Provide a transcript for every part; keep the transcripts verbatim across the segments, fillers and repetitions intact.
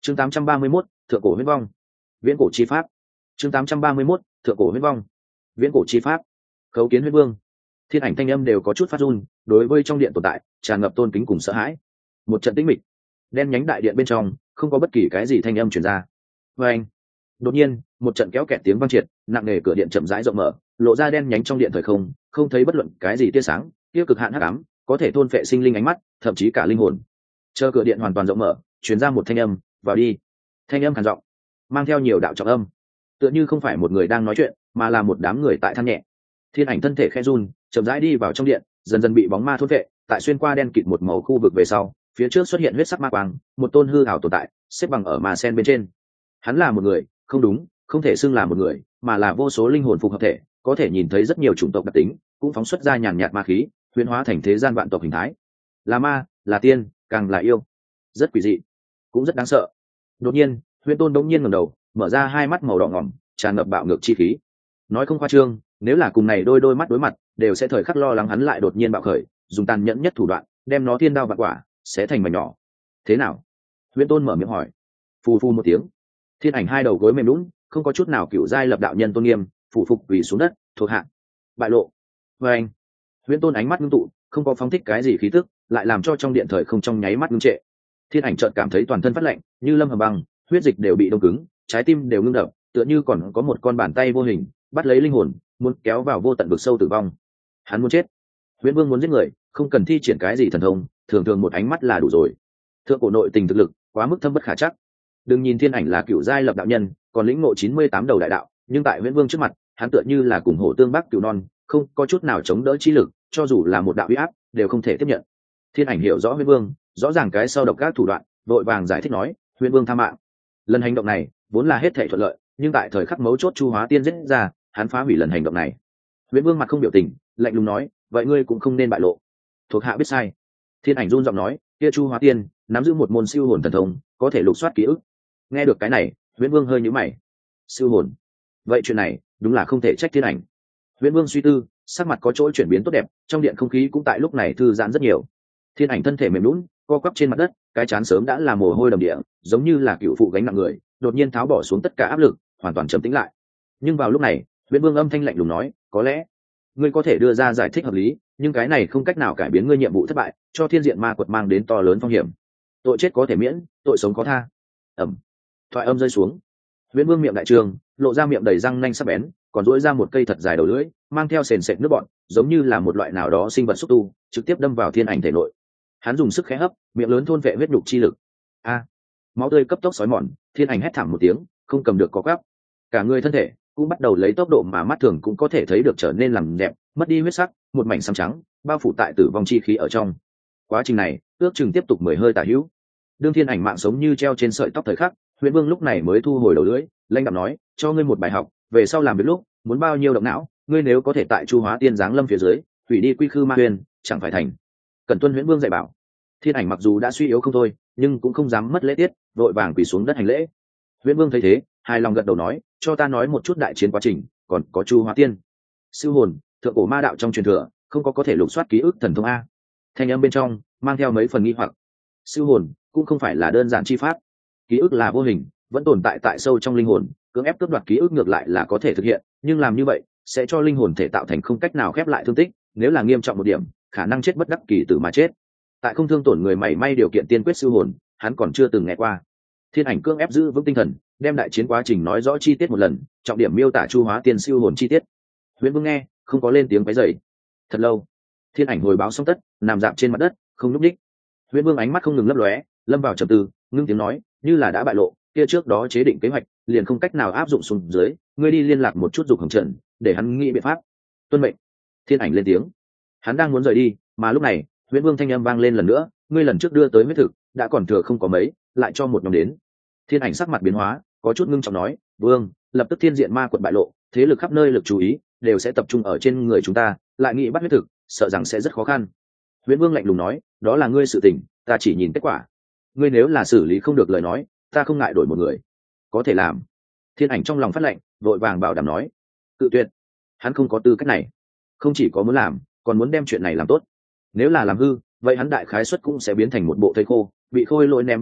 chương tám trăm ba mươi mốt thượng cổ huyết vong, viễn cổ chi pháp. chương tám trăm ba mươi mốt thượng cổ huyết vong, viễn cổ chi pháp. Khấu kiến huyết vương. Thiên ảnh thanh âm đều có chút phát run, đối với trong điện tồn tại tràn ngập tôn kính cùng sợ hãi. Một trận tĩnh mịch, đen nhánh đại điện bên trong không có bất kỳ cái gì thanh âm truyền ra. Và anh, đột nhiên một trận kéo kẹt tiếng vang triệt, nặng nề cửa điện chậm rãi rộng mở, lộ ra đen nhánh trong điện thời không, không thấy bất luận cái gì tia sáng, tia cực hạn hắc ám có thể thôn phệ sinh linh ánh mắt, thậm chí cả linh hồn. Chờ cửa điện hoàn toàn rộng mở, truyền ra một thanh âm, vào đi. Thanh âm khàn giọng, mang theo nhiều đạo trọng âm, tựa như không phải một người đang nói chuyện, mà là một đám người tại than nhẹ. Thiên ảnh thân thể khẽ run, chậm rãi đi vào trong điện, dần dần bị bóng ma thôn phệ, tại xuyên qua đen kịt một màu khu vực về sau, phía trước xuất hiện huyết sắc ma quang, một tôn hư ảo tồn tại xếp bằng ở ma sen bên trên. Hắn là một người, không đúng, không thể xưng là một người, mà là vô số linh hồn phục hợp thể, có thể nhìn thấy rất nhiều chủng tộc đặc tính, cũng phóng xuất ra nhàn nhạt ma khí, huyễn hóa thành thế gian vạn tộc hình thái. Là ma, là tiên, càng là yêu, rất quỷ dị, cũng rất đáng sợ. Đột nhiên, Huyễn Tôn đống nhiên ngẩng đầu, mở ra hai mắt màu đỏ ngỏm, tràn ngập bạo ngược chi khí. Nói không khoa trương, nếu là cùng này đôi đôi mắt đối mặt, đều sẽ thời khắc lo lắng hắn lại đột nhiên bạo khởi, dùng tàn nhẫn nhất thủ đoạn, đem nó thiên đao vạn quả, sẽ thành mảnh nhỏ. Thế nào? Huyễn Tôn mở miệng hỏi. Phù phù một tiếng, thiên ảnh hai đầu gối mềm lún, không có chút nào cựu giai lập đạo nhân tôn nghiêm, phủ phục quỳ xuống đất, thuộc hạ. Bại lộ. Và anh, Huyễn Tôn ánh mắt ngưng tụ, không có phóng thích cái gì khí tức, lại làm cho trong điện thời không trong nháy mắt ngưng trệ. Thiên ảnh chợt cảm thấy toàn thân phát lạnh, như lâm hầm băng, huyết dịch đều bị đông cứng, trái tim đều ngưng đập, tựa như còn có một con bàn tay vô hình bắt lấy linh hồn, muốn kéo vào vô tận vực sâu tử vong. Hắn muốn chết. Huyễn Vương muốn giết người, không cần thi triển cái gì thần thông, thường thường một ánh mắt là đủ rồi. Thượng cổ nội tình thực lực quá mức thâm bất khả chắc. Đừng nhìn thiên ảnh là cựu giai lập đạo nhân, còn lĩnh ngộ chín mươi tám đầu đại đạo, nhưng tại Huyễn Vương trước mặt, hắn tựa như là cùng hổ tương bắc cựu non, không có chút nào chống đỡ chi lực, cho dù là một đạo uy áp đều không thể tiếp nhận. Thiên ảnh hiểu rõ Huyễn Vương, rõ ràng cái sau độc các thủ đoạn, vội vàng giải thích nói, Huyễn Vương tha mạng. Lần hành động này vốn là hết thảy thuận lợi, nhưng tại thời khắc mấu chốt Chu Hóa Tiên giết ra, hắn phá hủy lần hành động này. Huyễn Vương mặt không biểu tình, lạnh lùng nói, vậy ngươi cũng không nên bại lộ. Thuộc hạ biết sai. Thiên ảnh run giọng nói, kia Chu Hóa Tiên nắm giữ một môn siêu hồn thần thông, có thể lục soát ký ức. Nghe được cái này, Huyễn Vương hơi nhíu mày. Siêu hồn? Vậy chuyện này đúng là không thể trách thiên ảnh. Huyễn Vương suy tư, sắc mặt có chỗ chuyển biến tốt đẹp, trong điện không khí cũng tại lúc này thư giãn rất nhiều. Thiên ảnh thân thể mềm nhũn, co quắp trên mặt đất, cái chán sớm đã là mồ hôi đầm địa, giống như là cựu phụ gánh nặng người, đột nhiên tháo bỏ xuống tất cả áp lực, hoàn toàn trầm tĩnh lại. Nhưng vào lúc này, Huyễn Vương âm thanh lạnh lùng nói, có lẽ ngươi có thể đưa ra giải thích hợp lý, nhưng cái này không cách nào cải biến ngươi nhiệm vụ thất bại, cho thiên diện ma quật mang đến to lớn phong hiểm. Tội chết có thể miễn, tội sống có tha. Ẩm. Thoại âm rơi xuống, Huyễn Vương miệng đại trường, lộ ra miệng đầy răng nanh sắc bén, còn duỗi ra một cây thật dài đầu lưỡi, mang theo sền sệt nước bọt, giống như là một loại nào đó sinh vật xúc tu, trực tiếp đâm vào thiên ảnh thể nội. Hắn dùng sức khẽ hấp, miệng lớn thôn vệ huyết nhục chi lực. A! Máu tươi cấp tốc xói mòn, thiên ảnh hét thảm một tiếng, không cầm được có quắp. Cả người thân thể cũng bắt đầu lấy tốc độ mà mắt thường cũng có thể thấy được trở nên làm đẹp, mất đi huyết sắc, một mảnh xám trắng, bao phủ tại tử vong chi khí ở trong. Quá trình này ước chừng tiếp tục mười hơi tả hữu. Đương thiên ảnh mạng sống như treo trên sợi tóc thời khắc, Huyễn Vương lúc này mới thu hồi đầu lưỡi, lãnh đạm nói, cho ngươi một bài học, về sau làm việc lúc muốn bao nhiêu động não, ngươi nếu có thể tại Chu Hóa Tiên giáng lâm phía dưới, hủy đi quy khư ma huyền, chẳng phải thành. Cẩn tuân Huyễn Vương dạy bảo. Thiên ảnh mặc dù đã suy yếu không thôi, nhưng cũng không dám mất lễ tiết, vội vàng quỳ xuống đất hành lễ. Huyễn Vương thấy thế, hài lòng gật đầu nói, cho ta nói một chút đại chiến quá trình, còn có Chu Hóa Tiên. Siêu hồn, thượng cổ ma đạo trong truyền thừa, không có có thể lục soát ký ức thần thông a. Thanh âm bên trong mang theo mấy phần nghi hoặc. Siêu hồn cũng không phải là đơn giản chi pháp, ký ức là vô hình, vẫn tồn tại tại sâu trong linh hồn, cưỡng ép cướp đoạt ký ức ngược lại là có thể thực hiện, nhưng làm như vậy sẽ cho linh hồn thể tạo thành không cách nào khép lại thương tích, nếu là nghiêm trọng một điểm, khả năng chết bất đắc kỳ tử mà chết. Tại không thương tổn người mảy may điều kiện tiên quyết siêu hồn, hắn còn chưa từng nghe qua. Thiên ảnh cưỡng ép giữ vững tinh thần, đem đại chiến quá trình nói rõ chi tiết một lần, trọng điểm miêu tả Chu Hóa Tiên siêu hồn chi tiết. Huyễn Vương nghe, không có lên tiếng quấy rầy. Thật lâu, thiên ảnh hồi báo xong tất, nằm dạp trên mặt đất, không nhúc nhích. Huyễn Vương ánh mắt không ngừng lấp lóe, lâm vào trầm tư, ngưng tiếng nói, như là đã bại lộ, kia trước đó chế định kế hoạch, liền không cách nào áp dụng xuống dưới, ngươi đi liên lạc một chút Dục Hồng Trần, để hắn nghĩ biện pháp. Tuân mệnh. Thiên ảnh lên tiếng. Hắn đang muốn rời đi, mà lúc này, Huyễn Vương thanh âm vang lên lần nữa, ngươi lần trước đưa tới huyết thực, đã còn thừa không có mấy, lại cho một nhóm đến. Thiên ảnh sắc mặt biến hóa, có chút ngưng trọng nói, Vương, lập tức thiên diện ma quật bại lộ, thế lực khắp nơi lực chú ý đều sẽ tập trung ở trên người chúng ta, lại nghĩ bắt huyết thực, sợ rằng sẽ rất khó khăn. Huyễn Vương lạnh lùng nói, đó là ngươi sự tình, ta chỉ nhìn kết quả. Ngươi nếu là xử lý không được lời nói, ta không ngại đổi một người, có thể làm. Thiên ảnh trong lòng phát lệnh, vội vàng bảo đảm nói, cự tuyệt, hắn không có tư cách này, không chỉ có muốn làm, còn muốn đem chuyện này làm tốt. Nếu là làm hư, vậy hắn đại khái suất cũng sẽ biến thành một bộ thây khô, bị khôi lỗi ném vách núi,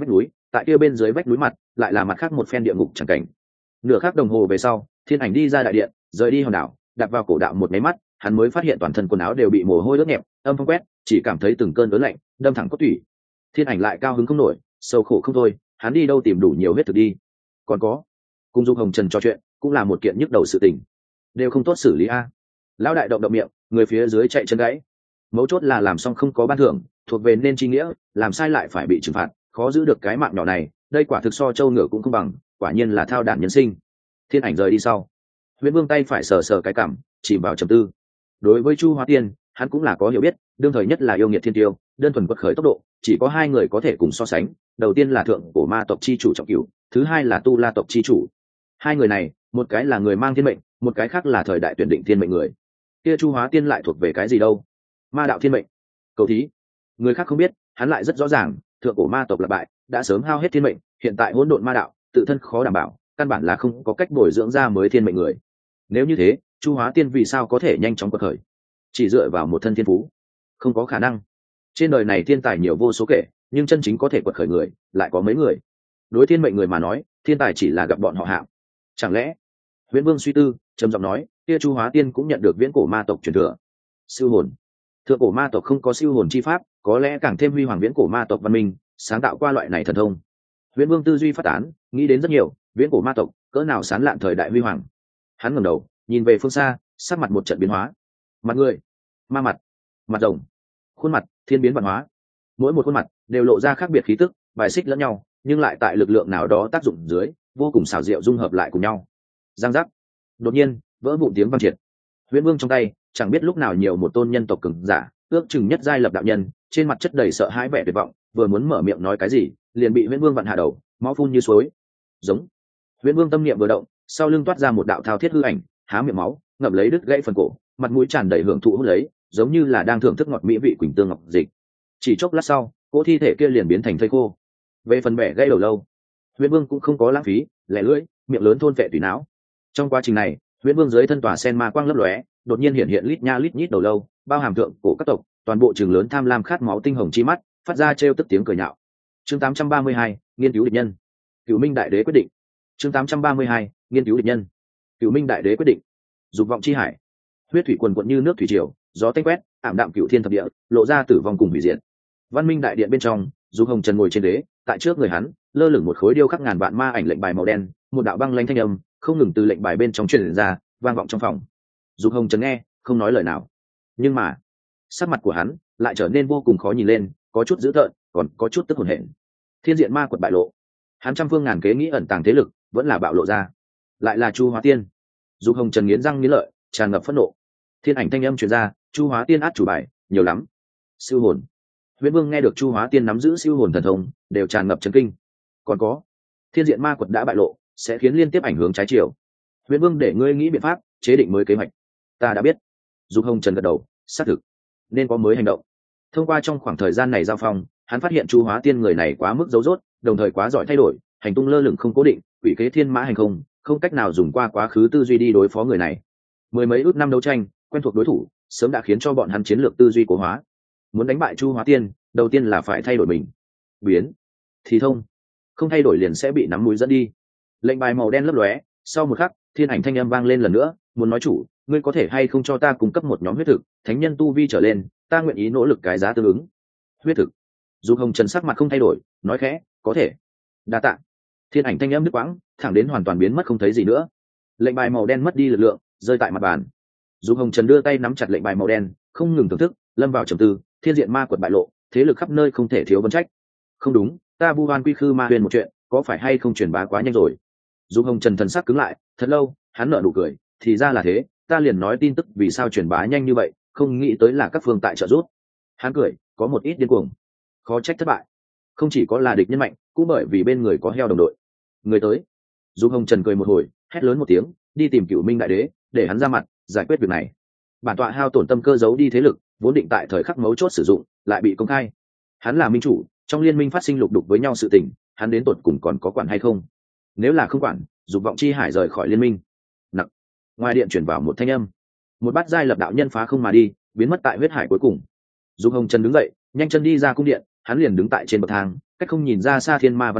tại kia bên dưới vách núi mặt lại là mặt khác một phen địa ngục chẳng cảnh. Nửa khắc đồng hồ về sau, thiên ảnh đi ra đại điện, rời đi hòn đảo, đặt vào cổ đạo một máy mắt, hắn mới phát hiện toàn thân quần áo đều bị mồ hôi ướt nhẹp, âm phong quét, chỉ cảm thấy từng cơn ớn lạnh đâm thẳng cốt tủy. Thiên ảnh lại cao hứng không nổi, sầu khổ không thôi, hắn đi đâu tìm đủ nhiều huyết thực đi. Còn có, cùng Dung Hồng Trần trò chuyện cũng là một kiện nhức đầu sự tình, đều không tốt xử lý a. Lão đại động động miệng, người phía dưới chạy chân gãy. Mấu chốt là làm xong không có ban thưởng, thuộc về nên chi nghĩa, làm sai lại phải bị trừng phạt, khó giữ được cái mạng nhỏ này, đây quả thực so châu ngựa cũng không bằng, quả nhiên là thao đản nhân sinh. Thiên ảnh rời đi sau, Huyễn Vương tay phải sờ sờ cái cằm, chìm vào trầm tư. Đối với Chu Hóa Tiên, hắn cũng là có hiểu biết, đương thời nhất là yêu nghiệt thiên tiêu, đơn thuần quật khởi tốc độ, chỉ có hai người có thể cùng so sánh. Đầu tiên là thượng cổ ma tộc chi chủ Trọng Cửu, thứ hai là Tu La tộc chi chủ. Hai người này, một cái là người mang thiên mệnh, một cái khác là thời đại tuyển định thiên mệnh người. Kia Chu Hóa Tiên lại thuộc về cái gì đâu? Ma đạo thiên mệnh. Cầu thí. Người khác không biết, hắn lại rất rõ ràng, thượng cổ ma tộc là bại, đã sớm hao hết thiên mệnh, hiện tại hỗn độn ma đạo, tự thân khó đảm bảo, căn bản là không có cách bồi dưỡng ra mới thiên mệnh người. Nếu như thế, Chu Hóa Tiên vì sao có thể nhanh chóng quật khởi? Chỉ dựa vào một thân thiên phú, không có khả năng. Trên đời này thiên tài nhiều vô số kể, nhưng chân chính có thể quật khởi người, lại có mấy người. Đối thiên mệnh người mà nói, thiên tài chỉ là gặp bọn họ hạng. Chẳng lẽ? Huyễn Vương suy tư, trầm giọng nói, kia Chu Hóa Tiên cũng nhận được viễn cổ ma tộc truyền thừa. Siêu hồn. Thượng cổ ma tộc không có siêu hồn chi pháp, có lẽ càng thêm huy hoàng viễn cổ ma tộc văn minh, sáng tạo qua loại này thần thông. Huyễn Vương tư duy phát tán, nghĩ đến rất nhiều, viễn cổ ma tộc, cỡ nào sán lạn thời đại huy hoàng. Hắn ngẩng đầu, nhìn về phương xa, sắc mặt một trận biến hóa. Mặt người, ma mặt, mặt rồng, khuôn mặt, thiên biến văn hóa. Mỗi một khuôn mặt đều lộ ra khác biệt khí tức, bài xích lẫn nhau, nhưng lại tại lực lượng nào đó tác dụng dưới, vô cùng xảo diệu dung hợp lại cùng nhau. Giang giác. Đột nhiên, vỡ vụn tiếng vang triệt. Huyễn Vương trong tay, chẳng biết lúc nào nhiều một tôn nhân tộc cường giả, ước chừng nhất giai lập đạo nhân, trên mặt chất đầy sợ hãi vẻ tuyệt vọng, vừa muốn mở miệng nói cái gì, liền bị Huyễn Vương vặn hạ đầu, máu phun như suối. Giống. Huyễn Vương tâm niệm vừa động, sau lưng toát ra một đạo thao thiết hư ảnh, há miệng máu, ngậm lấy đứt gãy phần cổ, mặt mũi tràn đầy hưởng thụ hút lấy, giống như là đang thưởng thức ngọt mỹ vị quỳnh tương ngọc dịch. Chỉ chốc lát sau, cỗ thi thể kia liền biến thành thây khô. Về phần bẻ gãy đầu lâu, Huyễn Vương cũng không có lãng phí, lẻ lưỡi, miệng lớn thôn phệ tùy não. Trong quá trình này, Huyễn Vương dưới thân tòa sen ma quang lấp lóe, đột nhiên hiện hiện lít nha lít nhít đầu lâu, bao hàm thượng cổ các tộc, toàn bộ trường lớn tham lam khát máu tinh hồng chi mắt, phát ra trêu tức tiếng cười nhạo. Chương tám trăm ba mươi hai, nghiên cứu địch nhân. Cửu Minh Đại Đế quyết định. Chương tám trăm ba mươi hai, nghiên cứu địch nhân. Cửu Minh Đại Đế quyết định. Dục vọng chi hải, huyết thủy quần quận như nước thủy triều, gió tanh quét, ảm đạm cửu thiên thập địa, lộ ra tử vong cùng hủy diệt. Văn Minh đại điện bên trong, Dục Hồng Trần ngồi trên đế, tại trước người hắn, lơ lửng một khối điêu khắc ngàn vạn ma ảnh lệnh bài màu đen, một đạo băng lanh thanh âm không ngừng từ lệnh bài bên trong truyền ra, vang vọng trong phòng. Dục Hồng Trần nghe, không nói lời nào. Nhưng mà, sắc mặt của hắn lại trở nên vô cùng khó nhìn lên, có chút dữ tợn, còn có chút tức hồn hển. Thiên diện ma quật bại lộ, hắn trăm phương ngàn kế nghĩ ẩn tàng thế lực, vẫn là bạo lộ ra. Lại là Chu Hóa Tiên. Dục Hồng Trần nghiến răng nghiến lợi, tràn ngập phẫn nộ. Thiên ảnh thanh âm truyền ra, Chu Hóa Tiên át chủ bài, nhiều lắm. Siêu hồn. Huyễn Vương nghe được Chu Hóa Tiên nắm giữ siêu hồn thần thông, đều tràn ngập chấn kinh. Còn có, thiên diện ma quật đã bại lộ, sẽ khiến liên tiếp ảnh hướng trái chiều. Huyễn Vương để ngươi nghĩ biện pháp, chế định mới kế hoạch. Ta đã biết. Dục Hồng Trần gật đầu, xác thực, nên có mới hành động. Thông qua trong khoảng thời gian này giao phong, hắn phát hiện Chu Hóa Tiên người này quá mức giấu dốt, đồng thời quá giỏi thay đổi, hành tung lơ lửng không cố định, quỷ kế thiên mã hành không, không cách nào dùng qua quá khứ tư duy đi đối phó người này. Mười mấy ước năm đấu tranh, quen thuộc đối thủ, sớm đã khiến cho bọn hắn chiến lược tư duy cố hóa. Muốn đánh bại Chu Hóa Tiên, đầu tiên là phải thay đổi mình. Biến thì thông, không thay đổi liền sẽ bị nắm mũi dẫn đi. Lệnh bài màu đen lấp lóe, sau một khắc, thiên ảnh thanh âm vang lên lần nữa, muốn nói chủ, ngươi có thể hay không cho ta cung cấp một nhóm huyết thực, thánh nhân tu vi trở lên, ta nguyện ý nỗ lực cái giá tương ứng. Huyết thực. Dù Hồng Trần sắc mặt không thay đổi, nói khẽ, có thể. Đa tạ. Thiên ảnh thanh âm đứt quãng, thẳng đến hoàn toàn biến mất không thấy gì nữa. Lệnh bài màu đen mất đi lực lượng, rơi tại mặt bàn. Dù Hồng Trần đưa tay nắm chặt lệnh bài màu đen, không ngừng thưởng thức, lâm vào trầm tư. Thiên diện ma quật bại lộ, thế lực khắp nơi không thể thiếu vấn trách. Không đúng, ta vu oan quy khư ma huyền một chuyện, có phải hay không truyền bá quá nhanh rồi? Dù Hồng Trần thần sắc cứng lại, thật lâu, hắn nở nụ cười, thì ra là thế, ta liền nói tin tức vì sao truyền bá nhanh như vậy, không nghĩ tới là các phương tại trợ giúp. Hắn cười, có một ít điên cuồng, khó trách thất bại. Không chỉ có là địch nhân mạnh, cũng bởi vì bên người có heo đồng đội. Người tới. Dù Hồng Trần cười một hồi, hét lớn một tiếng, đi tìm Cửu Minh đại đế, để hắn ra mặt giải quyết việc này. Bản tọa hao tổn tâm cơ giấu đi thế lực, vốn định tại thời khắc mấu chốt sử dụng, lại bị công khai. Hắn là minh chủ, trong liên minh phát sinh lục đục với nhau sự tình, hắn đến tột cùng còn có quản hay không? Nếu là không quản, Dục vọng chi hải rời khỏi liên minh. Nặng. Ngoài điện chuyển vào một thanh âm, một bát giai lập đạo nhân phá không mà đi, biến mất tại huyết hải cuối cùng. Dục Hồng Trần đứng dậy, nhanh chân đi ra cung điện, hắn liền đứng tại trên bậc thang, cách không nhìn ra xa thiên ma văn minh,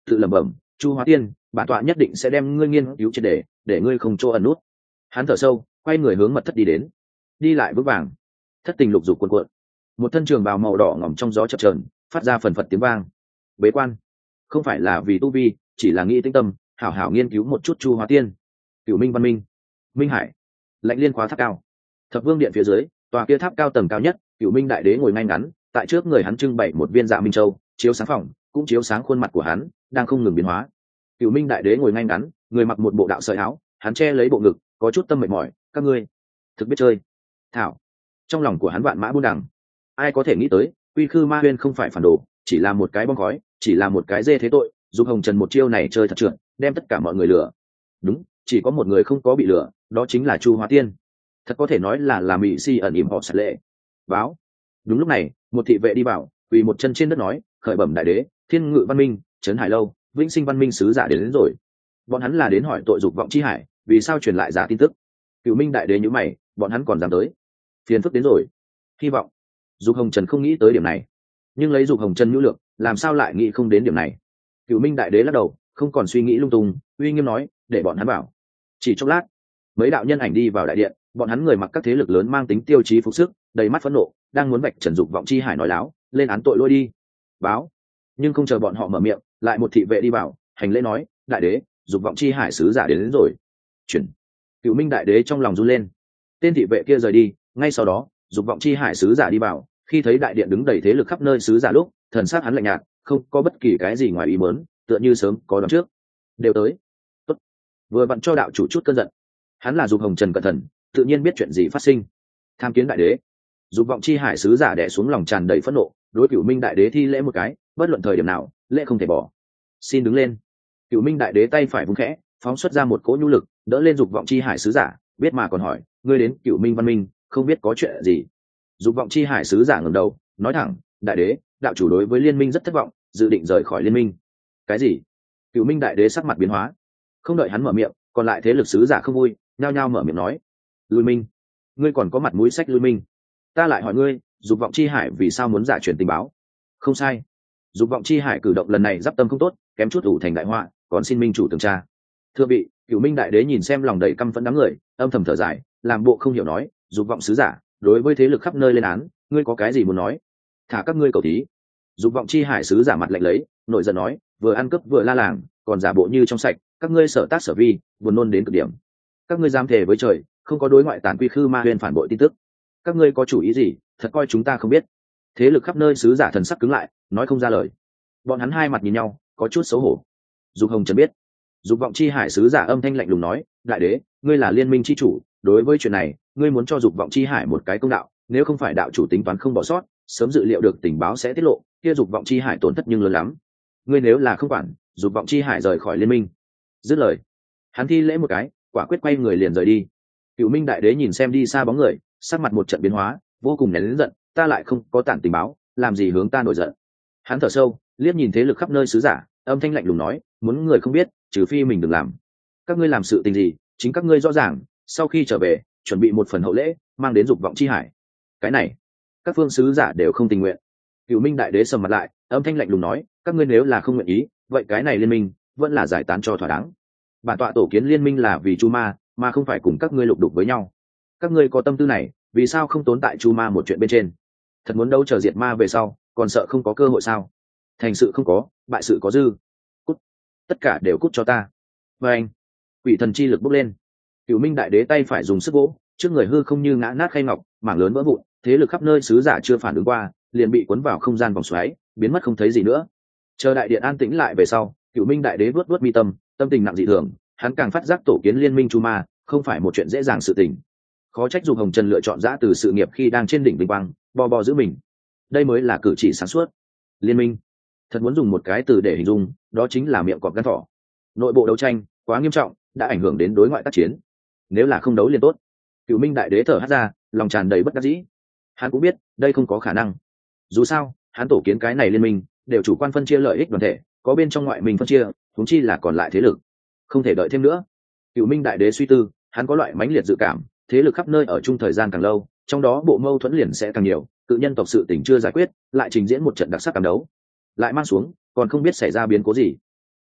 tự lẩm bẩm, chu hóa tiên, bản tọa nhất định sẽ đem ngươi nghiên cứu triệt để để ngươi không chỗ ẩn nút. Hắn thở sâu, quay người hướng mật thất đi đến, đi lại vững vàng. Thất tình lục dục cuộn cuộn, một thân trường bào màu đỏ ngỏm trong gió chập chờn, phát ra phần phật tiếng vang. Bế quan không phải là vì tu vi, chỉ là nghĩ tĩnh tâm, hảo hảo nghiên cứu một chút chu hóa tiên. Cửu Minh Văn Minh, Minh Hải, Lạnh Liên khóa tháp cao, Thập Vương điện phía dưới, tòa kia tháp cao tầng cao nhất, Cửu Minh đại đế ngồi ngay ngắn, tại trước người hắn trưng bày một viên dạ minh châu, chiếu sáng phòng, cũng chiếu sáng khuôn mặt của hắn, đang không ngừng biến hóa. Cửu Minh đại đế ngồi ngay ngắn, người mặc một bộ đạo sợi áo, hắn che lấy bộ ngực, có chút tâm mệt mỏi. Các ngươi thực biết chơi. Thảo, trong lòng của hắn vạn mã buôn đằng. Ai có thể nghĩ tới, Quy Khư Ma Huyên không phải phản đồ, chỉ là một cái bom khói, chỉ là một cái dê thế tội, giúp Hồng Trần một chiêu này chơi thật trượt, đem tất cả mọi người lừa. Đúng, chỉ có một người không có bị lừa, đó chính là Chu Hóa Tiên. Thật có thể nói là là mỹ si ẩn ỉm họ sạch lệ. Báo. Đúng lúc này, một thị vệ đi vào, quỳ một chân trên đất nói, khởi bẩm đại đế, Thiên Ngự Văn Minh, Trấn Hải Lâu, Vĩnh Sinh Văn Minh sứ giả đến, đến rồi. Bọn hắn là đến hỏi tội dục vọng chi hải, vì sao truyền lại giả tin tức. Cửu Minh đại đế nhíu mày, bọn hắn còn dám tới, phiền phức đến rồi. Hy vọng dục Hồng Trần không nghĩ tới điểm này, nhưng lấy dục Hồng Trần nhu lượng, làm sao lại nghĩ không đến điểm này. Cửu Minh đại đế lắc đầu, không còn suy nghĩ lung tung, uy nghiêm nói, để bọn hắn vào. Chỉ chốc lát, mấy đạo nhân ảnh đi vào đại điện, bọn hắn người mặc các thế lực lớn mang tính tiêu chí phục sức, đầy mắt phẫn nộ, đang muốn vạch trần dục vọng chi hải nói láo, lên án tội lỗi đi. Báo. Nhưng không chờ bọn họ mở miệng, lại một thị vệ đi vào, hành lễ nói, đại đế, dục vọng chi hải sứ giả đến, đến rồi. Chuyển. Cửu Minh đại đế trong lòng run lên. Tên thị vệ kia rời đi, ngay sau đó, dục vọng chi hải sứ giả đi vào, khi thấy đại điện đứng đầy thế lực khắp nơi sứ giả lúc, thần sắc hắn lạnh nhạt, không có bất kỳ cái gì ngoài ý muốn, tựa như sớm có đoán trước. Đều tới. Tốt. Vừa vặn cho đạo chủ chút cơn giận. Hắn là dục Hồng Trần cẩn thận, tự nhiên biết chuyện gì phát sinh. Tham kiến đại đế. Dục vọng chi hải sứ giả đè xuống lòng tràn đầy phẫn nộ, đối Cửu Minh đại đế thi lễ một cái, bất luận thời điểm nào, lễ không thể bỏ. Xin đứng lên. Cửu Minh đại đế tay phải vung khẽ, phóng xuất ra một cỗ nhu lực, đỡ lên dục vọng chi hải sứ giả, biết mà còn hỏi, ngươi đến Cửu Minh Văn Minh, không biết có chuyện gì. Dục vọng chi hải sứ giả ngẩng đầu, nói thẳng, đại đế, đạo chủ đối với liên minh rất thất vọng, dự định rời khỏi liên minh. Cái gì? Cửu Minh đại đế sắc mặt biến hóa. Không đợi hắn mở miệng, còn lại thế lực sứ giả không vui, nhao nhao mở miệng nói, lui minh, ngươi còn có mặt mũi sách lui minh? Ta lại hỏi ngươi, dục vọng chi hải vì sao muốn giả truyền tình báo? Không sai, dục vọng chi hải cử động lần này giáp tâm không tốt, kém chút ủ thành đại họa, còn xin minh chủ tường tra. Thưa vị, Cửu Minh đại đế nhìn xem lòng đầy căm phẫn đám người, âm thầm thở dài, làm bộ không hiểu nói, dục vọng sứ giả đối với thế lực khắp nơi lên án, ngươi có cái gì muốn nói? Thả các ngươi cầu thí. Dục vọng chi hải sứ giả mặt lạnh lấy, nổi giận nói, vừa ăn cướp vừa la làng, còn giả bộ như trong sạch, các ngươi sở tác sở vi, buồn nôn đến cực điểm. Các ngươi dám thề với trời, không có đối ngoại tàn Quy Khư Ma Huyên phản bội tin tức. Các ngươi có chủ ý gì, thật coi chúng ta không biết. Thế lực khắp nơi sứ giả thần sắc cứng lại, nói không ra lời. Bọn hắn hai mặt nhìn nhau, có chút xấu hổ. Dục Hồng Trần biết. Dục vọng chi hải sứ giả âm thanh lạnh lùng nói, đại đế, ngươi là liên minh chi chủ, đối với chuyện này, ngươi muốn cho dục vọng chi hải một cái công đạo, nếu không phải đạo chủ tính toán không bỏ sót, sớm dự liệu được tình báo sẽ tiết lộ, kia dục vọng chi hải tổn thất nhưng lớn lắm. Ngươi nếu là không quản, dục vọng chi hải rời khỏi liên minh. Dứt lời, hắn thi lễ một cái, quả quyết quay người liền rời đi. Cửu Minh đại đế nhìn xem đi xa bóng người, sắc mặt một trận biến hóa, vô cùng nén lớn giận, ta lại không có tản tình báo, làm gì hướng ta nổi giận. Hắn thở sâu, liếc nhìn thế lực khắp nơi sứ giả, âm thanh lạnh lùng nói, muốn người không biết, trừ phi mình đừng làm. Các ngươi làm sự tình gì, chính các ngươi rõ ràng, sau khi trở về, chuẩn bị một phần hậu lễ, mang đến dục vọng chi hải. Cái này, các phương sứ giả đều không tình nguyện. Cửu Minh đại đế sầm mặt lại, âm thanh lạnh lùng nói, các ngươi nếu là không nguyện ý, vậy cái này liên minh vẫn là giải tán cho thỏa đáng. Bản tọa tổ kiến liên minh là vì Chu Ma, mà không phải cùng các ngươi lục đục với nhau. Các ngươi có tâm tư này, vì sao không tốn tại Chu Ma một chuyện bên trên? Thật muốn đấu chờ diệt ma về sau, còn sợ không có cơ hội sao? Thành sự không có, bại sự có dư. Cút, tất cả đều cút cho ta. Và anh, quỷ thần chi lực bốc lên. Cửu Minh đại đế tay phải dùng sức vỗ, trước người hư không như ngã nát khay ngọc, mảng lớn vỡ vụn, thế lực khắp nơi sứ giả chưa phản ứng qua, liền bị cuốn vào không gian vòng xoáy, biến mất không thấy gì nữa. Chờ đại điện an tĩnh lại về sau, Cửu Minh đại đế vuốt vuốt mi tâm, tâm tình nặng dị thường, hắn càng phát giác tổ kiến liên minh Chu Ma không phải một chuyện dễ dàng sự tình. Khó trách Dục Hồng Trần lựa chọn giã từ sự nghiệp khi đang trên đỉnh vinh quang, bò bò giữ mình. Đây mới là cử chỉ sáng suốt. Liên minh, thật muốn dùng một cái từ để hình dung, đó chính là miệng cọp gan thỏ. Nội bộ đấu tranh quá nghiêm trọng, đã ảnh hưởng đến đối ngoại tác chiến. Nếu là không đấu liền tốt. Cửu Minh đại đế thở hắt ra, lòng tràn đầy bất đắc dĩ. Hắn cũng biết đây không có khả năng. Dù sao, hắn tổ kiến cái này liên minh đều chủ quan phân chia lợi ích đoàn thể, có bên trong ngoại mình phân chia, huống chi là còn lại thế lực. Không thể đợi thêm nữa. Cửu Minh đại đế suy tư, hắn có loại mãnh liệt dự cảm, thế lực khắp nơi ở chung thời gian càng lâu, trong đó bộ mâu thuẫn liền sẽ càng nhiều, cự nhân tộc sự tình chưa giải quyết, lại trình diễn một trận đặc sắc cảm đấu, lại mang xuống, còn không biết xảy ra biến cố gì.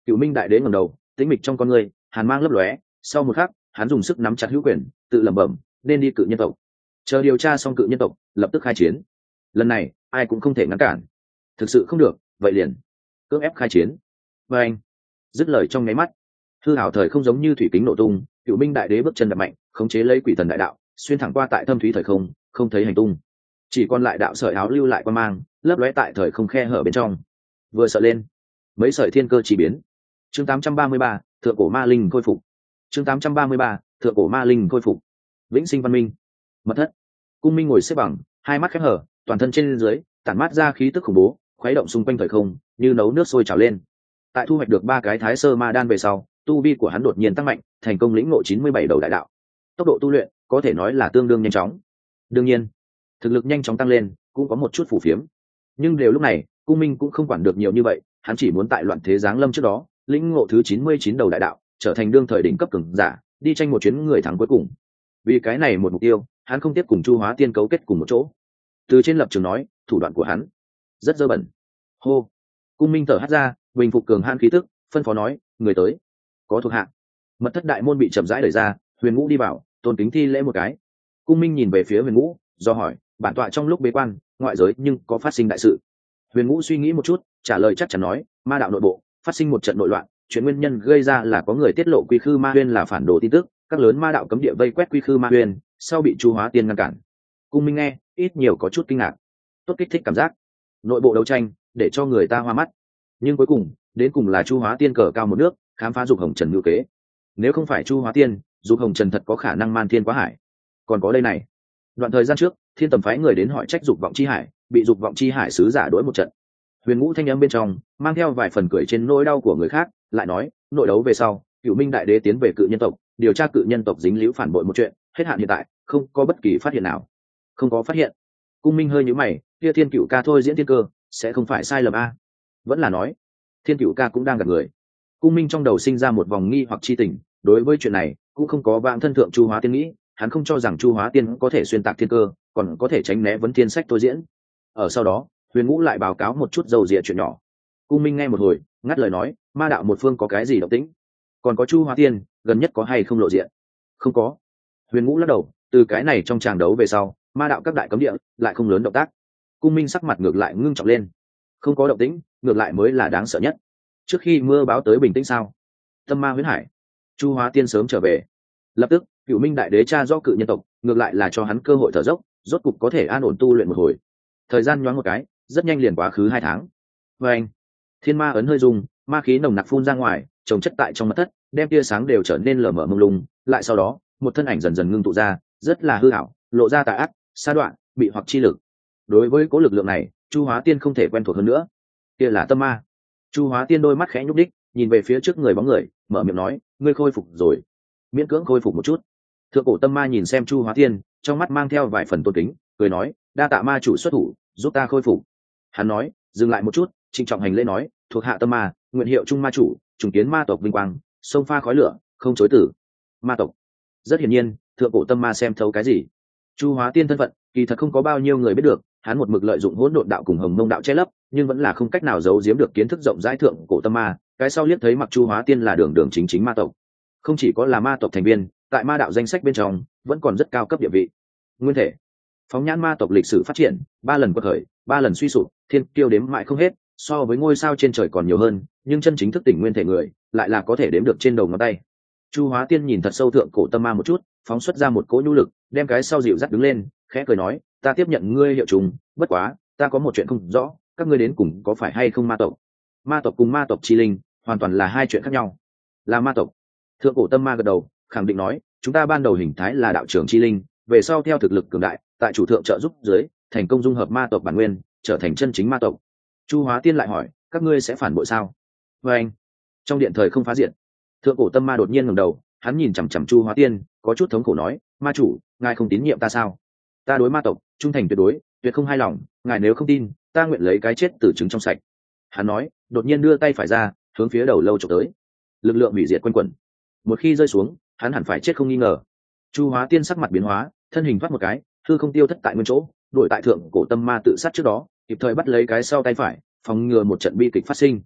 Cựu Minh Đại Đế ngẩng đầu, tĩnh mịch trong con người hàn mang lấp lóe, sau một khắc hắn dùng sức nắm chặt hữu quyền, tự lẩm bẩm nên đi cự nhân tộc. Chờ điều tra xong cự nhân tộc lập tức khai chiến, lần này ai cũng không thể ngăn cản. Thực sự không được vậy liền cưỡng ép khai chiến. Và anh dứt lời trong nháy mắt, hư hảo thời không giống như thủy kính nổ tung, Cựu Minh Đại Đế bước chân đập mạnh, khống chế lấy quỷ thần đại đạo, xuyên thẳng qua tại thâm thúy thời không, không thấy hành tung, chỉ còn lại đạo sợi áo lưu lại quan mang, lấp lóe tại thời không khe hở bên trong. Vừa sợ lên, mấy sợi thiên cơ chỉ biến. Chương tám trăm ba mươi ba, thượng cổ ma linh khôi phục. Chương tám trăm ba mươi ba, thượng cổ ma linh khôi phục. Vĩnh sinh văn minh. Mật thất. Cung Minh ngồi xếp bằng, hai mắt khép hở, toàn thân trên dưới tản mát ra khí tức khủng bố, khuấy động xung quanh thời không, như nấu nước sôi trào lên. Tại thu hoạch được ba cái thái sơ ma đan về sau, tu vi của hắn đột nhiên tăng mạnh, thành công lĩnh ngộ chín mươi bảy đầu đại đạo. Tốc độ tu luyện có thể nói là tương đương nhanh chóng. Đương nhiên, thực lực nhanh chóng tăng lên cũng có một chút phù phiếm. Nhưng đều lúc này, Cung Minh cũng không quản được nhiều như vậy, hắn chỉ muốn tại loạn thế giáng lâm trước đó, lĩnh ngộ thứ chín mươi chín đầu đại đạo, trở thành đương thời đỉnh cấp cường giả, đi tranh một chuyến người thắng cuối cùng. Vì cái này một mục tiêu, hắn không tiếp cùng Chu Hóa Tiên cấu kết cùng một chỗ. Từ trên lập trường nói, thủ đoạn của hắn rất dơ bẩn. Hô. Cung Minh thở hắt ra, bình phục cường han khí tức, phân phó nói, người tới. Có thuộc hạ. Mật thất đại môn bị chậm rãi đẩy ra, Huyền Ngũ đi vào, tôn kính thi lễ một cái. Cung Minh nhìn về phía Huyền Ngũ, do hỏi, bản tọa trong lúc bế quan, ngoại giới nhưng có phát sinh đại sự. Huyền Ngũ suy nghĩ một chút, trả lời chắc chắn nói, ma đạo nội bộ phát sinh một trận nội loạn, chuyện nguyên nhân gây ra là có người tiết lộ Quy Khư Ma Huyên là phản đồ tin tức, các lớn ma đạo cấm địa vây quét Quy Khư Ma Huyên, sau bị Chu Hóa Tiên ngăn cản. Cung Minh nghe, ít nhiều có chút kinh ngạc. Tốt kích thích cảm giác. Nội bộ đấu tranh, để cho người ta hoa mắt. Nhưng cuối cùng, đến cùng là Chu Hóa Tiên cờ cao một nước, khám phá dục hồng trần ngữ kế. Nếu không phải Chu Hóa Tiên, dục hồng trần thật có khả năng man thiên quá hải. Còn có đây này. Đoạn thời gian trước, Thiên Tầm phái người đến hỏi trách dục vọng chi hải, bị dục vọng chi hải sứ giả đối một trận. Huyền Ngũ thanh âm bên trong mang theo vài phần cười trên nỗi đau của người khác, lại nói, nội đấu về sau, Cựu Minh Đại Đế tiến về cự nhân tộc, điều tra cự nhân tộc dính líu phản bội một chuyện, hết hạn hiện tại, không có bất kỳ phát hiện nào. Không có phát hiện. Cung Minh hơi nhíu mày, kia Thiên Cựu ca thôi diễn thiên cơ, sẽ không phải sai lầm a? Vẫn là nói, Thiên Cựu ca cũng đang gặp người. Cung Minh trong đầu sinh ra một vòng nghi hoặc chi tình, đối với chuyện này, cũng không có vạn thân thượng Chu Hóa Tiên nghĩ, hắn không cho rằng Chu Hóa Tiên có thể xuyên tạc thiên cơ, còn có thể tránh né vấn thiên sách tôi diễn. Ở sau đó, Huyền Ngũ lại báo cáo một chút dầu dịa chuyện nhỏ. Cung Minh nghe một hồi, ngắt lời nói, ma đạo một phương có cái gì động tĩnh? Còn có Chu Hóa Tiên, gần nhất có hay không lộ diện? Không có. Huyền Ngũ lắc đầu, từ cái này trong tràng đấu về sau, ma đạo các đại cấm địa lại không lớn động tác. Cung Minh sắc mặt ngược lại ngưng trọng lên. Không có động tĩnh, ngược lại mới là đáng sợ nhất. Trước khi mưa báo tới bình tĩnh sao? Tâm ma huyễn hải. Chu Hóa Tiên sớm trở về. Lập tức, Cựu Minh Đại Đế tra do cự nhân tộc, ngược lại là cho hắn cơ hội thở dốc, rốt cục có thể an ổn tu luyện một hồi. Thời gian nhoáng một cái, rất nhanh liền quá khứ hai tháng. Và anh, thiên ma ấn hơi rung, ma khí nồng nặc phun ra ngoài, trồng chất tại trong mật thất, đem tia sáng đều trở nên lờ mờ mông lung. Lại sau đó, một thân ảnh dần dần ngưng tụ ra, rất là hư ảo, lộ ra tà ác, sa đoạn, bị hoặc chi lực. Đối với cố lực lượng này, Chu Hóa Tiên không thể quen thuộc hơn nữa. Kia là tâm ma. Chu Hóa Tiên đôi mắt khẽ nhúc đích, nhìn về phía trước người bóng người, mở miệng nói, ngươi khôi phục rồi. Miễn cưỡng khôi phục một chút. Thượng cổ tâm ma nhìn xem Chu Hóa Tiên, trong mắt mang theo vài phần tôn kính, cười nói, đa tạ ma chủ xuất thủ, giúp ta khôi phục. Hắn nói, dừng lại một chút, trịnh trọng hành lễ nói, thuộc hạ tâm ma, nguyện hiệu trung ma chủ, trùng kiến ma tộc vinh quang, sông pha khói lửa, không chối tử. Ma tộc. Rất hiển nhiên, thượng cổ tâm ma xem thấu cái gì. Chu Hóa Tiên thân phận, kỳ thật không có bao nhiêu người biết được, hắn một mực lợi dụng hỗn độn đạo cùng hồng mông đạo che lấp, nhưng vẫn là không cách nào giấu giếm được kiến thức rộng rãi thượng cổ tâm ma. Cái sau liếc thấy mặc Chu Hóa Tiên là đường đường chính chính ma tộc, không chỉ có là ma tộc thành viên, tại ma đạo danh sách bên trong vẫn còn rất cao cấp địa vị. Nguyên thể, phóng nhãn ma tộc lịch sử phát triển, ba lần quật khởi, ba lần suy sụp, thiên kiêu đếm mãi không hết, so với ngôi sao trên trời còn nhiều hơn, nhưng chân chính thức tỉnh nguyên thể người lại là có thể đếm được trên đầu ngón tay. Chu Hóa Tiên nhìn thật sâu thượng cổ tâm ma một chút, phóng xuất ra một cỗ nhu lực, đem cái sau dịu dắt đứng lên, khẽ cười nói, ta tiếp nhận ngươi hiệu trùng, bất quá ta có một chuyện không rõ, các ngươi đến cùng có phải hay không ma tộc? Ma tộc cùng ma tộc chi linh hoàn toàn là hai chuyện khác nhau. Là ma tộc. Thượng cổ tâm ma gật đầu, khẳng định nói, chúng ta ban đầu hình thái là đạo trưởng chi linh, về sau theo thực lực cường đại, tại chủ thượng trợ giúp dưới, thành công dung hợp ma tộc bản nguyên, trở thành chân chính ma tộc. Chu Hóa Tiên lại hỏi, các ngươi sẽ phản bội sao? Và anh, trong điện thời không phá diện, thượng cổ tâm ma đột nhiên ngẩng đầu, hắn nhìn chằm chằm Chu Hóa Tiên, có chút thống khổ nói, ma chủ, ngài không tín nhiệm ta sao? Ta đối ma tộc trung thành tuyệt đối, tuyệt không hai lòng, ngài nếu không tin, ta nguyện lấy cái chết từ trứng trong sạch. Hắn nói, đột nhiên đưa tay phải ra, hướng phía đầu lâu chụp tới. Lực lượng hủy diệt quanh quẩn. Một khi rơi xuống, hắn hẳn phải chết không nghi ngờ. Chu Hóa Tiên sắc mặt biến hóa, thân hình thoát một cái, hư không tiêu thất tại nguyên chỗ, đuổi tại thượng cổ tâm ma tự sát trước đó, kịp thời bắt lấy cái sau tay phải, phòng ngừa một trận bi kịch phát sinh.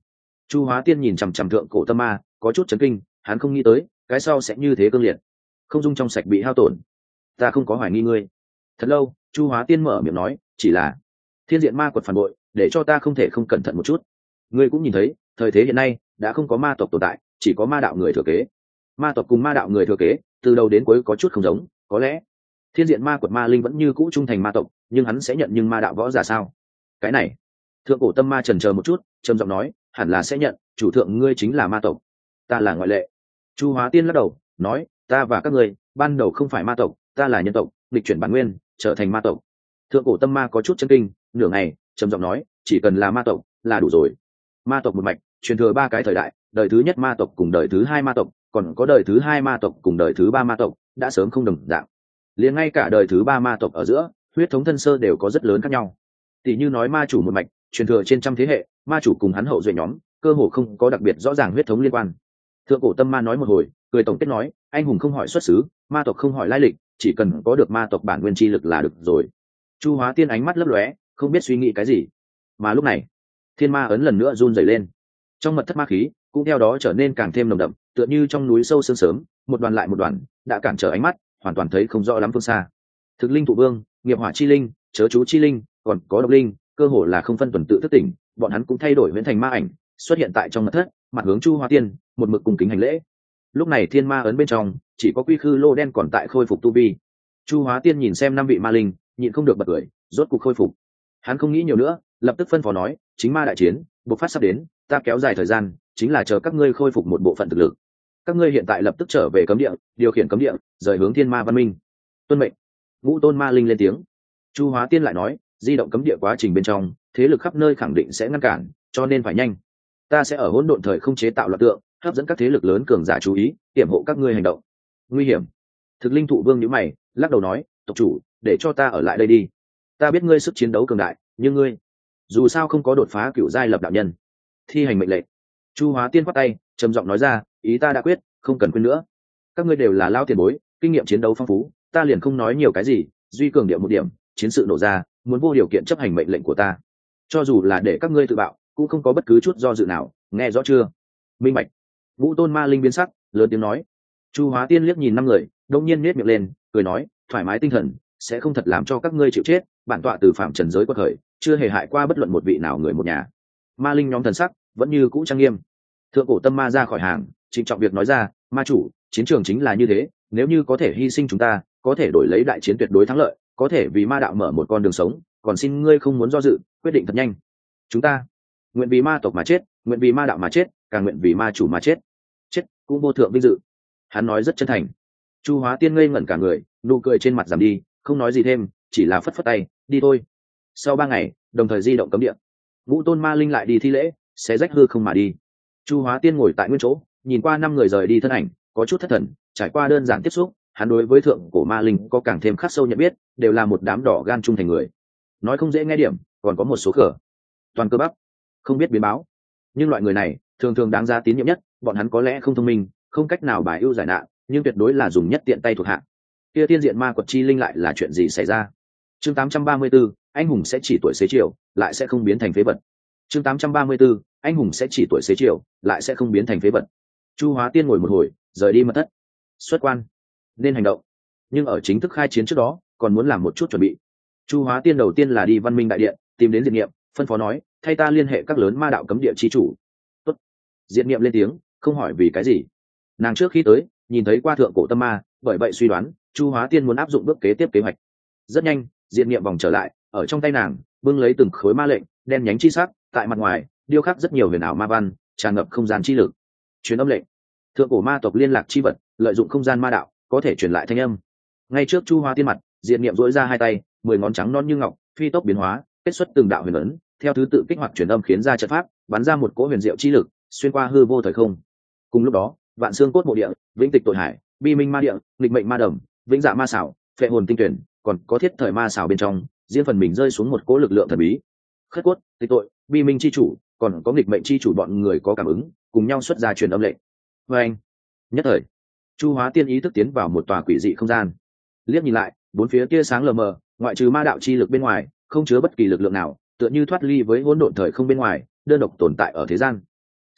Chu Hóa Tiên nhìn chằm chằm thượng cổ tâm ma có chút chấn kinh, hắn không nghĩ tới cái sau sẽ như thế cương liệt, không dung trong sạch bị hao tổn. Ta không có hoài nghi ngươi. Thật lâu Chu Hóa Tiên mở miệng nói, chỉ là thiên diện ma quật phản bội để cho ta không thể không cẩn thận một chút. Ngươi cũng nhìn thấy thời thế hiện nay đã không có ma tộc tồn tại, chỉ có ma đạo người thừa kế. Ma tộc cùng ma đạo người thừa kế từ đầu đến cuối có chút không giống, có lẽ thiên diện ma quật ma linh vẫn như cũ trung thành ma tộc, nhưng hắn sẽ nhận nhưng ma đạo võ giả sao? Cái này thượng cổ tâm ma trần chờ một chút, trầm giọng nói, hẳn là sẽ nhận. Chủ thượng ngươi chính là ma tộc, ta là ngoại lệ. Chu Hóa Tiên lắc đầu nói, ta và các ngươi ban đầu không phải ma tộc, ta là nhân tộc, nghịch chuyển bản nguyên trở thành ma tộc. Thượng cổ tâm ma có chút chân kinh, nửa ngày trầm giọng nói, chỉ cần là ma tộc là đủ rồi. Ma tộc một mạch truyền thừa ba cái thời đại, đời thứ nhất ma tộc cùng đời thứ hai ma tộc, còn có đời thứ hai ma tộc cùng đời thứ ba ma tộc, đã sớm không đồng dạng. Liền ngay cả đời thứ ba ma tộc ở giữa huyết thống thân sơ đều có rất lớn khác nhau. Tỷ như nói ma chủ một mạch truyền thừa trên trăm thế hệ, ma chủ cùng hắn hậu duệ nhóm cơ hồ không có đặc biệt rõ ràng huyết thống liên quan. Thượng cổ tâm ma nói một hồi, cười tổng kết nói, anh hùng không hỏi xuất xứ, ma tộc không hỏi lai lịch, chỉ cần có được ma tộc bản nguyên chi lực là được rồi. Chu Hóa Tiên ánh mắt lấp lóe, không biết suy nghĩ cái gì. Mà lúc này thiên ma ấn lần nữa run rẩy lên, trong mật thất ma khí cũng theo đó trở nên càng thêm nồng đậm, tựa như trong núi sâu sương sớm, một đoàn lại một đoàn đã cản trở ánh mắt, hoàn toàn thấy không rõ lắm phương xa. Thực linh thụ vương, nghiệp hỏa chi linh, chớ chú chi linh, còn có độc linh, cơ hồ là không phân tuần tự thức tỉnh, bọn hắn cũng thay đổi biến thành ma ảnh, xuất hiện tại trong mật thất, mặt hướng Chu Hóa Tiên, một mực cung kính hành lễ. Lúc này thiên ma ấn bên trong chỉ có quy khư lô đen còn tại khôi phục tu vi. Chu Hóa Tiên nhìn xem năm vị ma linh, nhịn không được bật cười, rốt cục khôi phục. Hắn không nghĩ nhiều nữa, lập tức phân phó nói, chính ma đại chiến bộc phát sắp đến, ta kéo dài thời gian chính là chờ các ngươi khôi phục một bộ phận thực lực. Các ngươi hiện tại lập tức trở về cấm địa, điều khiển cấm địa rời hướng thiên ma văn minh. Tuân mệnh. Ngũ tôn ma linh lên tiếng. Chu Hóa Tiên lại nói, di động cấm địa quá trình bên trong thế lực khắp nơi khẳng định sẽ ngăn cản, cho nên phải nhanh. Ta sẽ ở hỗn độn thời không chế tạo loạn tượng, hấp dẫn các thế lực lớn cường giả chú ý, tiềm hộ các ngươi hành động. Nguy hiểm. Thực linh thụ vương nhíu mày, lắc đầu nói, tộc chủ, để cho ta ở lại đây đi. Ta biết ngươi sức chiến đấu cường đại, nhưng ngươi dù sao không có đột phá cửu giai lập đạo nhân. Thi hành mệnh lệnh. Chu Hóa Tiên quát tay, trầm giọng nói ra, ý ta đã quyết, không cần quên nữa. Các ngươi đều là lao tiền bối, kinh nghiệm chiến đấu phong phú, ta liền không nói nhiều cái gì, duy cường điệu một điểm, chiến sự nổ ra, muốn vô điều kiện chấp hành mệnh lệnh của ta, cho dù là để các ngươi tự bạo cũng không có bất cứ chút do dự nào, nghe rõ chưa? Minh bạch. Ngũ tôn ma linh biến sắc, lớn tiếng nói. Chu Hóa Tiên liếc nhìn năm người, đông nhiên nết miệng lên, cười nói, thoải mái tinh thần, sẽ không thật làm cho các ngươi chịu chết. Bản tọa từ phạm trần giới quật khởi, chưa hề hại qua bất luận một vị nào người một nhà. Ma linh nhóm thần sắc vẫn như cũ trang nghiêm. Thượng cổ tâm ma ra khỏi hàng, trịnh trọng việc nói ra, ma chủ, chiến trường chính là như thế, nếu như có thể hy sinh chúng ta, có thể đổi lấy đại chiến tuyệt đối thắng lợi, có thể vì ma đạo mở một con đường sống, còn xin ngươi không muốn do dự, quyết định thật nhanh. Chúng ta nguyện vì ma tộc mà chết, nguyện vì ma đạo mà chết, càng nguyện vì ma chủ mà chết. Chết cũng vô thượng vinh dự. Hắn nói rất chân thành. Chu Hóa Tiên ngây ngẩn cả người, nụ cười trên mặt giảm đi, không nói gì thêm, chỉ là phất phất tay, đi thôi. Sau ba ngày đồng thời di động cấm địa, Ngũ tôn ma linh lại đi thi lễ, xé rách hư không mà đi. Chu Hóa Tiên ngồi tại nguyên chỗ, nhìn qua năm người rời đi thân ảnh, có chút thất thần. Trải qua đơn giản tiếp xúc, hắn đối với thượng cổ ma linh có càng thêm khắc sâu nhận biết, đều là một đám đỏ gan trung thành người. Nói không dễ nghe điểm, còn có một số khở toàn cơ bắp, không biết biến báo. Nhưng loại người này thường thường đáng giá tín nhiệm nhất, bọn hắn có lẽ không thông minh, không cách nào bài ưu giải nạn, nhưng tuyệt đối là dùng nhất tiện tay thuộc hạ. Kia tiên diện ma quật chi linh lại là chuyện gì xảy ra? Chương tám trăm ba mươi 834, anh hùng sẽ chỉ tuổi xế chiều, lại sẽ không biến thành phế vật. Chương tám trăm ba mươi 834, anh hùng sẽ chỉ tuổi xế chiều, lại sẽ không biến thành phế vật. Chu Hóa Tiên ngồi một hồi, rời đi mật thất. Xuất quan, nên hành động. Nhưng ở chính thức khai chiến trước đó, còn muốn làm một chút chuẩn bị. Chu Hóa Tiên đầu tiên là đi Văn Minh đại điện, tìm đến Diệt Niệm, phân phó nói, thay ta liên hệ các lớn ma đạo cấm địa chi chủ. Tốt. Diệt Niệm lên tiếng, không hỏi vì cái gì. Nàng trước khi tới, nhìn thấy qua thượng cổ tâm ma, bởi vậy suy đoán, Chu Hóa Tiên muốn áp dụng bước kế tiếp kế hoạch. Rất nhanh, Diệt Niệm vòng trở lại, ở trong tay nàng bưng lấy từng khối ma lệnh, đen nhánh chi sắc, tại mặt ngoài điêu khắc rất nhiều huyền ảo ma văn, tràn ngập không gian chi lực. Truyền âm lệnh. Thượng cổ ma tộc liên lạc chi vật, lợi dụng không gian ma đạo, có thể truyền lại thanh âm. Ngay trước Chu Hóa Tiên mặt, Diệt Niệm duỗi ra hai tay, mười ngón trắng non như ngọc, phi tốc biến hóa, kết xuất từng đạo huyền ấn, theo thứ tự kích hoạt truyền âm khiến ra trận pháp, bắn ra một cỗ huyền diệu chi lực, xuyên qua hư vô thời không. Cùng lúc đó, Vạn Xương Cốt Mộ Địa, Vĩnh Tịch Tội Hải, Bi Minh Ma Địa, Nghịch Mệnh Ma Đầm, Vĩnh Dạ Ma Xảo, Phệ Hồn Tinh Tuyển, còn có Thiết Thời Ma Xảo bên trong, riêng phần mình rơi xuống một cỗ lực lượng thần bí. Khất Cốt, Tịch Tội, Bi Minh chi chủ, còn có Nghịch Mệnh chi chủ bọn người có cảm ứng, cùng nhau xuất ra truyền âm lệnh. Và anh, nhất thời, Chu Hóa Tiên ý thức tiến vào một tòa quỷ dị không gian. Liếc nhìn lại, bốn phía tia sáng lờ mờ, ngoại trừ ma đạo chi lực bên ngoài, không chứa bất kỳ lực lượng nào, tựa như thoát ly với hỗn độn thời không bên ngoài, đơn độc tồn tại ở thế gian.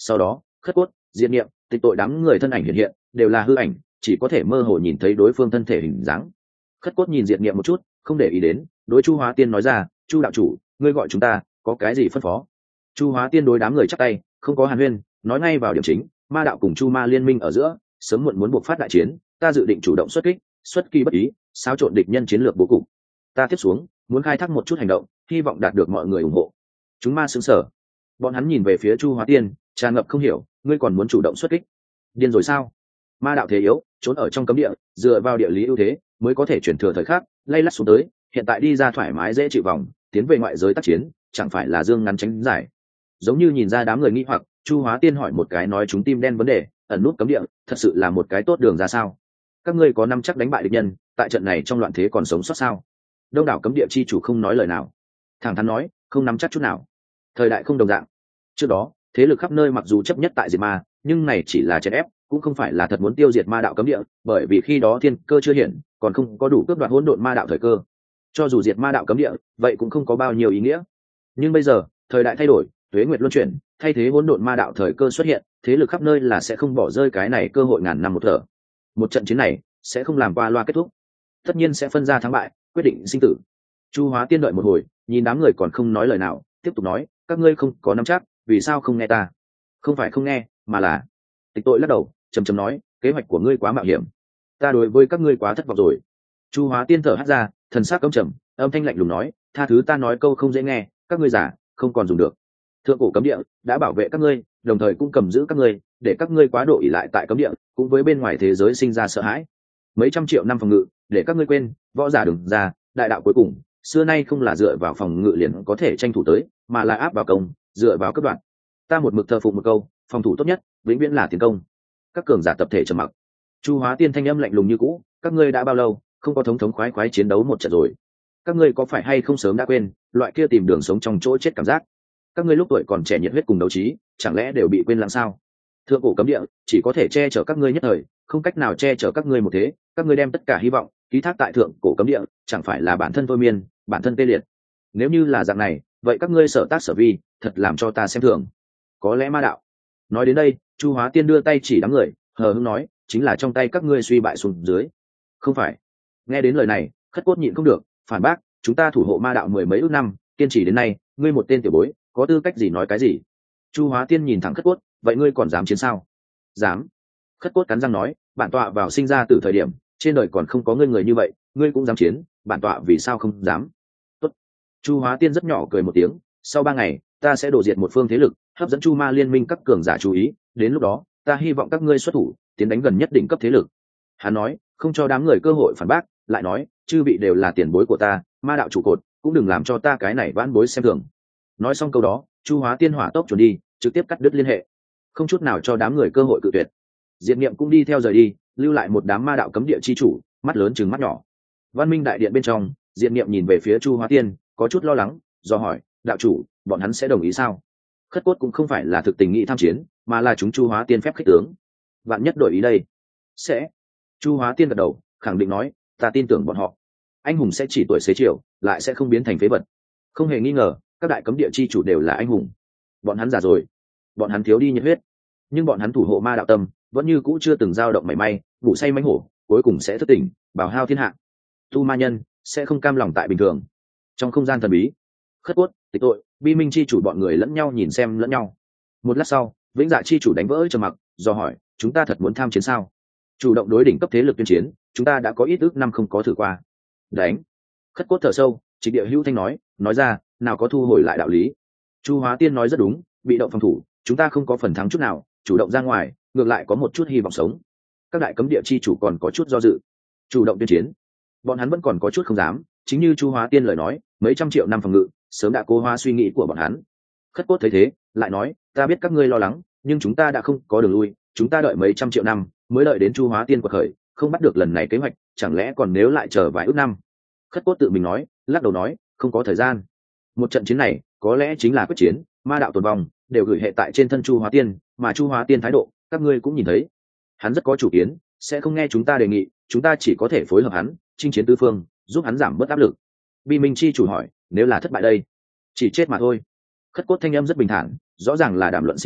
Sau đó khất cốt, diệt niệm, tịch tội đám người thân ảnh hiện hiện đều là hư ảnh, chỉ có thể mơ hồ nhìn thấy đối phương thân thể hình dáng. Khất cốt nhìn diệt niệm một chút, không để ý đến, đối Chu Hóa Tiên nói ra, Chu đạo chủ, ngươi gọi chúng ta có cái gì phân phó? Chu Hóa Tiên đối đám người chắp tay, không có hàn huyên, nói ngay vào điểm chính. Ma đạo cùng Chu Ma liên minh ở giữa sớm muộn muốn buộc phát đại chiến, ta dự định chủ động xuất kích, xuất kỳ bất ý, xáo trộn địch nhân chiến lược bố cục. Ta tiếp xuống muốn khai thác một chút hành động, hy vọng đạt được mọi người ủng hộ. Chúng ma sững sờ, bọn hắn nhìn về phía Chu Hóa Tiên, tràn ngập không hiểu, ngươi còn muốn chủ động xuất kích? Điên rồi sao? Ma đạo thế yếu, trốn ở trong cấm địa, dựa vào địa lý ưu thế mới có thể chuyển thừa thời khắc, lay lắt xuống tới, hiện tại đi ra thoải mái dễ chịu vòng, tiến về ngoại giới tác chiến, chẳng phải là dương ngắn tránh giải? Giống như nhìn ra đám người nghi hoặc, Chu Hóa Tiên hỏi một cái nói chúng tim đen vấn đề, ẩn nút cấm địa, thật sự là một cái tốt đường ra sao? Các ngươi có năm chắc đánh bại địch nhân, tại trận này trong loạn thế còn sống sót sao? Đông đảo cấm địa chi chủ không nói lời nào, thẳng thắn nói, không nắm chắc chút nào. Thời đại không đồng dạng. Trước đó, thế lực khắp nơi mặc dù chấp nhất tại diệt ma, nhưng này chỉ là chèn ép, cũng không phải là thật muốn tiêu diệt ma đạo cấm địa, bởi vì khi đó thiên cơ chưa hiện, còn không có đủ cướp đoạt hỗn độn ma đạo thời cơ. Cho dù diệt ma đạo cấm địa, vậy cũng không có bao nhiêu ý nghĩa. Nhưng bây giờ, thời đại thay đổi, tuế nguyệt luân chuyển, thay thế hỗn độn ma đạo thời cơ xuất hiện, thế lực khắp nơi là sẽ không bỏ rơi cái này cơ hội ngàn năm một thở. Một trận chiến này sẽ không làm qua loa kết thúc, tất nhiên sẽ phân ra thắng bại, quyết định sinh tử. Chu Hóa Tiên đợi một hồi, nhìn đám người còn không nói lời nào, tiếp tục nói, các ngươi không có nắm chắc, vì sao không nghe ta? Không phải không nghe, mà là Tịch Tội lắc đầu, trầm trầm nói, kế hoạch của ngươi quá mạo hiểm, ta đối với các ngươi quá thất vọng rồi. Chu Hóa Tiên thở hắt ra, thần sắc căm trầm, âm thanh lạnh lùng nói, tha thứ ta nói câu không dễ nghe, các ngươi giả không còn dùng được. Thượng cổ cấm địa đã bảo vệ các ngươi, đồng thời cũng cầm giữ các ngươi, để các ngươi quá độ ỷ lại tại cấm địa, cũng với bên ngoài thế giới sinh ra sợ hãi. Mấy trăm triệu năm phòng ngự, để các ngươi quên, võ giả đừng ra, đại đạo cuối cùng, xưa nay không là dựa vào phòng ngự liền có thể tranh thủ tới, mà là áp vào công, dựa vào cấp đoạn. Ta một mực thờ phụng một câu, phòng thủ tốt nhất, vĩnh viễn là tiến công. Các cường giả tập thể trầm mặc. Chu Hóa Tiên thanh âm lạnh lùng như cũ, các ngươi đã bao lâu không có thống thống khoái khoái chiến đấu một trận rồi? Các ngươi có phải hay không sớm đã quên, loại kia tìm đường sống trong chỗ chết cảm giác? Các ngươi lúc tuổi còn trẻ nhiệt huyết cùng đấu trí, chẳng lẽ đều bị quên lãng sao? Thượng cổ cấm địa chỉ có thể che chở các ngươi nhất thời, không cách nào che chở các ngươi một thế. Các ngươi đem tất cả hy vọng ký thác tại thượng cổ cấm địa, chẳng phải là bản thân thôi miên, bản thân tê liệt? Nếu như là dạng này, vậy các ngươi sở tác sở vi, thật làm cho ta xem thường. Có lẽ ma đạo. Nói đến đây, Chu Hóa Tiên đưa tay chỉ đám người, hờ hững nói, chính là trong tay các ngươi suy bại xuống dưới. Không phải. Nghe đến lời này, Khất Cốt nhịn không được, phản bác, chúng ta thủ hộ ma đạo mười mấy ước năm, kiên trì đến nay, ngươi một tên tiểu bối, có tư cách gì nói cái gì? Chu Hóa Tiên nhìn thẳng Khất Cốt, vậy ngươi còn dám chiến sao? Dám. Khất Cốt cắn răng nói, bản tọa vào sinh ra từ thời điểm, trên đời còn không có ngươi người như vậy, ngươi cũng dám chiến, bản tọa vì sao không dám? Tốt. Chu Hóa Tiên rất nhỏ cười một tiếng, sau ba ngày, ta sẽ đổ diệt một phương thế lực, hấp dẫn Chu Ma liên minh các cường giả chú ý, đến lúc đó, ta hy vọng các ngươi xuất thủ, tiến đánh gần nhất định cấp thế lực. Hắn nói, không cho đám người cơ hội phản bác, lại nói, chư vị đều là tiền bối của ta, ma đạo trụ cột, cũng đừng làm cho ta cái này vãn bối xem thường. Nói xong câu đó, Chu Hóa Tiên hỏa tốc chuẩn đi, trực tiếp cắt đứt liên hệ, không chút nào cho đám người cơ hội cự tuyệt. Diệt Niệm cũng đi theo rời đi, lưu lại một đám ma đạo cấm địa chi chủ, mắt lớn chừng mắt nhỏ. Văn Minh đại điện bên trong, Diệt Niệm nhìn về phía Chu Hóa Tiên, có chút lo lắng, do hỏi, đạo chủ, bọn hắn sẽ đồng ý sao? Khất Cốt cũng không phải là thực tình nghĩ tham chiến, mà là chúng Chu Hóa Tiên phép khích tướng. Vạn nhất đổi ý đây, sẽ. Chu Hóa Tiên gật đầu, khẳng định nói, ta tin tưởng bọn họ. Anh hùng sẽ chỉ tuổi xế chiều, lại sẽ không biến thành phế vật. Không hề nghi ngờ, các đại cấm địa chi chủ đều là anh hùng. Bọn hắn già rồi, bọn hắn thiếu đi nhiệt huyết, nhưng bọn hắn thủ hộ ma đạo tâm, vẫn như cũ chưa từng dao động mảy may, ngủ say mánh hổ, cuối cùng sẽ thức tỉnh, bảo hao thiên hạ. Tu ma nhân sẽ không cam lòng tại bình thường. Trong không gian thần bí, Khất Cốt, Tịch Tội, Bi Minh chi chủ bọn người lẫn nhau nhìn xem lẫn nhau. Một lát sau, Vĩnh Dạ chi chủ đánh vỡ trầm mặc, do hỏi, chúng ta thật muốn tham chiến sao? Chủ động đối đỉnh cấp thế lực tuyên chiến, chúng ta đã có ít ước năm không có thử qua. Đánh. Khất Cốt thở sâu, Trịnh Địa Hữu Thanh nói, nói ra, nào có thu hồi lại đạo lý. Chu Hóa Tiên nói rất đúng, bị động phòng thủ, chúng ta không có phần thắng chút nào, chủ động ra ngoài, ngược lại có một chút hy vọng sống. Các đại cấm địa chi chủ còn có chút do dự. Chủ động tuyên chiến, bọn hắn vẫn còn có chút không dám, chính như Chu Hóa Tiên lời nói, mấy trăm triệu năm phòng ngự, sớm đã cố hóa suy nghĩ của bọn hắn. Khất Cốt thấy thế, lại nói, ta biết các ngươi lo lắng, nhưng chúng ta đã không có đường lui, chúng ta đợi mấy trăm triệu năm mới đợi đến Chu Hóa Tiên quật khởi, không bắt được lần này kế hoạch, chẳng lẽ còn nếu lại chờ vài ước năm? Khất Cốt tự mình nói, lắc đầu nói, không có thời gian. Một trận chiến này có lẽ chính là quyết chiến, ma đạo tồn vong đều gửi hệ tại trên thân Chu Hóa Tiên, mà Chu Hóa Tiên thái độ, các ngươi cũng nhìn thấy, hắn rất có chủ kiến, sẽ không nghe chúng ta đề nghị, chúng ta chỉ có thể phối hợp hắn, chinh chiến tứ phương, giúp hắn giảm bớt áp lực. Bi Minh chi chủ hỏi, nếu là thất bại đây, chỉ chết mà thôi. Khất Cốt thanh âm rất bình thản, rõ ràng là đàm luận sinh tử,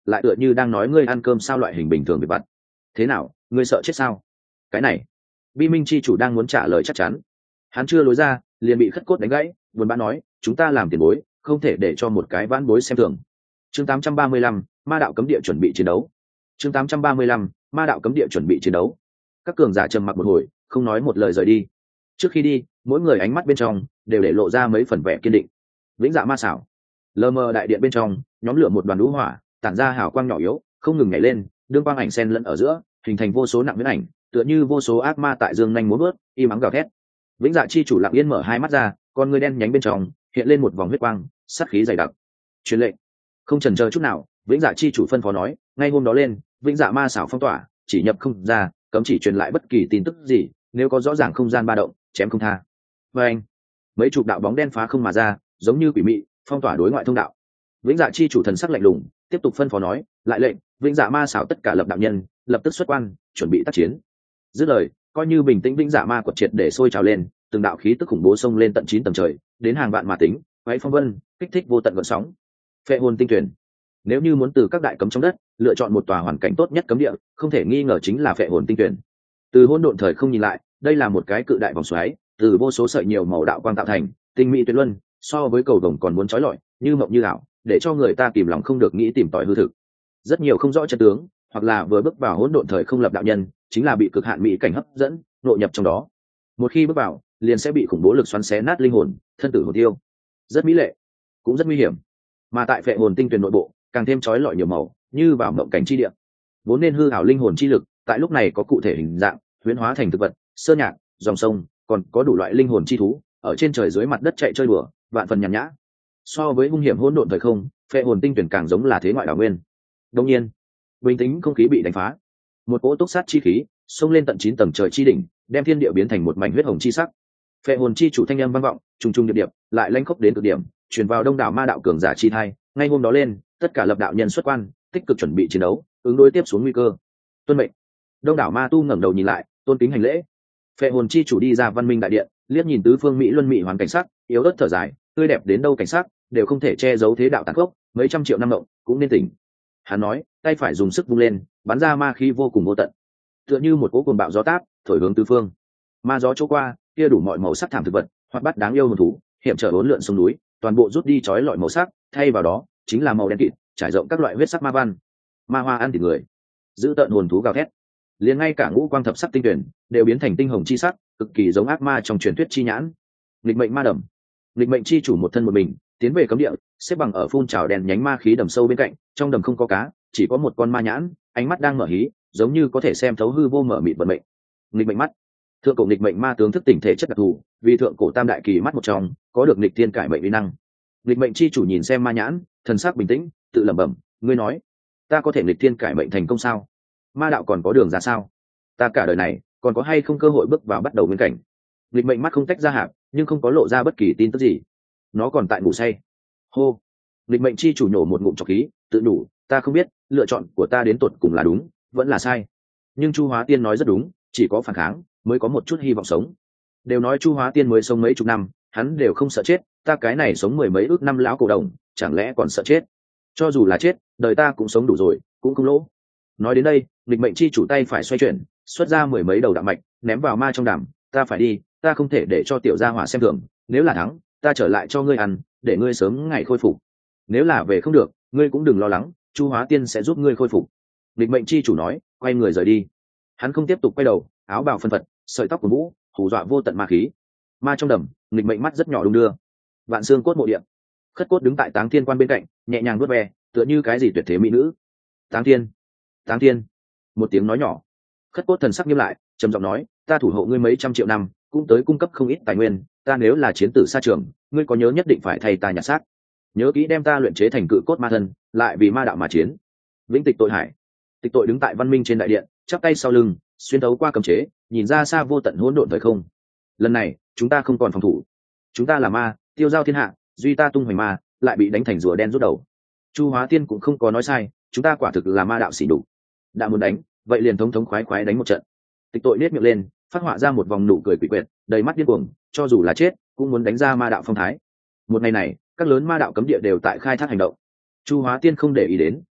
lại tựa như đang nói ngươi ăn cơm sao loại hình bình thường bị vặt. Thế nào, ngươi sợ chết sao? Cái này, bi minh chi chủ đang muốn trả lời chắc chắn, hắn chưa lối ra liền bị khất cốt đánh gãy, buồn bã nói, chúng ta làm tiền bối không thể để cho một cái vãn bối xem thường. Chương tám trăm ba mươi lăm, ma đạo cấm địa chuẩn bị chiến đấu. Chương tám trăm ba mươi lăm, ma đạo cấm địa chuẩn bị chiến đấu. Các cường giả trầm mặc một hồi, không nói một lời rời đi. Trước khi đi, mỗi người ánh mắt bên trong đều để lộ ra mấy phần vẻ kiên định. Vĩnh Dạ Ma Xảo, lờ mờ đại điện bên trong, nhóm lửa một đoàn lũ hỏa, tản ra hào quang nhỏ yếu, không ngừng nhảy lên, đương quang ảnh xen lẫn ở giữa, hình thành vô số nặng huyễn ảnh, tựa như vô số ác ma tại dương nhanh múa vớt, im ắng gào thét. Vĩnh Dạ chi chủ lặng yên mở hai mắt ra, con ngươi đen nhánh bên trong hiện lên một vòng huyết quang, sát khí dày đặc. Truyền lệnh. Không chần chờ chút nào, Vĩnh Dạ chi chủ phân phó nói, ngay hôm đó lên, Vĩnh Dạ Ma Xảo phong tỏa, chỉ nhập không ra, cấm chỉ truyền lại bất kỳ tin tức gì, nếu có rõ ràng không gian ba động, chém không tha. Và anh, mấy chục đạo bóng đen phá không mà ra, giống như quỷ mị, phong tỏa đối ngoại thông đạo. Vĩnh Dạ chi chủ thần sắc lạnh lùng, tiếp tục phân phó nói, lại lệnh, Vĩnh Dạ Ma Xảo tất cả lập đạo nhân, lập tức xuất quan, chuẩn bị tác chiến. Dứt lời, coi như bình tĩnh Vĩnh Dạ Ma quật triệt để sôi trào lên, từng đạo khí tức khủng bố xông lên tận chín tầng trời, đến hàng vạn mà tính, quấy phong vân, kích thích vô tận gợn sóng. Phệ hồn tinh tuyển. Nếu như muốn từ các đại cấm trong đất lựa chọn một tòa hoàn cảnh tốt nhất cấm địa, không thể nghi ngờ chính là Phệ hồn tinh tuyển. Từ hỗn độn thời không nhìn lại, đây là một cái cự đại vòng xoáy, từ vô số sợi nhiều màu đạo quang tạo thành, tinh mỹ tuyệt luân, so với cầu vồng còn muốn chói lọi, như mộng như ảo, để cho người ta kìm lòng không được nghĩ tìm tòi hư thực. Rất nhiều không rõ chân tướng, hoặc là vừa bước vào hỗn độn thời không lập đạo nhân, chính là bị cực hạn mỹ cảnh hấp dẫn, nội nhập trong đó. Một khi bước vào, liền sẽ bị khủng bố lực xoắn xé nát linh hồn, thân tử hồn tiêu. Rất mỹ lệ, cũng rất nguy hiểm. Mà tại Phệ hồn tinh tuyển nội bộ, càng thêm chói lọi nhiều màu, như vào mộng cảnh chi địa. Vốn nên hư ảo linh hồn chi lực, tại lúc này có cụ thể hình dạng, huyễn hóa thành thực vật, sơn nhạc, dòng sông, còn có đủ loại linh hồn chi thú, ở trên trời dưới mặt đất chạy chơi đùa, vạn phần nhàn nhã. So với hung hiểm hỗn độn thời không, Phệ hồn tinh tuyển càng giống là thế ngoại đảo nguyên. Đương nhiên, bình tĩnh không khí bị đánh phá, một cỗ túc sát chi khí xông lên tận chín tầng trời chi đỉnh, đem thiên địa biến thành một mảnh huyết hồng chi sắc. Phệ hồn chi chủ thanh âm vang vọng, trùng trùng điệp điệp, lại lanh khốc đến cực điểm, truyền vào đông đảo ma đạo cường giả chi thai. Ngay hôm đó lên, tất cả lập đạo nhân xuất quan, tích cực chuẩn bị chiến đấu, ứng đối tiếp xuống nguy cơ. Tuân mệnh. Đông đảo ma tu ngẩng đầu nhìn lại, tôn kính hành lễ. Phệ hồn chi chủ đi ra văn minh đại điện, liếc nhìn tứ phương mỹ luân mỹ hoàn cảnh sắc, yếu ớt thở dài, tươi đẹp đến đâu cảnh sắc đều không thể che giấu thế đạo tàn khốc, mấy trăm triệu năm động cũng nên tỉnh. Hắn nói, tay phải dùng sức vung lên, bắn ra ma khí vô cùng vô tận, tựa như một cỗ cuồng bạo gió táp, thổi hướng tứ phương. Ma gió chỗ qua, kia đủ mọi màu sắc thảm thực vật, hoặc bắt đáng yêu hồn thú, hiểm trở uốn lượn sông núi, toàn bộ rút đi chói lọi màu sắc, thay vào đó chính là màu đen kịt, trải rộng các loại huyết sắc ma văn. Ma hoa ăn thịt người, giữ tợn hồn thú gào thét, liền ngay cả ngũ quang thập sắc tinh tuyển đều biến thành tinh hồng chi sắc, cực kỳ giống ác ma trong truyền thuyết chi nhãn. Nghịch mệnh ma đầm, nghịch mệnh chi chủ một thân một mình tiến về cấm địa, xếp bằng ở phun trào đèn nhánh ma khí đầm sâu bên cạnh, trong đầm không có cá, chỉ có một con ma nhãn, ánh mắt đang mở hí, giống như có thể xem thấu hư vô mở mịt vận mệnh. Nghịch mệnh mắt, thượng cổ nghịch mệnh ma tướng thức tỉnh thể chất đặc thù, vì thượng cổ tam đại kỳ mắt một trong, có được nghịch thiên cải mệnh uy năng. Nghịch mệnh chi chủ nhìn xem ma nhãn, thần sắc bình tĩnh, tự lẩm bẩm, ngươi nói, ta có thể nghịch thiên cải mệnh thành công sao? Ma đạo còn có đường ra sao? Ta cả đời này còn có hay không cơ hội bước vào bắt đầu nguyên cảnh? Nghịch mệnh mắt không tách ra hạp, nhưng không có lộ ra bất kỳ tin tức gì. Nó còn tại ngủ say. Hô. Nghịch mệnh chi chủ nhổ một ngụm trọc khí, tự đủ, ta không biết lựa chọn của ta đến tột cùng là đúng vẫn là sai, nhưng Chu Hóa Tiên nói rất đúng, chỉ có phản kháng mới có một chút hy vọng sống. Đều nói Chu Hóa Tiên mới sống mấy chục năm, hắn đều không sợ chết, ta cái này sống mười mấy ước năm lão cổ đồng, chẳng lẽ còn sợ chết? Cho dù là chết, đời ta cũng sống đủ rồi, cũng không lỗ. Nói đến đây, nghịch mệnh chi chủ tay phải xoay chuyển, xuất ra mười mấy đầu đạo mạch, ném vào ma trong đàm, ta phải đi, ta không thể để cho tiểu gia hỏa xem thường, nếu là thắng, ta trở lại cho ngươi ăn, để ngươi sớm ngày khôi phục. Nếu là về không được, ngươi cũng đừng lo lắng, Chu Hóa Tiên sẽ giúp ngươi khôi phục. Nghịch mệnh chi chủ nói, quay người rời đi. Hắn không tiếp tục quay đầu, áo bào phân phật, sợi tóc của vũ, hù dọa vô tận ma khí. Ma trong đầm, nghịch mệnh mắt rất nhỏ đung đưa. Vạn xương cốt mộ điện, khất cốt đứng tại Táng Thiên Quan bên cạnh, nhẹ nhàng vuốt ve, tựa như cái gì tuyệt thế mỹ nữ. Táng Thiên, Táng Thiên, một tiếng nói nhỏ. Khất cốt thần sắc nghiêm lại, trầm giọng nói, ta thủ hộ ngươi mấy trăm triệu năm, cũng tới cung cấp không ít tài nguyên, ta nếu là chiến tử xa trường, ngươi có nhớ nhất định phải thay ta nhặt xác, nhớ kỹ đem ta luyện chế thành cự cốt ma thân, lại vì ma đạo mà chiến. Vĩnh Tịch Tội Hải, Tịch Tội đứng tại văn minh trên đại điện, chắp tay sau lưng, xuyên thấu qua cấm chế, nhìn ra xa vô tận hỗn độn thời không. Lần này chúng ta không còn phòng thủ, chúng ta là ma, tiêu giao thiên hạ, duy ta tung hoành ma, lại bị đánh thành rùa đen rút đầu. Chu Hóa Tiên cũng không có nói sai, chúng ta quả thực là ma đạo xỉ đục, đã muốn đánh, vậy liền thống thống khoái khoái đánh một trận. Tịch Tội nét miệng lên, phát họa ra một vòng nụ cười quỷ quyệt, đầy mắt điên cuồng, cho dù là chết cũng muốn đánh ra ma đạo phong thái. Một ngày này, các lớn ma đạo cấm địa đều tại khai thác hành động. Chu Hóa Tiên không để ý đến,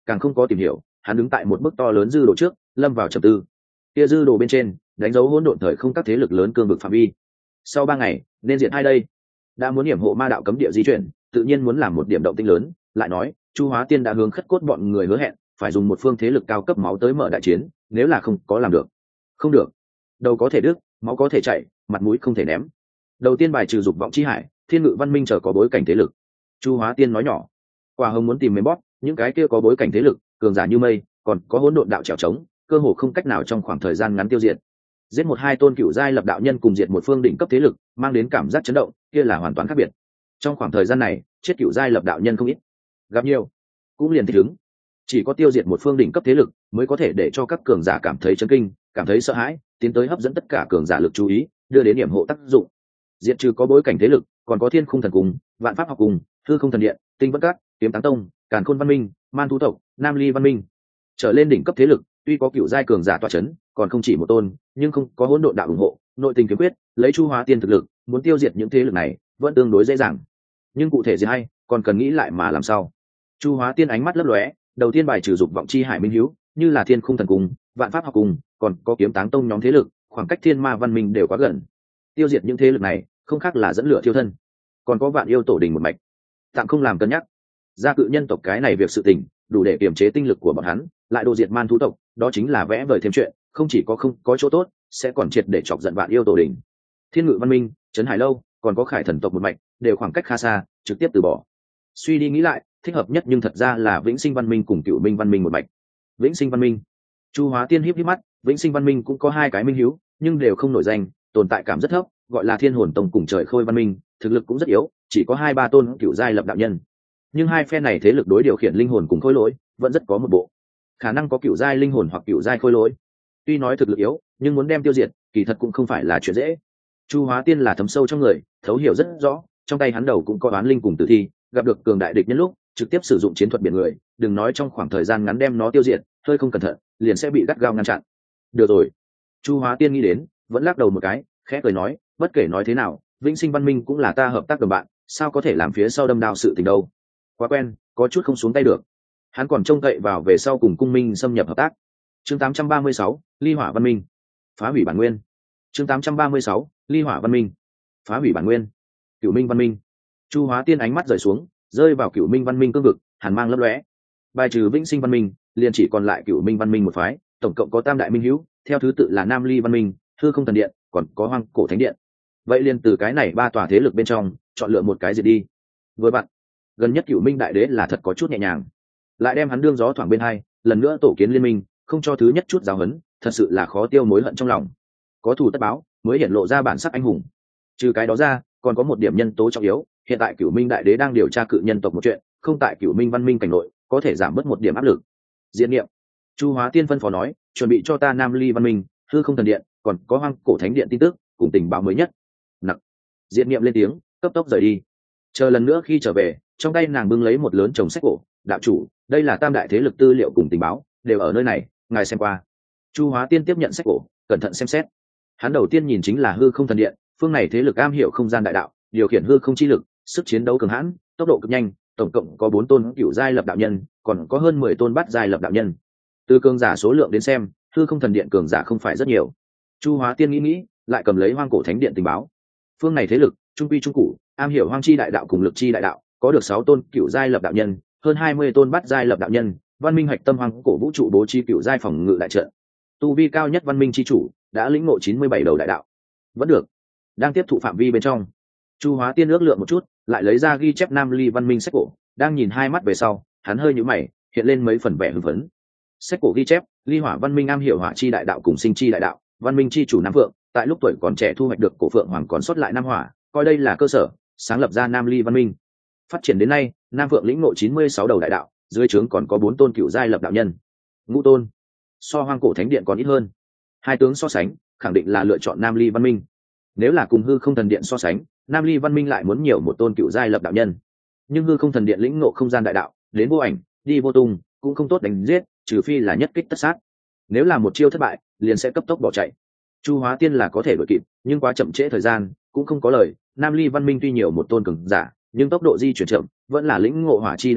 càng không có tìm hiểu. Hắn đứng tại một bức to lớn dư đồ trước, lâm vào trầm tư. Kia dư đồ bên trên đánh dấu hỗn độn thời không các thế lực lớn cương vực phạm vi. Sau ba ngày nên diện hai đây. Đã muốn hiểm hộ ma đạo cấm địa di chuyển, tự nhiên muốn làm một điểm động tĩnh lớn. Lại nói Chu Hóa Tiên đã hướng khất cốt bọn người hứa hẹn phải dùng một phương thế lực cao cấp máu tới mở đại chiến, nếu là không có làm được không được, đầu có thể đứt, máu có thể chảy, mặt mũi không thể ném. Đầu tiên bài trừ dục vọng chi hải, Thiên Ngự Văn Minh chờ có bối cảnh thế lực. Chu Hóa Tiên nói nhỏ. Quả Hồng muốn tìm mềm bóp những cái kia có bối cảnh thế lực cường giả như mây, còn có hỗn độn đạo trèo trống, cơ hồ không cách nào trong khoảng thời gian ngắn tiêu diệt. Giết một hai tôn cựu giai lập đạo nhân cùng diệt một phương đỉnh cấp thế lực, mang đến cảm giác chấn động kia là hoàn toàn khác biệt. Trong khoảng thời gian này chết cựu giai lập đạo nhân không ít, gặp nhiều cũng liền thích ứng. Chỉ có tiêu diệt một phương đỉnh cấp thế lực mới có thể để cho các cường giả cảm thấy chấn kinh, cảm thấy sợ hãi, tiến tới hấp dẫn tất cả cường giả lực chú ý, đưa đến điểm hộ tác dụng. Diệt trừ có bối cảnh thế lực, còn có Thiên Khung Thần Cung, Vạn Pháp Học Cung, Hư Không Thần Điện, Tinh Vân Các, Kiếm Táng Tông, Càn Khôn Văn Minh, Man Thú Tộc, Nam Ly Văn Minh. Trở lên đỉnh cấp thế lực, tuy có cựu giai cường giả tọa chấn, còn không chỉ một tôn, nhưng không có hỗn độn đạo ủng hộ, nội tình kiếm quyết, lấy Chu Hóa Tiên thực lực, muốn tiêu diệt những thế lực này, vẫn tương đối dễ dàng. Nhưng cụ thể gì hay, còn cần nghĩ lại mà làm sao. Chu Hóa Tiên ánh mắt lấp lóe, đầu tiên bài trừ dục vọng chi hải minh hữu, như là Thiên Khung Thần Cung, Vạn Pháp Học Cung, còn có Kiếm Táng Tông nhóm thế lực, khoảng cách Thiên Ma Văn Minh đều quá gần. Tiêu diệt những thế lực này, không khác là dẫn lửa thiêu thân. Còn có Vạn Yêu Tổ Đình một mạch, tạm không làm cân nhắc. Gia cự nhân tộc cái này việc sự tình, đủ để kiềm chế tinh lực của bọn hắn, lại đồ diệt Man Thú Tộc, đó chính là vẽ vời thêm chuyện, không chỉ có không có chỗ tốt, sẽ còn triệt để chọc giận Vạn Yêu Tổ Đình. Thiên Ngự Văn Minh, Trấn Hải Lâu, còn có Khải Thần Tộc một mạch, đều khoảng cách khá xa, trực tiếp từ bỏ. Suy đi nghĩ lại, thích hợp nhất nhưng thật ra là Vĩnh Sinh Văn Minh cùng Cựu Minh Văn Minh một mạch. Vĩnh Sinh Văn Minh, Chu Hóa Tiên híp híp mắt, Vĩnh Sinh Văn Minh cũng có hai cái minh hiếu, nhưng đều không nổi danh, tồn tại cảm rất thấp, gọi là Thiên Hồn Tông cùng Trời Khôi Văn Minh, thực lực cũng rất yếu, chỉ có hai ba tôn cựu giai lập đạo nhân. Nhưng hai phe này thế lực đối điều khiển linh hồn cùng khối lỗi, vẫn rất có một bộ. Khả năng có cựu giai linh hồn hoặc cựu giai khối lỗi. Tuy nói thực lực yếu, nhưng muốn đem tiêu diệt, kỳ thật cũng không phải là chuyện dễ. Chu Hóa Tiên là thấm sâu trong người, thấu hiểu rất rõ, trong tay hắn đầu cũng có oán linh cùng tử thi, gặp được cường đại địch nhân lúc, trực tiếp sử dụng chiến thuật biển người, đừng nói trong khoảng thời gian ngắn đem nó tiêu diệt, hơi không cẩn thận, liền sẽ bị gắt gao ngăn chặn. Được rồi, Chu Hóa Tiên nghĩ đến, vẫn lắc đầu một cái, khẽ cười nói, bất kể nói thế nào, Vĩnh Sinh Văn Minh cũng là ta hợp tác đồng bạn, sao có thể làm phía sau đâm đao sự tình đâu. Quá quen, có chút không xuống tay được. Hắn còn trông cậy vào về sau cùng Cung Minh xâm nhập hợp tác. Chương tám trăm ba mươi sáu, Ly Hỏa Văn Minh, phá hủy bản nguyên. Chương tám trăm ba mươi sáu, Ly Hỏa Văn Minh, phá hủy bản nguyên. Cửu Minh Văn Minh. Chu Hóa Tiên ánh mắt rời xuống, rơi vào Cửu Minh Văn Minh cương vực, hàn mang lấp lóe. Bài trừ Vĩnh Sinh Văn Minh, liền chỉ còn lại Cửu Minh Văn Minh một phái, tổng cộng có tam đại minh hữu, theo thứ tự là Nam Ly Văn Minh, Hư Không Thần Điện, còn có Hoang Cổ Thánh Điện. Vậy liền từ cái này ba tòa thế lực bên trong, chọn lựa một cái diệt đi. Với bạn, gần nhất Cửu Minh Đại Đế là thật có chút nhẹ nhàng, lại đem hắn đương gió thoảng bên hai, lần nữa tổ kiến liên minh, không cho thứ nhất chút giáo huấn, thật sự là khó tiêu mối hận trong lòng. Có thù tất báo, mới hiện lộ ra bản sắc anh hùng. Trừ cái đó ra, còn có một điểm nhân tố trọng yếu, hiện tại Cửu Minh Đại Đế đang điều tra cự nhân tộc một chuyện, không tại Cửu Minh Văn Minh cảnh nội, có thể giảm bớt một điểm áp lực. Diễn nghiệm. Chu Hóa Tiên phân phó nói, chuẩn bị cho ta Nam Ly Văn Minh, Hư Không Thần Điện, còn có Hoang Cổ Thánh Điện tin tức, cùng tình báo mới nhất. Nặc. Diễn nghiệm lên tiếng, cấp tốc rời đi. Chờ lần nữa khi trở về, trong tay nàng bưng lấy một lớn chồng sách cổ, đạo chủ, đây là tam đại thế lực tư liệu cùng tình báo, đều ở nơi này, ngài xem qua. Chu Hóa Tiên tiếp nhận sách cổ, cẩn thận xem xét. Hắn đầu tiên nhìn chính là Hư Không Thần Điện, phương này thế lực am hiểu không gian đại đạo, điều khiển hư không chi lực, sức chiến đấu cường hãn, tốc độ cực nhanh, tổng cộng có bốn tôn cửu giai lập đạo nhân, còn có hơn mười tôn bát giai lập đạo nhân. Từ cường giả số lượng đến xem, Hư Không Thần Điện cường giả không phải rất nhiều. Chu Hóa Tiên nghĩ nghĩ, lại cầm lấy Hoang Cổ Thánh Điện tình báo. Phương này thế lực, trung quy trung cụ, am hiểu hoang chi đại đạo cùng lực chi đại đạo, có được sáu tôn cửu giai lập đạo nhân, hơn hai mươi tôn bát giai lập đạo nhân, văn minh hạch tâm hoang cổ vũ trụ bố trí cửu giai phòng ngự đại trận. Tu vi cao nhất văn minh chi chủ, đã lĩnh ngộ chín mươi bảy đầu đại đạo. Vẫn được, đang tiếp thụ phạm vi bên trong. Chu Hóa Tiên ước lượng một chút, lại lấy ra ghi chép Nam Ly Văn Minh sách cổ, đang nhìn hai mắt về sau, hắn hơi nhíu mày, hiện lên mấy phần vẻ hưng phấn. Sách cổ ghi chép, Ly Hỏa Văn Minh am hiểu hỏa chi đại đạo cùng sinh chi đại đạo, văn minh chi chủ Nam Phượng, tại lúc tuổi còn trẻ thu hoạch được cổ phượng hoàng còn sót lại Nam Hỏa, coi đây là cơ sở, sáng lập ra Nam Ly Văn Minh. Phát triển đến nay, Nam Phượng lĩnh ngộ chín mươi sáu đầu đại đạo, dưới trướng còn có bốn tôn cửu giai lập đạo nhân. Ngũ tôn, so Hoang Cổ Thánh Điện còn ít hơn. Hai tướng so sánh, khẳng định là lựa chọn Nam Ly Văn Minh. Nếu là cùng Hư Không Thần Điện so sánh, Nam Ly Văn Minh lại muốn nhiều một tôn cửu giai lập đạo nhân. Nhưng Hư Không Thần Điện lĩnh ngộ không gian đại đạo, đến vô ảnh, đi vô tung, cũng không tốt đánh giết, trừ phi là nhất kích tất sát. Nếu là một chiêu thất bại, liền sẽ cấp tốc bỏ chạy. Chu Hóa Tiên là có thể đuổi kịp, nhưng quá chậm trễ thời gian, cũng không có lời. Nam Ly Văn Minh tuy nhiều một tôn cường giả, nhưng tốc độ di chuyển chậm, vẫn là lĩnh ngộ hỏa chi đại đạo,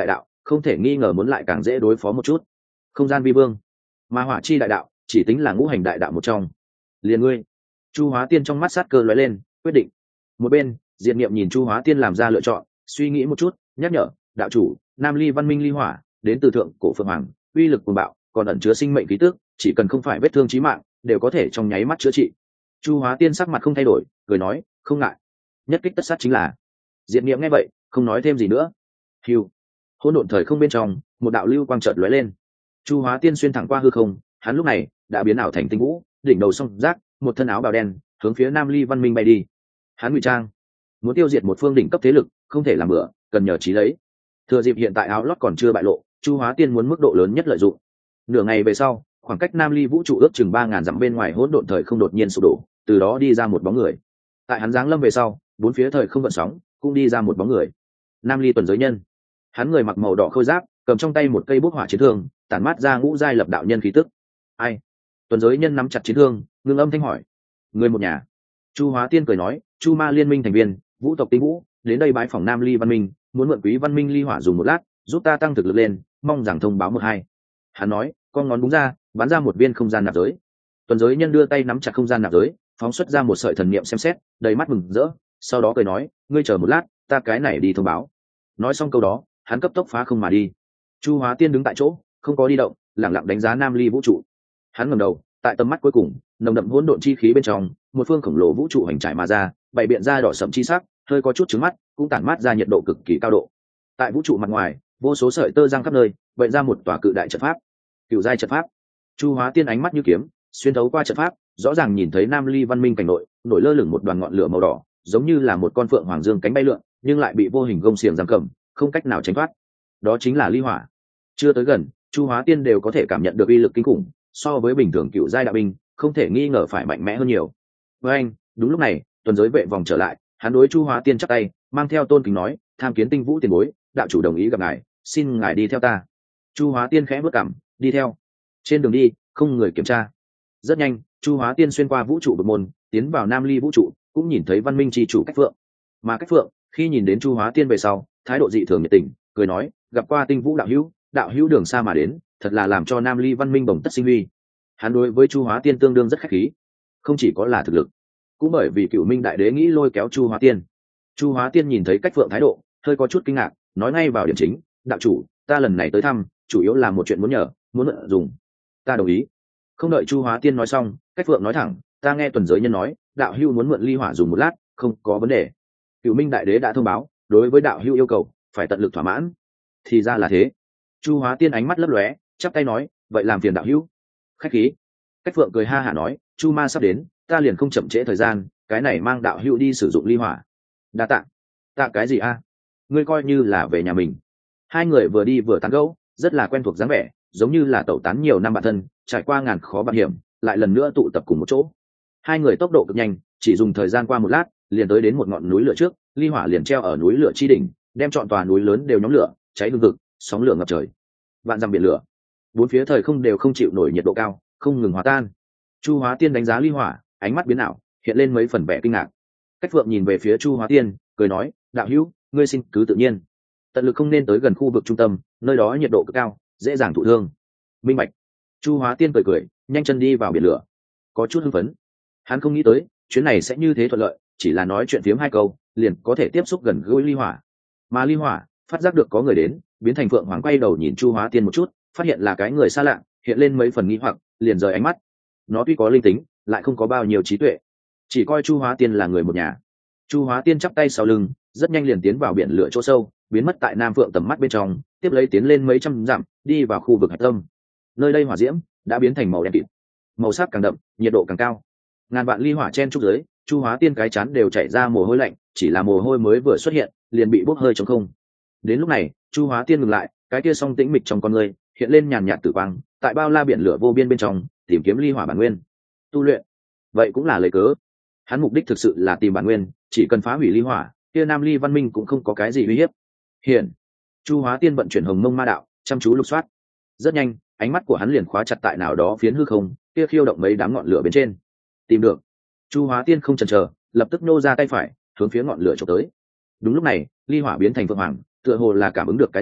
không thể nghi ngờ muốn lại càng dễ đối phó một chút. Không gian vi vương, mà hỏa chi đại đạo chỉ tính là ngũ hành đại đạo một trong. Liền ngươi. Chu Hóa Tiên trong mắt sát cơ lóe lên, quyết định. Một bên, Diệt Niệm nhìn Chu Hóa Tiên làm ra lựa chọn, suy nghĩ một chút, nhắc nhở, đạo chủ, Nam Ly Văn Minh ly hỏa, đến từ thượng cổ phượng hoàng, uy lực cuồng bạo, còn ẩn chứa sinh mệnh khí tức, chỉ cần không phải vết thương chí mạng, đều có thể trong nháy mắt chữa trị. Chu Hóa Tiên sắc mặt không thay đổi, cười nói, không ngại, nhất kích tất sát chính là. Diệt Niệm nghe vậy, không nói thêm gì nữa. Hưu. Hỗn độn thời không bên trong, một đạo lưu quang chợt lóe lên. Chu Hóa Tiên xuyên thẳng qua hư không, hắn lúc này đã biến ảo thành tinh vũ, đỉnh đầu song giác, một thân áo bào đen, hướng phía Nam Ly Văn Minh bay đi. Hắn ngụy trang, muốn tiêu diệt một phương đỉnh cấp thế lực, không thể làm bừa, cần nhờ trí lấy. Thừa dịp hiện tại áo lót còn chưa bại lộ, Chu Hóa Tiên muốn mức độ lớn nhất lợi dụng. Nửa ngày về sau, khoảng cách Nam Ly vũ trụ ước chừng ba ngàn dặm bên ngoài hỗn độn thời không đột nhiên sụp đổ, từ đó đi ra một bóng người. Tại hắn giáng lâm về sau, bốn phía thời không gợn sóng, cũng đi ra một bóng người. Nam Ly tuần giới nhân. Hắn người mặc màu đỏ khôi giáp, cầm trong tay một cây bút hỏa chiến thương, tản mát ra ngũ giai lập đạo nhân khí tức. Ai? Tuần giới nhân nắm chặt chiến thương, ngưng âm thanh hỏi. Người một nhà. Chu Hóa Tiên cười nói, Chu Ma liên minh thành viên, vũ tộc Tinh Vũ, đến đây bái phỏng Nam Ly Văn Minh, muốn mượn Quý Văn Minh ly hỏa dùng một lát, giúp ta tăng thực lực lên, mong rằng thông báo một hai. Hắn nói, con ngón búng ra, bắn ra một viên không gian nạp giới. Tuần giới nhân đưa tay nắm chặt không gian nạp giới, phóng xuất ra một sợi thần niệm xem xét, đầy mắt mừng rỡ, sau đó cười nói, ngươi chờ một lát, ta cái này đi thông báo. Nói xong câu đó, hắn cấp tốc phá không mà đi. Chu Hóa Tiên đứng tại chỗ, không có đi động, lặng lặng đánh giá Nam Ly vũ trụ. Hắn ngẩng đầu, tại tầm mắt cuối cùng, nồng đậm hỗn độn chi khí bên trong, một phương khổng lồ vũ trụ hành trải mà ra, bảy biện ra đỏ sẫm chi sắc, hơi có chút trứng mắt, cũng tản mát ra nhiệt độ cực kỳ cao độ. Tại vũ trụ mặt ngoài, vô số sợi tơ giăng khắp nơi, vậy ra một tòa cự đại trận pháp. Cửu giai trận pháp. Chu Hóa Tiên ánh mắt như kiếm, xuyên thấu qua trận pháp, rõ ràng nhìn thấy Nam Ly Văn Minh cảnh nội, nổi lơ lửng một đoàn ngọn lửa màu đỏ, giống như là một con phượng hoàng dương cánh bay lượn, nhưng lại bị vô hình gông xiềng giam cầm, không cách nào tránh thoát. Đó chính là ly hỏa. Chưa tới gần, Chu Hóa Tiên đều có thể cảm nhận được uy lực kinh khủng, so với bình thường cựu giai đạo binh, không thể nghi ngờ phải mạnh mẽ hơn nhiều. Với anh, đúng lúc này, tuần giới vệ vòng trở lại, hắn đối Chu Hóa Tiên chắp tay, mang theo tôn kính nói, tham kiến Tinh Vũ tiền bối, đạo chủ đồng ý gặp ngài, xin ngài đi theo ta. Chu Hóa Tiên khẽ bước cằm, đi theo. Trên đường đi, không người kiểm tra. Rất nhanh, Chu Hóa Tiên xuyên qua vũ trụ bậc môn, tiến vào Nam Ly vũ trụ, cũng nhìn thấy Văn Minh chi chủ Cách Phượng. Mà Cách Phượng, khi nhìn đến Chu Hóa Tiên về sau, thái độ dị thường nhiệt tình, cười nói, gặp qua Tinh Vũ đạo hữu, đạo hữu đường xa mà đến, thật là làm cho Nam Ly Văn Minh bồng tất sinh huy. Hắn đối với Chu Hóa Tiên tương đương rất khách khí, không chỉ có là thực lực, cũng bởi vì Cửu Minh đại đế nghĩ lôi kéo Chu Hóa Tiên. Chu Hóa Tiên nhìn thấy Cách Phượng thái độ, hơi có chút kinh ngạc, nói ngay vào điểm chính, đạo chủ, ta lần này tới thăm, chủ yếu là một chuyện muốn nhờ, muốn mượn dùng. Ta đồng ý. Không đợi Chu Hóa Tiên nói xong, Cách Phượng nói thẳng, ta nghe tuần giới nhân nói, đạo hữu muốn mượn ly hỏa dùng một lát, không có vấn đề. Cửu Minh đại đế đã thông báo, đối với đạo hữu yêu cầu, phải tận lực thỏa mãn. Thì ra là thế. Chu Hóa Tiên ánh mắt lấp lóe, chắp tay nói, vậy làm phiền đạo hữu. Khách khí. Cách Phượng cười ha hả nói, Chu ma sắp đến, ta liền không chậm trễ thời gian, cái này mang đạo hữu đi sử dụng ly hỏa. Đa tạ. Tạ cái gì a? Ngươi coi như là về nhà mình. Hai người vừa đi vừa tán gẫu, rất là quen thuộc dáng vẻ, giống như là tẩu tán nhiều năm bạn thân, trải qua ngàn khó bạc hiểm, lại lần nữa tụ tập cùng một chỗ. Hai người tốc độ cực nhanh, chỉ dùng thời gian qua một lát, liền tới đến một ngọn núi lửa trước, ly hỏa liền treo ở núi lửa chi đỉnh, đem trọn tòa núi lớn đều nhóm lửa, cháy hừng hực, sóng lửa ngập trời. Vạn dặm biển lửa, bốn phía thời không đều không chịu nổi nhiệt độ cao, không ngừng hòa tan. Chu Hóa Tiên đánh giá ly hỏa, ánh mắt biến ảo, hiện lên mấy phần vẻ kinh ngạc. Cách Phượng nhìn về phía Chu Hóa Tiên, cười nói, đạo hữu, ngươi xin cứ tự nhiên, tận lực không nên tới gần khu vực trung tâm, nơi đó nhiệt độ cực cao, dễ dàng thụ thương. Minh bạch. Chu Hóa Tiên cười cười, nhanh chân đi vào biển lửa, có chút hưng phấn. Hắn không nghĩ tới chuyến này sẽ như thế thuận lợi, chỉ là nói chuyện phiếm hai câu, liền có thể tiếp xúc gần gũi ly hỏa. Mà ly hỏa phát giác được có người đến, biến thành Phượng Hoàng quay đầu nhìn Chu Hóa Tiên một chút, phát hiện là cái người xa lạ, hiện lên mấy phần nghi hoặc, liền rời ánh mắt. Nó tuy có linh tính, lại không có bao nhiêu trí tuệ, chỉ coi Chu Hóa Tiên là người một nhà. Chu Hóa Tiên chắp tay sau lưng, rất nhanh liền tiến vào biển lửa chỗ sâu, biến mất tại Nam Phượng tầm mắt bên trong, tiếp lấy tiến lên mấy trăm dặm, đi vào khu vực hạch tâm. Nơi đây hỏa diễm đã biến thành màu đen kịt, màu sắc càng đậm, nhiệt độ càng cao. Ngàn vạn ly hỏa chen trúc dưới, Chu Hóa Tiên cái chán đều chảy ra mồ hôi lạnh, chỉ là mồ hôi mới vừa xuất hiện, liền bị bốc hơi trống không. Đến lúc này, Chu Hóa Tiên ngừng lại, cái kia song tĩnh mịch trong con người hiện lên nhàn nhạt tử quang, tại bao la biển lửa vô biên bên trong, tìm kiếm ly hỏa bản nguyên. Tu luyện, vậy cũng là lời cớ. Hắn mục đích thực sự là tìm bản nguyên, chỉ cần phá hủy ly hỏa, kia Nam Ly Văn Minh cũng không có cái gì uy hiếp. Hiện, Chu Hóa Tiên vận chuyển Hồng Mông Ma Đạo, chăm chú lục soát. Rất nhanh, ánh mắt của hắn liền khóa chặt tại nào đó phiến hư không, kia khiêu động mấy đám ngọn lửa bên trên. Tìm được. Chu Hóa Tiên không chần chờ, lập tức nô ra tay phải, hướng phía ngọn lửa chụp tới. Đúng lúc này, ly hỏa biến thành phượng hoàng, tựa hồ là cảm ứng được cái gì,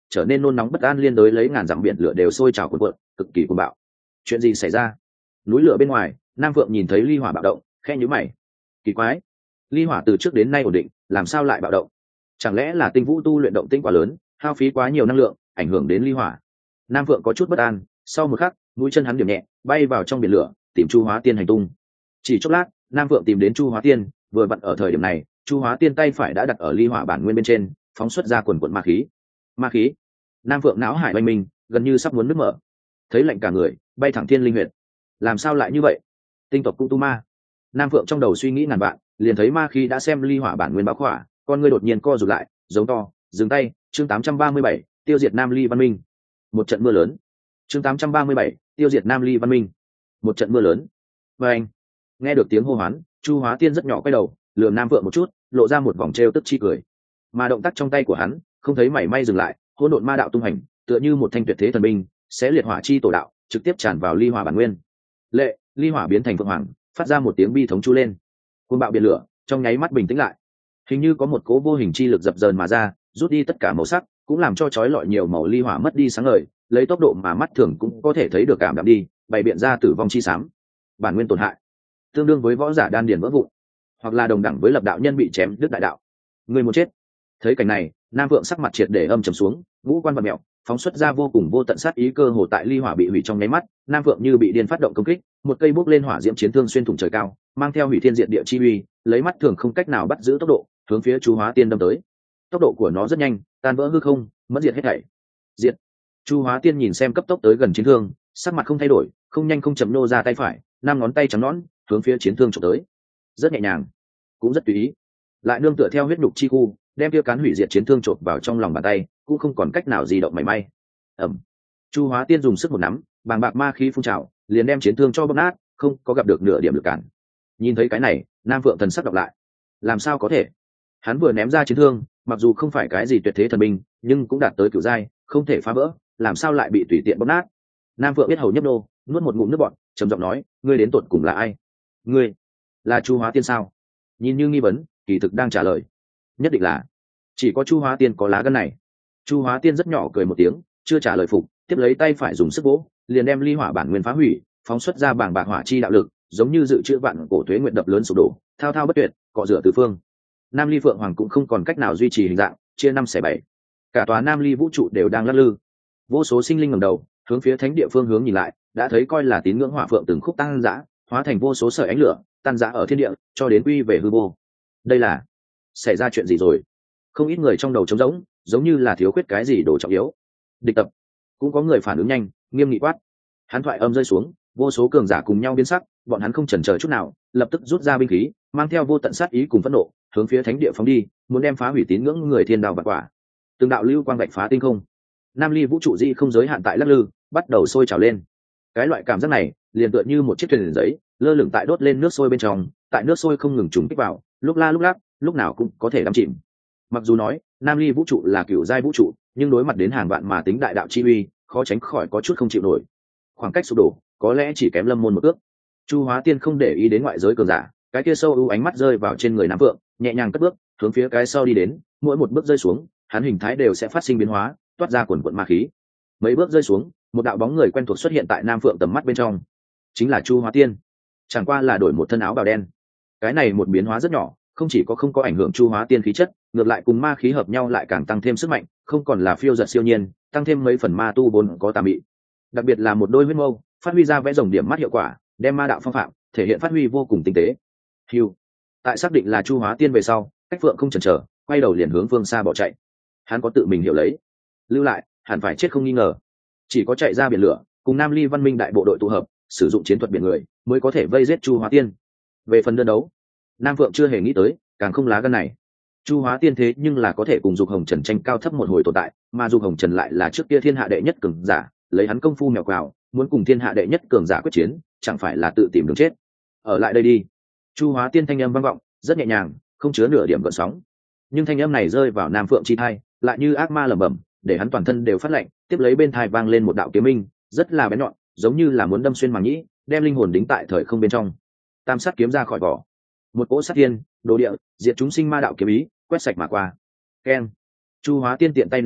trở nên nôn nóng bất an, liên đối lấy ngàn dặm biển lửa đều sôi trào cuộn cuộn, cực kỳ cuồng bạo. Chuyện gì xảy ra? Núi lửa bên ngoài, Nam Phượng nhìn thấy ly hỏa bạo động, khẽ nhíu mày. Kỳ quái, ly hỏa từ trước đến nay ổn định, làm sao lại bạo động? Chẳng lẽ là tinh vũ tu luyện động tĩnh quá lớn, hao phí quá nhiều năng lượng, ảnh hưởng đến ly hỏa? Nam Phượng có chút bất an, sau một khắc, mũi chân hắn điểm nhẹ, bay vào trong biển lửa, tìm Chu Hóa Tiên hành tung. Chỉ chốc lát, Nam Phượng tìm đến Chu Hóa Tiên, vừa vặn ở thời điểm này, Chu Hóa Tiên tay phải đã đặt ở ly hỏa bản nguyên bên trên, phóng xuất ra quần quần ma khí. Ma khí? Nam Phượng não hải oanh minh, gần như sắp muốn nứt mở. Thấy lạnh cả người, bay thẳng thiên linh huyệt. Làm sao lại như vậy? Tinh tộc cũng tu ma. Nam Phượng trong đầu suy nghĩ ngàn vạn, liền thấy ma khí đã xem ly hỏa bản nguyên báo khỏa, con ngươi đột nhiên co rụt lại, giống to, dừng tay. Chương tám trăm ba mươi bảy, tiêu diệt Nam Ly Văn Minh. Một trận mưa lớn. Chương tám trăm ba mươi bảy, tiêu diệt Nam Ly Văn Minh. Một trận mưa lớn. Và anh nghe được tiếng hô hoán, Chu Hóa Tiên rất nhỏ quay đầu, lườm Nam Phượng một chút, lộ ra một vòng trêu tức chi cười. Mà động tác trong tay của hắn, không thấy mảy may dừng lại, hỗn độn ma đạo tung hành, tựa như một thanh tuyệt thế thần binh, sẽ liệt hỏa chi tổ đạo, trực tiếp tràn vào ly hỏa bản nguyên. Lệ, ly hỏa biến thành phượng hoàng, phát ra một tiếng bi thống chu lên. Cuồng bạo biển lửa, trong nháy mắt bình tĩnh lại. Hình như có một cỗ vô hình chi lực dập dờn mà ra, rút đi tất cả màu sắc, cũng làm cho chói lọi nhiều màu ly hỏa mất đi sáng ngời, lấy tốc độ mà mắt thường cũng có thể thấy được cảm đạm đi, bày biện ra tử vong chi xám. Bản nguyên tổn hại, tương đương với võ giả đan điền vỡ vụn, hoặc là đồng đẳng với lập đạo nhân bị chém đứt đại đạo. Người muốn chết. Thấy cảnh này, Nam Vượng sắc mặt triệt để âm trầm xuống, ngũ quan bật mẹo, phóng xuất ra vô cùng vô tận sát ý, cơ hồ tại ly hỏa bị hủy trong nháy mắt, Nam Vượng như bị điên phát động công kích, một cây bốc lên hỏa diễm chiến thương xuyên thủng trời cao, mang theo hủy thiên diệt địa chi uy, lấy mắt thường không cách nào bắt giữ tốc độ, hướng phía Chu Hóa Tiên đâm tới. Tốc độ của nó rất nhanh, tan vỡ hư không, mất diệt hết thảy. Diệt. Chu Hóa Tiên nhìn xem cấp tốc tới gần chiến thương, sắc mặt không thay đổi, không nhanh không chậm nô ra tay phải, năm ngón tay trắng nõn, hướng phía chiến thương chụp tới. Rất nhẹ nhàng, cũng rất tùy ý. Lại nương tựa theo huyết nhục chi khu, đem kia cán hủy diệt chiến thương chộp vào trong lòng bàn tay, cũng không còn cách nào di động mảy may. Ầm. Chu Hóa Tiên dùng sức một nắm, bàng bạc ma khí phun trào, liền đem chiến thương cho bóp nát, không có gặp được nửa điểm lực cản. Nhìn thấy cái này, Nam Phượng thần sắc đọc lại. Làm sao có thể? Hắn vừa ném ra chiến thương, mặc dù không phải cái gì tuyệt thế thần binh, nhưng cũng đạt tới cửu giai, không thể phá vỡ, làm sao lại bị tùy tiện bóp nát? Nam Phượng biết hầu nhấp nô, nuốt một ngụm nước bọt, trầm giọng nói, ngươi đến tột cùng là ai? Ngươi là Chu Hóa Tiên sao? Nhìn như nghi vấn, kỳ thực đang trả lời. Nhất định là. Chỉ có Chu Hóa Tiên có lá gan này. Chu Hóa Tiên rất nhỏ cười một tiếng, chưa trả lời phục, tiếp lấy tay phải dùng sức vỗ, liền đem ly hỏa bản nguyên phá hủy, phóng xuất ra bảng bạc hỏa chi đạo lực, giống như dự trữ vạn cổ tuế nguyện đập lớn sụp đổ, thao thao bất tuyệt, cọ rửa tứ phương. Nam Ly Phượng Hoàng cũng không còn cách nào duy trì hình dạng, chia năm xẻ bảy. Cả tòa Nam Ly vũ trụ đều đang lắc lư. Vô số sinh linh ngẩng đầu, hướng phía thánh địa phương hướng nhìn lại, đã thấy coi là tín ngưỡng hỏa phượng từng khúc tăng dã, hóa thành vô số sợi ánh lửa, tan rã ở thiên địa, cho đến quy về hư vô. Đây là xảy ra chuyện gì rồi? Không ít người trong đầu trống rỗng, giống như là thiếu khuyết cái gì đồ trọng yếu. Địch tập. Cũng có người phản ứng nhanh, nghiêm nghị quát. Hắn thoại âm rơi xuống, vô số cường giả cùng nhau biến sắc, bọn hắn không chần chờ chút nào, lập tức rút ra binh khí, mang theo vô tận sát ý cùng phẫn nộ, hướng phía thánh địa phóng đi, muốn đem phá hủy tín ngưỡng người thiên đạo bạc quả. Từng đạo lưu quang vạch phá tinh không. Nam Ly vũ trụ di không giới hạn tại lắc lư, bắt đầu sôi trào lên. Cái loại cảm giác này, liền tựa như một chiếc thuyền giấy, lơ lửng tại đốt lên nước sôi bên trong, tại nước sôi không ngừng trùng kích vào, lúc la lúc lắc, lúc nào cũng có thể đắm chìm. Mặc dù nói, Nam Ly vũ trụ là cửu giai vũ trụ, nhưng đối mặt đến hàng vạn mà tính đại đạo chi uy, khó tránh khỏi có chút không chịu nổi. Khoảng cách sụp đổ, có lẽ chỉ kém Lâm Môn một ước. Chu Hóa Tiên không để ý đến ngoại giới cường giả, cái kia sâu ưu ánh mắt rơi vào trên người Nam Phượng, nhẹ nhàng cất bước, hướng phía cái sau đi đến, mỗi một bước rơi xuống, hắn hình thái đều sẽ phát sinh biến hóa, toát ra quần quần ma khí. Mấy bước rơi xuống, một đạo bóng người quen thuộc xuất hiện tại Nam Phượng tầm mắt bên trong, chính là Chu Hóa Tiên. Chẳng qua là đổi một thân áo bào đen. Cái này một biến hóa rất nhỏ, không chỉ có không có ảnh hưởng Chu Hóa Tiên khí chất, ngược lại cùng ma khí hợp nhau lại càng tăng thêm sức mạnh, không còn là phiêu dật siêu nhiên, tăng thêm mấy phần ma tu vốn có tà mị. Đặc biệt là một đôi huyết mâu, phát huy ra vẽ rồng điểm mắt hiệu quả, đem ma đạo phong phạm thể hiện phát huy vô cùng tinh tế. Hưu. Tại xác định là Chu Hóa Tiên về sau, Cách Phượng không chần chờ, quay đầu liền hướng phương xa bỏ chạy. Hắn có tự mình hiểu lấy, lưu lại hẳn phải chết không nghi ngờ. Chỉ có chạy ra biển lửa, cùng Nam Ly văn minh đại bộ đội tụ hợp, sử dụng chiến thuật biển người, mới có thể vây giết Chu Hóa Tiên. Về phần đơn đấu, Nam Phượng chưa hề nghĩ tới, càng không lá gan này. Chu Hóa Tiên thế nhưng là có thể cùng Dục Hồng Trần tranh cao thấp một hồi tồn tại, mà Dục Hồng Trần lại là trước kia thiên hạ đệ nhất cường giả, lấy hắn công phu mèo quào, muốn cùng thiên hạ đệ nhất cường giả quyết chiến, chẳng phải là tự tìm đường chết. Ở lại đây đi. Chu Hóa Tiên thanh âm vang vọng, rất nhẹ nhàng, không chứa nửa điểm gợn sóng. Nhưng thanh âm này rơi vào Nam Phượng chi thai, lại như ác ma lẩm bẩm, để hắn toàn thân đều phát lạnh, tiếp lấy bên thai vang lên một đạo kiếm minh, rất là bén nhọn, giống như là muốn đâm xuyên màng nhĩ, đem linh hồn đính tại thời không bên trong. Tam sát kiếm ra khỏi vỏ, một cỗ sát thiên, đồ địa, diệt chúng sinh ma đạo kiếm ý, quét sạch mà qua. Keng. Chu Hóa Tiên tiện tay ném đi,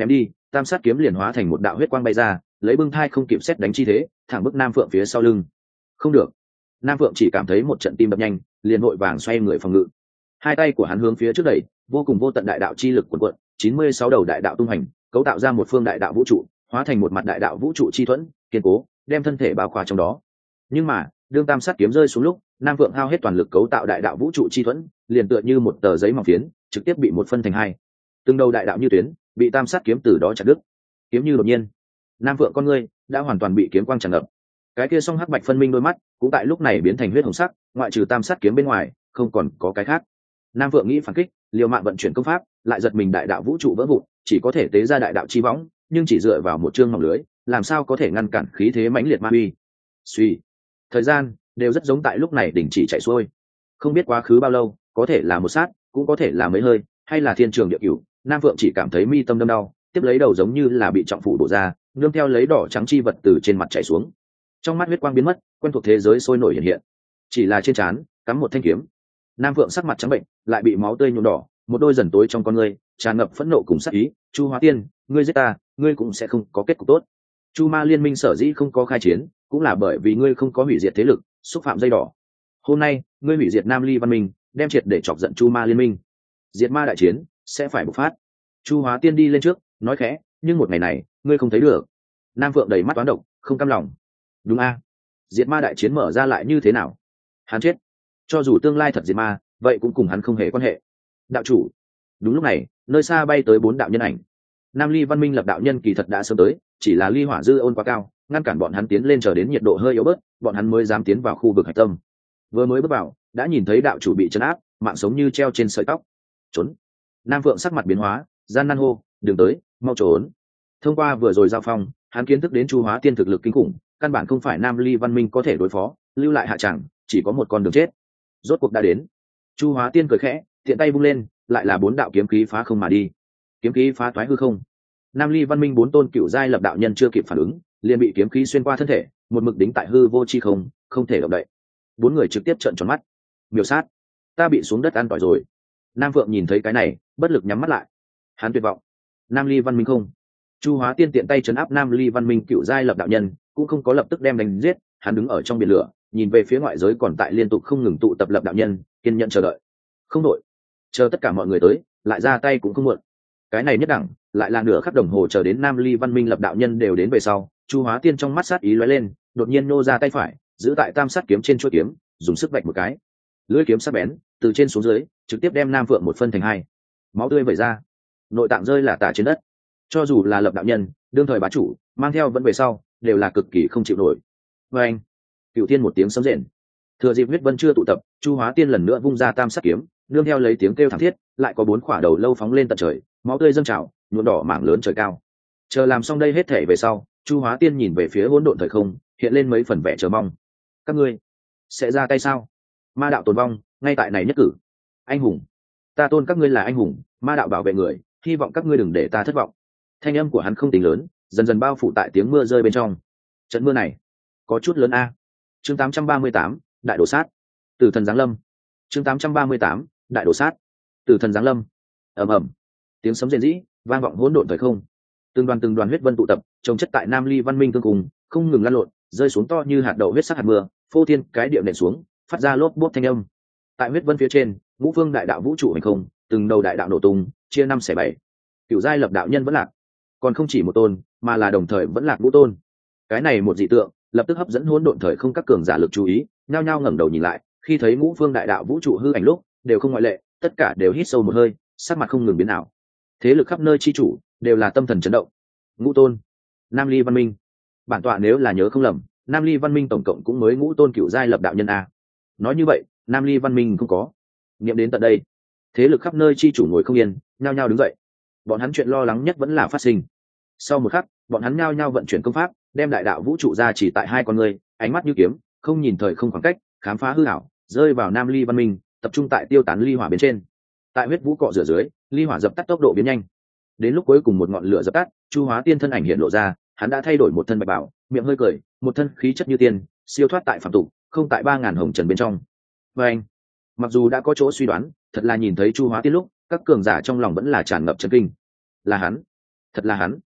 tam sát kiếm liền hóa thành một đạo huyết quang bay ra, lấy bưng thai không kịp xét đánh chi thế thẳng bức Nam Phượng phía sau lưng. Không được. Nam Phượng chỉ cảm thấy một trận tim đập nhanh, liền vội vàng xoay người phòng ngự. Hai tay của hắn hướng phía trước đẩy, vô cùng vô tận đại đạo chi lực cuộn cuộn, chín mươi sáu đầu đại đạo tung hành, cấu tạo ra một phương đại đạo vũ trụ, hóa thành một mặt đại đạo vũ trụ chi thuẫn, kiên cố, đem thân thể bao khỏa trong đó. Nhưng mà, đương tam sát kiếm rơi xuống lúc, Nam Phượng hao hết toàn lực cấu tạo đại đạo vũ trụ chi thuẫn, liền tựa như một tờ giấy mỏng phiến, trực tiếp bị một phân thành hai. Từng đầu đại đạo như tuyến, bị tam sát kiếm từ đó chặt đứt. Kiếm như đột nhiên, Nam Phượng con ngươi đã hoàn toàn bị kiếm quang tràn ngập. Cái kia song hắc bạch phân minh đôi mắt, cũng tại lúc này biến thành huyết hồng sắc, ngoại trừ tam sát kiếm bên ngoài, không còn có cái khác. Nam Phượng nghĩ phản kích, liều mạng vận chuyển công pháp, lại giật mình đại đạo vũ trụ vỡ vụn, chỉ có thể tế ra đại đạo chi võng, nhưng chỉ dựa vào một chương mỏng lưới, làm sao có thể ngăn cản khí thế mãnh liệt ma uy. Suy, thời gian đều rất giống tại lúc này đình chỉ chạy xuôi. Không biết quá khứ bao lâu, có thể là một sát, cũng có thể là mấy hơi, hay là thiên trường địa cửu. Nam Phượng chỉ cảm thấy mi tâm đâm đau, tiếp lấy đầu giống như là bị trọng phủ đổ ra, nương theo lấy đỏ trắng chi vật từ trên mặt chảy xuống. Trong mắt huyết quang biến mất, quen thuộc thế giới sôi nổi hiện hiện. Chỉ là trên trán cắm một thanh kiếm. Nam Phượng sắc mặt trắng bệnh, lại bị máu tươi nhuộm đỏ, một đôi dần tối trong con ngươi tràn ngập phẫn nộ cùng sát ý. Chu Hóa Tiên, ngươi giết ta, ngươi cũng sẽ không có kết cục tốt. Chu Ma liên minh sở dĩ không có khai chiến, cũng là bởi vì ngươi không có hủy diệt thế lực, xúc phạm dây đỏ. Hôm nay, ngươi hủy diệt Nam Ly văn minh, đem triệt để chọc giận Chu Ma liên minh. Diệt ma đại chiến sẽ phải bộc phát. Chu Hóa Tiên đi lên trước, nói khẽ, nhưng một ngày này, ngươi không thấy được. Nam Phượng đầy mắt toán độc, không cam lòng. Đúng a, diệt ma đại chiến mở ra lại như thế nào? Hắn chết, cho dù tương lai thật diệt ma, vậy cũng cùng hắn không hề quan hệ. Đạo chủ. Đúng lúc này, nơi xa bay tới bốn đạo nhân ảnh. Nam Ly văn minh lập đạo nhân kỳ thật đã sớm tới, chỉ là ly hỏa dư ôn quá cao, ngăn cản bọn hắn tiến lên, chờ đến nhiệt độ hơi yếu bớt, bọn hắn mới dám tiến vào khu vực hạch tâm. Vừa mới bước vào, đã nhìn thấy đạo chủ bị trấn áp, mạng sống như treo trên sợi tóc. Trốn. Nam Phượng sắc mặt biến hóa, gian nan hô, đừng tới, mau trốn. Thông qua vừa rồi giao phong, hắn kiến thức đến Chu Hóa Tiên thực lực kinh khủng, căn bản không phải Nam Ly văn minh có thể đối phó, lưu lại hạ chẳng, chỉ có một con đường chết. Rốt cuộc đã đến. Chu Hóa Tiên cười khẽ, tiện tay vung lên, lại là bốn đạo kiếm khí phá không mà đi. Kiếm khí phá toái hư không. Nam Ly văn minh bốn tôn cựu giai lập đạo nhân chưa kịp phản ứng, liền bị kiếm khí xuyên qua thân thể, một mực đính tại hư vô chi không, không thể động đậy. Bốn người trực tiếp trợn tròn mắt. Miểu sát, ta bị xuống đất ăn tỏi rồi. Nam Phượng nhìn thấy cái này, bất lực nhắm mắt lại. Hắn tuyệt vọng. Nam Ly văn minh không. Chu Hóa Tiên tiện tay trấn áp Nam Ly văn minh cựu giai lập đạo nhân, cũng không có lập tức đem đánh giết, hắn đứng ở trong biển lửa, nhìn về phía ngoại giới còn tại liên tục không ngừng tụ tập lập đạo nhân, kiên nhẫn chờ đợi. Không đội, chờ tất cả mọi người tới, lại ra tay cũng không muộn. Cái này nhất đẳng, lại là nửa khắc đồng hồ chờ đến Nam Ly văn minh lập đạo nhân đều đến về sau, Chu Hóa Tiên trong mắt sát ý lóe lên, đột nhiên nô ra tay phải, giữ tại tam sát kiếm trên chuôi kiếm, dùng sức vạch một cái. Lưỡi kiếm sắc bén, từ trên xuống dưới, trực tiếp đem Nam Phượng một phân thành hai. Máu tươi vẩy ra, nội tạng rơi là tả trên đất. Cho dù là lập đạo nhân, đương thời bá chủ, mang theo vẫn về sau, đều là cực kỳ không chịu nổi. Và anh, Cửu Thiên một tiếng sấm rền. Thừa dịp huyết vân chưa tụ tập, Chu Hóa Tiên lần nữa vung ra tam sát kiếm, nương theo lấy tiếng kêu thảm thiết, lại có bốn quả đầu lâu phóng lên tận trời, máu tươi dâng trào, nhuộm đỏ mảng lớn trời cao. Chờ làm xong đây hết thể về sau, Chu Hóa Tiên nhìn về phía hỗn độn thời không, hiện lên mấy phần vẻ chờ mong. Các ngươi sẽ ra tay sao? Ma đạo tồn vong, ngay tại này nhất cử. Anh hùng, ta tôn các ngươi là anh hùng, ma đạo bảo vệ người, hy vọng các ngươi đừng để ta thất vọng. Thanh âm của hắn không tính lớn, dần dần bao phủ tại tiếng mưa rơi bên trong. Trận mưa này có chút lớn a. Chương tám trăm ba mươi tám, đại đổ sát. Tử thần giáng lâm. Chương tám trăm ba mươi tám, đại đổ sát. Tử thần giáng lâm. Ầm ầm. Tiếng sấm rền rĩ, vang vọng hỗn độn thời không. Từng đoàn từng đoàn huyết vân tụ tập, trồng chất tại Nam Ly văn minh tương cùng, không ngừng lăn lộn, rơi xuống to như hạt đậu huyết sắc hạt mưa, phô thiên cái điệu nện xuống, phát ra lốp bốp thanh âm. Tại huyết vân phía trên, ngũ phương đại đạo vũ trụ hành không, từng đầu đại đạo nổ tung, chia năm xẻ bảy. Cửu giai lập đạo nhân vẫn lạc, còn không chỉ một tôn, mà là đồng thời vẫn lạc ngũ tôn. Cái này một dị tượng, lập tức hấp dẫn hỗn độn thời không các cường giả lực chú ý, nhao nhao ngẩng đầu nhìn lại, khi thấy ngũ phương đại đạo vũ trụ hư ảnh lúc, đều không ngoại lệ, tất cả đều hít sâu một hơi, sắc mặt không ngừng biến ảo. Thế lực khắp nơi chi chủ, đều là tâm thần chấn động. Ngũ tôn, Nam Ly văn minh. Bản tọa nếu là nhớ không lầm, Nam Ly văn minh tổng cộng cũng mới ngũ tôn cửu giai lập đạo nhân a. Nói như vậy, Nam Ly văn minh không có. Nghiệm đến tận đây, thế lực khắp nơi chi chủ ngồi không yên, nhao nhao đứng dậy. Bọn hắn chuyện lo lắng nhất vẫn là phát sinh. Sau một khắc, bọn hắn nhao nhao vận chuyển công pháp, đem đại đạo vũ trụ ra chỉ tại hai con người, ánh mắt như kiếm, không nhìn thời không khoảng cách, khám phá hư ảo, rơi vào Nam Ly văn minh, tập trung tại tiêu tán ly hỏa bên trên. Tại huyết vũ cọ rửa dưới, ly hỏa dập tắt tốc độ biến nhanh. Đến lúc cuối cùng một ngọn lửa dập tắt, Chu Hóa Tiên thân ảnh hiện lộ ra, hắn đã thay đổi một thân bạch bảo, miệng hơi cười, một thân khí chất như tiên, siêu thoát tại phàm tục, không tại ba ngàn hồng trần bên trong. Và anh, mặc dù đã có chỗ suy đoán, thật là nhìn thấy Chu Hóa Tiên lúc, các cường giả trong lòng vẫn là tràn ngập chấn kinh. Là hắn, thật là hắn.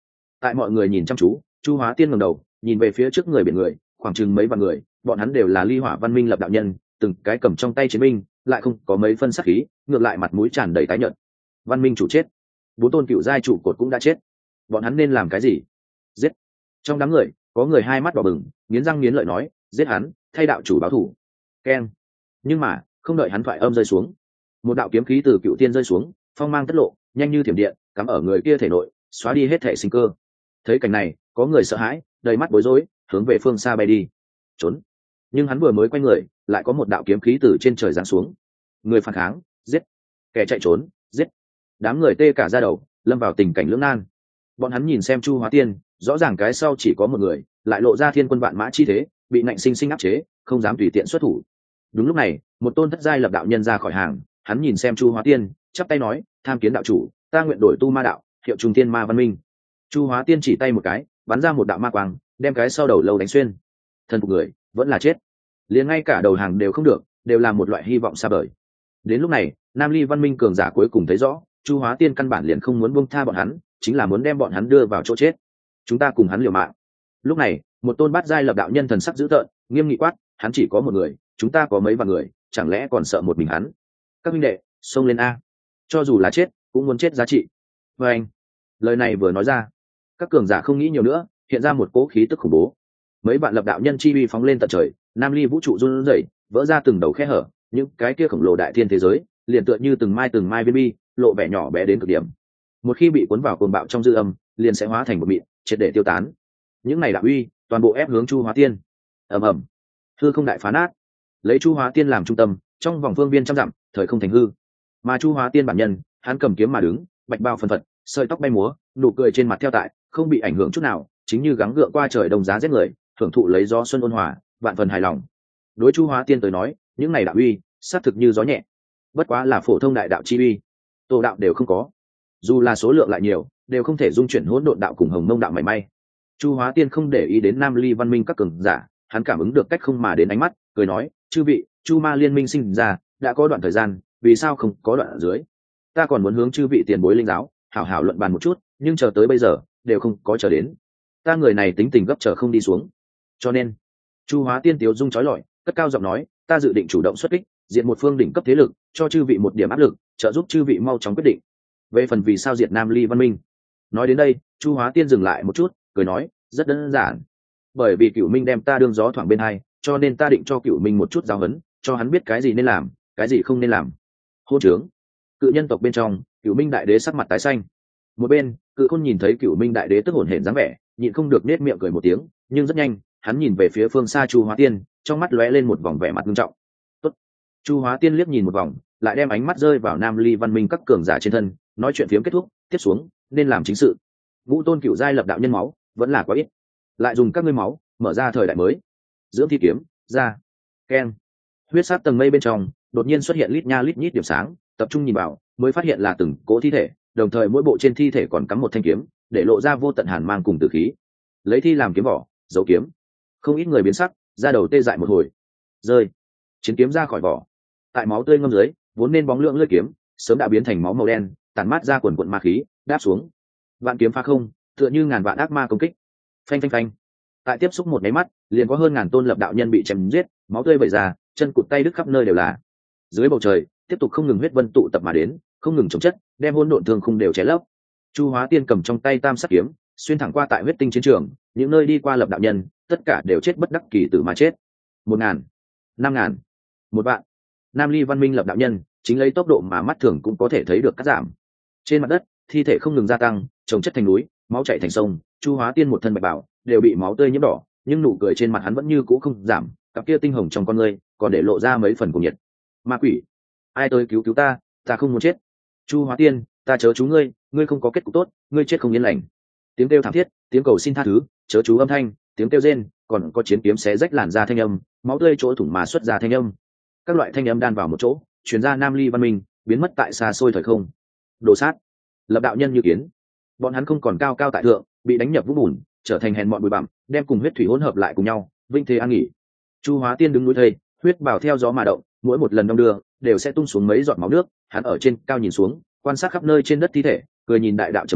Tại mọi người nhìn chăm chú, Chu Hóa Tiên ngẩng đầu nhìn về phía trước người biển người, khoảng chừng mấy vạn người, bọn hắn đều là ly hỏa văn minh lập đạo nhân, từng cái cầm trong tay chiến binh, lại không có mấy phân sắc khí, ngược lại mặt mũi tràn đầy tái nhợt. Văn minh chủ chết, bốn tôn cựu giai trụ cột cũng đã chết, bọn hắn nên làm cái gì? Giết! Trong đám người có người hai mắt đỏ bừng, nghiến răng nghiến lợi nói, giết hắn, thay đạo chủ báo thù. Keng! Nhưng mà không đợi hắn thoại âm rơi xuống, một đạo kiếm khí từ cựu tiên rơi xuống, phong mang tất lộ, nhanh như thiểm điện, cắm ở người kia thể nội, xóa đi hết thể sinh cơ. Thấy cảnh này, có người sợ hãi, đầy mắt bối rối, hướng về phương xa bay đi. Trốn! Nhưng hắn vừa mới quay người, lại có một đạo kiếm khí từ trên trời giáng xuống. Người phản kháng, giết! Kẻ chạy trốn, giết! Đám người tê cả da đầu, lâm vào tình cảnh lưỡng nan. Bọn hắn nhìn xem Chu Hóa Tiên, rõ ràng cái sau chỉ có một người, lại lộ ra thiên quân vạn mã chi thế, bị nạnh sinh sinh áp chế, không dám tùy tiện xuất thủ. Đúng lúc này, một tôn thất giai lập đạo nhân ra khỏi hàng, hắn nhìn xem Chu Hóa Tiên, chắp tay nói, tham kiến đạo chủ, ta nguyện đổi tu ma đạo, hiệu trùng tiên ma văn minh. Chu Hóa Tiên chỉ tay một cái, bắn ra một đạo ma quang, đem cái sau đầu lâu đánh xuyên. Thân phục người vẫn là chết, liền ngay cả đầu hàng đều không được, đều là một loại hy vọng xa vời. Đến lúc này, Nam Ly văn minh cường giả cuối cùng thấy rõ, Chu Hóa Tiên căn bản liền không muốn buông tha bọn hắn, chính là muốn đem bọn hắn đưa vào chỗ chết. Chúng ta cùng hắn liều mạng. Lúc này, một tôn bát giai lập đạo nhân thần sắc dữ tợn, nghiêm nghị quát, hắn chỉ có một người, chúng ta có mấy vạn người, chẳng lẽ còn sợ một mình hắn? Các huynh đệ, xông lên a! Cho dù là chết, cũng muốn chết giá trị. Và anh, lời này vừa nói ra, các cường giả không nghĩ nhiều nữa, hiện ra một cỗ khí tức khủng bố. Mấy vạn lập đạo nhân chi uy phóng lên tận trời, Nam Ly vũ trụ run rẩy, vỡ ra từng đầu khe hở, những cái kia khổng lồ đại thiên thế giới, liền tựa như từng mai từng mai viên bi, lộ vẻ nhỏ bé đến cực điểm. Một khi bị cuốn vào cuồng bạo trong dư âm, liền sẽ hóa thành một mịn, triệt để tiêu tán. Những này đạo uy, toàn bộ ép hướng Chu Hóa Tiên. Ầm ầm, hư không đại phá nát, lấy Chu Hóa Tiên làm trung tâm, trong vòng phương viên trăm dặm, thời không thành hư. Mà Chu Hóa Tiên bản nhân, hắn cầm kiếm mà đứng, bạch bao phân phật, sợi tóc bay múa, nụ cười trên mặt theo tại, không bị ảnh hưởng chút nào, chính như gắng gượng qua trời đông giá rét người, thưởng thụ lấy gió xuân ôn hòa, vạn phần hài lòng. Đối Chu Hóa Tiên tới nói, những này đạo uy, sát thực như gió nhẹ, bất quá là phổ thông đại đạo chi uy, tổ đạo đều không có. Dù là số lượng lại nhiều, đều không thể dung chuyển hỗn độn đạo cùng hồng mông đạo mảy may. Chu Hóa Tiên không để ý đến Nam Ly văn minh các cường giả, hắn cảm ứng được cách không mà đến ánh mắt, cười nói, chư vị, Chu Ma liên minh sinh ra đã có đoạn thời gian, vì sao không có đoạn ở dưới? Ta còn muốn hướng chư vị tiền bối linh giáo hảo hảo luận bàn một chút, nhưng chờ tới bây giờ đều không có chờ đến. Ta người này tính tình gấp chờ không đi xuống, cho nên Chu Hóa Tiên tiếu dung chói lọi, cất cao giọng nói, ta dự định chủ động xuất kích, diện một phương đỉnh cấp thế lực, cho chư vị một điểm áp lực, trợ giúp chư vị mau chóng quyết định. Về phần vì sao diệt Nam Ly văn minh, nói đến đây, Chu Hóa Tiên dừng lại một chút, cười nói, rất đơn giản. Bởi vì Cửu Minh đem ta đương gió thoảng bên hai, cho nên ta định cho Cửu Minh một chút giáo huấn, cho hắn biết cái gì nên làm, cái gì không nên làm. Hôn trướng! Cự nhân tộc bên trong, Cửu Minh đại đế sắc mặt tái xanh. Một bên, Cự Khôn nhìn thấy Cửu Minh đại đế tức hổn hển dáng vẻ, nhịn không được nết miệng cười một tiếng, nhưng rất nhanh, hắn nhìn về phía phương xa Chu Hóa Tiên, trong mắt lóe lên một vòng vẻ mặt nghiêm trọng. Tốt. Chu Hóa Tiên liếc nhìn một vòng, lại đem ánh mắt rơi vào Nam Ly văn minh các cường giả trên thân, nói chuyện phiếm kết thúc, tiếp xuống nên làm chính sự. Ngũ tôn cựu giai lập đạo nhân máu vẫn là quá ít, lại dùng các ngươi máu mở ra thời đại mới. Dưỡng thi kiếm ra. Keng. Huyết sát tầng mây bên trong đột nhiên xuất hiện lít nha lít nhít điểm sáng, tập trung nhìn vào mới phát hiện là từng cỗ thi thể, đồng thời mỗi bộ trên thi thể còn cắm một thanh kiếm, để lộ ra vô tận hàn mang cùng tử khí. Lấy thi làm kiếm vỏ, giấu kiếm. Không ít người biến sắc, ra đầu tê dại một hồi. Rơi. Chiến kiếm ra khỏi vỏ, tại máu tươi ngâm dưới, vốn nên bóng lượng lưỡi kiếm sớm đã biến thành máu màu đen, tản mát ra quần quần ma khí, đáp xuống. Vạn kiếm phá không, tựa như ngàn vạn ác ma công kích. Phanh phanh phanh. Tại tiếp xúc một máy mắt, liền có hơn ngàn tôn lập đạo nhân bị chém giết, máu tươi vẩy ra, chân cụt tay đứt khắp nơi đều là. Dưới bầu trời, tiếp tục không ngừng huyết vân tụ tập mà đến, không ngừng chống chất, đem hỗn độn thương khung đều cháy lấp. Chu Hóa Tiên cầm trong tay tam sắc kiếm, xuyên thẳng qua tại huyết tinh chiến trường, những nơi đi qua lập đạo nhân, tất cả đều chết bất đắc kỳ tử mà chết. Một ngàn, năm ngàn, một vạn. Nam Ly văn minh lập đạo nhân, chính lấy tốc độ mà mắt thường cũng có thể thấy được cắt giảm. Trên mặt đất, thi thể không ngừng gia tăng, chồng chất thành núi, máu chảy thành sông. Chu Hóa Tiên một thân bạch bào đều bị máu tươi nhiễm đỏ, nhưng nụ cười trên mặt hắn vẫn như cũ không giảm, cặp kia tinh hồng trong con ngươi còn để lộ ra mấy phần cuồng nhiệt. Ma quỷ, ai tới cứu cứu ta, ta không muốn chết. Chu Hóa Tiên, ta chớ chú ngươi, ngươi không có kết cục tốt, ngươi chết không yên lành. Tiếng kêu thảm thiết, tiếng cầu xin tha thứ, chớ chú âm thanh, tiếng kêu rên, còn có chiến kiếm xé rách làn da thanh âm, máu tươi chỗ thủng mà xuất ra thanh âm. Các loại thanh âm đan vào một chỗ, truyền ra Nam Ly văn minh, biến mất tại xa xôi thời không. Đồ sát, lập đạo nhân như kiến, bọn hắn không còn cao cao tại thượng, bị đánh nhập vũng bùn, trở thành hèn mọn bụi bặm, đem cùng huyết thủy hỗn hợp lại cùng nhau, vinh thế an nghỉ. Chu Hóa Tiên đứng núi thây, huyết bào theo gió mà động, mỗi một lần đong đưa đều sẽ tung xuống mấy giọt máu nước. Hắn ở trên cao nhìn xuống, quan sát khắp nơi trên đất thi thể, cười nhìn đại đạo trầm luân,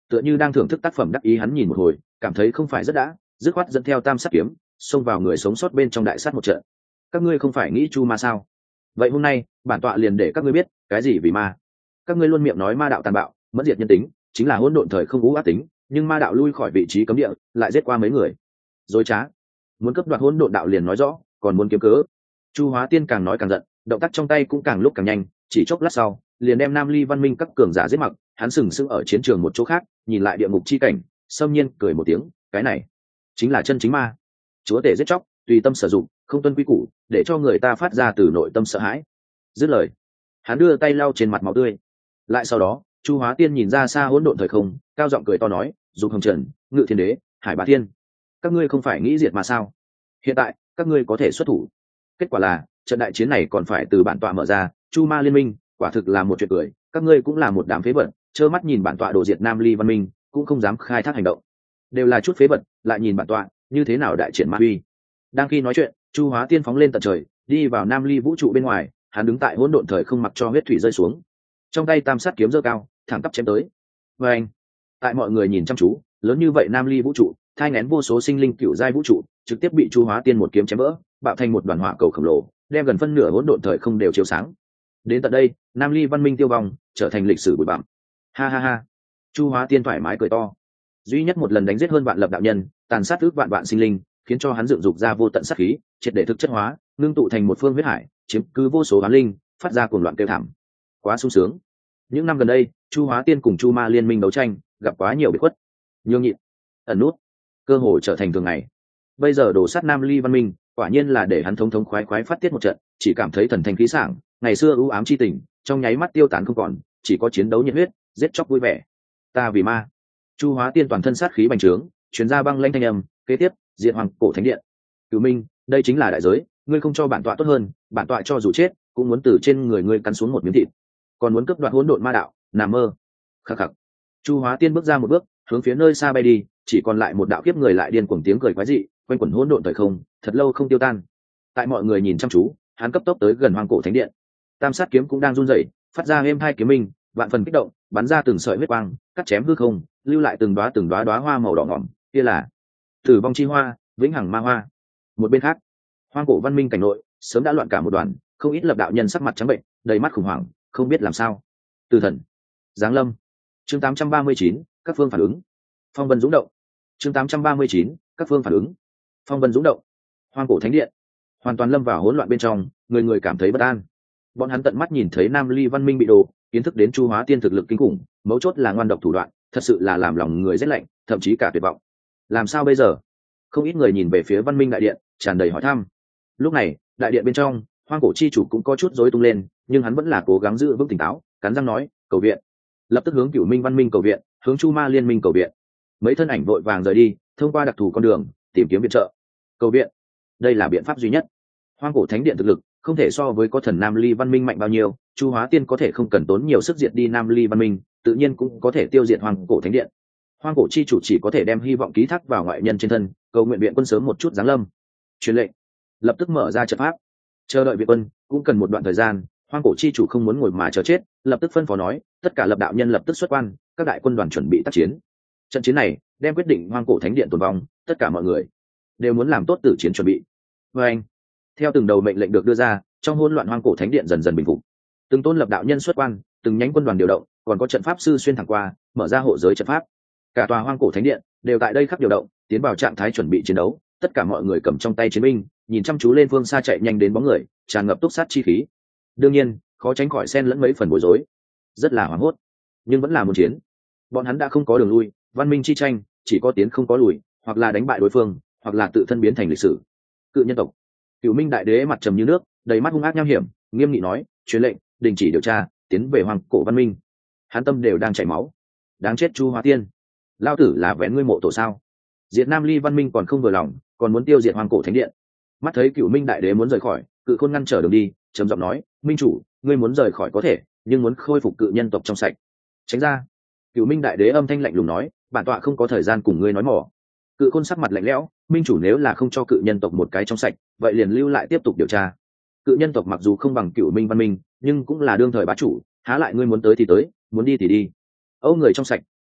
tựa như đang thưởng thức tác phẩm đắc ý. Hắn nhìn một hồi cảm thấy không phải rất đã, dứt khoát dẫn theo tam sát kiếm xông vào người sống sót bên trong đại sát một trận. Các ngươi không phải nghĩ chu ma sao? Vậy hôm nay bản tọa liền để các ngươi biết cái gì vì ma. Các ngươi luôn miệng nói ma đạo tàn bạo mất diệt nhân tính, chính là hỗn độn thời không ú ác tính, nhưng ma đạo lui khỏi vị trí cấm địa lại giết qua mấy người. Dối trá, muốn cướp đoạt hỗn độn đạo liền nói rõ, còn muốn kiếm cớ. Chu Hóa Tiên càng nói càng giận, động tác trong tay cũng càng lúc càng nhanh, chỉ chốc lát sau liền đem Nam Ly Văn Minh các cường giả giết mặc. Hắn sừng sững ở chiến trường một chỗ khác, nhìn lại địa ngục chi cảnh, xâm nhiên cười một tiếng, cái này chính là chân chính ma. Chúa tể giết chóc, tùy tâm sử dụng, không tuân quy củ, để cho người ta phát ra từ nội tâm sợ hãi. Dứt lời, hắn đưa tay lau trên mặt máu tươi. Lại sau đó, Chu Hóa Tiên nhìn ra xa hỗn độn thời không, cao giọng cười to nói, Dục Hồng Trần, Ngự Thiên Đế, Hải Bá Thiên, các ngươi không phải nghĩ diệt mà sao? Hiện tại các ngươi có thể xuất thủ. Kết quả là trận đại chiến này còn phải từ bản tọa mở ra. Chu Ma liên minh quả thực là một chuyện cười, các ngươi cũng là một đám phế vật, trơ mắt nhìn bản tọa đổ diệt Nam Ly Văn Minh cũng không dám khai thác hành động, đều là chút phế vật, lại nhìn bản tọa như thế nào đại triển ma uy. Đang khi nói chuyện, Chu Hóa Tiên phóng lên tận trời, đi vào Nam Ly vũ trụ bên ngoài. Hắn đứng tại hỗn độn thời không, mặc cho huyết thủy rơi xuống, trong tay tam sát kiếm giơ cao, thẳng tắp chém tới. Và anh, tại mọi người nhìn chăm chú, lớn như vậy Nam Ly vũ trụ thai nghén vô số sinh linh cựu giai vũ trụ trực tiếp bị Chu Hóa Tiên một kiếm chém vỡ, bạo thành một đoàn hỏa cầu khổng lồ, đem gần phân nửa hỗn độn thời không đều chiếu sáng. Đến tận đây, Nam Ly văn minh tiêu vong, trở thành lịch sử bụi bặm. Ha ha ha! Chu Hóa Tiên thoải mái cười to. Duy nhất một lần đánh giết hơn vạn lập đạo nhân, tàn sát ước vạn vạn sinh linh, khiến cho hắn dựng dục ra vô tận sát khí, triệt để thực chất hóa, ngưng tụ thành một phương huyết hải, chiếm cứ vô số oán linh, phát ra cuồng loạn kêu thảm. Quá sung sướng. Những năm gần đây, Chu Hóa Tiên cùng Chu Ma liên minh đấu tranh, gặp quá nhiều biệt khuất, nhường nhịn, ẩn nút, cơ hội trở thành thường ngày. Bây giờ đổ sát Nam Ly văn minh, quả nhiên là để hắn thống thống khoái khoái phát tiết một trận, chỉ cảm thấy thần thanh khí sảng. Ngày xưa ưu ám chi tình, trong nháy mắt tiêu tán không còn, chỉ có chiến đấu nhiệt huyết, giết chóc vui vẻ. Ta vì ma. Chu Hóa Tiên toàn thân sát khí bành trướng, truyền ra băng lãnh thanh âm, kế tiếp, diệt hoàng cổ thánh điện. Cửu Minh, đây chính là đại giới, ngươi không cho bản tọa tốt hơn, bản tọa cho dù chết, cũng muốn từ trên người ngươi cắn xuống một miếng thịt. Còn muốn cướp đoạt hỗn độn ma đạo, nằm mơ. Khắc khắc. Chu Hóa Tiên bước ra một bước, hướng phía nơi xa bay đi, chỉ còn lại một đạo kiếp người lại điên cuồng tiếng cười quái dị, quanh quẩn hỗn độn thời không, thật lâu không tiêu tan. Tại mọi người nhìn chăm chú, hắn cấp tốc tới gần hoàng cổ thánh điện. Tam sát kiếm cũng đang run rẩy, phát ra êm hai kiếm minh, vạn phần kích động, bắn ra từng sợi huyết quang, cắt chém hư không, lưu lại từng đóa từng đóa đóa hoa màu đỏ ngỏm, kia là tử vong chi hoa, vĩnh hằng ma hoa. Một bên khác, hoang cổ văn minh cảnh nội sớm đã loạn cả một đoàn, không ít lập đạo nhân sắc mặt trắng bệnh, đầy mắt khủng hoảng, không biết làm sao. Từ thần giáng lâm. Chương tám trăm ba mươi chín, các phương phản ứng. Phong vân dũng động. Chương tám trăm ba mươi chín, các phương phản ứng. Phong vân dũng động. Hoang cổ thánh điện hoàn toàn lâm vào hỗn loạn bên trong, người người cảm thấy bất an. Bọn hắn tận mắt nhìn thấy Nam Ly văn minh bị đổ, kiến thức đến Chu Hóa Tiên thực lực kinh khủng, mấu chốt là ngoan độc thủ đoạn, thật sự là làm lòng người rét lạnh, thậm chí cả tuyệt vọng. Làm sao bây giờ? Không ít người nhìn về phía văn minh đại điện, tràn đầy hỏi thăm. Lúc này, đại điện bên trong, hoang cổ chi chủ cũng có chút rối tung lên, nhưng hắn vẫn là cố gắng giữ vững tỉnh táo, cắn răng nói, cầu viện. Lập tức hướng Cửu Minh văn minh cầu viện, hướng Chu Ma liên minh cầu viện. Mấy thân ảnh vội vàng rời đi, thông qua đặc thù con đường tìm kiếm viện trợ. Cầu viện, đây là biện pháp duy nhất. Hoang cổ thánh điện thực lực không thể so với có thần Nam Ly văn minh mạnh bao nhiêu, Chu Hóa Tiên có thể không cần tốn nhiều sức diệt đi Nam Ly văn minh, tự nhiên cũng có thể tiêu diệt hoang cổ thánh điện. Hoang cổ chi chủ chỉ có thể đem hy vọng ký thác vào ngoại nhân trên thân, cầu nguyện viện quân sớm một chút giáng lâm. Truyền lệnh, lập tức mở ra trận pháp. Chờ đợi viện quân cũng cần một đoạn thời gian, hoang cổ chi chủ không muốn ngồi mà chờ chết, lập tức phân phó nói, tất cả lập đạo nhân lập tức xuất quan, các đại quân đoàn chuẩn bị tác chiến. Trận chiến này đem quyết định hoang cổ thánh điện tồn vong, tất cả mọi người đều muốn làm tốt tử chiến chuẩn bị. Và anh, theo từng đầu mệnh lệnh được đưa ra, trong hỗn loạn hoang cổ thánh điện dần dần bình phục. Từng tôn lập đạo nhân xuất quan, từng nhánh quân đoàn điều động, còn có trận pháp sư xuyên thẳng qua, mở ra hộ giới trận pháp. Cả tòa hoang cổ thánh điện đều tại đây khắp điều động, tiến vào trạng thái chuẩn bị chiến đấu. Tất cả mọi người cầm trong tay chiến binh, nhìn chăm chú lên phương xa chạy nhanh đến bóng người, tràn ngập túc sát chi khí. Đương nhiên, khó tránh khỏi xen lẫn mấy phần bối rối, rất là hoảng hốt, nhưng vẫn là muốn chiến. Bọn hắn đã không có đường lui, văn minh chi tranh chỉ có tiến không có lùi, hoặc là đánh bại đối phương, hoặc là tự thân biến thành lịch sử. Cự nhân tộc, Cửu Minh đại đế mặt trầm như nước, đầy mắt hung ác nham hiểm, nghiêm nghị nói, truyền lệnh, đình chỉ điều tra, tiến về hoàng cổ văn minh. Hắn tâm đều đang chảy máu. Đáng chết Chu Hóa Tiên, lao tử là vén ngươi mộ tổ sao? Diệt Nam Ly văn minh còn không vừa lòng, còn muốn tiêu diệt hoàng cổ thánh điện. Mắt thấy Cửu Minh đại đế muốn rời khỏi, Cự Khôn ngăn trở đường đi, trầm giọng nói, minh chủ, ngươi muốn rời khỏi có thể, nhưng muốn khôi phục cự nhân tộc trong sạch, tránh ra. Cửu Minh đại đế âm thanh lạnh lùng nói, bản tọa không có thời gian cùng ngươi nói mỏ. Cự Khôn sắc mặt lạnh lẽo, minh chủ nếu là không cho cự nhân tộc một cái trong sạch, vậy liền lưu lại tiếp tục điều tra. Cự nhân tộc mặc dù không bằng Cửu Minh văn minh, nhưng cũng là đương thời bá chủ, há lại ngươi muốn tới thì tới, muốn đi thì đi. Âu người trong sạch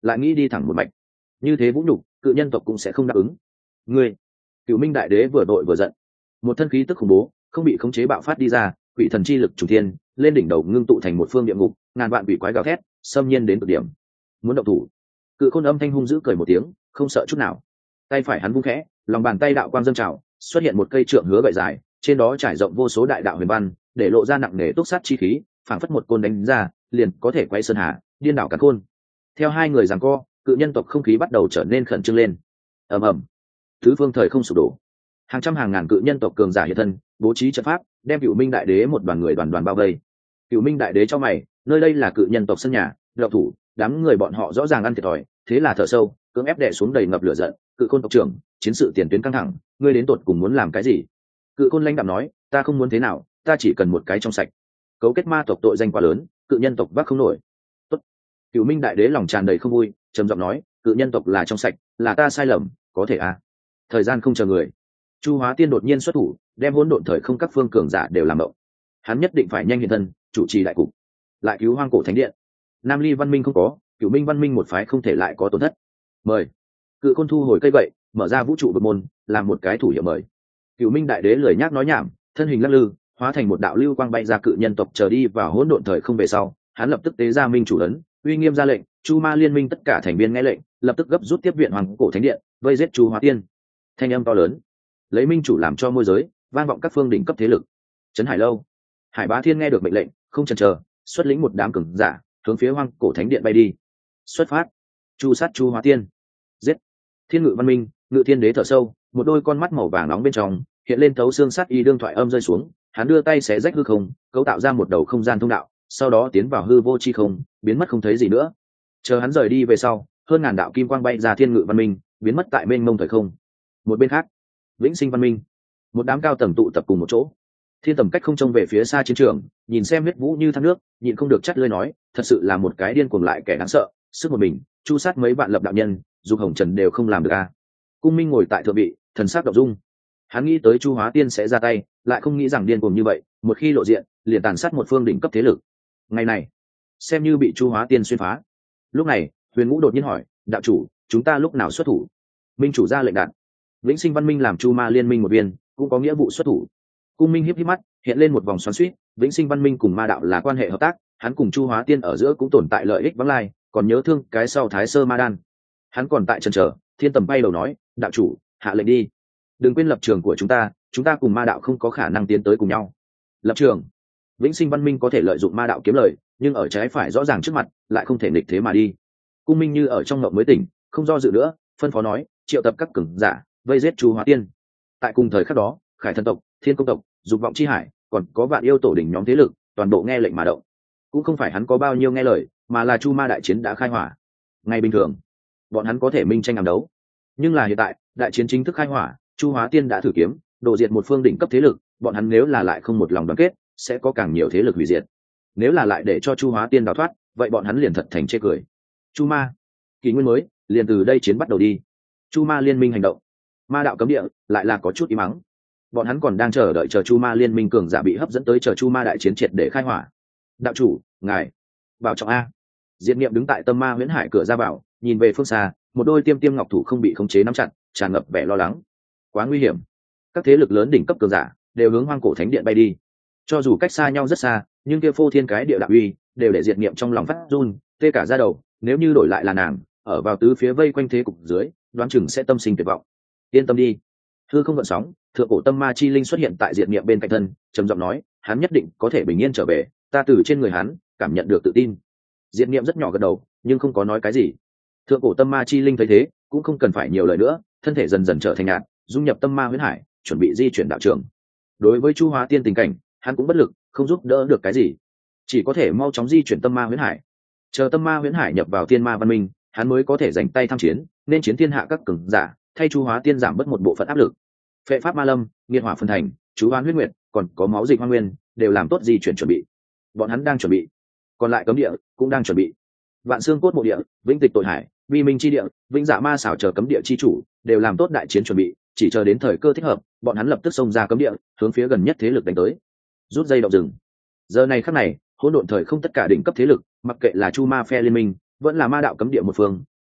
lại nghĩ đi thẳng một mạch, như thế vũ nhục cự nhân tộc cũng sẽ không đáp ứng. Ngươi, Cựu Minh đại đế vừa đội vừa giận, một thân khí tức khủng bố không bị khống chế bạo phát đi ra, quỷ thần chi lực chủ thiên lên đỉnh đầu ngưng tụ thành một phương địa ngục, ngàn vạn quỷ quái gào thét xâm nhiên đến cực điểm, muốn động thủ. Cự Khôn âm thanh hung dữ cười một tiếng, không sợ chút nào. Tay phải hắn vung khẽ, lòng bàn tay đạo quang dâng trào, xuất hiện một cây trượng hứa gậy dài, trên đó trải rộng vô số đại đạo huyền văn, để lộ ra nặng nề túc sát chi khí, phảng phất một côn đánh ra liền có thể quay sơn hà, điên đảo cả khôn. Theo hai người giằng co, cự nhân tộc không khí bắt đầu trở nên khẩn trương lên. Ầm ầm, tứ phương thời không sụp đổ, hàng trăm hàng ngàn cự nhân tộc cường giả hiện thân, bố trí trận pháp, đem Cựu Minh đại đế một đoàn người đoàn đoàn bao vây. Cựu Minh đại đế cho mày, nơi đây là cự nhân tộc sân nhà, độc thủ, đám người bọn họ rõ ràng ăn thiệt thòi, thế là thở sâu, cưỡng ép đè xuống đầy ngập lửa giận. Cự Khôn tộc trưởng, chiến sự tiền tuyến căng thẳng, ngươi đến tột cùng muốn làm cái gì? Cự Khôn lãnh đạm nói, ta không muốn thế nào, ta chỉ cần một cái trong sạch. Cấu kết ma tộc tội danh quá lớn, cự nhân tộc vác không nổi. Tốt. Cựu Minh đại đế lòng tràn đầy không vui, trầm giọng nói, cự nhân tộc là trong sạch, là ta sai lầm, có thể à? Thời gian không chờ người. Chu Hóa Tiên đột nhiên xuất thủ, đem hỗn độn thời không các phương cường giả đều làm động. Hắn nhất định phải nhanh hiện thân, chủ trì đại cục, lại cứu hoang cổ thánh điện. Nam Ly văn minh không có, Cửu Minh văn minh một phái không thể lại có tổn thất. Mời. Cự Khôn thu hồi cây gậy, mở ra vũ trụ vực môn, làm một cái thủ hiệu mời. Cửu Minh đại đế lười nhác nói nhảm, thân hình lắc lư, hóa thành một đạo lưu quang bay ra cự nhân tộc trở đi vào hỗn độn thời không về sau, hắn lập tức tế ra minh chủ ấn, uy nghiêm ra lệnh, Chu Ma liên minh tất cả thành viên nghe lệnh, lập tức gấp rút tiếp viện hoàng cổ thánh điện, vây giết Chu Hóa Tiên. Thanh âm to lớn, lấy minh chủ làm cho môi giới, vang vọng các phương đỉnh cấp thế lực. Trấn Hải lâu, Hải Bá Thiên nghe được mệnh lệnh, không chần chờ, xuất lĩnh một đám cường giả, hướng phía hoang cổ thánh điện bay đi. Xuất phát, chu sát Chu Hóa Tiên, giết. Thiên Ngự văn minh, Ngự Thiên đế thở sâu, một đôi con mắt màu vàng nóng bên trong hiện lên thấu xương sát y đương thoại âm rơi xuống, hắn đưa tay xé rách hư không, cấu tạo ra một đầu không gian thông đạo, sau đó tiến vào hư vô chi không, biến mất không thấy gì nữa. Chờ hắn rời đi về sau, hơn ngàn đạo kim quang bay ra Thiên Ngự văn minh, biến mất tại mênh mông thời không. Một bên khác, Vĩnh Sinh văn minh, một đám cao tầng tụ tập cùng một chỗ. Thiên Tầm cách không trông về phía xa chiến trường, nhìn xem huyết vũ như thác nước, nhịn không được chắt lưỡi nói, thật sự là một cái điên cuồng lại kẻ đáng sợ, sức một mình chu sát mấy vạn lập đạo nhân, dù hồng trần đều không làm được a. Cung Minh ngồi tại thượng vị, thần sắc động dung. Hắn nghĩ tới Chu Hóa Tiên sẽ ra tay, lại không nghĩ rằng điên cuồng như vậy, một khi lộ diện, liền tàn sát một phương đỉnh cấp thế lực. Ngày này, xem như bị Chu Hóa Tiên xuyên phá. Lúc này, Huyền Ngũ đột nhiên hỏi, đạo chủ, chúng ta lúc nào xuất thủ? Minh chủ ra lệnh đạn. Vĩnh Sinh văn minh làm Chu Ma liên minh một viên, cũng có nghĩa vụ xuất thủ. Cung Minh hiếp hiếp mắt, hiện lên một vòng xoắn xuýt. Vĩnh Sinh văn minh cùng ma đạo là quan hệ hợp tác, hắn cùng Chu Hóa Tiên ở giữa cũng tồn tại lợi ích vắng lai, còn nhớ thương cái sau Thái Sơ Ma Đan. Hắn còn tại chần chờ, Thiên Tầm bay đầu nói, đạo chủ, hạ lệnh đi. Đừng quên lập trường của chúng ta, chúng ta cùng ma đạo không có khả năng tiến tới cùng nhau. Lập trường, Vĩnh Sinh văn minh có thể lợi dụng ma đạo kiếm lời, nhưng ở trái phải rõ ràng trước mặt, lại không thể nghịch thế mà đi. Cung Minh như ở trong ngộng mới tỉnh, không do dự nữa, phân phó nói, triệu tập các cường giả, vây giết Chu Hóa Tiên. Tại cùng thời khắc đó, Khải Thần tộc, Thiên Công tộc, Dục Vọng Chi Hải, còn có vạn yêu tổ đỉnh nhóm thế lực, toàn bộ nghe lệnh mà động. Cũng không phải hắn có bao nhiêu nghe lời, mà là Chu Ma đại chiến đã khai hỏa. Ngày bình thường, bọn hắn có thể minh tranh ám đấu, nhưng là hiện tại, đại chiến chính thức khai hỏa, Chu Hóa Tiên đã thử kiếm, đổ diệt một phương đỉnh cấp thế lực, bọn hắn nếu là lại không một lòng đoàn kết, sẽ có càng nhiều thế lực hủy diệt. Nếu là lại để cho Chu Hóa Tiên đào thoát, vậy bọn hắn liền thật thành chê cười. Chu Ma, kỷ nguyên mới, liền từ đây chiến bắt đầu đi. Chu Ma liên minh hành động, ma đạo cấm địa lại là có chút im mắng. Bọn hắn còn đang chờ đợi chờ Chu Ma liên minh cường giả bị hấp dẫn tới chờ Chu Ma đại chiến triệt để khai hỏa. Đạo chủ, ngài vào trọng a. Diệt Niệm đứng tại Tâm Ma Huyễn Hải cửa ra vào, nhìn về phương xa, một đôi tiêm tiêm ngọc thủ không bị khống chế nắm chặt, tràn ngập vẻ lo lắng. Quá nguy hiểm. Các thế lực lớn đỉnh cấp cường giả đều hướng hoang cổ thánh điện bay đi. Cho dù cách xa nhau rất xa, nhưng kia phô thiên cái địa đạo uy đều để Diệt Niệm trong lòng phát run, tê cả da đầu. Nếu như đổi lại là nàng, ở vào tứ phía vây quanh thế cục dưới, đoán chừng sẽ tâm sinh tuyệt vọng. Yên tâm đi. Hư không gợn sóng, thượng cổ tâm ma chi linh xuất hiện tại Diệt Niệm bên cạnh thân, trầm giọng nói, hắn nhất định có thể bình yên trở về, ta từ trên người hắn cảm nhận được tự tin. Diệt Niệm rất nhỏ gật đầu, nhưng không có nói cái gì. Thượng cổ tâm ma chi linh thấy thế, cũng không cần phải nhiều lời nữa, thân thể dần dần trở thành nhạt, dung nhập tâm ma huyễn hải, chuẩn bị di chuyển đạo trường. Đối với Chu Hóa Tiên tình cảnh, hắn cũng bất lực, không giúp đỡ được cái gì, chỉ có thể mau chóng di chuyển tâm ma huyễn hải. Chờ tâm ma huyễn hải nhập vào tiên ma văn minh, hắn mới có thể dành tay tham chiến, nên chiến thiên hạ các cường giả, thay Chu Hóa Tiên giảm bớt một bộ phận áp lực. Phệ pháp ma lâm, nghiệt hỏa phân thành, chú hoán huyết nguyệt, còn có máu dịch hoang nguyên, đều làm tốt di chuyển chuẩn bị. Bọn hắn đang chuẩn bị, còn lại cấm địa cũng đang chuẩn bị. Vạn xương cốt mộ địa, vĩnh tịch tội hải, vi minh chi địa, vĩnh dạ ma xảo chờ cấm địa chi chủ đều làm tốt đại chiến chuẩn bị, chỉ chờ đến thời cơ thích hợp, bọn hắn lập tức xông ra cấm địa, hướng phía gần nhất thế lực đánh tới. Rút dây động rừng. Giờ này khắc này, hỗn độn thời không tất cả đỉnh cấp thế lực, mặc kệ là Chu Ma phe liên minh, vẫn là ma đạo cấm địa một phương,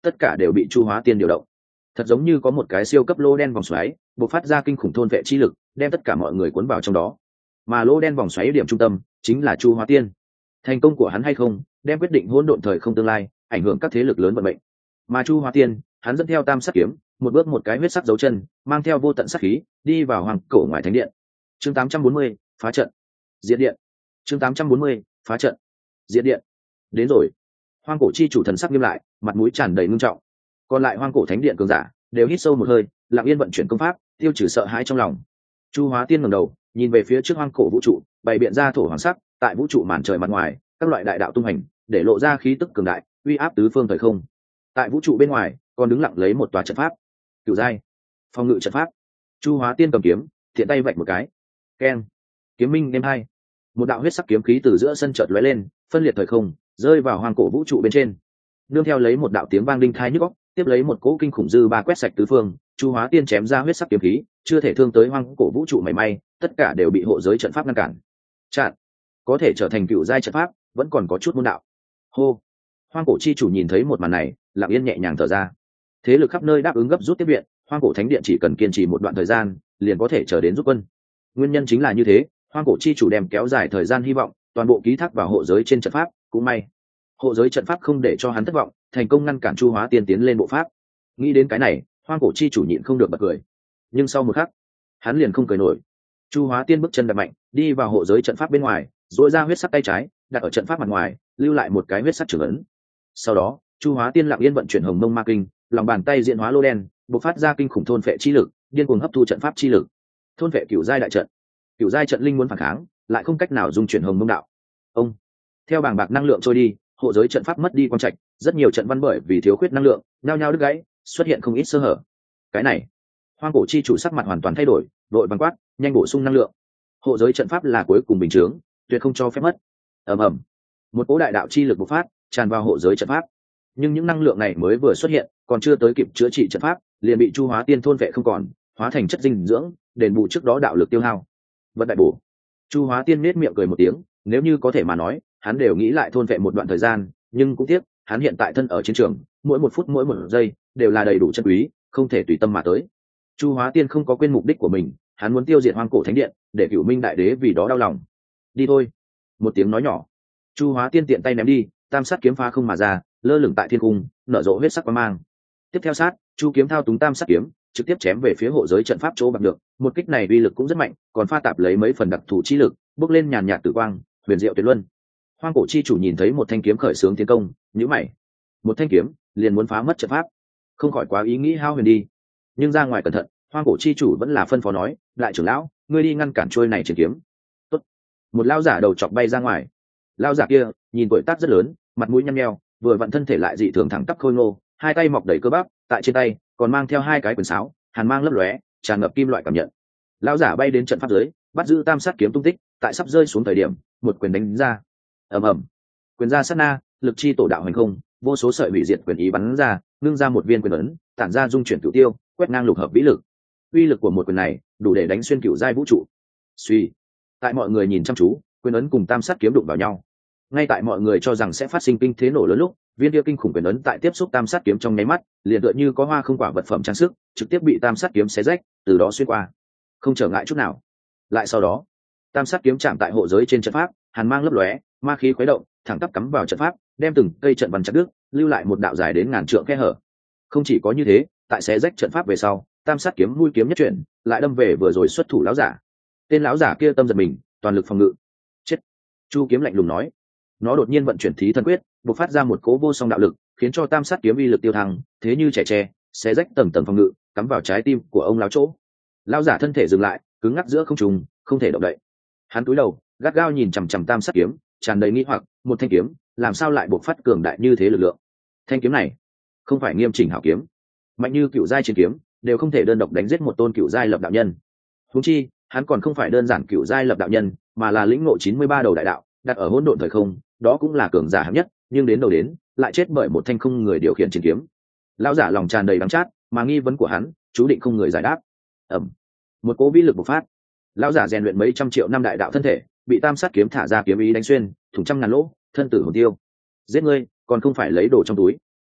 tất cả đều bị Chu Hóa Tiên điều động. Thật giống như có một cái siêu cấp lô đen vòng xoáy bộc phát ra kinh khủng thôn vệ chi lực, đem tất cả mọi người cuốn vào trong đó. Mà lô đen vòng xoáy điểm trung tâm chính là Chu Hóa Tiên. Thành công của hắn hay không, đem quyết định hỗn độn thời không tương lai, ảnh hưởng các thế lực lớn vận mệnh. Mà Chu Hóa Tiên, hắn dẫn theo tam sắc kiếm, một bước một cái huyết sắc dấu chân, mang theo vô tận sát khí, đi vào hoàng cổ ngoài thánh điện. Chương tám trăm bốn mươi, phá trận. Diệt điện. Chương tám trăm bốn mươi, phá trận. Diệt điện. Đến rồi. Hoang cổ chi chủ thần sắc nghiêm lại, mặt mũi tràn đầy ngưng trọng. Còn lại hoang cổ thánh điện cường giả đều hít sâu một hơi, lặng yên vận chuyển công pháp, tiêu trừ sợ hãi trong lòng. Chu Hóa Tiên ngẩng đầu, nhìn về phía trước hoang cổ vũ trụ, bày biện ra thổ hoàng sắc, tại vũ trụ màn trời mặt ngoài, các loại đại đạo tung hành, để lộ ra khí tức cường đại, uy áp tứ phương thời không. Tại vũ trụ bên ngoài, còn đứng lặng lấy một tòa trận pháp, cửu giai phòng ngự trận pháp. Chu Hóa Tiên cầm kiếm, thiện tay vạch một cái, keng, kiếm minh đêm hai, một đạo huyết sắc kiếm khí từ giữa sân chợt lóe lên, phân liệt thời không, rơi vào hoang cổ vũ trụ bên trên. Nương theo lấy một đạo tiếng vang đinh thai nhức óc, tiếp lấy một cỗ kinh khủng dư ba quét sạch tứ phương, Chu Hóa Tiên chém ra huyết sắc kiếm khí, chưa thể thương tới hoang cổ vũ trụ mảy may, tất cả đều bị hộ giới trận pháp ngăn cản. Chặn, có thể trở thành cựu giai trận pháp, vẫn còn có chút môn đạo. Hô, hoang cổ chi chủ nhìn thấy một màn này, lặng yên nhẹ nhàng thở ra. Thế lực khắp nơi đáp ứng gấp rút tiếp viện, hoang cổ thánh điện chỉ cần kiên trì một đoạn thời gian, liền có thể chờ đến giúp quân. Nguyên nhân chính là như thế, hoang cổ chi chủ đem kéo dài thời gian hy vọng, toàn bộ ký thác vào hộ giới trên trận pháp. Cũng may, hộ giới trận pháp không để cho hắn thất vọng, thành công ngăn cản Chu Hóa Tiên tiến lên bộ pháp. Nghĩ đến cái này, hoang cổ chi chủ nhịn không được bật cười. Nhưng sau một khắc, hắn liền không cười nổi. Chu Hóa Tiên bước chân đập mạnh, đi vào hộ giới trận pháp bên ngoài, duỗi ra huyết sắc tay trái, đặt ở trận pháp mặt ngoài, lưu lại một cái huyết sắc trưởng ấn. Sau đó, Chu Hóa Tiên lặng yên vận chuyển Hồng Mông Ma Kinh, lòng bàn tay diễn hóa lô đen, bộc phát ra kinh khủng thôn phệ chi lực, điên cuồng hấp thu trận pháp chi lực. Thôn phệ cửu giai đại trận. Cửu giai trận linh muốn phản kháng, lại không cách nào dung chuyển Hồng Mông đạo. Ông, theo bàng bạc năng lượng trôi đi, hộ giới trận pháp mất đi quang trạch, rất nhiều trận văn bởi vì thiếu khuyết năng lượng, nhao nhao đứt gãy, xuất hiện không ít sơ hở. Cái này, hoang cổ chi chủ sắc mặt hoàn toàn thay đổi, đội bằng quát, nhanh bổ sung năng lượng. Hộ giới trận pháp là cuối cùng bình chướng, tuyệt không cho phép mất. Ầm ầm, một cỗ đại đạo chi lực bộc phát, tràn vào hộ giới trận pháp. Nhưng những năng lượng này mới vừa xuất hiện, còn chưa tới kịp chữa trị trận pháp, liền bị Chu Hóa Tiên thôn vệ không còn, hóa thành chất dinh dưỡng, đền bù trước đó đạo lực tiêu hao. Vận đại bổ. Chu Hóa Tiên nết miệng cười một tiếng, nếu như có thể mà nói, hắn đều nghĩ lại thôn vệ một đoạn thời gian, nhưng cũng tiếc, hắn hiện tại thân ở chiến trường, mỗi một phút mỗi một giây đều là đầy đủ chân quý, không thể tùy tâm mà tới. Chu Hóa Tiên không có quên mục đích của mình, hắn muốn tiêu diệt hoang cổ thánh điện, để Cửu Minh đại đế vì đó đau lòng. Đi thôi. Một tiếng nói nhỏ, Chu Hóa Tiên tiện tay ném đi, tam sát kiếm phá không mà ra, lơ lửng tại thiên cung, nở rộ huyết sắc quang mang. Tiếp theo sát, Chu kiếm thao túng tam sát kiếm, trực tiếp chém về phía hộ giới trận pháp chỗ bạc được. Một kích này uy lực cũng rất mạnh, còn pha tạp lấy mấy phần đặc thù chi lực, bốc lên nhàn nhạt tử quang, huyền diệu tuyệt luân. Hoang cổ chi chủ nhìn thấy một thanh kiếm khởi xướng tiến công, nhíu mày. Một thanh kiếm, liền muốn phá mất trận pháp, không khỏi quá ý nghĩ hao huyền đi. Nhưng ra ngoài cẩn thận, hoang cổ chi chủ vẫn là phân phó nói, đại trưởng lão, ngươi đi ngăn cản trôi này trường kiếm. Tốt. Một lao giả đầu chọc bay ra ngoài. Lao giả kia nhìn tuổi tác rất lớn, mặt mũi nhăn nheo, vừa vặn thân thể lại dị thường thẳng tắp khôi ngô, hai tay mọc đầy cơ bắp, tại trên tay còn mang theo hai cái quyền sáo, hàn mang lấp lóe, tràn ngập kim loại cảm nhận. Lao giả bay đến trận pháp dưới, bắt giữ tam sát kiếm tung tích, tại sắp rơi xuống thời điểm, một quyền đánh ra. Ầm ầm, quyền ra sát na, lực chi tổ đạo hành không, vô số sợi hủy diệt quyền ý bắn ra, ngưng ra một viên quyền ấn, tản ra dung chuyển cửu tiêu, quét ngang lục hợp vĩ lực. Uy lực của một quyền này đủ để đánh xuyên cửu giai vũ trụ. Suy, tại mọi người nhìn chăm chú, quyền ấn cùng tam sát kiếm đụng vào nhau. Ngay tại mọi người cho rằng sẽ phát sinh kinh thế nổ lớn lúc, viên kia kinh khủng quyền ấn tại tiếp xúc tam sát kiếm trong nháy mắt, liền tựa như có hoa không quả vật phẩm trang sức, trực tiếp bị tam sát kiếm xé rách, từ đó xuyên qua, không trở ngại chút nào. Lại sau đó, tam sát kiếm chạm tại hộ giới trên trận pháp, hàn mang lấp lóe, ma khí khuấy động, thẳng tắp cắm vào trận pháp, đem từng cây trận văn chặt đứt, lưu lại một đạo dài đến ngàn trượng khe hở. Không chỉ có như thế, tại xé rách trận pháp về sau, tam sát kiếm mũi kiếm nhất chuyển, lại đâm về vừa rồi xuất thủ lão giả. Tên lão giả kia tâm giật mình, toàn lực phòng ngự. Chết. Chu kiếm lạnh lùng nói. Nó đột nhiên vận chuyển thí thần quyết, bộc phát ra một cỗ vô song đạo lực, khiến cho tam sát kiếm uy lực tiêu thăng, thế như trẻ tre, xé rách tầng tầng phòng ngự, cắm vào trái tim của ông lão chỗ. Lão giả thân thể dừng lại, cứng ngắc giữa không trung, không thể động đậy. Hắn cúi đầu, gắt gao nhìn chằm chằm tam sát kiếm, tràn đầy nghi hoặc, một thanh kiếm, làm sao lại bộc phát cường đại như thế lực lượng? Thanh kiếm này, không phải nghiêm chỉnh hảo kiếm, mạnh như cựu giai chiến kiếm, đều không thể đơn độc đánh giết một tôn cựu giai lập đạo nhân. Huống chi, hắn còn không phải đơn giản cựu giai lập đạo nhân, mà là lĩnh ngộ chín mươi ba đầu đại đạo, đặt ở hỗn độn thời không, đó cũng là cường giả hạng nhất, nhưng đến đầu đến, lại chết bởi một thanh không người điều khiển chiến kiếm. Lão giả lòng tràn đầy đắng chát, mà nghi vấn của hắn, chú định không người giải đáp. Ầm, một cỗ vĩ lực bộc phát. Lão giả rèn luyện mấy trăm triệu năm đại đạo thân thể, bị tam sát kiếm thả ra kiếm ý đánh xuyên, thủng trăm ngàn lỗ, thân tử hồn tiêu. Giết ngươi, còn không phải lấy đồ trong túi.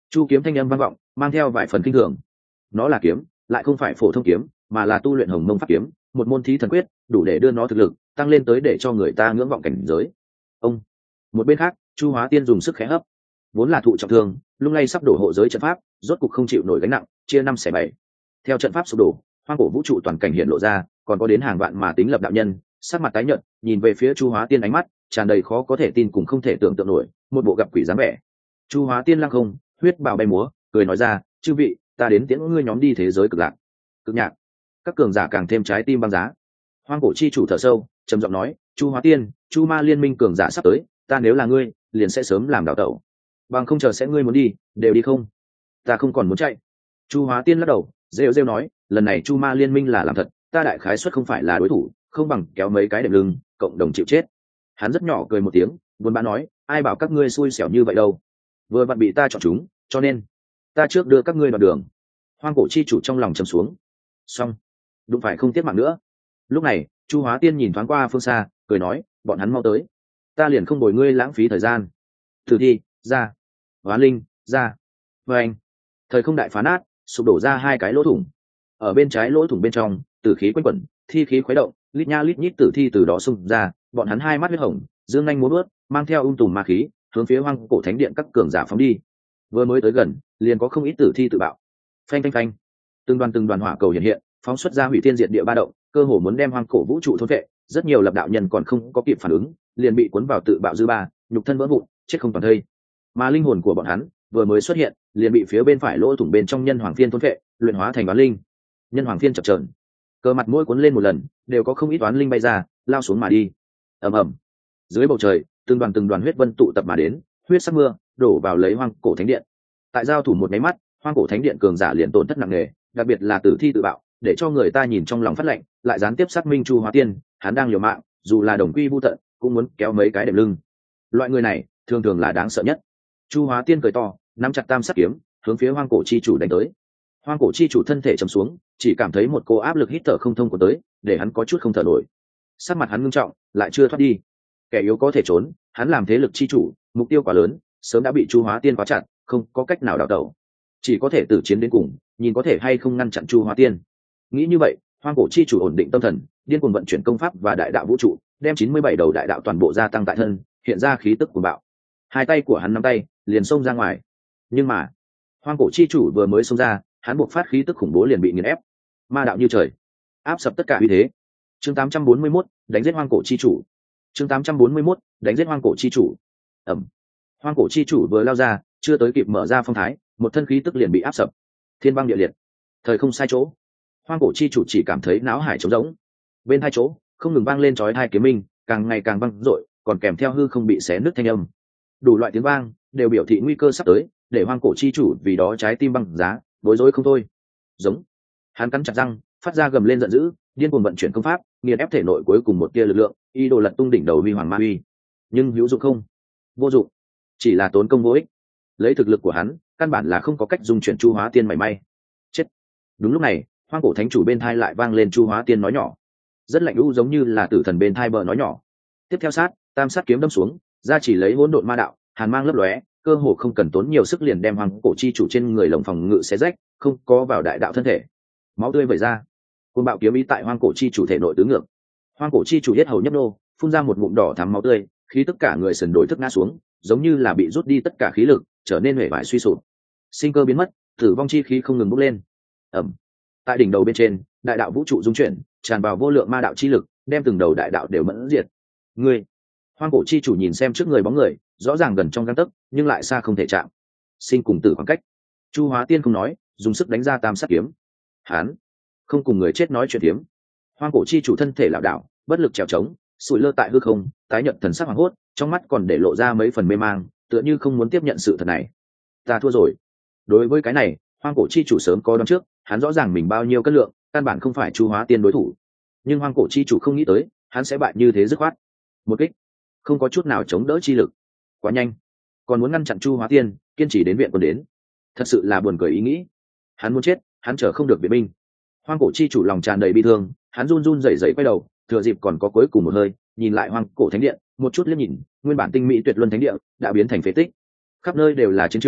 Chu kiếm thanh âm vang vọng, mang theo vài phần kinh thường. Nó là kiếm, lại không phải phổ thông kiếm, mà là tu luyện hồng mông pháp kiếm, một môn thí thần quyết, đủ để đưa nó thực lực tăng lên tới để cho người ta ngưỡng vọng cảnh giới. Ông một bên khác, Chu Hóa Tiên dùng sức khẽ hấp, vốn là thụ trọng thương, lung lay sắp đổ hộ giới trận pháp, rốt cục không chịu nổi gánh nặng, chia năm xẻ bảy. Theo trận pháp sụp đổ, hoang cổ vũ trụ toàn cảnh hiện lộ ra, còn có đến hàng vạn mà tính lập đạo nhân, sắc mặt tái nhợt, nhìn về phía Chu Hóa Tiên, ánh mắt tràn đầy khó có thể tin cùng không thể tưởng tượng nổi, một bộ gặp quỷ dáng vẻ. Chu Hóa Tiên lăng không, huyết bào bay múa, cười nói ra, chư vị, ta đến tiễn ngươi nhóm đi thế giới cực lạc. Cực nhạc, các cường giả càng thêm trái tim băng giá. Hoang cổ chi chủ thở sâu, trầm giọng nói, Chu Hóa Tiên, Chu Ma liên minh cường giả sắp tới, ta nếu là ngươi, liền sẽ sớm làm đảo tẩu. Bằng không chờ sẽ ngươi muốn đi, đều đi không? Ta không còn muốn chạy. Chu Hóa Tiên lắc đầu, rêu rêu nói, lần này Chu Ma liên minh là làm thật, ta đại khái suất không phải là đối thủ, không bằng kéo mấy cái đệm lưng, cộng đồng chịu chết. Hắn rất nhỏ cười một tiếng, buồn bã nói, ai bảo các ngươi xui xẻo như vậy đâu, vừa vặn bị ta chọn chúng, cho nên ta trước đưa các ngươi vào đường. Hoang cổ chi chủ trong lòng trầm xuống, xong, đụng phải không tiếc mạng nữa. Lúc này, Chu Hóa Tiên nhìn thoáng qua phương xa, cười nói, bọn hắn mau tới, ta liền không bồi ngươi lãng phí thời gian. Thử thi ra, Hóa Linh ra, và anh thời không đại phá nát, sụp đổ ra hai cái lỗ thủng. Ở bên trái lỗ thủng bên trong, tử khí quanh quẩn, thi khí khuấy động, lít nha lít nhít tử thi từ đó xung ra, bọn hắn hai mắt huyết hồng, dương nhanh múa bước, mang theo ung tùm ma khí, hướng phía hoang cổ thánh điện các cường giả phóng đi. Vừa mới tới gần, liền có không ít tử thi tự bạo. Phanh phanh phanh, từng đoàn từng đoàn hỏa cầu hiện hiện, phóng xuất ra hủy thiên diệt địa ba động, cơ hồ muốn đem hoang cổ vũ trụ thôn vệ. Rất nhiều lập đạo nhân còn không có kịp phản ứng, liền bị cuốn vào tự bạo dư ba, nhục thân vỡ vụn, chết không toàn thây. Mà linh hồn của bọn hắn vừa mới xuất hiện, liền bị phía bên phải lỗ thủng bên trong nhân hoàng phiên thôn vệ, luyện hóa thành oán linh. Nhân hoàng phiên chập chờn, cơ mặt mỗi cuốn lên một lần, đều có không ít oán linh bay ra, lao xuống mà đi. Ầm ầm, dưới bầu trời, từng đoàn từng đoàn huyết vân tụ tập mà đến, huyết sắc mưa đổ vào lấy hoang cổ thánh điện. Tại giao thủ một máy mắt, hoang cổ thánh điện cường giả liền tổn thất nặng nề, đặc biệt là tử thi tự bạo, để cho người ta nhìn trong lòng phát lạnh, lại gián tiếp xác minh Chu Hóa Tiên, hắn đang liều mạng, dù là đồng quy vu tận, cũng muốn kéo mấy cái đệm lưng. Loại người này, thường thường là đáng sợ nhất. Chu Hóa Tiên cười to, nắm chặt tam sắc kiếm, hướng phía hoang cổ chi chủ đánh tới. Hoang cổ chi chủ thân thể trầm xuống, chỉ cảm thấy một cô áp lực hít thở không thông của tới, để hắn có chút không thở nổi. Sắc mặt hắn ngưng trọng, lại chưa thoát đi. Kẻ yếu có thể trốn, hắn làm thế lực chi chủ, mục tiêu quá lớn, sớm đã bị Chu Hóa Tiên khóa chặt, không có cách nào đào tẩu, chỉ có thể tử chiến đến cùng, nhìn có thể hay không ngăn chặn Chu Hóa Tiên. Nghĩ như vậy, hoang cổ chi chủ ổn định tâm thần, điên cuồng vận chuyển công pháp và đại đạo vũ trụ, đem chín mươi bảy đầu đại đạo toàn bộ gia tăng tại thân, hiện ra khí tức cuồng bạo. Hai tay của hắn nắm tay, liền xông ra ngoài. Nhưng mà, hoang cổ chi chủ vừa mới xông ra, hắn buộc phát khí tức khủng bố liền bị nghiền ép. Ma đạo như trời, áp sập tất cả uy thế. Chương tám trăm bốn mươi mốt, đánh giết hoang cổ chi chủ. Chương tám trăm bốn mươi mốt, đánh giết hoang cổ chi chủ. Ầm. Hoang cổ chi chủ vừa lao ra, chưa tới kịp mở ra phong thái, một thân khí tức liền bị áp sập. Thiên băng địa liệt, thời không sai chỗ. Hoang cổ chi chủ chỉ cảm thấy não hải trống rỗng, bên hai chỗ không ngừng vang lên chói tai kiếm minh, càng ngày càng vang dội, còn kèm theo hư không bị xé nứt thanh âm. Đủ loại tiếng vang đều biểu thị nguy cơ sắp tới, để hoang cổ chi chủ vì đó trái tim băng giá, bối rối không thôi. Giống, hắn cắn chặt răng, phát ra gầm lên giận dữ, điên cuồng vận chuyển công pháp, nghiền ép thể nội cuối cùng một tia lực lượng, ý đồ lật tung đỉnh đầu huy hoàng ma uy. Nhưng hữu dụng không? Vô dụng, chỉ là tốn công vô ích. Lấy thực lực của hắn, căn bản là không có cách dung chuyển Chu Hóa Tiên mảy may. Chết. Đúng lúc này, hoang cổ thánh chủ bên thai lại vang lên Chu Hóa Tiên nói nhỏ, rất lạnh lẽo, giống như là tử thần bên thai bờ nói nhỏ. Tiếp theo sát, tam sát kiếm đâm xuống, ra chỉ lấy hỗn độn ma đạo, hàn mang lấp lóe, cơ hồ không cần tốn nhiều sức liền đem hoang cổ chi chủ trên người lồng phòng ngự xé rách, không có vào đại đạo thân thể. Máu tươi vẩy ra, côn bạo kiếm ý tại hoang cổ chi chủ thể nội tứ ngược. Hoang cổ chi chủ yết hầu nhấp nô, phun ra một ngụm đỏ thắm máu tươi, khí tất cả người sần đổi thức ngã xuống, giống như là bị rút đi tất cả khí lực, trở nên huệ vải suy sụp, sinh cơ biến mất, tử vong chi khí không ngừng bốc lên. Ẩm. Tại đỉnh đầu bên trên, đại đạo vũ trụ dung chuyển, tràn vào vô lượng ma đạo chi lực, đem từng đầu đại đạo đều mẫn diệt. Ngươi, hoang cổ chi chủ nhìn xem trước người bóng người, rõ ràng gần trong gang tấc, nhưng lại xa không thể chạm. Sinh cùng tử khoảng cách. Chu Hóa Tiên không nói, dùng sức đánh ra tam sát kiếm. Hán, không cùng người chết nói chuyện tiếm. Hoang cổ chi chủ thân thể lảo đảo, bất lực trèo trống, sủi lơ tại hư không, tái nhận thần sắc hoảng hốt, trong mắt còn để lộ ra mấy phần mê mang, tựa như không muốn tiếp nhận sự thật này. Ta thua rồi. Đối với cái này, hoang cổ chi chủ sớm có đoán trước, hắn rõ ràng mình bao nhiêu cân lượng, căn bản không phải Chu Hóa Tiên đối thủ. Nhưng hoang cổ chi chủ không nghĩ tới, hắn sẽ bại như thế dứt khoát. Một kích, không có chút nào chống đỡ chi lực. Quá nhanh, còn muốn ngăn chặn Chu Hóa Tiên, kiên trì đến viện quân đến. Thật sự là buồn cười ý nghĩ. Hắn muốn chết, hắn chờ không được viện binh. Hoang cổ chi chủ lòng tràn đầy bi thương, hắn run run rẩy rẩy quay đầu, thừa dịp còn có cuối cùng một hơi, nhìn lại hoang cổ thánh điện, một chút liếc nhìn, nguyên bản tinh mỹ tuyệt luân thánh điện đã biến thành phế tích. Khắp nơi đều là chiến trường,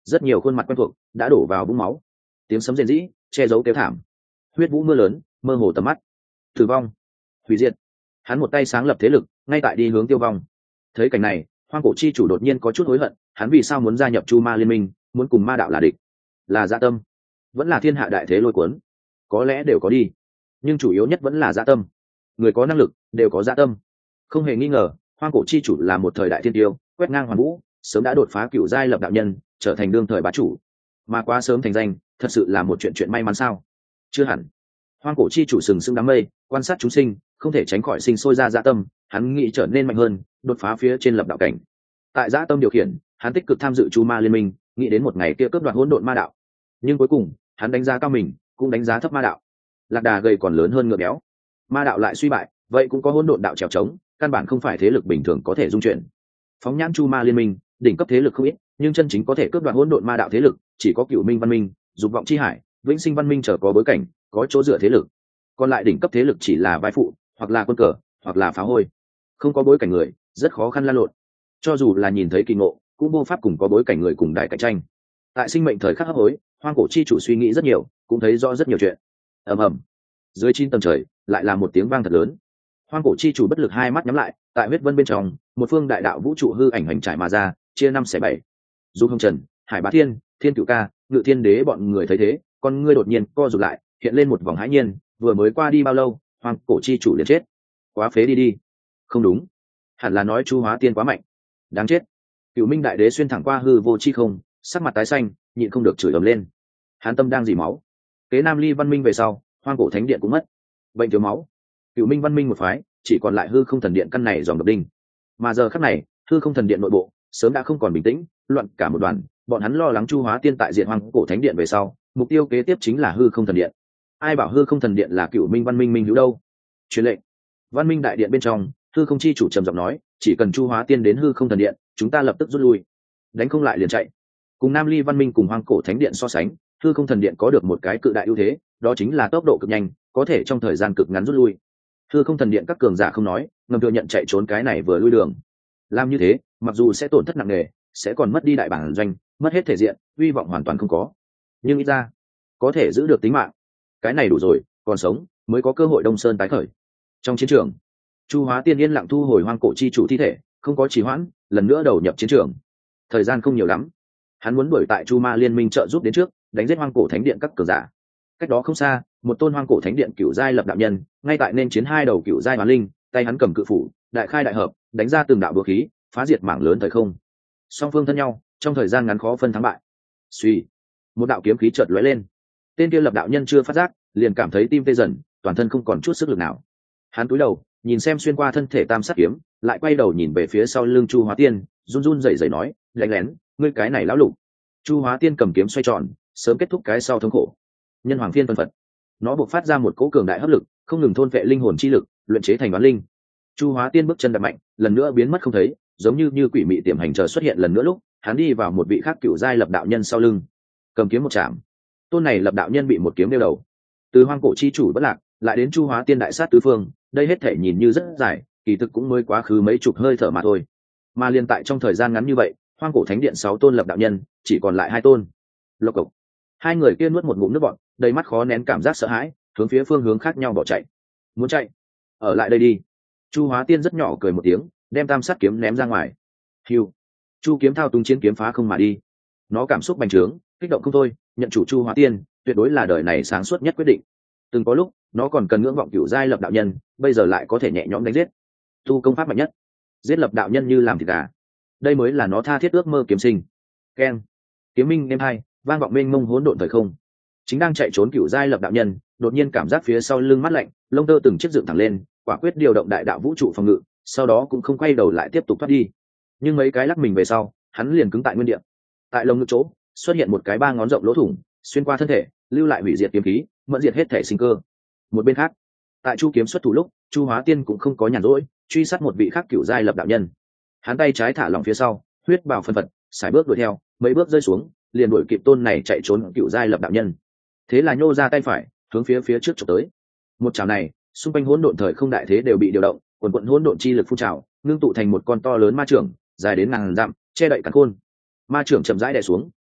rất nhiều khuôn mặt quen thuộc đã đổ vào vũng máu, tiếng sấm rền rĩ che giấu kêu thảm, huyết vũ mưa lớn mơ hồ tầm mắt, tử vong, hủy diệt. Hắn một tay sáng lập thế lực ngay tại đi hướng tiêu vong. Thấy cảnh này, hoang cổ chi chủ đột nhiên có chút hối hận, hắn vì sao muốn gia nhập chu ma liên minh, muốn cùng ma đạo là địch? Là dạ tâm, vẫn là thiên hạ đại thế lôi cuốn? Có lẽ đều có đi, nhưng chủ yếu nhất vẫn là dạ tâm. Người có năng lực đều có dạ tâm. Không hề nghi ngờ, hoang cổ chi chủ là một thời đại thiên tiêu, quét ngang hoàn vũ, sớm đã đột phá cựu giai lập đạo nhân, trở thành đương thời bá chủ. Mà quá sớm thành danh, thật sự là một chuyện chuyện may mắn sao? Chưa hẳn. Hoang cổ chi chủ sừng sững đám mây, quan sát chúng sinh, không thể tránh khỏi sinh sôi ra dạ tâm, hắn nghĩ trở nên mạnh hơn, đột phá phía trên lập đạo cảnh. Tại dạ tâm điều khiển, hắn tích cực tham dự chu ma liên minh, nghĩ đến một ngày kia cướp đoạt hỗn độn ma đạo. Nhưng cuối cùng, hắn đánh giá cao mình, cũng đánh giá thấp ma đạo. Lạc đà gầy còn lớn hơn ngựa béo, ma đạo lại suy bại, vậy cũng có hỗn độn đạo trèo trống, căn bản không phải thế lực bình thường có thể dung chuyển. Phóng nhãn chu ma liên minh, đỉnh cấp thế lực không ít, nhưng chân chính có thể cướp đoạt hỗn độn ma đạo thế lực chỉ có Cửu Minh Văn Minh, Dục Vọng Chi Hải, Vĩnh Sinh Văn Minh chờ có bối cảnh, có chỗ dựa thế lực. Còn lại đỉnh cấp thế lực chỉ là vai phụ, hoặc là quân cờ, hoặc là phá hôi. Không có bối cảnh người, rất khó khăn lan lộn. Cho dù là nhìn thấy kỳ ngộ, cũng vô pháp cùng có bối cảnh người cùng đại cạnh tranh. Tại sinh mệnh thời khắc hấp hối, hoang cổ chi chủ suy nghĩ rất nhiều, cũng thấy rõ rất nhiều chuyện. Ầm ầm, dưới chín tầng trời lại là một tiếng vang thật lớn. Hoang cổ chi chủ bất lực hai mắt nhắm lại, tại huyết vân bên trong, một phương đại đạo vũ trụ hư ảnh hành trải mà ra, chia năm xẻ bảy. Du Hồng Trần, Hải Bá Thiên, Thiên Cửu Ca, Ngự Thiên Đế bọn người thấy thế, con ngươi đột nhiên co rụt lại, hiện lên một vòng hãi nhiên, vừa mới qua đi bao lâu, hoang cổ chi chủ liền chết. Quá phế đi đi. Không đúng, hẳn là nói Chu Hóa Tiên quá mạnh. Đáng chết. Cửu Minh đại đế xuyên thẳng qua hư vô chi không, sắc mặt tái xanh, nhịn không được chửi ầm lên. Hán tâm đang dỉ máu. Kế Nam Ly Văn Minh về sau, hoang cổ thánh điện cũng mất. Bệnh thiếu máu. Cửu Minh Văn Minh một phái, chỉ còn lại hư không thần điện căn này dòng độc đinh. Mà giờ khắc này, hư không thần điện nội bộ sớm đã không còn bình tĩnh, loạn cả một đoàn. Bọn hắn lo lắng Chu Hóa Tiên tại diện hoang cổ thánh điện về sau, mục tiêu kế tiếp chính là hư không thần điện. Ai bảo hư không thần điện là Cửu Minh Văn Minh minh hữu đâu? Truyền lệnh. Văn Minh đại điện bên trong, hư không chi chủ trầm giọng nói, chỉ cần Chu Hóa Tiên đến hư không thần điện, chúng ta lập tức rút lui. Đánh không lại liền chạy. Cùng Nam Ly Văn Minh cùng hoang cổ thánh điện so sánh, hư không thần điện có được một cái cự đại ưu thế, đó chính là tốc độ cực nhanh, có thể trong thời gian cực ngắn rút lui. Hư không thần điện các cường giả không nói, ngầm thừa nhận chạy trốn cái này vừa lui đường. Làm như thế, mặc dù sẽ tổn thất nặng nề, sẽ còn mất đi đại bản doanh, mất hết thể diện, hy vọng hoàn toàn không có. Nhưng ít ra, có thể giữ được tính mạng. Cái này đủ rồi, còn sống mới có cơ hội Đông Sơn tái khởi. Trong chiến trường, Chu Hóa Tiên yên lặng thu hồi hoang cổ chi chủ thi thể, không có trì hoãn, lần nữa đầu nhập chiến trường. Thời gian không nhiều lắm, hắn muốn đuổi tại Chu Ma liên minh trợ giúp đến trước, đánh giết hoang cổ thánh điện các cường giả. Cách đó không xa, một tôn hoang cổ thánh điện cửu giai lập đạo nhân, ngay tại nên chiến hai đầu cửu giai hoán linh, tay hắn cầm cự phủ, đại khai đại hợp, đánh ra từng đạo búa khí, phá diệt mảng lớn thời không. Song phương thân nhau, trong thời gian ngắn khó phân thắng bại. Suy, một đạo kiếm khí chợt lóe lên. Tên kia lập đạo nhân chưa phát giác, liền cảm thấy tim tê dần, toàn thân không còn chút sức lực nào. Hắn cúi đầu, nhìn xem xuyên qua thân thể tam sát kiếm, lại quay đầu nhìn về phía sau lưng Chu Hóa Tiên, run run rẩy rẩy nói, lén lén, ngươi cái này lão lục. Chu Hóa Tiên cầm kiếm xoay tròn, sớm kết thúc cái sau thống khổ. Nhân hoàng phiên phân phật, nó buộc phát ra một cỗ cường đại hấp lực, không ngừng thôn vệ linh hồn chi lực, luyện chế thành đoán linh. Chu Hóa Tiên bước chân đập mạnh, lần nữa biến mất không thấy, giống như như quỷ mị tiềm hành chờ xuất hiện lần nữa lúc, hắn đi vào một vị khác cựu giai lập đạo nhân sau lưng, cầm kiếm một chạm. Tôn này lập đạo nhân bị một kiếm đeo đầu. Từ hoang cổ chi chủ bất lạc, lại đến Chu Hóa Tiên đại sát tứ phương, đây hết thể nhìn như rất dài, kỳ thực cũng mới quá khứ mấy chục hơi thở mà thôi. Mà liên tại trong thời gian ngắn như vậy, hoang cổ thánh điện sáu tôn lập đạo nhân, chỉ còn lại hai tôn. Lộc cộc. Hai người kia nuốt một ngụm nước bọt, đầy mắt khó nén cảm giác sợ hãi, hướng phía phương hướng khác nhau bỏ chạy. Muốn chạy? Ở lại đây đi. Chu Hóa Tiên rất nhỏ cười một tiếng, đem tam sát kiếm ném ra ngoài. Hiu. Chu kiếm thao túng chiến kiếm phá không mà đi. Nó cảm xúc bành trướng, kích động không thôi, nhận chủ Chu Hóa Tiên, tuyệt đối là đời này sáng suốt nhất quyết định. Từng có lúc, nó còn cần ngưỡng vọng cửu giai lập đạo nhân, bây giờ lại có thể nhẹ nhõm đánh giết. Tu công pháp mạnh nhất, giết lập đạo nhân như làm thịt gà. Đây mới là nó tha thiết ước mơ kiếm sinh. Keng. Kiếm minh đêm hai, vang vọng mênh mông hỗn độn thời không. Chính đang chạy trốn cửu giai lập đạo nhân, đột nhiên cảm giác phía sau lưng mát lạnh, lông tơ từng chiếc dựng thẳng lên, quả quyết điều động đại đạo vũ trụ phòng ngự, sau đó cũng không quay đầu lại tiếp tục thoát đi. Nhưng mấy cái lắc mình về sau, hắn liền cứng tại nguyên địa. Tại lông ngực chỗ, xuất hiện một cái ba ngón rộng lỗ thủng, xuyên qua thân thể, lưu lại hủy diệt kiếm khí, mẫn diệt hết thể sinh cơ. Một bên khác, tại Chu kiếm xuất thủ lúc, Chu Hóa Tiên cũng không có nhàn rỗi, truy sát một vị khác cửu giai lập đạo nhân. Hắn tay trái thả lỏng phía sau, huyết bào phân phật, sải bước đuổi theo, mấy bước rơi xuống, liền đuổi kịp tôn này chạy trốn cựu giai lập đạo nhân. Thế là nhô ra tay phải, hướng phía phía trước chụp tới. Một chảo này, xung quanh hỗn độn thời không đại thế đều bị điều động, quần quần hỗn độn chi lực phun trào, ngưng tụ thành một con to lớn ma trưởng, dài đến ngàn dặm, che đậy cả khôn. Ma trưởng chậm rãi đè xuống,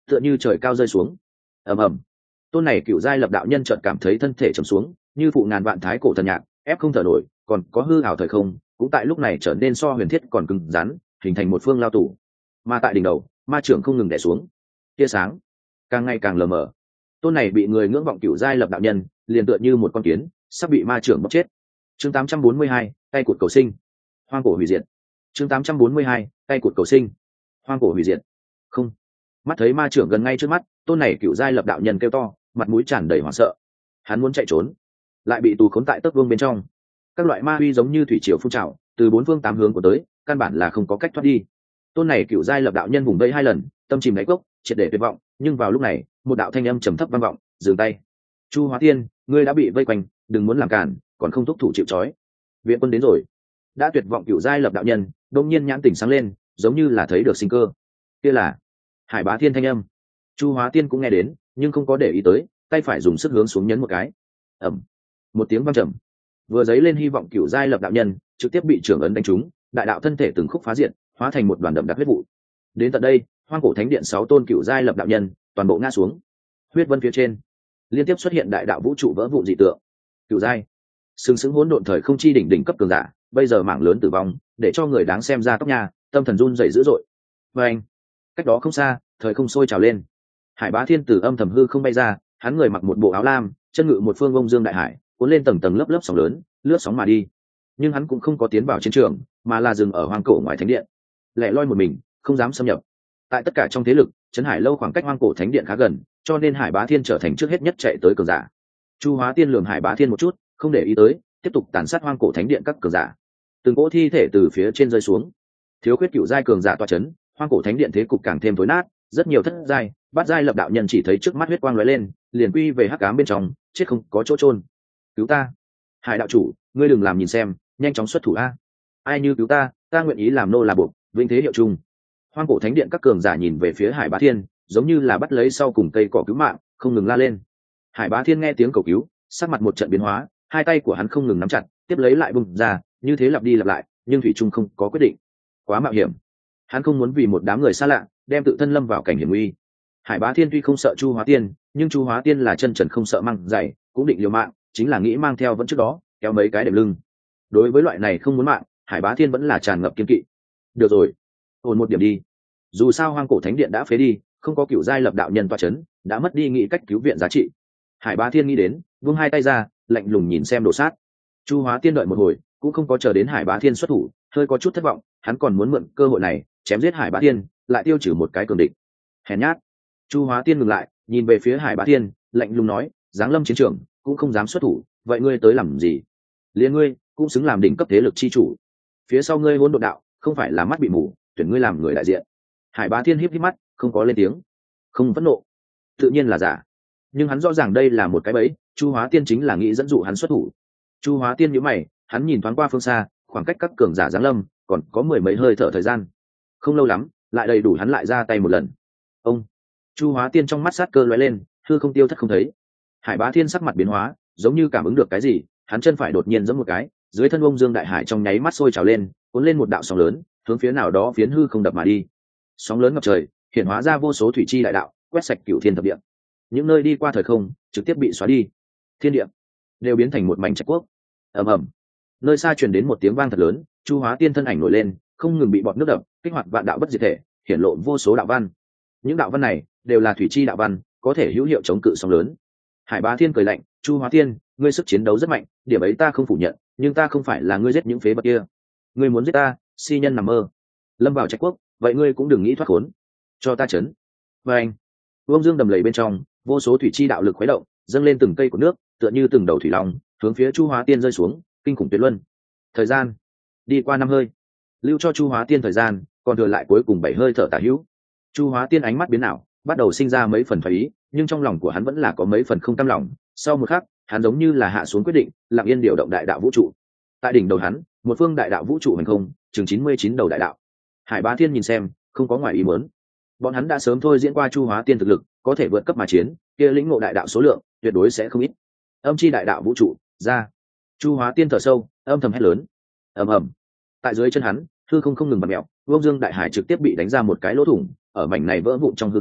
tựa như trời cao rơi xuống. Ầm ầm. Tôn này cựu giai lập đạo nhân chợt cảm thấy thân thể trầm xuống, như phụ ngàn vạn thái cổ thần nhạc, ép không thở nổi, còn có hư ảo thời không, cũng tại lúc này trở nên so huyền thiết còn cứng rắn, hình thành một phương lao tù. Mà tại đỉnh đầu, ma trưởng không ngừng đè xuống. Tia sáng càng ngày càng lờ mờ. Tôn này bị người ngưỡng vọng cựu giai lập đạo nhân, liền tựa như một con kiến, sắp bị ma trưởng bóp chết. Chương tám trăm bốn mươi hai, tay cụt cầu sinh. Hoang cổ hủy diệt. Chương tám trăm bốn mươi hai, tay cụt cầu sinh. Hoang cổ hủy diệt. Không. Mắt thấy ma trưởng gần ngay trước mắt, tôn này cựu giai lập đạo nhân kêu to, mặt mũi tràn đầy hoảng sợ. Hắn muốn chạy trốn, lại bị tù khốn tại tấc vương bên trong. Các loại ma uy giống như thủy triều phun trào, từ bốn phương tám hướng của tới, căn bản là không có cách thoát đi. Tôn này cựu giai lập đạo nhân vùng vẫy hai lần, tâm chìm đáy cốc, triệt để tuyệt vọng. Nhưng vào lúc này, một đạo thanh âm trầm thấp vang vọng, dừng tay. Chu Hóa Tiên, ngươi đã bị vây quanh, đừng muốn làm cản, còn không thúc thủ chịu trói. Viện quân đến rồi. Đã tuyệt vọng cựu giai lập đạo nhân, đột nhiên nhãn tỉnh sáng lên, giống như là thấy được sinh cơ. Kia là Hải Bá Thiên thanh âm. Chu Hóa Tiên cũng nghe đến, nhưng không có để ý tới, tay phải dùng sức hướng xuống nhấn một cái. Ầm. Một tiếng vang trầm. Vừa dấy lên hy vọng cựu giai lập đạo nhân, trực tiếp bị trưởng ấn đánh trúng, đại đạo thân thể từng khúc phá diện, hóa thành một đoàn đậm đặc huyết vụ. Đến tận đây, hoang cổ thánh điện sáu tôn cựu giai lập đạo nhân, toàn bộ ngã xuống. Huyết vân phía trên, liên tiếp xuất hiện đại đạo vũ trụ vỡ vụn dị tượng. Cựu giai, sừng sững hỗn độn thời không chi đỉnh đỉnh cấp cường giả, bây giờ mảng lớn tử vong, để cho người đáng xem ra tóc nha, tâm thần run rẩy dữ dội. Và anh, cách đó không xa, thời không sôi trào lên. Hải Bá Thiên từ âm thầm hư không bay ra, hắn người mặc một bộ áo lam, chân ngự một phương bông dương đại hải, cuốn lên tầng tầng lớp lớp sóng lớn, lướt sóng mà đi. Nhưng hắn cũng không có tiến vào chiến trường, mà là dừng ở hoang cổ ngoài thánh điện, lẻ loi một mình, không dám xâm nhập. Tại tất cả trong thế lực, Trấn Hải lâu khoảng cách hoang cổ thánh điện khá gần, cho nên Hải Bá Thiên trở thành trước hết nhất chạy tới cường giả. Chu Hóa Tiên lườm Hải Bá Thiên một chút, không để ý tới, tiếp tục tàn sát hoang cổ thánh điện các cường giả. Từng cỗ thi thể từ phía trên rơi xuống, thiếu khuyết cựu giai cường giả toa chấn, hoang cổ thánh điện thế cục càng thêm tối nát, rất nhiều thất giai, bát giai lập đạo nhân chỉ thấy trước mắt huyết quang lóe lên, liền quy về hắc ám bên trong, chết không có chỗ chôn. Cứu ta, Hải đạo chủ, ngươi đừng làm nhìn xem, nhanh chóng xuất thủ a. Ai như cứu ta, ta nguyện ý làm nô là buộc, vinh thế hiệu chung. Hoang cổ thánh điện các cường giả nhìn về phía Hải Bá Thiên, giống như là bắt lấy sau cùng cây cỏ cứu mạng, không ngừng la lên. Hải Bá Thiên nghe tiếng cầu cứu, sắc mặt một trận biến hóa, hai tay của hắn không ngừng nắm chặt, tiếp lấy lại bung ra, như thế lặp đi lặp lại, nhưng thủy trung không có quyết định. Quá mạo hiểm, hắn không muốn vì một đám người xa lạ đem tự thân lâm vào cảnh hiểm nguy. Hải Bá Thiên tuy không sợ Chu Hóa Tiên, nhưng Chu Hóa Tiên là chân trần không sợ măng dày, cũng định liều mạng, chính là nghĩ mang theo vẫn trước đó kéo mấy cái đệm lưng. Đối với loại này không muốn mạng, Hải Bá Thiên vẫn là tràn ngập kiên kỵ. Được rồi, ổn một điểm đi. Dù sao hoang cổ thánh điện đã phế đi, không có cựu giai lập đạo nhân toa chấn, đã mất đi nghĩ cách cứu viện giá trị. Hải Bá Thiên nghĩ đến, buông hai tay ra, lạnh lùng nhìn xem đồ sát. Chu Hóa Tiên đợi một hồi, cũng không có chờ đến Hải Bá Thiên xuất thủ, hơi có chút thất vọng, hắn còn muốn mượn cơ hội này chém giết Hải Bá Thiên, lại tiêu trừ một cái cường địch. Hèn nhát. Chu Hóa Tiên ngừng lại, nhìn về phía Hải Bá Thiên, lạnh lùng nói, giáng lâm chiến trường, cũng không dám xuất thủ, vậy ngươi tới làm gì? Liên ngươi cũng xứng làm đỉnh cấp thế lực chi chủ. Phía sau ngươi hỗn độn đạo, không phải là mắt bị mù, tuyển ngươi làm người đại diện. Hải Bá Thiên híp híp mắt, không có lên tiếng, không phẫn nộ, tự nhiên là giả. Nhưng hắn rõ ràng đây là một cái bẫy, Chu Hóa Tiên chính là nghĩ dẫn dụ hắn xuất thủ. Chu Hóa Tiên nhíu mày, hắn nhìn thoáng qua phương xa, khoảng cách các cường giả giáng lâm còn có mười mấy hơi thở thời gian, không lâu lắm, lại đầy đủ hắn lại ra tay một lần. Ông Chu Hóa Tiên trong mắt sát cơ lóe lên, hư không tiêu thất không thấy. Hải Bá Thiên sắc mặt biến hóa, giống như cảm ứng được cái gì, hắn chân phải đột nhiên giẫm một cái, dưới thân ông dương đại hải trong nháy mắt sôi trào lên, cuốn lên một đạo sóng lớn, hướng phía nào đó phiến hư không đập mà đi. Sóng lớn ngập trời, hiện hóa ra vô số thủy chi đại đạo, quét sạch cửu thiên thập địa. Những nơi đi qua thời không trực tiếp bị xóa đi, thiên địa đều biến thành một mảnh trạch quốc. Ầm ầm, nơi xa truyền đến một tiếng vang thật lớn, Chu Hóa Tiên thân ảnh nổi lên, không ngừng bị bọt nước đập, kích hoạt vạn đạo bất diệt thể, hiển lộ vô số đạo văn. Những đạo văn này đều là thủy chi đạo văn, có thể hữu hiệu chống cự sóng lớn. Hải Bá Thiên cười lạnh, Chu Hóa Tiên, ngươi sức chiến đấu rất mạnh, điểm ấy ta không phủ nhận, nhưng ta không phải là ngươi giết những phế vật kia. Ngươi muốn giết ta, si nhân nằm mơ. Lâm vào trạch quốc, vậy ngươi cũng đừng nghĩ thoát khốn. Cho ta chấn. Và anh, Vương Dương đầm lầy bên trong, vô số thủy chi đạo lực khuấy động, dâng lên từng cây của nước, tựa như từng đầu thủy long, hướng phía Chu Hóa Tiên rơi xuống, kinh khủng tuyệt luân. Thời gian đi qua năm hơi, lưu cho Chu Hóa Tiên thời gian, còn thừa lại cuối cùng bảy hơi thở tả hữu. Chu Hóa Tiên ánh mắt biến ảo, bắt đầu sinh ra mấy phần phải ý, nhưng trong lòng của hắn vẫn là có mấy phần không cam lòng. Sau một khắc, hắn giống như là hạ xuống quyết định, lặng yên điều động đại đạo vũ trụ. Tại đỉnh đầu hắn, một phương đại đạo vũ trụ hành không, chừng chín mươi chín đầu đại đạo. Hải Bá Thiên nhìn xem, không có ngoài ý muốn. Bọn hắn đã sớm thôi diễn qua Chu Hóa Tiên thực lực, có thể vượt cấp mà chiến, kia lĩnh ngộ đại đạo số lượng, tuyệt đối sẽ không ít. Âm chi đại đạo vũ trụ, ra. Chu Hóa Tiên thở sâu, âm thầm hét lớn. Ầm ầm. Tại dưới chân hắn, hư không không ngừng bật mèo, Vương Dương đại hải trực tiếp bị đánh ra một cái lỗ thủng, ở mảnh này vỡ vụn trong hư không,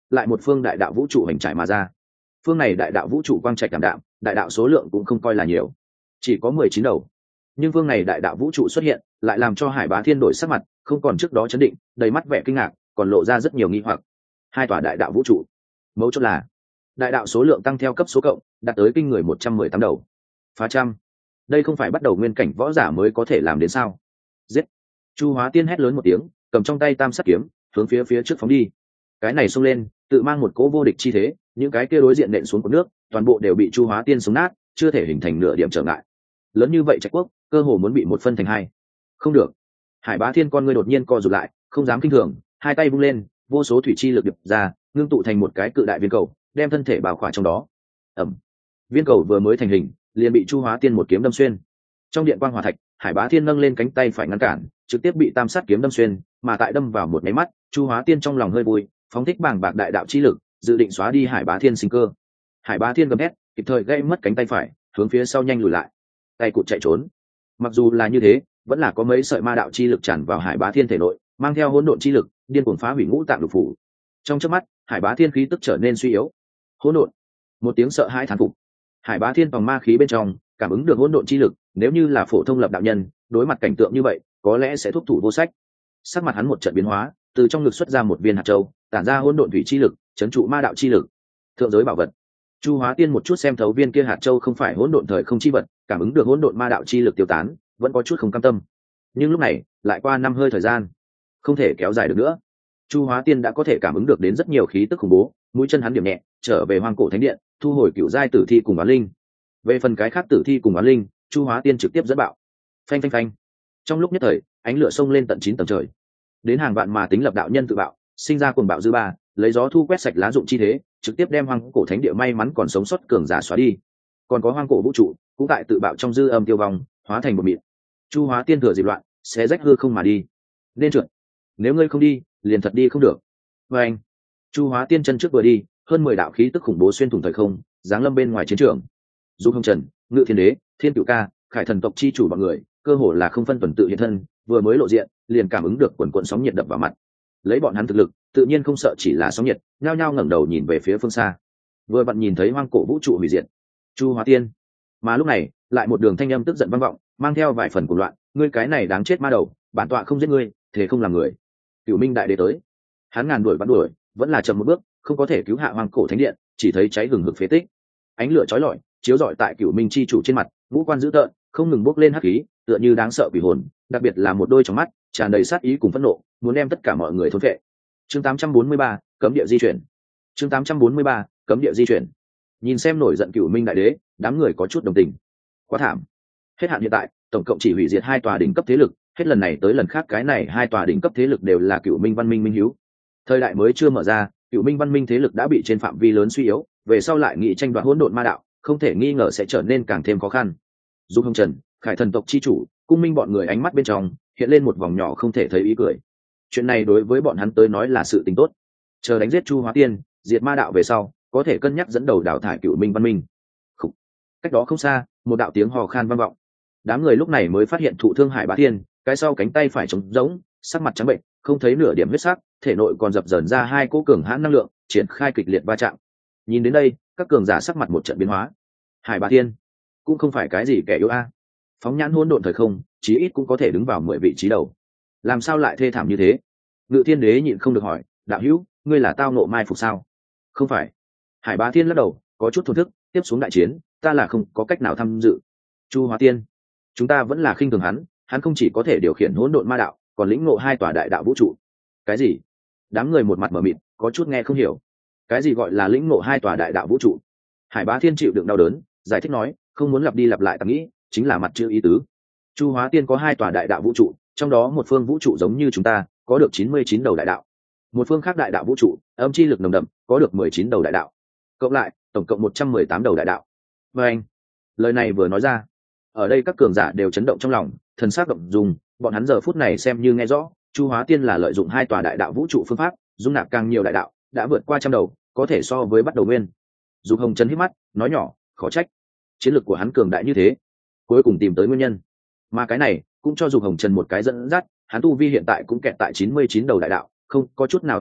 lại một phương đại đạo vũ trụ hành trải mà ra. Phương này đại đạo vũ trụ quang trạch cảm đạm, đại đạo số lượng cũng không coi là nhiều, chỉ có mười chín đầu. Nhưng phương này đại đạo vũ trụ xuất hiện, lại làm cho Hải Bá Thiên đổi sắc mặt, không còn trước đó chấn định, đầy mắt vẻ kinh ngạc, còn lộ ra rất nhiều nghi hoặc. Hai tòa đại đạo vũ trụ, mấu chốt là đại đạo số lượng tăng theo cấp số cộng, đạt tới kinh người một trăm mười tám đầu. Phá trăm, đây không phải bắt đầu nguyên cảnh võ giả mới có thể làm đến sao? Giết! Chu Hóa Tiên hét lớn một tiếng, cầm trong tay tam sắc kiếm, hướng phía phía trước phóng đi. Cái này xông lên, tự mang một cỗ vô địch chi thế, những cái kia đối diện nện xuống của nước, toàn bộ đều bị Chu Hóa Tiên sống nát, chưa thể hình thành nửa điểm trở ngại. Lớn như vậy Trạch Quốc, cơ hồ muốn bị một phân thành hai. Không được! Hải Bá Thiên con ngươi đột nhiên co rụt lại, không dám kinh thường, hai tay vung lên, vô số thủy chi lực điệp ra, ngưng tụ thành một cái cự đại viên cầu, đem thân thể bao khỏa trong đó. Ẩm! Viên cầu vừa mới thành hình, liền bị Chu Hóa Tiên một kiếm đâm xuyên. Trong điện quang hỏa thạch, Hải Bá Thiên nâng lên cánh tay phải ngăn cản, trực tiếp bị tam sát kiếm đâm xuyên, mà tại đâm vào một máy mắt, Chu Hóa Tiên trong lòng hơi vui, phóng thích bàng bạc đại đạo chi lực, dự định xóa đi Hải Bá Thiên sinh cơ. Hải Bá Thiên gầm hét, kịp thời gãy mất cánh tay phải, hướng phía sau nhanh lùi lại, tay cụt chạy trốn. Mặc dù là như thế, vẫn là có mấy sợi ma đạo chi lực tràn vào Hải Bá Thiên thể nội, mang theo hỗn độn chi lực, điên cuồng phá hủy ngũ tạng lục phủ. Trong chớp mắt, Hải Bá Thiên khí tức trở nên suy yếu. Hỗn độn! Một tiếng sợ hãi thán phục. Hải Bá Thiên vòng ma khí bên trong, cảm ứng được hỗn độn chi lực, nếu như là phổ thông lập đạo nhân, đối mặt cảnh tượng như vậy, có lẽ sẽ thúc thủ vô sách. Sắc mặt hắn một trận biến hóa, từ trong ngực xuất ra một viên hạt châu, tản ra hỗn độn thủy chi lực, trấn trụ ma đạo chi lực. Thượng giới bảo vật. Chu Hóa Tiên một chút xem thấu viên kia hạt châu không phải hỗn độn thời không chi vật, cảm ứng được hỗn độn ma đạo chi lực tiêu tán, vẫn có chút không cam tâm. Nhưng lúc này, lại qua năm hơi thời gian, không thể kéo dài được nữa. Chu Hóa Tiên đã có thể cảm ứng được đến rất nhiều khí tức khủng bố, mũi chân hắn điểm nhẹ, trở về Hoang Cổ Thánh Điện, thu hồi cửu giai tử thi cùng oán linh. Về phần cái khác tử thi cùng oán linh, Chu Hóa Tiên trực tiếp dẫn bạo. Phanh phanh phanh. Trong lúc nhất thời, ánh lửa xông lên tận chín tầng trời. Đến hàng vạn mà tính lập đạo nhân tự bạo, sinh ra cuồng bạo dư ba, lấy gió thu quét sạch lá dụng chi thế, trực tiếp đem Hoang Cổ Thánh Địa may mắn còn sống sót cường giả xóa đi. Còn có Hoang Cổ vũ trụ, cũng tại tự bạo trong dư âm tiêu vong, hóa thành một mịn. Chu Hóa Tiên thừa dịp loạn, xé rách hư không mà đi. Nên trượt. Nếu ngươi không đi, liền thật đi không được. Và anh. Chu Hóa Tiên chân trước vừa đi, hơn mười đạo khí tức khủng bố xuyên thủng thời không, giáng lâm bên ngoài chiến trường. Dung Hồng Trần, Ngự Thiên Đế, Thiên Cửu Ca, Khải Thần tộc chi chủ bọn người, cơ hồ là không phân tuần tự hiện thân, vừa mới lộ diện, liền cảm ứng được quần quần sóng nhiệt đập vào mặt. Lấy bọn hắn thực lực, tự nhiên không sợ chỉ là sóng nhiệt, nhao nhao ngẩng đầu nhìn về phía phương xa. Vừa vặn nhìn thấy Hoang Cổ vũ trụ hủy diệt. Chu Hóa Tiên. Mà lúc này, lại một đường thanh âm tức giận vang vọng, mang theo vài phần cuồng loạn, ngươi cái này đáng chết ma đầu, bản tọa không giết ngươi, thế không làm người. Cửu Minh đại đế tới. Hắn ngàn đuổi bắt đuổi, vẫn là chậm một bước, không có thể cứu hạ Hoang Cổ Thánh Điện, chỉ thấy cháy hừng hực phế tích. Ánh lửa chói lọi, chiếu rọi tại Cửu Minh chi chủ trên mặt, ngũ quan dữ tợn, không ngừng bốc lên hắc khí, tựa như đáng sợ quỷ hồn, đặc biệt là một đôi trong mắt tràn đầy sát ý cùng phẫn nộ, muốn đem tất cả mọi người thôn phệ. Chương tám trăm bốn mươi ba, cấm địa di chuyển. Chương tám trăm bốn mươi ba, cấm địa di chuyển. Nhìn xem nổi giận Cửu Minh đại đế, đám người có chút đồng tình. Quá thảm. Hết hạn hiện tại, tổng cộng chỉ hủy diệt hai tòa đỉnh cấp thế lực, hết lần này tới lần khác cái này hai tòa đỉnh cấp thế lực đều là Cửu Minh văn minh minh hiếu. Thời đại mới chưa mở ra, Cửu Minh văn minh thế lực đã bị trên phạm vi lớn suy yếu, về sau lại nghị tranh đoạt hỗn độn ma đạo, không thể nghi ngờ sẽ trở nên càng thêm khó khăn. Dung Hồng Trần, Khải Thần tộc chi chủ, Cung Minh bọn người ánh mắt bên trong hiện lên một vòng nhỏ không thể thấy ý cười. Chuyện này đối với bọn hắn tới nói là sự tình tốt. Chờ đánh giết Chu Hóa Tiên, diệt ma đạo về sau, có thể cân nhắc dẫn đầu đào thải Cửu Minh văn minh. Khủ. Cách đó không xa, một đạo tiếng hò khan vang vọng. Đám người lúc này mới phát hiện thụ thương Hải Bá Thiên, cái sau cánh tay phải trống rỗng, sắc mặt trắng bệnh, không thấy nửa điểm huyết sắc, thể nội còn dập dờn ra hai cỗ cường hãn năng lượng, triển khai kịch liệt va chạm. Nhìn đến đây, các cường giả sắc mặt một trận biến hóa. Hải Bá Thiên cũng không phải cái gì kẻ yếu a, phóng nhãn hỗn độn thời không, chí ít cũng có thể đứng vào mười vị trí đầu. Làm sao lại thê thảm như thế? Ngự Thiên Đế nhịn không được hỏi, đạo hữu, ngươi là tao nộ mai phục sao? Không phải. Hải Bá Thiên lắc đầu, có chút thổn thức, tiếp xuống đại chiến, ta là không có cách nào tham dự. Chu Hóa Tiên, chúng ta vẫn là khinh thường hắn, hắn không chỉ có thể điều khiển hỗn độn ma đạo, còn lĩnh ngộ hai tòa đại đạo vũ trụ. Cái gì? Đám người một mặt mở mịt, có chút nghe không hiểu. Cái gì gọi là lĩnh ngộ hai tòa đại đạo vũ trụ? Hải Bá Thiên chịu đựng đau đớn, giải thích nói, không muốn lặp đi lặp lại tạm nghĩ, chính là mặt chữ ý tứ. Chu Hóa Tiên có hai tòa đại đạo vũ trụ, trong đó một phương vũ trụ giống như chúng ta, có được chín mươi chín đầu đại đạo. Một phương khác đại đạo vũ trụ, âm chi lực nồng đậm, có được mười chín đầu đại đạo. Cộng lại, tổng cộng một trăm mười tám đầu đại đạo. Và anh, lời này vừa nói ra, ở đây các cường giả đều chấn động trong lòng, thần sắc động dung, bọn hắn giờ phút này xem như nghe rõ, Chu Hóa Tiên là lợi dụng hai tòa đại đạo vũ trụ phương pháp, dung nạp càng nhiều đại đạo, đã vượt qua trăm đầu, có thể so với bắt đầu nguyên. Dục Hồng Trần hít mắt, nói nhỏ, khó trách chiến lược của hắn cường đại như thế, cuối cùng tìm tới nguyên nhân. Mà cái này cũng cho Dục Hồng Trần một cái dẫn dắt, hắn tu vi hiện tại cũng kẹt tại chín mươi chín đầu đại đạo, không có chút nào tiến bộ,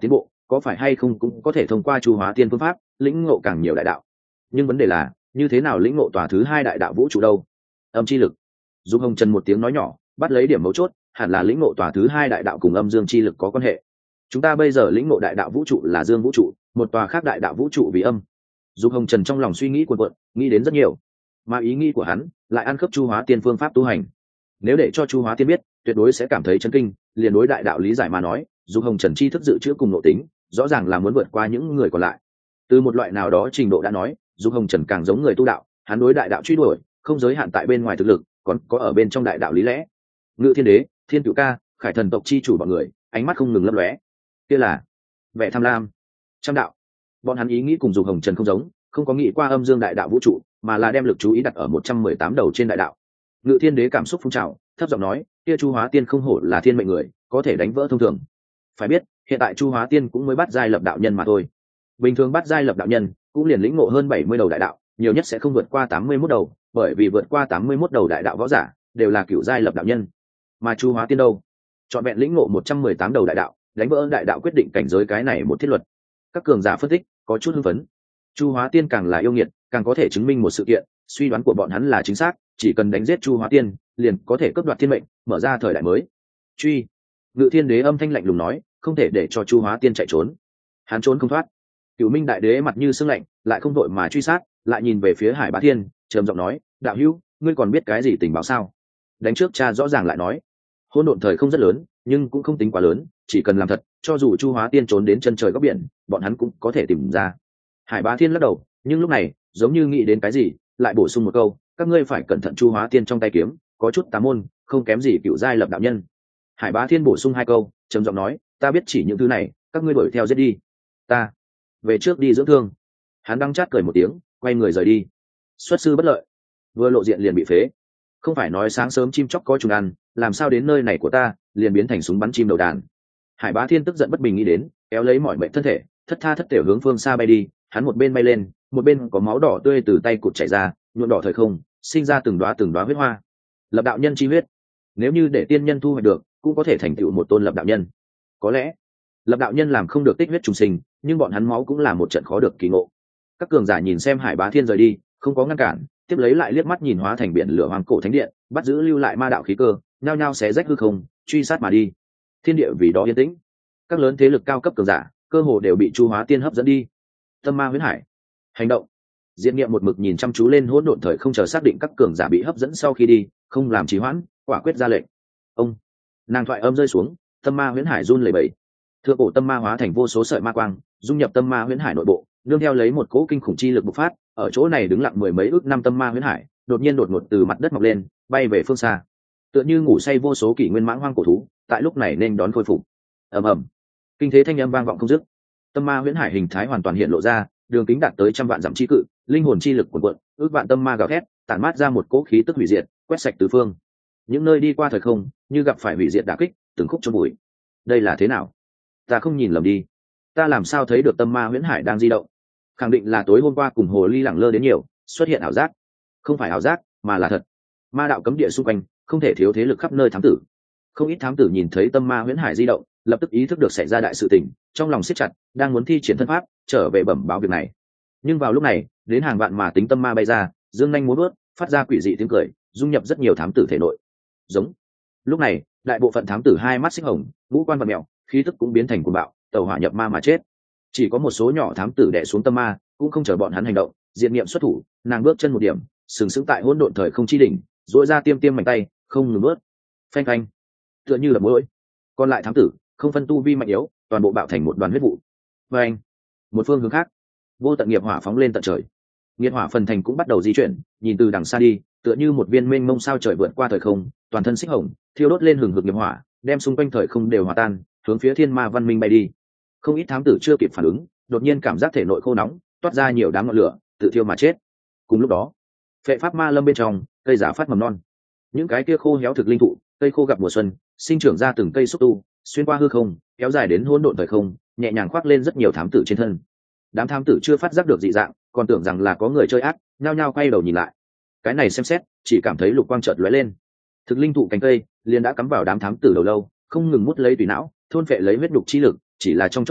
có phải hay không cũng có thể thông qua chu hóa tiên phương pháp lĩnh ngộ càng nhiều đại đạo. Nhưng vấn đề là như thế nào lĩnh ngộ tòa thứ hai đại đạo vũ trụ đâu? Âm chi lực. Dung Hồng Trần một tiếng nói nhỏ, bắt lấy điểm mấu chốt, hẳn là lĩnh ngộ tòa thứ hai đại đạo cùng âm dương chi lực có quan hệ. Chúng ta bây giờ lĩnh ngộ đại đạo vũ trụ là dương vũ trụ, một tòa khác đại đạo vũ trụ vì âm. Dung Hồng Trần trong lòng suy nghĩ cuồn cuộn, nghĩ đến rất nhiều, mà ý nghĩ của hắn lại ăn khớp chu hóa tiên phương pháp tu hành. Nếu để cho chu hóa tiên biết, tuyệt đối sẽ cảm thấy chấn kinh. Liền đối đại đạo lý giải mà nói, Dung Hồng Trần chi thức dự trữ cùng nội tính, rõ ràng là muốn vượt qua những người còn lại. Từ một loại nào đó trình độ đã nói, Dung Hồng Trần càng giống người tu đạo, hắn đối đại đạo truy đuổi không giới hạn tại bên ngoài thực lực, còn có ở bên trong đại đạo lý lẽ. Ngự Thiên Đế, Thiên Cửu Ca, Khải Thần tộc chi chủ bọn người, ánh mắt không ngừng lấp lóe. Kia là vẻ tham lam, trăm đạo. Bọn hắn ý nghĩ cùng Dung Hồng Trần không giống, không có nghĩ qua âm dương đại đạo vũ trụ, mà là đem lực chú ý đặt ở một trăm mười tám đầu trên đại đạo. Ngự Thiên Đế cảm xúc phun trào, thấp giọng nói, kia chu hóa tiên không hổ là thiên mệnh người, có thể đánh vỡ thông thường. Phải biết, hiện tại chu hóa tiên cũng mới bắt giai lập đạo nhân mà thôi. Bình thường bắt giai lập đạo nhân cũng liền lĩnh ngộ hơn bảy mươi đầu đại đạo, nhiều nhất sẽ không vượt qua tám mươi mốt đầu, bởi vì vượt qua tám mươi mốt đầu đại đạo võ giả đều là cửu giai lập đạo nhân. Mà chu hóa tiên đâu, chọn vẹn lĩnh ngộ một trăm mười tám đầu đại đạo, đánh vỡ đại đạo quyết định cảnh giới cái này một thiết luật. Các cường giả phân tích có chút hưng phấn. Chu hóa tiên càng là yêu nghiệt, càng có thể chứng minh một sự kiện, suy đoán của bọn hắn là chính xác, chỉ cần đánh giết chu hóa tiên, liền có thể cướp đoạt thiên mệnh, mở ra thời đại mới. Truy. Ngự Thiên Đế âm thanh lạnh lùng nói, không thể để cho chu hóa tiên chạy trốn. Hắn trốn không thoát. Cửu Minh Đại Đế mặt như sương lạnh, lại không đội mà truy sát, lại nhìn về phía Hải Bá Thiên, trầm giọng nói, đạo hữu, ngươi còn biết cái gì tình báo sao? Đánh trước cha rõ ràng lại nói, hỗn độn thời không rất lớn, nhưng cũng không tính quá lớn, chỉ cần làm thật, cho dù chu hóa tiên trốn đến chân trời góc biển, bọn hắn cũng có thể tìm ra. Hải Bá Thiên lắc đầu, nhưng lúc này giống như nghĩ đến cái gì, lại bổ sung một câu, các ngươi phải cẩn thận chu hóa tiên trong tay kiếm có chút tà môn, không kém gì cựu giai lập đạo nhân. Hải Bá Thiên bổ sung hai câu, trầm giọng nói, ta biết chỉ những thứ này, các ngươi đuổi theo giết đi, ta về trước đi dưỡng thương. Hắn đắng chát cười một tiếng, quay người rời đi. Xuất sư bất lợi, vừa lộ diện liền bị phế. Không phải nói sáng sớm chim chóc có trùng ăn, làm sao đến nơi này của ta liền biến thành súng bắn chim đầu đàn. Hải Bá Thiên tức giận bất bình nghĩ đến, kéo lấy mọi mệnh thân thể, thất tha thất thể hướng phương xa bay đi. Hắn một bên bay lên, một bên có máu đỏ tươi từ tay cụt chảy ra, nhuộm đỏ thời không, sinh ra từng đóa từng đóa huyết hoa. Lập đạo nhân chi huyết, nếu như để tiên nhân thu hoạch được, cũng có thể thành tựu một tôn lập đạo nhân. Có lẽ lập đạo nhân làm không được tích huyết trùng sinh, nhưng bọn hắn máu cũng là một trận khó được kỳ ngộ. Các cường giả nhìn xem Hải Bá Thiên rời đi, không có ngăn cản, tiếp lấy lại liếc mắt nhìn hóa thành biển lửa hoàng cổ thánh điện, bắt giữ lưu lại ma đạo khí cơ, nhao nhao xé rách hư không, truy sát mà đi. Thiên địa vì đó yên tĩnh, các lớn thế lực cao cấp cường giả cơ hồ đều bị chu hóa tiên hấp dẫn đi. Tâm ma huyễn hải, hành động. Diệt Nghiệm một mực nhìn chăm chú lên hỗn độn thời không, chờ xác định các cường giả bị hấp dẫn sau khi đi, không làm trì hoãn, quả quyết ra lệnh. Ông, nàng thoại âm rơi xuống, tâm ma huyễn hải run lẩy bẩy. Thượng cổ tâm ma hóa thành vô số sợi ma quang, dung nhập tâm ma huyễn hải nội bộ, nương theo lấy một cỗ kinh khủng chi lực bộc phát. Ở chỗ này đứng lặng mười mấy ước năm tâm ma huyễn hải, đột nhiên đột ngột từ mặt đất mọc lên, bay về phương xa, tựa như ngủ say vô số kỷ nguyên mãng hoang cổ thú, tại lúc này nên đón khôi phục. Ầm ầm, kinh thế thanh âm vang vọng không dứt. Tâm ma huyễn hải hình thái hoàn toàn hiện lộ ra, đường kính đạt tới trăm vạn dặm chi cự, linh hồn chi lực cuồn cuộn, ước vạn tâm ma gào thét, tản mát ra một cỗ khí tức hủy diệt, quét sạch tứ phương. Những nơi đi qua thời không, như gặp phải hủy diệt đả kích, từng khúc chôn bụi. Đây là thế nào? Ta không nhìn lầm đi, ta làm sao thấy được tâm ma huyễn hải đang di động? Khẳng định là tối hôm qua cùng hồ ly lẳng lơ đến nhiều, xuất hiện ảo giác. Không phải ảo giác, mà là thật. Ma đạo cấm địa xung quanh, không thể thiếu thế lực khắp nơi thám tử. Không ít thám tử nhìn thấy tâm ma huyễn hải di động, lập tức ý thức được xảy ra đại sự tình, trong lòng siết chặt, đang muốn thi triển thân pháp trở về bẩm báo việc này. Nhưng vào lúc này, đến hàng vạn mà tính tâm ma bay ra, dương nhanh múa bước, phát ra quỷ dị tiếng cười, dung nhập rất nhiều thám tử thể nội. Giống. Lúc này, đại bộ phận thám tử hai mắt xích hồng, ngũ quan vật mèo, khí tức cũng biến thành cuồng bạo, tàu hỏa nhập ma mà chết. Chỉ có một số nhỏ thám tử đè xuống tâm ma, cũng không chờ bọn hắn hành động, Diệt Nghiệm xuất thủ, nàng bước chân một điểm, sừng sững tại hỗn độn thời không chi đỉnh, duỗi ra tiêm tiêm mạnh tay, không ngừng bước. Phanh phanh, tựa như là mũi. Còn lại thám tử, không phân tu vi mạnh yếu, toàn bộ bạo thành một đoàn huyết vụ. Phanh, một phương hướng khác, vô tận nghiệp hỏa phóng lên tận trời. Nghiệp hỏa phần thành cũng bắt đầu di chuyển, nhìn từ đằng xa đi, tựa như một viên mênh mông sao trời vượt qua thời không, toàn thân xích hồng, thiêu đốt lên hừng hực nghiệp hỏa, đem xung quanh thời không đều hòa tan, hướng phía thiên ma văn minh bay đi. Không ít thám tử chưa kịp phản ứng, đột nhiên cảm giác thể nội khô nóng, toát ra nhiều đám ngọn lửa, tự thiêu mà chết. Cùng lúc đó, phệ pháp ma lâm bên trong, cây giả phát mầm non. Những cái kia khô héo thực linh thụ, cây khô gặp mùa xuân, sinh trưởng ra từng cây xúc tu, xuyên qua hư không, kéo dài đến hỗn độn thời không, nhẹ nhàng khoác lên rất nhiều thám tử trên thân. Đám thám tử chưa phát giác được dị dạng, còn tưởng rằng là có người chơi ác, nhao nhao quay đầu nhìn lại. Cái này xem xét, chỉ cảm thấy lục quang chợt lóe lên. Thực linh thụ cánh cây liền đã cắm vào đám thám tử đầu lâu, không ngừng mút lấy tùy não, thôn phệ lấy huyết đục chi lực, chỉ là trong chốc lát,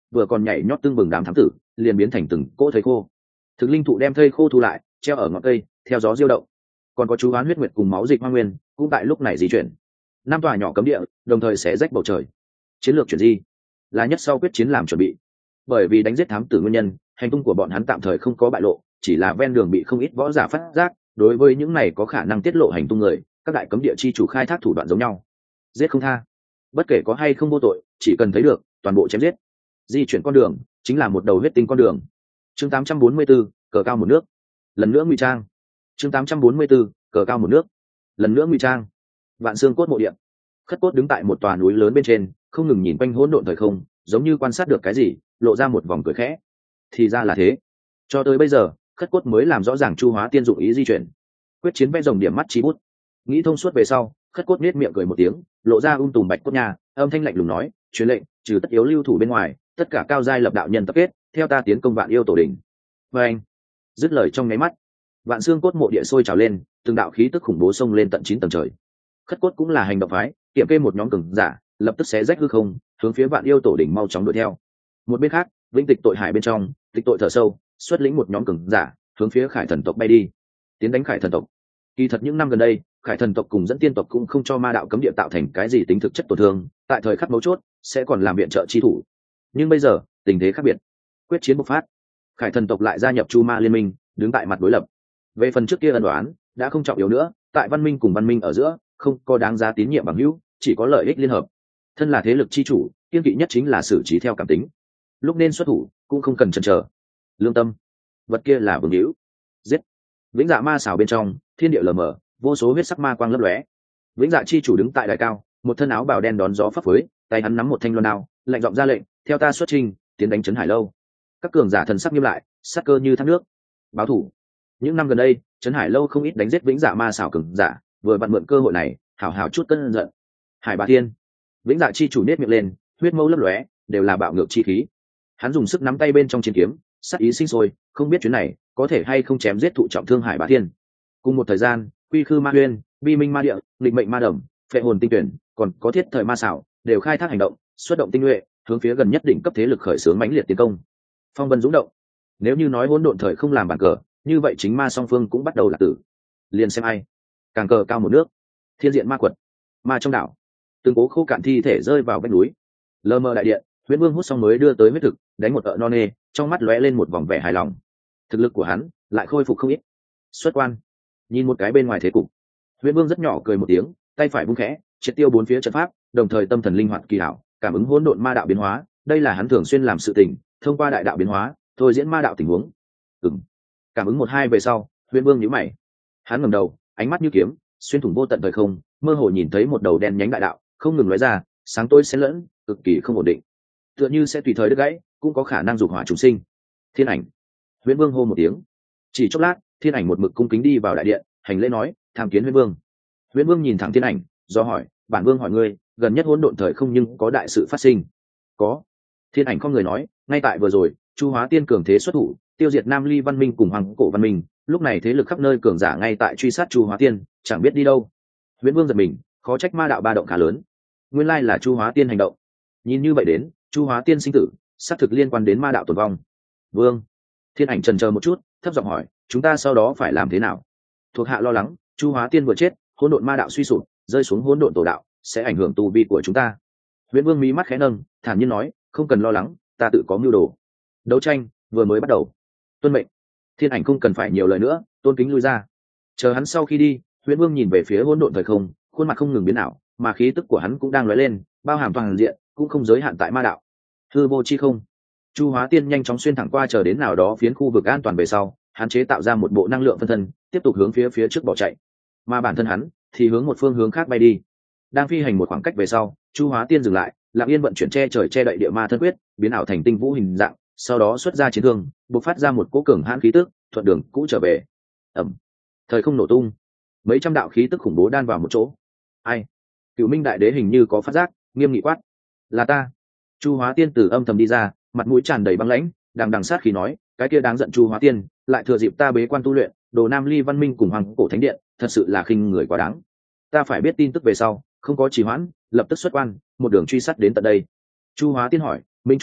vừa còn nhảy nhót tương bừng đám thám tử liền biến thành từng cỗ thây khô. Thực linh thụ đem thây khô thu lại treo ở ngọn cây theo gió diêu động. Còn có chú oán huyết nguyệt cùng máu dịch hoa nguyên cũng tại lúc này di chuyển. Năm tòa nhỏ cấm địa đồng thời sẽ rách bầu trời. Chiến lược chuyển di là nhất sau quyết chiến làm chuẩn bị. Bởi vì đánh giết thám tử nguyên nhân, hành tung của bọn hắn tạm thời không có bại lộ, chỉ là ven đường bị không ít võ giả phát giác. Đối với những này có khả năng tiết lộ hành tung người, các đại cấm địa chi chủ khai thác thủ đoạn giống nhau, giết không tha. Bất kể có hay không vô tội, chỉ cần thấy được toàn bộ chém giết. Di chuyển con đường chính là một đầu huyết tinh con đường. Chương tám trăm bốn mươi 4, cờ cao một nước. Lần nữa ngụy trang. Chương tám trăm bốn mươi 4, cờ cao một nước. Lần nữa ngụy trang. Vạn xương cốt mộ địa. Khất cốt đứng tại một tòa núi lớn bên trên, không ngừng nhìn quanh hỗn độn thời không, giống như quan sát được cái gì, lộ ra một vòng cười khẽ. Thì ra là thế. Cho tới bây giờ, khất cốt mới làm rõ ràng Chu Hóa Tiên dụng ý di chuyển. Quyết chiến vẽ rồng điểm mắt chi bút. Nghĩ thông suốt về sau, khất cốt nết miệng cười một tiếng, lộ ra ung tùm bạch cốt nhà, âm thanh lạnh lùng nói, truyền lệnh, trừ tất yếu lưu thủ bên ngoài, tất cả cao giai lập đạo nhân tập kết, theo ta tiến công vạn yêu tổ đỉnh. Và anh dứt lời trong nháy mắt, vạn xương cốt mộ địa sôi trào lên, từng đạo khí tức khủng bố xông lên tận chín tầng trời. Khất cốt cũng là hành động phái, kiểm kê một nhóm cường giả, lập tức xé rách hư không, hướng phía vạn yêu tổ đỉnh mau chóng đuổi theo. Một bên khác, vĩnh tịch tội hải bên trong, tịch tội thở sâu, xuất lĩnh một nhóm cường giả, hướng phía khải thần tộc bay đi, tiến đánh khải thần tộc. Kỳ thật những năm gần đây, khải thần tộc cùng dẫn tiên tộc cũng không cho ma đạo cấm địa tạo thành cái gì tính thực chất tổn thương, tại thời khắc mấu chốt sẽ còn làm viện trợ chi thủ. Nhưng bây giờ tình thế khác biệt, quyết chiến bộc phát, khải thần tộc lại gia nhập chu ma liên minh, đứng tại mặt đối lập. Về phần trước kia ân đoán đã không trọng yếu nữa, tại văn minh cùng văn minh ở giữa không có đáng giá tín nhiệm bằng hữu, chỉ có lợi ích liên hợp. Thân là thế lực chi chủ, kiên kỵ nhất chính là xử trí theo cảm tính, lúc nên xuất thủ cũng không cần chần chờ. Lương tâm, vật kia là vương hữu. Giết. Vĩnh dạ ma xảo bên trong, thiên địa lờ mờ, vô số huyết sắc ma quang lấp lóe. Vĩnh dạ chi chủ đứng tại đài cao, một thân áo bào đen đón gió phấp phới, tay hắn nắm một thanh loan đao, lạnh giọng ra lệnh, theo ta xuất trình, tiến đánh trấn Hải Lâu. Các cường giả thần sắc nghiêm lại, sắc cơ như thác nước. Báo thủ. Những năm gần đây, trấn Hải Lâu không ít đánh giết vĩnh dạ ma xảo cường giả, vừa vặn mượn cơ hội này, hảo hảo chút cơn giận. Hải Bá Thiên. Vĩnh dạ chi chủ nét miệng lên, huyết mâu lấp lóe, đều là bạo ngược chi khí. Hắn dùng sức nắm tay bên trong chiến kiếm, sát ý sinh sôi, không biết chuyến này có thể hay không chém giết thụ trọng thương Hải Bá Thiên. Cùng một thời gian, Quy Khư Ma Huyên, Vi Minh Ma Địa, Lịch Mệnh Ma Đầm, Phệ Hồn Tinh Tuyển, còn có Thiết Thời Ma Xảo, đều khai thác hành động, xuất động tinh nhuệ, hướng phía gần nhất đỉnh cấp thế lực khởi xướng mãnh liệt tiến công. Phong vân dũng động. Nếu như nói hỗn độn thời không làm bàn cờ, như vậy chính ma song phương cũng bắt đầu là tử. Liền xem ai càng cờ cao một nước. Thiên diện ma quật, ma trong đảo, từng cố khô cạn thi thể rơi vào vách núi. Lơ mơ đại điện, Huyễn Vương hút xong mới đưa tới huyết thực, đánh một ợ non nê, trong mắt lóe lên một vòng vẻ hài lòng. Thực lực của hắn lại khôi phục không ít. Xuất quan, nhìn một cái bên ngoài thế cục, Huyễn Vương rất nhỏ cười một tiếng, tay phải vung khẽ, triệt tiêu bốn phía trận pháp, đồng thời tâm thần linh hoạt kỳ hảo, cảm ứng hỗn độn ma đạo biến hóa, đây là hắn thường xuyên làm sự tình, thông qua đại đạo biến hóa, thôi diễn ma đạo tình huống. Ừm. Cảm ứng một hai về sau, Huyễn Vương nhíu mày. Hắn ngẩng đầu, ánh mắt như kiếm, xuyên thủng vô tận thời không, mơ hồ nhìn thấy một đầu đen nhánh đại đạo, không ngừng lóe ra, sáng tối xen lẫn, cực kỳ không ổn định. Tựa như sẽ tùy thời đứt gãy, cũng có khả năng dục hỏa chúng sinh. Thiên ảnh. Huyễn Vương hô một tiếng. Chỉ chốc lát, Thiên ảnh một mực cung kính đi vào đại điện, hành lễ nói, tham kiến Huyễn Vương. Huyễn Vương nhìn thẳng Thiên ảnh, do hỏi, bản vương hỏi ngươi, gần nhất hỗn độn thời không nhưng có đại sự phát sinh? Có. Thiên ảnh không người nói, ngay tại vừa rồi, Chu Hóa Tiên cường thế xuất thủ, tiêu diệt Nam Ly văn minh cùng Hoàng Cổ văn minh, lúc này thế lực khắp nơi cường giả ngay tại truy sát Chu Hóa Tiên, chẳng biết đi đâu. Huyễn Vương giật mình, khó trách ma đạo ba động khá lớn, nguyên lai là Chu Hóa Tiên hành động. Nhìn như vậy đến, Chu Hóa Tiên sinh tử xác thực liên quan đến ma đạo tồn vong. Vương. Thiên ảnh chần chờ một chút, thấp giọng hỏi, chúng ta sau đó phải làm thế nào? Thuộc hạ lo lắng, Chu Hóa Tiên vừa chết, hỗn độn ma đạo suy sụp, rơi xuống hỗn độn tổ đạo, sẽ ảnh hưởng tu vi của chúng ta. Huyễn Vương mí mắt khẽ nâng, thản nhiên nói, không cần lo lắng, ta tự có mưu đồ. Đấu tranh vừa mới bắt đầu. Tuân mệnh. Thiên ảnh không cần phải nhiều lời nữa, tôn kính lui ra. Chờ hắn sau khi đi, Huyễn Vương nhìn về phía hỗn độn thời không, khuôn mặt không ngừng biến ảo, mà khí tức của hắn cũng đang lóe lên, bao hàm toàn diện, cũng không giới hạn tại ma đạo. Hư vô chi không. Chu Hóa Tiên nhanh chóng xuyên thẳng qua, chờ đến nào đó phiến khu vực an toàn về sau, hắn chế tạo ra một bộ năng lượng phân thân, tiếp tục hướng phía phía trước bỏ chạy. Mà bản thân hắn thì hướng một phương hướng khác bay đi. Đang phi hành một khoảng cách về sau, Chu Hóa Tiên dừng lại, lặng yên vận chuyển che trời che đậy địa ma thân quyết, biến ảo thành tinh vũ hình dạng, sau đó xuất ra chiến thương, bộc phát ra một cỗ cường hãn khí tức, thuận đường cũ trở về. Ầm. Thời không nổ tung, mấy trăm đạo khí tức khủng bố đan vào một chỗ. Ai? Cửu Minh Đại Đế hình như có phát giác, nghiêm nghị quát, là ta. Chu Hóa Tiên từ âm thầm đi ra, mặt mũi tràn đầy băng lãnh, đằng đằng sát khí nói, cái kia đáng giận Chu Hóa Tiên, lại thừa dịp ta bế quan tu luyện, đồ Nam Ly văn minh cùng Hoàng Cổ thánh điện, thật sự là khinh người quá đáng. Ta phải biết tin tức về sau, không có trì hoãn, lập tức xuất quan, một đường truy sát đến tận đây. Chu Hóa Tiên hỏi, minh chủ,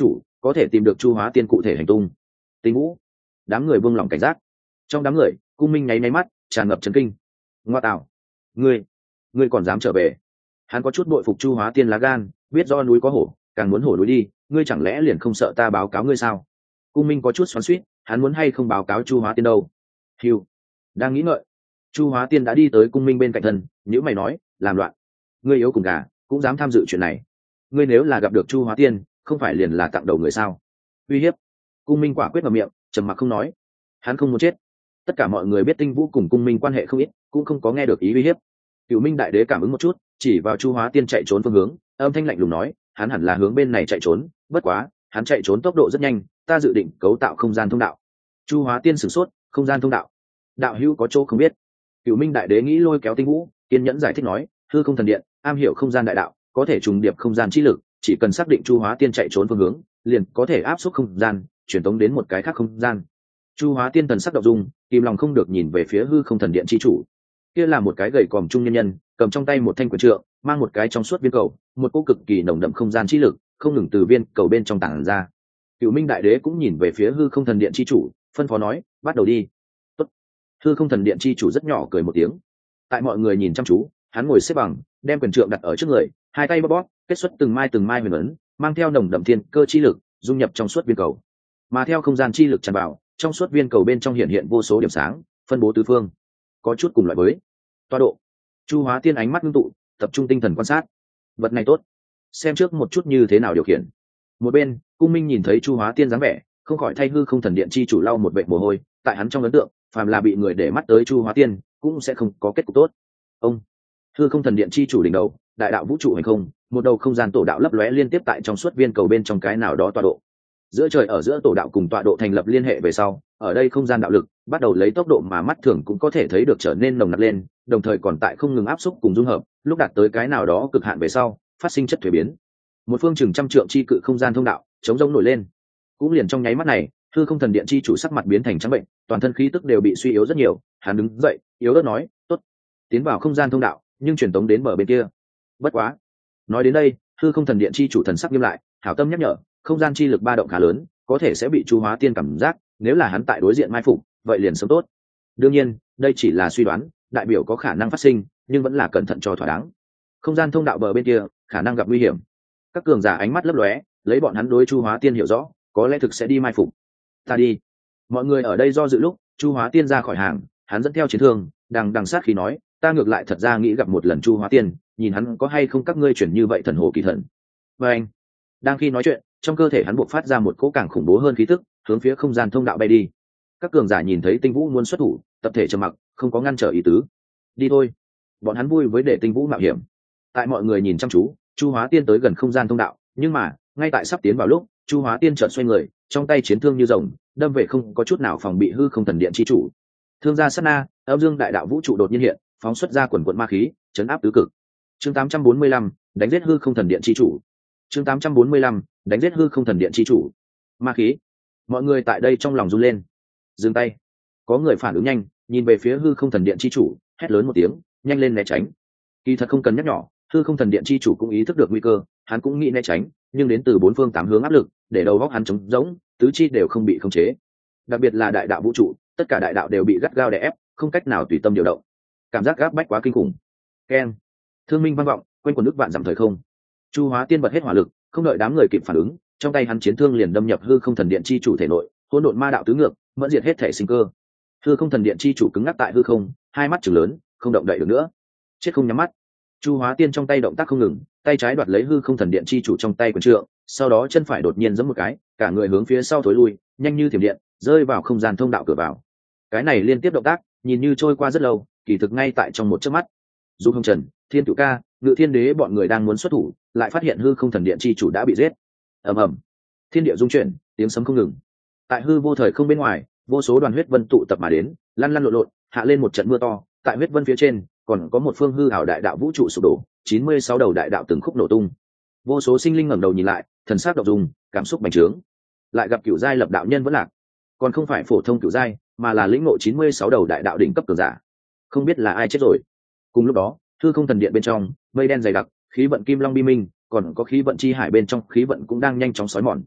có thể tìm được chu hóa tiên cụ thể hành tung. Tinh Vũ, đám người buông lỏng cảnh giác. Trong đám người, Cung Minh nháy nháy mắt, tràn ngập chấn kinh. Ngoa tạo, ngươi ngươi còn dám trở về? Hắn có chút bội phục chu hóa tiên lá gan, biết do núi có hổ, càng muốn hổ núi đi, ngươi chẳng lẽ liền không sợ ta báo cáo ngươi sao? Cung Minh có chút xoắn xuýt, hắn muốn hay không báo cáo chu hóa tiên đâu. Hiu, đang nghĩ ngợi, chu hóa tiên đã đi tới Cung Minh bên cạnh thân, nhữ mày nói, làm loạn, ngươi yếu cùng gà cũng dám tham dự chuyện này. Ngươi nếu là gặp được chu hóa tiên, không phải liền là tặng đầu người sao? Uy hiếp. Cung Minh quả quyết vào miệng, trầm mặc không nói. Hắn không muốn chết. Tất cả mọi người biết Tinh Vũ cùng Cung Minh quan hệ không ít, cũng không có nghe được ý uy hiếp. Cửu Minh đại đế cảm ứng một chút, chỉ vào chu hóa tiên chạy trốn phương hướng, âm thanh lạnh lùng nói, hắn hẳn là hướng bên này chạy trốn, bất quá hắn chạy trốn tốc độ rất nhanh, ta dự định cấu tạo không gian thông đạo. Chu hóa tiên sửng sốt, không gian thông đạo, đạo hữu có chỗ không biết. Cửu Minh đại đế nghĩ lôi kéo Tinh Vũ, kiên nhẫn giải thích nói, hư không thần điện am hiểu không gian đại đạo, có thể trùng điệp không gian chi lực, chỉ cần xác định chu hóa tiên chạy trốn phương hướng, liền có thể áp suất không gian truyền tống đến một cái khác không gian. Chu hóa tiên thần sắc động dung, kìm lòng không được nhìn về phía hư không thần điện chi chủ. Kia là một cái gầy còm trung nhân nhân, cầm trong tay một thanh quyền trượng, mang một cái trong suốt viên cầu, một cỗ cực kỳ nồng đậm không gian chi lực không ngừng từ viên cầu bên trong tản ra. Cửu Minh đại đế cũng nhìn về phía hư không thần điện chi chủ, phân phó nói, bắt đầu đi. Tốt. Hư không thần điện chi chủ rất nhỏ cười một tiếng. Tại mọi người nhìn chăm chú, hắn ngồi xếp bằng, đem quyền trượng đặt ở trước người, hai tay bóp bóp, kết xuất từng mai từng mai huyền ấn, mang theo nồng đậm thiên cơ chi lực dung nhập trong suốt viên cầu. Mà theo không gian chi lực tràn vào, trong suốt viên cầu bên trong hiện hiện vô số điểm sáng, phân bố tứ phương, có chút cùng loại với tọa độ. Chu hóa tiên ánh mắt ngưng tụ, tập trung tinh thần quan sát. Vật này tốt, xem trước một chút như thế nào điều khiển. Một bên, Cung Minh nhìn thấy chu hóa tiên dáng vẻ, không khỏi thay hư không thần điện chi chủ lau một vệt mồ hôi. Tại hắn trong ấn tượng, phàm là bị người để mắt tới chu hóa tiên, cũng sẽ không có kết cục tốt. Ông, hư không thần điện chi chủ đỉnh đầu, đại đạo vũ trụ hành không, một đầu không gian tổ đạo lấp lóe liên tiếp tại trong suốt viên cầu bên trong cái nào đó tọa độ. Giữa trời ở giữa tổ đạo cùng tọa độ thành lập liên hệ về sau, ở đây không gian đạo lực bắt đầu lấy tốc độ mà mắt thường cũng có thể thấy được trở nên nồng nặc lên, đồng thời còn tại không ngừng áp xúc cùng dung hợp, lúc đạt tới cái nào đó cực hạn về sau, phát sinh chất thuế biến. Một phương chừng trăm trượng chi cự không gian thông đạo chống rỗng nổi lên. Cũng liền trong nháy mắt này, hư không thần điện chi chủ sắc mặt biến thành trắng bệnh, toàn thân khí tức đều bị suy yếu rất nhiều. Hắn đứng dậy, yếu ớt nói, "Tốt, tiến vào không gian thông đạo, nhưng truyền tống đến bờ bên kia." Bất quá, nói đến đây, hư không thần điện chi chủ thần sắc nghiêm lại, hảo tâm nhắc nhở, không gian chi lực ba động khá lớn, có thể sẽ bị chu hóa tiên cảm giác, nếu là hắn tại đối diện mai phục, vậy liền sớm tốt. Đương nhiên, đây chỉ là suy đoán, đại biểu có khả năng phát sinh, nhưng vẫn là cẩn thận cho thỏa đáng. Không gian thông đạo bờ bên kia, khả năng gặp nguy hiểm. Các cường giả ánh mắt lấp lóe, lấy bọn hắn đối chu hóa tiên hiểu rõ, có lẽ thực sẽ đi mai phục. Ta đi. Mọi người ở đây do dự lúc, chu hóa tiên ra khỏi hàng, hắn dẫn theo chiến thương, đằng đằng sát khí nói, ta ngược lại thật ra nghĩ gặp một lần chu hóa tiên, nhìn hắn có hay không các ngươi chuyển như vậy thần hồ kỳ thần. Và anh, đang khi nói chuyện, trong cơ thể hắn buộc phát ra một cỗ càng khủng bố hơn khí tức, hướng phía không gian thông đạo bay đi. Các cường giả nhìn thấy Tinh Vũ muốn xuất thủ, tập thể trầm mặc, không có ngăn trở ý tứ. Đi thôi. Bọn hắn vui với để Tinh Vũ mạo hiểm. Tại mọi người nhìn chăm chú, chu hóa tiên tới gần không gian thông đạo, nhưng mà ngay tại sắp tiến vào lúc, chu hóa tiên chợt xoay người, trong tay chiến thương như rồng, đâm về không có chút nào phòng bị hư không thần điện chi chủ. Thương gia sát na, âm dương đại đạo vũ trụ đột nhiên hiện, phóng xuất ra quần quần ma khí, chấn áp tứ cực. Chương tám trăm bốn mươi lăm, đánh giết hư không thần điện chi chủ. Chương tám trăm bốn mươi lăm, đánh giết hư không thần điện chi chủ. Ma khí. Mọi người tại đây trong lòng run lên. Dừng tay. Có người phản ứng nhanh, nhìn về phía hư không thần điện chi chủ, hét lớn một tiếng, nhanh lên né tránh. Kỳ thật không cần nhắc nhỏ, hư không thần điện chi chủ cũng ý thức được nguy cơ, hắn cũng nghĩ né tránh, nhưng đến từ bốn phương tám hướng áp lực, để đầu góc hắn trống rỗng, tứ chi đều không bị khống chế. Đặc biệt là đại đạo vũ trụ, tất cả đại đạo đều bị gắt gao đè ép, không cách nào tùy tâm điều động. Cảm giác gáp bách quá kinh khủng. Keng. Thương minh vang vọng, quanh quần nước vạn dặm thời không. Chu hóa tiên bật hết hỏa lực, không đợi đám người kịp phản ứng, trong tay hắn chiến thương liền đâm nhập hư không thần điện chi chủ thể nội, hỗn độn ma đạo tứ ngược, mẫn diệt hết thể sinh cơ. Hư không thần điện chi chủ cứng ngắc tại hư không, hai mắt trừng lớn, không động đậy được nữa. Chết không nhắm mắt. Chu hóa tiên trong tay động tác không ngừng, tay trái đoạt lấy hư không thần điện chi chủ trong tay quyền trượng, sau đó chân phải đột nhiên giẫm một cái, cả người hướng phía sau thối lui, nhanh như thiểm điện, rơi vào không gian thông đạo cửa vào. Cái này liên tiếp động tác, nhìn như trôi qua rất lâu, kỳ thực ngay tại trong một chớp mắt. Dù Hồng Trần, Thiên Cửu Ca, Ngự Thiên Đế bọn người đang muốn xuất thủ, lại phát hiện hư không thần điện chi chủ đã bị giết. Ầm ầm, thiên địa rung chuyển, tiếng sấm không ngừng. Tại hư vô thời không bên ngoài, vô số đoàn huyết vân tụ tập mà đến, lăn lăn lộn lộn, hạ lên một trận mưa to. Tại huyết vân phía trên, còn có một phương hư ảo đại đạo vũ trụ sụp đổ, chín mươi sáu đầu đại đạo từng khúc nổ tung. Vô số sinh linh ngẩng đầu nhìn lại, thần sắc động dung, cảm xúc bành trướng. Lại gặp cửu giai lập đạo nhân vẫn lạc, còn không phải phổ thông cửu giai, mà là lĩnh ngộ chín mươi sáu đầu đại đạo đỉnh cấp cường giả. Không biết là ai chết rồi. Cùng lúc đó, hư không thần điện bên trong, mây đen dày đặc, khí vận kim long bi minh, còn có khí vận chi hải bên trong khí vận cũng đang nhanh chóng xói mòn.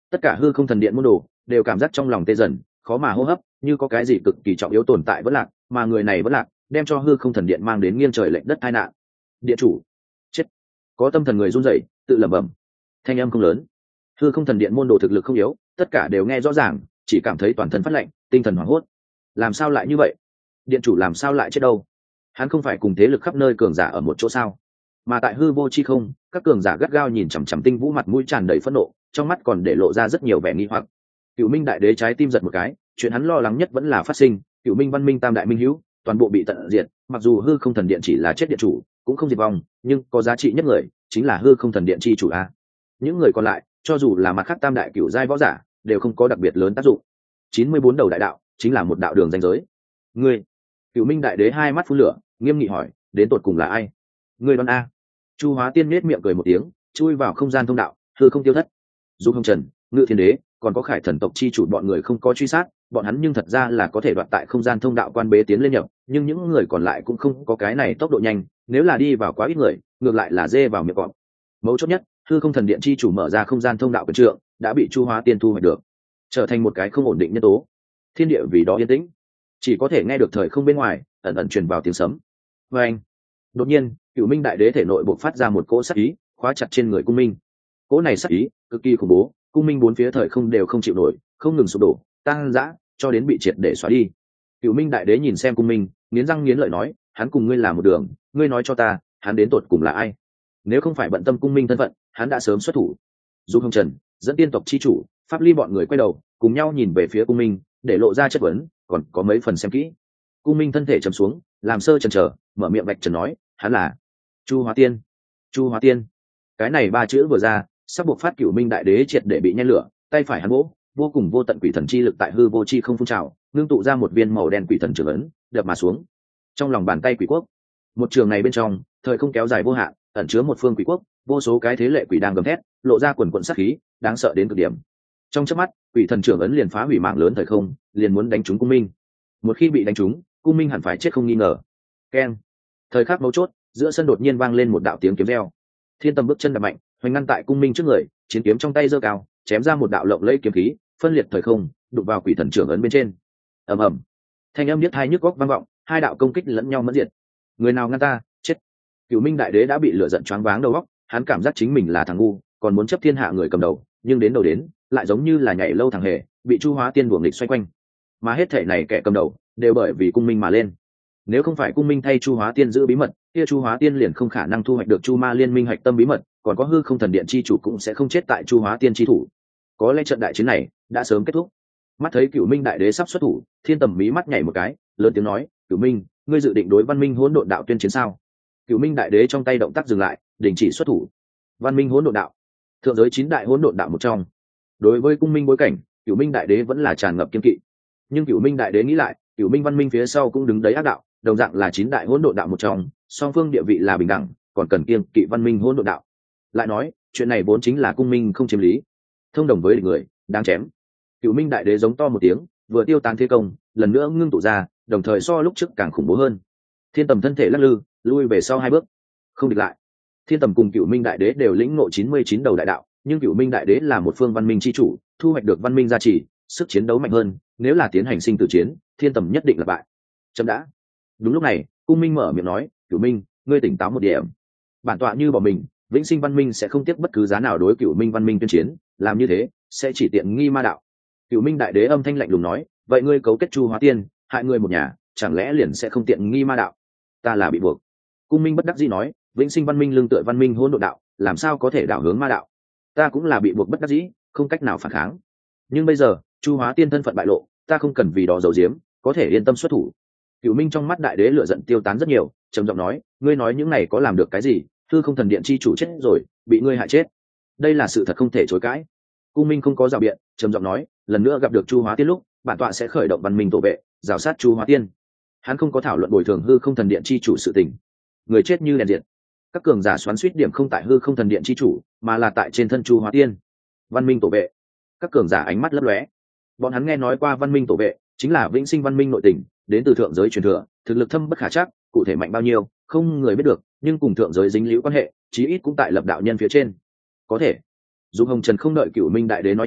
Tất cả hư không thần điện môn đồ đều cảm giác trong lòng tê dần, khó mà hô hấp, như có cái gì cực kỳ trọng yếu tồn tại vẫn lạc, mà người này vẫn lạc đem cho hư không thần điện mang đến nghiêng trời lệch đất tai nạn. Điện chủ chết. Có tâm thần người run rẩy, tự lẩm bẩm. Thanh âm không lớn, hư không thần điện môn đồ thực lực không yếu, tất cả đều nghe rõ ràng, chỉ cảm thấy toàn thân phát lạnh, tinh thần hoảng hốt. Làm sao lại như vậy? Điện chủ làm sao lại chết đâu? Hắn không phải cùng thế lực khắp nơi cường giả ở một chỗ sao? Mà tại hư vô chi không, các cường giả gắt gao nhìn chằm chằm Tinh Vũ, mặt mũi tràn đầy phẫn nộ, trong mắt còn để lộ ra rất nhiều vẻ nghi hoặc. Cửu Minh đại đế trái tim giật một cái, chuyện hắn lo lắng nhất vẫn là phát sinh, Cửu Minh văn minh tam đại minh hữu, toàn bộ bị tận diệt, mặc dù hư không thần điện chỉ là chết điện chủ, cũng không diệt vong, nhưng có giá trị nhất người, chính là hư không thần điện chi chủ a. Những người còn lại, cho dù là mặt khác tam đại cửu giai võ giả, đều không có đặc biệt lớn tác dụng. chín mươi bốn đầu đại đạo, chính là một đạo đường ranh giới. Ngươi, Cửu Minh đại đế hai mắt phun lửa, nghiêm nghị hỏi, đến tột cùng là ai? Ngươi đoán a? Chu Hóa Tiên nhếch miệng cười một tiếng, chui vào không gian thông đạo, hư không tiêu thất. Dung Hồng Trần, Ngự Thiên Đế, còn có Khải Thần tộc chi chủ bọn người không có truy sát, bọn hắn nhưng thật ra là có thể đoạt tại không gian thông đạo quan bế tiến lên nhập, nhưng những người còn lại cũng không có cái này tốc độ nhanh, nếu là đi vào quá ít người, ngược lại là dê vào miệng cọp. Mấu chốt nhất, hư không thần điện chi chủ mở ra không gian thông đạo quyền trượng, đã bị Chu Hóa Tiên thu hoạch được, trở thành một cái không ổn định nhân tố. Thiên địa vì đó yên tĩnh, chỉ có thể nghe được thời không bên ngoài ẩn ẩn truyền vào tiếng sấm. Và anh, đột nhiên, Cửu Minh đại đế thể nội bộc phát ra một cỗ sát ý, khóa chặt trên người Cung Minh. Cỗ này sát ý cực kỳ khủng bố, Cung Minh bốn phía thời không đều không chịu nổi, không ngừng sụp đổ, tăng dã, cho đến bị triệt để xóa đi. Cửu Minh đại đế nhìn xem Cung Minh, nghiến răng nghiến lợi nói, hắn cùng ngươi là một đường, ngươi nói cho ta, hắn đến tột cùng là ai? Nếu không phải bận tâm Cung Minh thân phận, hắn đã sớm xuất thủ. Dung Hồng Trần dẫn tiên tộc chi chủ, Pháp Ly bọn người quay đầu, cùng nhau nhìn về phía Cung Minh, để lộ ra chất vấn, còn có mấy phần xem kỹ. Cung Minh thân thể trầm xuống, làm sơ chần chờ, mở miệng vạch trần nói, hắn là Chu Hóa Tiên. Chu Hóa Tiên, cái này ba chữ vừa ra, sắp buộc phát Cửu Minh đại đế triệt để bị nhen lửa, tay phải hắn vỗ, vô cùng vô tận quỷ thần chi lực tại hư vô chi không phun trào, ngưng tụ ra một viên màu đen quỷ thần trường ấn, đập mà xuống. Trong lòng bàn tay quỷ quốc, một trường này bên trong, thời không kéo dài vô hạn, ẩn chứa một phương quỷ quốc, vô số cái thế lệ quỷ đang gầm thét, lộ ra quần quần sát khí, đáng sợ đến cực điểm. Trong chớp mắt, quỷ thần trường ấn liền phá hủy mạng lớn thời không, liền muốn đánh trúng Cung Minh. Một khi bị đánh trúng, Cung Minh hẳn phải chết không nghi ngờ. Keng. Thời khắc mấu chốt, giữa sân đột nhiên vang lên một đạo tiếng kiếm reo. Thiên Tâm bước chân đạp mạnh, hoành ngăn tại Cung Minh trước người, chiến kiếm trong tay giơ cao, chém ra một đạo lộng lẫy kiếm khí, phân liệt thời không, đụng vào quỷ thần trưởng ấn bên trên. Ầm ầm. Thanh âm niết hai nhức góc vang vọng, hai đạo công kích lẫn nhau mẫn diệt. Người nào ngăn ta, chết. Cửu Minh đại đế đã bị lửa giận choáng váng đầu óc, hắn cảm giác chính mình là thằng ngu, còn muốn chấp thiên hạ người cầm đầu, nhưng đến đầu đến, lại giống như là nhảy lâu thằng hề, bị Chu Hóa Tiên đuổi nghịch xoay quanh. Mà hết thể này kẻ cầm đầu, đều bởi vì Cung Minh mà lên. Nếu không phải Cung Minh thay Chu Hóa Tiên giữ bí mật, kia Chu Hóa Tiên liền không khả năng thu hoạch được Chu Ma Liên Minh hạch tâm bí mật, còn có hư không thần điện chi chủ cũng sẽ không chết tại Chu Hóa Tiên chi thủ. Có lẽ trận đại chiến này đã sớm kết thúc. Mắt thấy Cửu Minh đại đế sắp xuất thủ, Thiên Tầm mí mắt nhảy một cái, lớn tiếng nói, "Cửu Minh, ngươi dự định đối Văn Minh Hỗn Độn Đạo tuyên chiến sao?" Cửu Minh đại đế trong tay động tác dừng lại, đình chỉ xuất thủ. Văn Minh Hỗn Độn Đạo, thượng giới chín đại hỗn độn đạo một trong. Đối với Cung Minh bối cảnh, Cửu Minh đại đế vẫn là tràn ngập kiên kỵ. Nhưng Cửu Minh đại đế nghĩ lại, Cửu Minh văn minh phía sau cũng đứng đấy ác đạo, đồng dạng là chín đại hỗn độn đạo một trong, song phương địa vị là bình đẳng, còn cần kiêng kỵ văn minh hỗn độn đạo. Lại nói, chuyện này vốn chính là Cung Minh không chiếm lý, thông đồng với địch người, đáng chém. Cửu Minh đại đế giống to một tiếng, vừa tiêu tán thế công, lần nữa ngưng tụ ra, đồng thời so lúc trước càng khủng bố hơn. Thiên Tầm thân thể lắc lư, lui về sau hai bước, không địch lại. Thiên Tầm cùng Cửu Minh đại đế đều lĩnh ngộ chín mươi chín đầu đại đạo, nhưng Cửu Minh đại đế là một phương văn minh chi chủ, thu hoạch được văn minh gia trì, sức chiến đấu mạnh hơn, nếu là tiến hành sinh tử chiến, Thiên Tầm nhất định là bại. Chấm đã. Đúng lúc này, Cung Minh mở miệng nói, "Cửu Minh, ngươi tỉnh táo một điểm. Bản tọa như bỏ mình, Vĩnh Sinh văn minh sẽ không tiếc bất cứ giá nào đối Cửu Minh văn minh tuyên chiến, làm như thế sẽ chỉ tiện nghi ma đạo." Cửu Minh đại đế âm thanh lạnh lùng nói, "Vậy ngươi cấu kết Chu Hóa Tiên, hại ngươi một nhà, chẳng lẽ liền sẽ không tiện nghi ma đạo?" "Ta là bị buộc." Cung Minh bất đắc dĩ nói, "Vĩnh Sinh văn minh lương tựa văn minh hỗn độn đạo, làm sao có thể đảo hướng ma đạo? Ta cũng là bị buộc bất đắc dĩ, không cách nào phản kháng. Nhưng bây giờ, Chu Hóa Tiên thân phận bại lộ, ta không cần vì đó giấu giếm, có thể yên tâm xuất thủ." Cửu Minh trong mắt đại đế lửa giận tiêu tán rất nhiều, trầm giọng nói, "Ngươi nói những này có làm được cái gì? Hư không thần điện chi chủ chết rồi, bị ngươi hại chết. Đây là sự thật không thể chối cãi." Cung Minh không có rào biện, trầm giọng nói, "Lần nữa gặp được Chu Hóa Tiên lúc, bản tọa sẽ khởi động văn minh tổ vệ, rào sát Chu Hóa Tiên." Hắn không có thảo luận bồi thường hư không thần điện chi chủ sự tình. Người chết như đèn diệt. Các cường giả xoắn suýt điểm không tại hư không thần điện chi chủ, mà là tại trên thân Chu Hóa Tiên. Văn minh tổ vệ. Các cường giả ánh mắt lấp lóe. Bọn hắn nghe nói qua văn minh tổ vệ, chính là Vĩnh Sinh văn minh nội tình, đến từ thượng giới truyền thừa, thực lực thâm bất khả trắc, cụ thể mạnh bao nhiêu, không người biết được, nhưng cùng thượng giới dính liễu quan hệ, chí ít cũng tại lập đạo nhân phía trên. Có thể. Dung Hồng Trần không đợi Cửu Minh đại đế nói chuyện,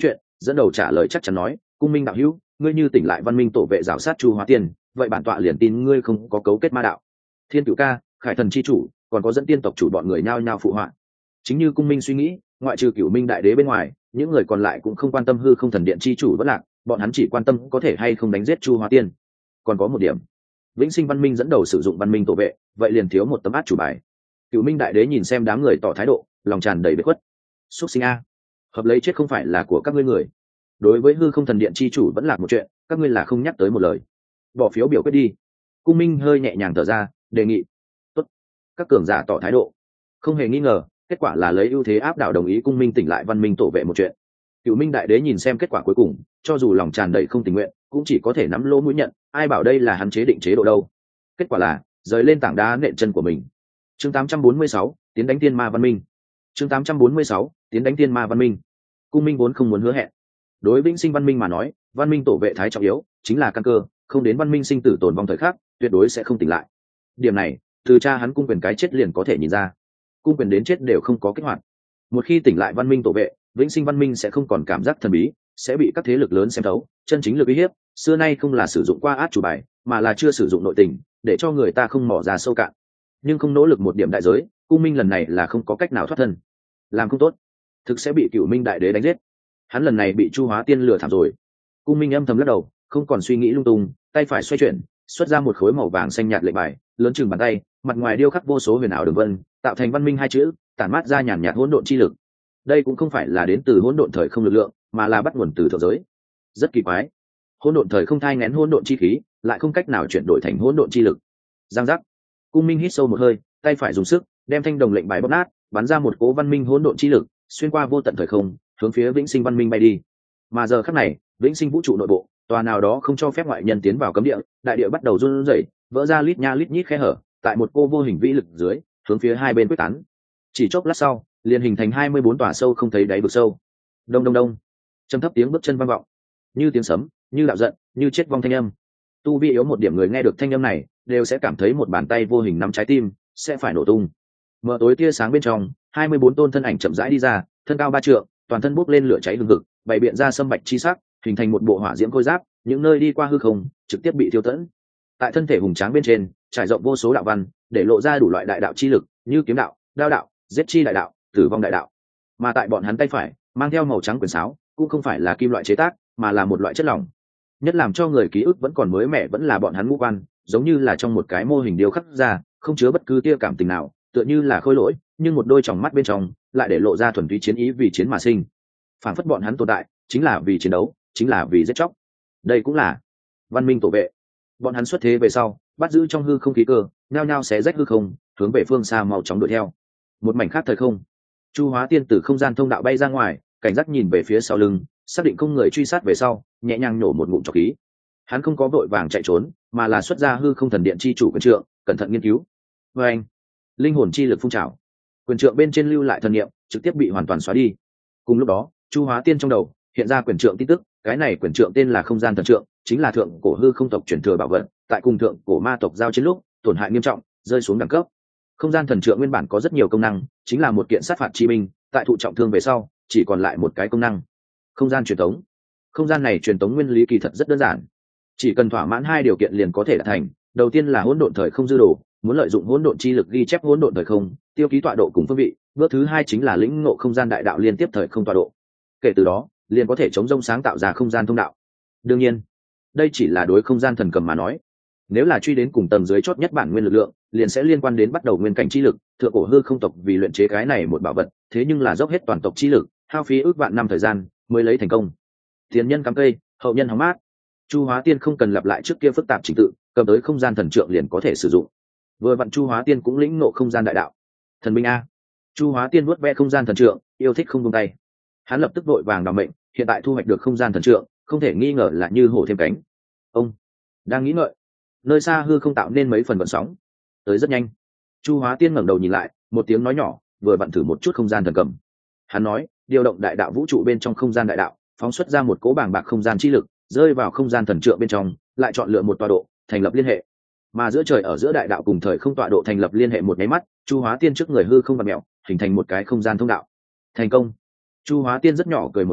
dẫn đầu trả lời chắc chắn nói, cung minh đạo hữu, ngươi như tỉnh lại văn minh tổ vệ rào sát chu hóa tiên, vậy bản tọa liền tin ngươi không có cấu kết ma đạo. Thiên Cửu ca, Khải Thần chi chủ, còn có dẫn tiên tộc chủ bọn người nhao nhao phụ họa. Chính như cung minh suy nghĩ, ngoại trừ Cửu Minh đại đế bên ngoài, những người còn lại cũng không quan tâm hư không thần điện chi chủ vẫn lạc, bọn hắn chỉ quan tâm có thể hay không đánh giết chu hóa tiên. Còn có một điểm, vĩnh sinh văn minh dẫn đầu sử dụng văn minh tổ vệ, vậy liền thiếu một tấm át chủ bài. Cửu Minh đại đế nhìn xem đám người tỏ thái độ, lòng tràn đầy bực khuất. Xuất sinh a, hợp lấy chết không phải là của các ngươi người. Đối với hư không thần điện chi chủ vẫn lạc một chuyện, các ngươi là không nhắc tới một lời. Bỏ phiếu biểu quyết đi. Cung minh hơi nhẹ nhàng thở ra, đề nghị. Tốt. Các cường giả tỏ thái độ. Không hề nghi ngờ, kết quả là lấy ưu thế áp đảo đồng ý cung minh tỉnh lại văn minh tổ vệ một chuyện. Cửu Minh đại đế nhìn xem kết quả cuối cùng, cho dù lòng tràn đầy không tình nguyện, cũng chỉ có thể nắm lỗ mũi nhận, ai bảo đây là hắn chế định chế độ đâu. Kết quả là rời lên tảng đá nện chân của mình. Chương tám trăm bốn mươi sáu, tiến đánh tiên ma văn minh. Chương tám trăm bốn mươi sáu, tiến đánh tiên ma văn minh. Cung minh vốn không muốn hứa hẹn. Đối vĩnh sinh văn minh mà nói, văn minh tổ vệ thái trọng yếu, chính là căn cơ, không đến văn minh sinh tử tồn vong thời khắc, tuyệt đối sẽ không tỉnh lại. Điểm này, từ cha hắn cung quyền cái chết liền có thể nhìn ra. Cung quyền đến chết đều không có kích hoạt. Một khi tỉnh lại văn minh tổ vệ, vĩnh sinh văn minh sẽ không còn cảm giác thần bí, sẽ bị các thế lực lớn xem thấu, chân chính lực uy hiếp, xưa nay không là sử dụng qua át chủ bài, mà là chưa sử dụng nội tình, để cho người ta không mò ra sâu cạn. Nhưng không nỗ lực một điểm đại giới, cung minh lần này là không có cách nào thoát thân. Làm không tốt, thực sẽ bị Cửu Minh đại đế đánh giết. Hắn lần này bị chu hóa tiên lừa thảm rồi. Cung minh âm thầm lắc đầu, không còn suy nghĩ lung tung, tay phải xoay chuyển, xuất ra một khối màu vàng xanh nhạt lệnh bài, lớn chừng bàn tay, mặt ngoài điêu khắc vô số huyền ảo đường vân, tạo thành văn minh hai chữ, tản mát ra nhàn nhạt hỗn độn chi lực. Đây cũng không phải là đến từ hỗn độn thời không lực lượng, mà là bắt nguồn từ thượng giới. Rất kỳ quái, hỗn độn thời không thai nghén hỗn độn chi khí, lại không cách nào chuyển đổi thành hỗn độn chi lực. Giang giác. Cung minh hít sâu một hơi, tay phải dùng sức, đem thanh đồng lệnh bài bóp nát, bắn ra một cỗ văn minh hỗn độn chi lực, xuyên qua vô tận thời không, hướng phía vĩnh sinh văn minh bay đi. Mà giờ khắc này, vĩnh sinh vũ trụ nội bộ, tòa nào đó không cho phép ngoại nhân tiến vào cấm địa, đại địa bắt đầu run rẩy, vỡ ra lít nha lít nhít khe hở, tại một cô vô hình vĩ lực dưới, hướng phía hai bên quyết tán. Chỉ chốc lát sau, liền hình thành hai mươi bốn tòa sâu không thấy đáy vực sâu. Đông đông đông, trầm thấp tiếng bước chân vang vọng, như tiếng sấm, như đạo giận, như chết vong thanh âm. Tu vi yếu một điểm người nghe được thanh âm này, đều sẽ cảm thấy một bàn tay vô hình nắm trái tim, sẽ phải nổ tung. Mở tối tia sáng bên trong, hai mươi bốn tôn thân ảnh chậm rãi đi ra, thân cao ba trượng, toàn thân bốc lên lửa cháy hừng hực, bày biện ra sâm bạch chi sắc, hình thành một bộ hỏa diễm khôi giáp, những nơi đi qua hư không, trực tiếp bị tiêu tẫn. Tại thân thể hùng tráng bên trên, trải rộng vô số đạo văn, để lộ ra đủ loại đại đạo chi lực, như kiếm đạo, đao đạo, giết chi đại đạo, tử vong đại đạo. Mà tại bọn hắn tay phải, mang theo màu trắng quyền sáo, cũng không phải là kim loại chế tác, mà là một loại chất lỏng. Nhất làm cho người ký ức vẫn còn mới mẻ vẫn là bọn hắn ngũ quan, giống như là trong một cái mô hình điêu khắc ra, không chứa bất cứ tia cảm tình nào, tựa như là khôi lỗi, nhưng một đôi tròng mắt bên trong lại để lộ ra thuần túy chiến ý vì chiến mà sinh. Phản phất bọn hắn tồn tại chính là vì chiến đấu, chính là vì giết chóc. Đây cũng là văn minh tổ vệ. Bọn hắn xuất thế về sau, bắt giữ trong hư không khí cơ, nhao nhao xé rách hư không, hướng về phương xa mau chóng đuổi theo. Một mảnh khác thời không, chu hóa tiên từ không gian thông đạo bay ra ngoài, cảnh giác nhìn về phía sau lưng, xác định không người truy sát về sau, nhẹ nhàng nổ một ngụm trọc khí. Hắn không có vội vàng chạy trốn, mà là xuất ra hư không thần điện chi chủ quyền trượng, cẩn thận nghiên cứu. Với anh, linh hồn chi lực phun trào, quyền trượng bên trên lưu lại thần niệm, trực tiếp bị hoàn toàn xóa đi. Cùng lúc đó, chu hóa tiên trong đầu hiện ra quyền trượng tin tức, cái này quyền trượng tên là không gian thần trượng, chính là thượng cổ hư không tộc truyền thừa bảo vật, tại cùng thượng cổ ma tộc giao chiến lúc tổn hại nghiêm trọng, rơi xuống đẳng cấp. Không gian thần trượng nguyên bản có rất nhiều công năng, chính là một kiện sát phạt chi binh, tại thụ trọng thương về sau, chỉ còn lại một cái công năng, không gian truyền tống. Không gian này truyền tống nguyên lý kỳ thật rất đơn giản, chỉ cần thỏa mãn hai điều kiện liền có thể đạt thành. Đầu tiên là hỗn độn thời không dư đồ, muốn lợi dụng hỗn độn chi lực ghi chép hỗn độn thời không, tiêu ký tọa độ cùng phương vị. Bước thứ hai chính là lĩnh ngộ không gian đại đạo liên tiếp thời không tọa độ. Kể từ đó, liền có thể chống rông sáng tạo ra không gian thông đạo. Đương nhiên, đây chỉ là đối không gian thần cầm mà nói. Nếu là truy đến cùng tầng dưới chót nhất bản nguyên lực lượng, liền sẽ liên quan đến bắt đầu nguyên cảnh chi lực. Thượng cổ hư không tộc vì luyện chế cái này một bảo vật, thế nhưng là dốc hết toàn tộc chi lực, hao phí ước vạn năm thời gian mới lấy thành công. Tiền nhân cắm cây, hậu nhân hóng mát. Chu hóa tiên không cần lặp lại trước kia phức tạp trình tự, cầm tới không gian thần trượng liền có thể sử dụng. Vừa vặn chu hóa tiên cũng lĩnh ngộ không gian đại đạo. Thần binh a. Chu hóa tiên vuốt ve không gian thần trượng, yêu thích không buông tay. Hắn lập tức vội vàng đảm mệnh, hiện tại thu hoạch được không gian thần trượng, không thể nghi ngờ là như hổ thêm cánh. Ông đang nghĩ ngợi, nơi xa hư không tạo nên mấy phần vận sóng, tới rất nhanh. Chu hóa tiên ngẩng đầu nhìn lại, một tiếng nói nhỏ, vừa vặn thử một chút không gian thần cầm. Hắn nói, điều động đại đạo vũ trụ bên trong không gian đại đạo, phóng xuất ra một cỗ bàng bạc không gian chi lực, rơi vào không gian thần trượng bên trong, lại chọn lựa một tọa độ, thành lập liên hệ. Mà giữa trời ở giữa đại đạo cùng thời không tọa độ thành lập liên hệ một cái mắt, chu hóa tiên trước người hư không vặn mèo, hình thành một cái không gian thông đạo. Thành công. Chu hóa tiên rất nhỏ cười một tiếng,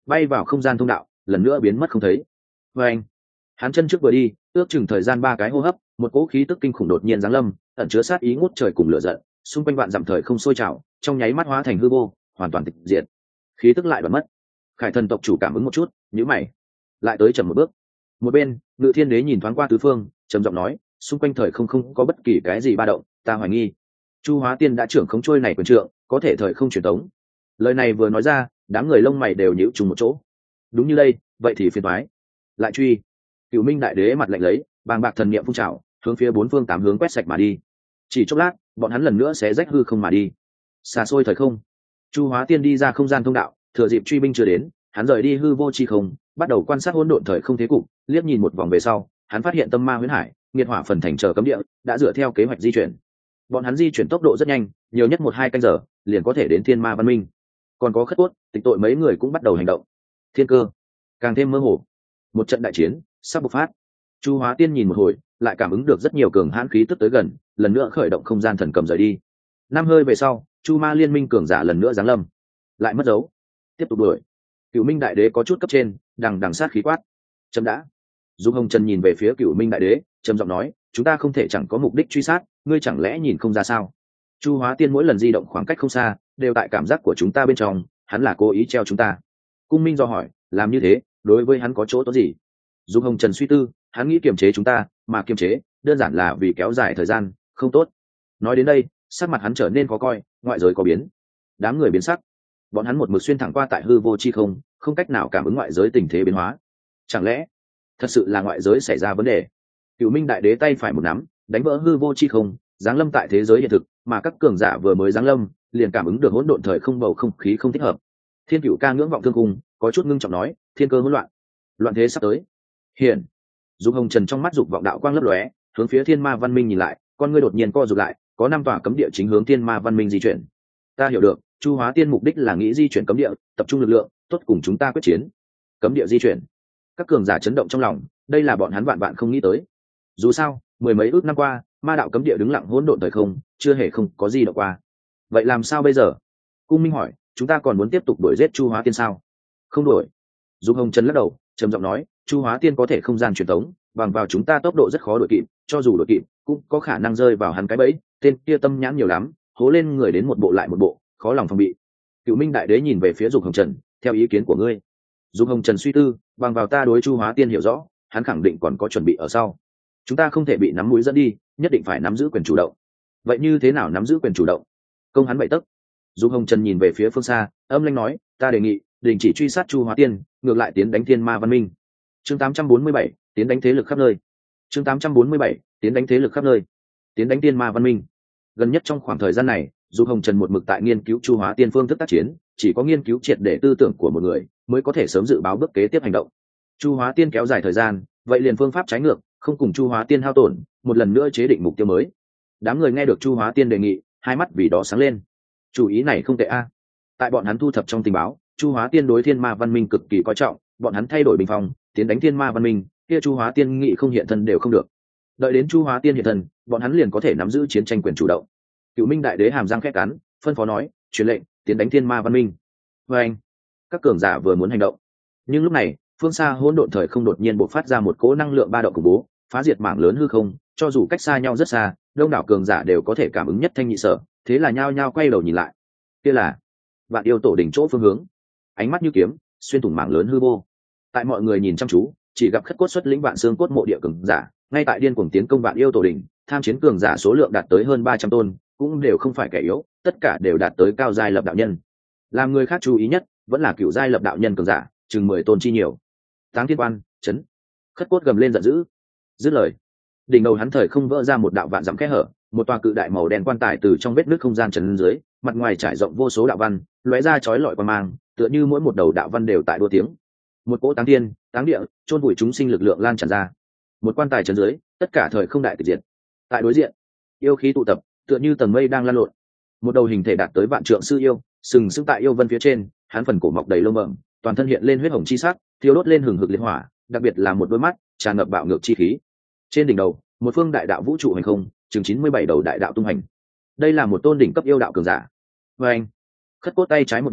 bay vào không gian thông đạo, lần nữa biến mất không thấy. Và anh, hắn chân trước vừa đi, ước chừng thời gian ba cái hô hấp, một cỗ khí tức kinh khủng đột nhiên giáng lâm, ẩn chứa sát ý ngút trời cùng lửa giận, xung quanh vạn dặm thời không sôi trào, trong nháy mắt hóa thành hư vô, hoàn toàn tịch diệt. Khí tức lại đoạn mất. Khải thần tộc chủ cảm ứng một chút, nhíu mày, lại tới chậm một bước. Một bên, Ngự Thiên Đế nhìn thoáng qua tứ phương, trầm giọng nói, xung quanh thời không không có bất kỳ cái gì ba động, ta hoài nghi Chu Hóa Tiên đã trưởng khống trôi này quyền trượng, có thể thời không truyền tống. Lời này vừa nói ra, đám người lông mày đều nhíu trùng một chỗ. Đúng như đây, vậy thì phiền toái. Lại truy. Cửu Minh Đại Đế mặt lạnh lấy, bàng bạc thần niệm phun trào, hướng phía bốn phương tám hướng quét sạch mà đi. Chỉ chốc lát, bọn hắn lần nữa sẽ rách hư không mà đi. Xa xôi thời không, Chu Hóa Tiên đi ra không gian thông đạo, thừa dịp truy binh chưa đến, hắn rời đi hư vô chi không, bắt đầu quan sát hỗn độn thời không thế cục, liếc nhìn một vòng về sau, hắn phát hiện tâm ma huyễn hải, nghiệt hỏa phần thành chờ cấm địa, đã dựa theo kế hoạch di chuyển. Bọn hắn di chuyển tốc độ rất nhanh, nhiều nhất một hai canh giờ, liền có thể đến Thiên Ma Văn Minh. Còn có Khất Cốt, Tịch Tội mấy người cũng bắt đầu hành động. Thiên Cơ càng thêm mơ hồ. Một trận đại chiến sắp bộc phát. Chu Hóa Tiên nhìn một hồi, lại cảm ứng được rất nhiều cường hãn khí tức tới gần, lần nữa khởi động không gian thần cầm rời đi. Năm hơi về sau, Chu Ma liên minh cường giả lần nữa giáng lâm, lại mất dấu. Tiếp tục đuổi. Cửu Minh Đại Đế có chút cấp trên, đằng đằng sát khí quát. Chấm đã. Dung Hồng Trần nhìn về phía Cửu Minh Đại Đế, trầm giọng nói, chúng ta không thể chẳng có mục đích truy sát, ngươi chẳng lẽ nhìn không ra sao? Chu Hóa Tiên mỗi lần di động khoảng cách không xa, đều tại cảm giác của chúng ta bên trong, hắn là cố ý treo chúng ta. Cung Minh do hỏi, làm như thế, đối với hắn có chỗ tốt gì? Dung Hồng Trần suy tư, hắn nghĩ kiềm chế chúng ta, mà kiềm chế, đơn giản là vì kéo dài thời gian, không tốt. Nói đến đây, sắc mặt hắn trở nên khó coi, ngoại giới có biến. Đám người biến sắc. Bọn hắn một mực xuyên thẳng qua tại hư vô chi không, không cách nào cảm ứng ngoại giới tình thế biến hóa. Chẳng lẽ, thật sự là ngoại giới xảy ra vấn đề? Cửu Minh Đại Đế tay phải một nắm, đánh vỡ hư vô chi không, giáng lâm tại thế giới hiện thực, mà các cường giả vừa mới giáng lâm, liền cảm ứng được hỗn độn thời không bầu không khí không thích hợp. Thiên Cửu ca ngưỡng vọng thương cung, có chút ngưng trọng nói, thiên cơ hỗn loạn, loạn thế sắp tới. Hiện, Dung Hồng Trần trong mắt dục vọng đạo quang lấp lóe, hướng phía Thiên Ma Văn Minh nhìn lại, con ngươi đột nhiên co rụt lại, có năm tòa cấm địa chính hướng Thiên Ma Văn Minh di chuyển. Ta hiểu được, Chu Hóa Tiên mục đích là nghĩ di chuyển cấm địa, tập trung lực lượng, tốt cùng chúng ta quyết chiến. Cấm địa di chuyển. Các cường giả chấn động trong lòng, đây là bọn hắn vạn vạn không nghĩ tới. Dù sao, mười mấy ước năm qua, ma đạo cấm địa đứng lặng hỗn độn thời không, chưa hề không có gì động qua. Vậy làm sao bây giờ? Cung Minh hỏi, chúng ta còn muốn tiếp tục đuổi giết Chu Hóa Tiên sao? Không đuổi. Dung Hồng Trần lắc đầu, trầm giọng nói, Chu Hóa Tiên có thể không gian truyền tống, bằng vào chúng ta tốc độ rất khó đuổi kịp, cho dù đuổi kịp, cũng có khả năng rơi vào hắn cái bẫy, tên kia tâm nhãn nhiều lắm, hố lên người đến một bộ lại một bộ, khó lòng phòng bị. Cửu Minh Đại Đế nhìn về phía Dục Hồng Trần, theo ý kiến của ngươi. Dục Hồng Trần suy tư, bằng vào ta đối Chu Hóa Tiên hiểu rõ, hắn khẳng định còn có chuẩn bị ở sau. Chúng ta không thể bị nắm mũi dẫn đi, nhất định phải nắm giữ quyền chủ động. Vậy như thế nào nắm giữ quyền chủ động? Công hắn bậy tấc. Dục Hồng Trần nhìn về phía phương xa, âm lãnh nói, ta đề nghị đình chỉ truy sát Chu Hóa Tiên, ngược lại tiến đánh Thiên Ma Văn Minh. Chương tám trăm bốn mươi bảy, tiến đánh thế lực khắp nơi. Chương tám trăm bốn mươi bảy, tiến đánh thế lực khắp nơi. Tiến đánh Thiên Ma Văn Minh. Gần nhất trong khoảng thời gian này, Dục Hồng Trần một mực tại nghiên cứu Chu Hóa Tiên phương thức tác chiến, chỉ có nghiên cứu triệt để tư tưởng của một người, mới có thể sớm dự báo bước kế tiếp hành động. Chu Hóa Tiên kéo dài thời gian, vậy liền phương pháp trái ngược, không cùng Chu Hóa Tiên hao tổn, một lần nữa chế định mục tiêu mới. Đám người nghe được Chu Hóa Tiên đề nghị, hai mắt vì đó sáng lên. Chủ ý này không tệ a. Tại bọn hắn thu thập trong tình báo, Chu Hóa Tiên đối Thiên Ma Văn Minh cực kỳ coi trọng, bọn hắn thay đổi bình phòng, tiến đánh Thiên Ma Văn Minh, kia Chu Hóa Tiên nghị không hiện thân đều không được. Đợi đến Chu Hóa Tiên hiện thân, bọn hắn liền có thể nắm giữ chiến tranh quyền chủ động. Cửu Minh Đại Đế hàm răng khẽ cắn, phân phó nói, truyền lệnh, tiến đánh Thiên Ma Văn Minh. Và anh, các cường giả vừa muốn hành động, nhưng lúc này, phương xa hỗn độn thời không đột nhiên bộc phát ra một cỗ năng lượng ba động khủng bố, phá diệt mảng lớn hư không, cho dù cách xa nhau rất xa, đông đảo cường giả đều có thể cảm ứng nhất thanh nhị sở, thế là nhao nhao quay đầu nhìn lại. Kia là Vạn Yêu Tổ đỉnh chỗ phương hướng, ánh mắt như kiếm, xuyên thủng mảng lớn hư vô. Tại mọi người nhìn chăm chú, chỉ gặp Khất Cốt xuất lĩnh Vạn Xương Cốt mộ địa cường giả, ngay tại điên cuồng tiến công Vạn Yêu Tổ đỉnh, tham chiến cường giả số lượng đạt tới hơn ba trăm tôn, cũng đều không phải kẻ yếu, tất cả đều đạt tới cao giai lập đạo nhân. Làm người khác chú ý nhất, vẫn là cựu giai lập đạo nhân cường giả, chừng mười tôn chi nhiều. Táng Thiên Quan, chấn. Khất Cốt gầm lên giận dữ. Dứt lời, đỉnh đầu hắn thời không vỡ ra một đạo vạn dặm kẽ hở, một tòa cự đại màu đen quan tài từ trong vết nứt không gian trần lên dưới, mặt ngoài trải rộng vô số đạo văn, lóe ra chói lọi quang mang, tựa như mỗi một đầu đạo văn đều tại đua tiếng. Một cỗ táng thiên, táng địa, chôn vùi chúng sinh lực lượng lan tràn ra. Một quan tài trần dưới, tất cả thời không đại tịch diệt. Tại đối diện, yêu khí tụ tập, tựa như tầng mây đang lan lộn. Một đầu hình thể đạt tới vạn trượng sư yêu, sừng sững tại yêu vân phía trên, hắn phần cổ mọc đầy lông bẩm, toàn thân hiện lên huyết hồng chi sắc, thiêu đốt lên hừng hực liệt hỏa, đặc biệt là một đôi mắt tràn ngập bạo ngược chi khí. Trên đỉnh đầu, một phương đại đạo vũ trụ hành không, chừng chín mươi bảy đầu đại đạo tung hành. Đây là một tôn đỉnh cấp yêu đạo cường giả. Và anh, Khất Cốt tay trái một điểm,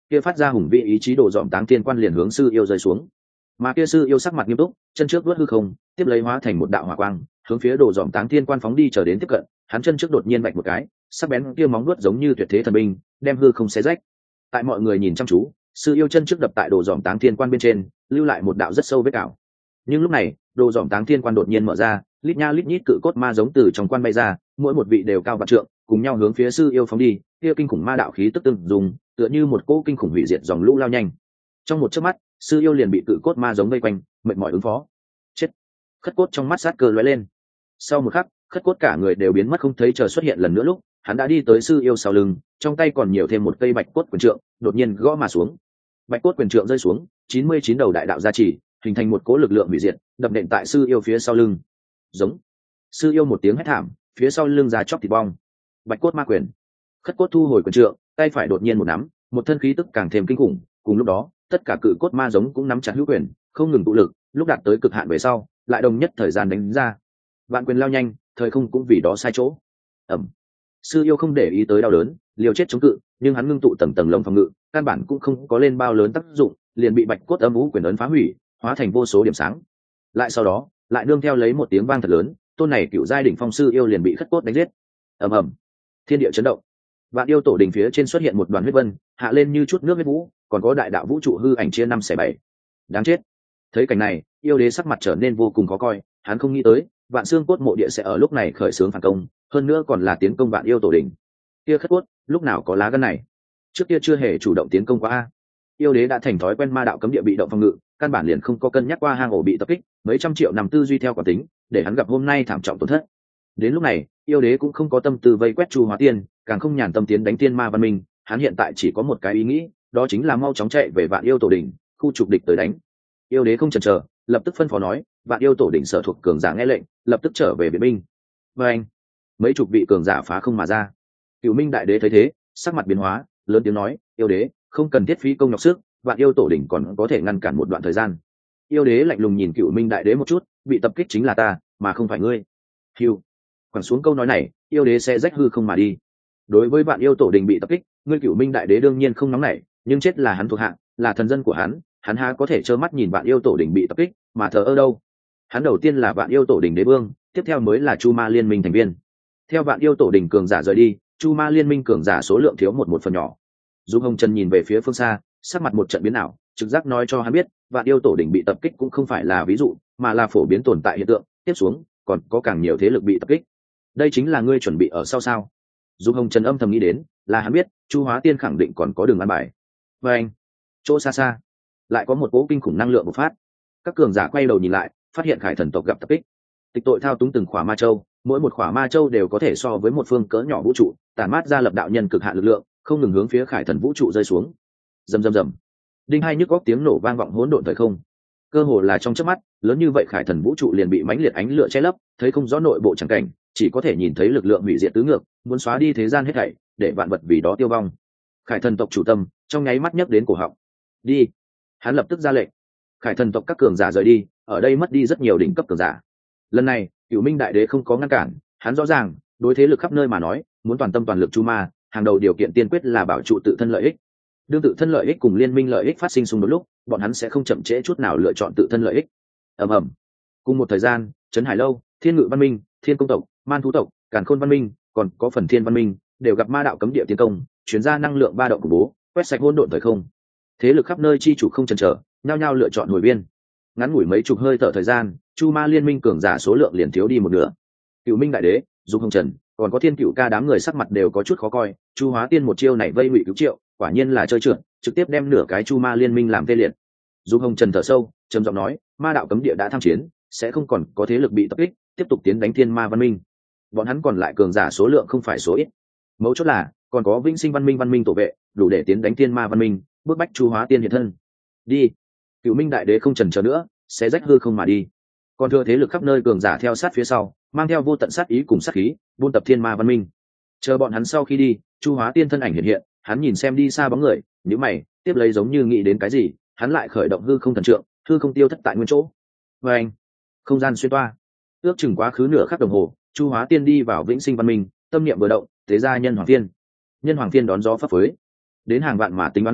kia phát ra hùng vĩ ý chí đồ dòm táng thiên quan liền hướng sư yêu rơi xuống. Mà kia sư yêu sắc mặt nghiêm túc, chân trước vớt hư không, tiếp lấy hóa thành một đạo hỏa quang, hướng phía đồ dòm táng thiên quan phóng đi, chờ đến tiếp cận, hắn chân trước đột nhiên vạch một cái, sắc bén kia móng vuốt giống như tuyệt thế thần binh, đem hư không xé rách. Tại mọi người nhìn chăm chú, sư yêu chân trước đập tại đồ dòm táng thiên quan bên trên, lưu lại một đạo rất sâu vết cào. Nhưng lúc này, đồ dòm táng thiên quan đột nhiên mở ra, lít nha lít nhít cự cốt ma giống từ trong quan bay ra, mỗi một vị đều cao vạn trượng, cùng nhau hướng phía sư yêu phóng đi. Kia kinh khủng ma đạo khí tức từng dùng, tựa như một cỗ kinh khủng hủy diệt dòng lũ lao nhanh. Trong một chớp mắt, sư yêu liền bị cự cốt ma giống vây quanh, mệt mỏi ứng phó. Chết! Khất cốt trong mắt sát cơ lóe lên. Sau một khắc, khất cốt cả người đều biến mất không thấy, chờ xuất hiện lần nữa lúc hắn đã đi tới sư yêu sau lưng, trong tay còn nhiều thêm một cây bạch cốt quyền trượng, đột nhiên gõ mà xuống. Bạch cốt quyền trượng rơi xuống, chín mươi chín đầu đại đạo gia trì, hình thành một cỗ lực lượng hủy diệt, đập nện tại sư yêu phía sau lưng. Giống. Sư yêu một tiếng hét thảm, phía sau lưng ra chóc thịt bong. Bạch cốt ma quyền. Khất cốt thu hồi quyền trượng, tay phải đột nhiên một nắm, một thân khí tức càng thêm kinh khủng. Cùng lúc đó, tất cả cự cốt ma giống cũng nắm chặt hữu quyền, không ngừng tụ lực, lúc đạt tới cực hạn về sau, lại đồng nhất thời gian đánh ra. Vạn quyền lao nhanh, thời không cũng vì đó sai chỗ. Ẩm. Sư yêu không để ý tới đau đớn, liều chết chống cự, nhưng hắn ngưng tụ tầng tầng lồng phòng ngự, căn bản cũng không có lên bao lớn tác dụng, liền bị bạch cốt âm u quyền ấn phá hủy, hóa thành vô số điểm sáng. Lại sau đó, lại nương theo lấy một tiếng vang thật lớn, tôn này cựu giai đỉnh phong sư yêu liền bị khất cốt đánh giết. Ầm ầm. Thiên địa chấn động. Vạn yêu tổ đỉnh phía trên xuất hiện một đoàn huyết vân, hạ lên như chút nước huyết vũ, còn có đại đạo vũ trụ hư ảnh chia năm xẻ bảy. Đáng chết. Thấy cảnh này, yêu đế sắc mặt trở nên vô cùng khó coi, hắn không nghĩ tới vạn xương cốt mộ địa sẽ ở lúc này khởi xướng phản công, hơn nữa còn là tiến công vạn yêu tổ đỉnh. Kia khất cốt lúc nào có lá gan này, trước kia chưa hề chủ động tiến công qua a. Yêu đế đã thành thói quen ma đạo cấm địa bị động phòng ngự, căn bản liền không có cân nhắc qua hang ổ bị tập kích, mấy trăm triệu năm tư duy theo quả tính, để hắn gặp hôm nay thảm trọng tổn thất. Đến lúc này, yêu đế cũng không có tâm tư vây quét Chu Hóa Tiên, càng không nhàn tâm tiến đánh tiên ma văn minh, hắn hiện tại chỉ có một cái ý nghĩ, đó chính là mau chóng chạy về vạn yêu tổ đỉnh, khu trục địch tới đánh. Yêu đế không chần chờ, lập tức phân phó nói, vạn yêu tổ đỉnh sở thuộc cường giả nghe lệnh, lập tức trở về viện binh. Và anh, mấy chục vị cường giả phá không mà ra. Cửu Minh đại đế thấy thế, sắc mặt biến hóa, lớn tiếng nói, yêu đế không cần thiết phí công nhọc sức, vạn yêu tổ đỉnh còn có thể ngăn cản một đoạn thời gian. Yêu đế lạnh lùng nhìn Cửu Minh đại đế một chút, bị tập kích chính là ta, mà không phải ngươi. Hưu. Quẳng xuống câu nói này, yêu đế sẽ rách hư không mà đi. Đối với vạn yêu tổ đỉnh bị tập kích, ngươi Cửu Minh đại đế đương nhiên không nóng nảy, nhưng chết là hắn thuộc hạ, là thần dân của hắn, hắn há có thể trơ mắt nhìn vạn yêu tổ đỉnh bị tập kích mà thờ ơ đâu. Hắn đầu tiên là vạn yêu tổ đỉnh đế vương, tiếp theo mới là Chu Ma liên minh thành viên. Theo vạn yêu tổ đỉnh cường giả rời đi, Chu Ma liên minh cường giả số lượng thiếu một một phần nhỏ. Dung Hồng Trần nhìn về phía phương xa, sắc mặt một trận biến ảo, trực giác nói cho hắn biết, vạn yêu tổ đỉnh bị tập kích cũng không phải là ví dụ, mà là phổ biến tồn tại hiện tượng. Tiếp xuống, còn có càng nhiều thế lực bị tập kích. Đây chính là ngươi chuẩn bị ở sau sao? Dung Hồng Trần âm thầm nghĩ đến, là hắn biết, Chu Hóa Tiên khẳng định còn có đường ăn bài. Và anh, chỗ xa xa, lại có một cỗ kinh khủng năng lượng bộc phát. Các cường giả quay đầu nhìn lại, phát hiện Khải thần tộc gặp tập kích. Tịch tội thao túng từng khỏa ma châu, mỗi một khỏa ma châu đều có thể so với một phương cỡ nhỏ vũ trụ, tản mát ra lập đạo nhân cực hạn lực lượng, không ngừng hướng phía Khải thần vũ trụ rơi xuống. Rầm rầm rầm. Đinh hai nhức góc tiếng nổ vang vọng hỗn độn thời không. Cơ hồ là trong chớp mắt, lớn như vậy Khải thần vũ trụ liền bị mãnh liệt ánh lửa che lấp, thấy không rõ nội bộ chẳng cảnh, chỉ có thể nhìn thấy lực lượng hủy diệt tứ ngược, muốn xóa đi thế gian hết thảy, để vạn vật vì đó tiêu vong. Khải thần tộc chủ tâm, trong nháy mắt nhấc đến cổ họng. Đi. Hắn lập tức ra lệnh. Khải thần tộc các cường giả rời đi, ở đây mất đi rất nhiều đỉnh cấp cường giả. Lần này, Cửu Minh đại đế không có ngăn cản, hắn rõ ràng, đối thế lực khắp nơi mà nói, muốn toàn tâm toàn lực chu ma, hàng đầu điều kiện tiên quyết là bảo trụ tự thân lợi ích. Đương tự thân lợi ích cùng liên minh lợi ích phát sinh xung đột lúc, bọn hắn sẽ không chậm trễ chút nào lựa chọn tự thân lợi ích. Ầm ầm. Cùng một thời gian, Trấn Hải lâu, Thiên Ngự văn minh, Thiên công tộc, Man thú tộc, Càn Khôn văn minh, còn có Phần Thiên văn minh, đều gặp ma đạo cấm địa tiến công, truyền ra năng lượng ba động khủng bố, quét sạch hỗn độn thời không. Thế lực khắp nơi chi chủ không chần chờ, nhao nhao lựa chọn hồi biên. Ngắn ngủi mấy chục hơi thở thời gian, Chu Ma liên minh cường giả số lượng liền thiếu đi một nửa. Cửu Minh đại đế, Dung Hồng Trần, còn có Thiên Cửu ca đám người sắc mặt đều có chút khó coi. Chu Hóa Tiên một chiêu này vây ngụy cứu triệu, quả nhiên là chơi trượt, trực tiếp đem nửa cái Chu Ma liên minh làm tê liệt. Dung Hồng Trần thở sâu, trầm giọng nói, ma đạo cấm địa đã tham chiến, sẽ không còn có thế lực bị tập kích, tiếp tục tiến đánh Thiên Ma văn minh. Bọn hắn còn lại cường giả số lượng không phải số ít. Mấu chốt là, còn có Vĩnh Sinh văn minh văn minh tổ vệ, đủ để tiến đánh Thiên Ma văn minh, bước bách Chu Hóa Tiên hiện thân. Đi. Cửu Minh đại đế không chần chờ nữa, sẽ rách hư không mà đi. Còn thừa thế lực khắp nơi cường giả theo sát phía sau, mang theo vô tận sát ý cùng sát khí, buôn tập Thiên Ma văn minh. Chờ bọn hắn sau khi đi, Chu Hóa Tiên thân ảnh hiện hiện, hắn nhìn xem đi xa bóng người, nhíu mày, tiếp lấy giống như nghĩ đến cái gì, hắn lại khởi động hư không thần trượng, hư không tiêu thất tại nguyên chỗ. Và anh, không gian xuyên toa. Ước chừng quá khứ nửa khắc đồng hồ, Chu Hóa Tiên đi vào Vĩnh Sinh văn minh, tâm niệm vừa động, thế ra nhân hoàng tiên. Nhân hoàng tiên đón gió phấp phới. Đến hàng vạn mà tính đoán linh,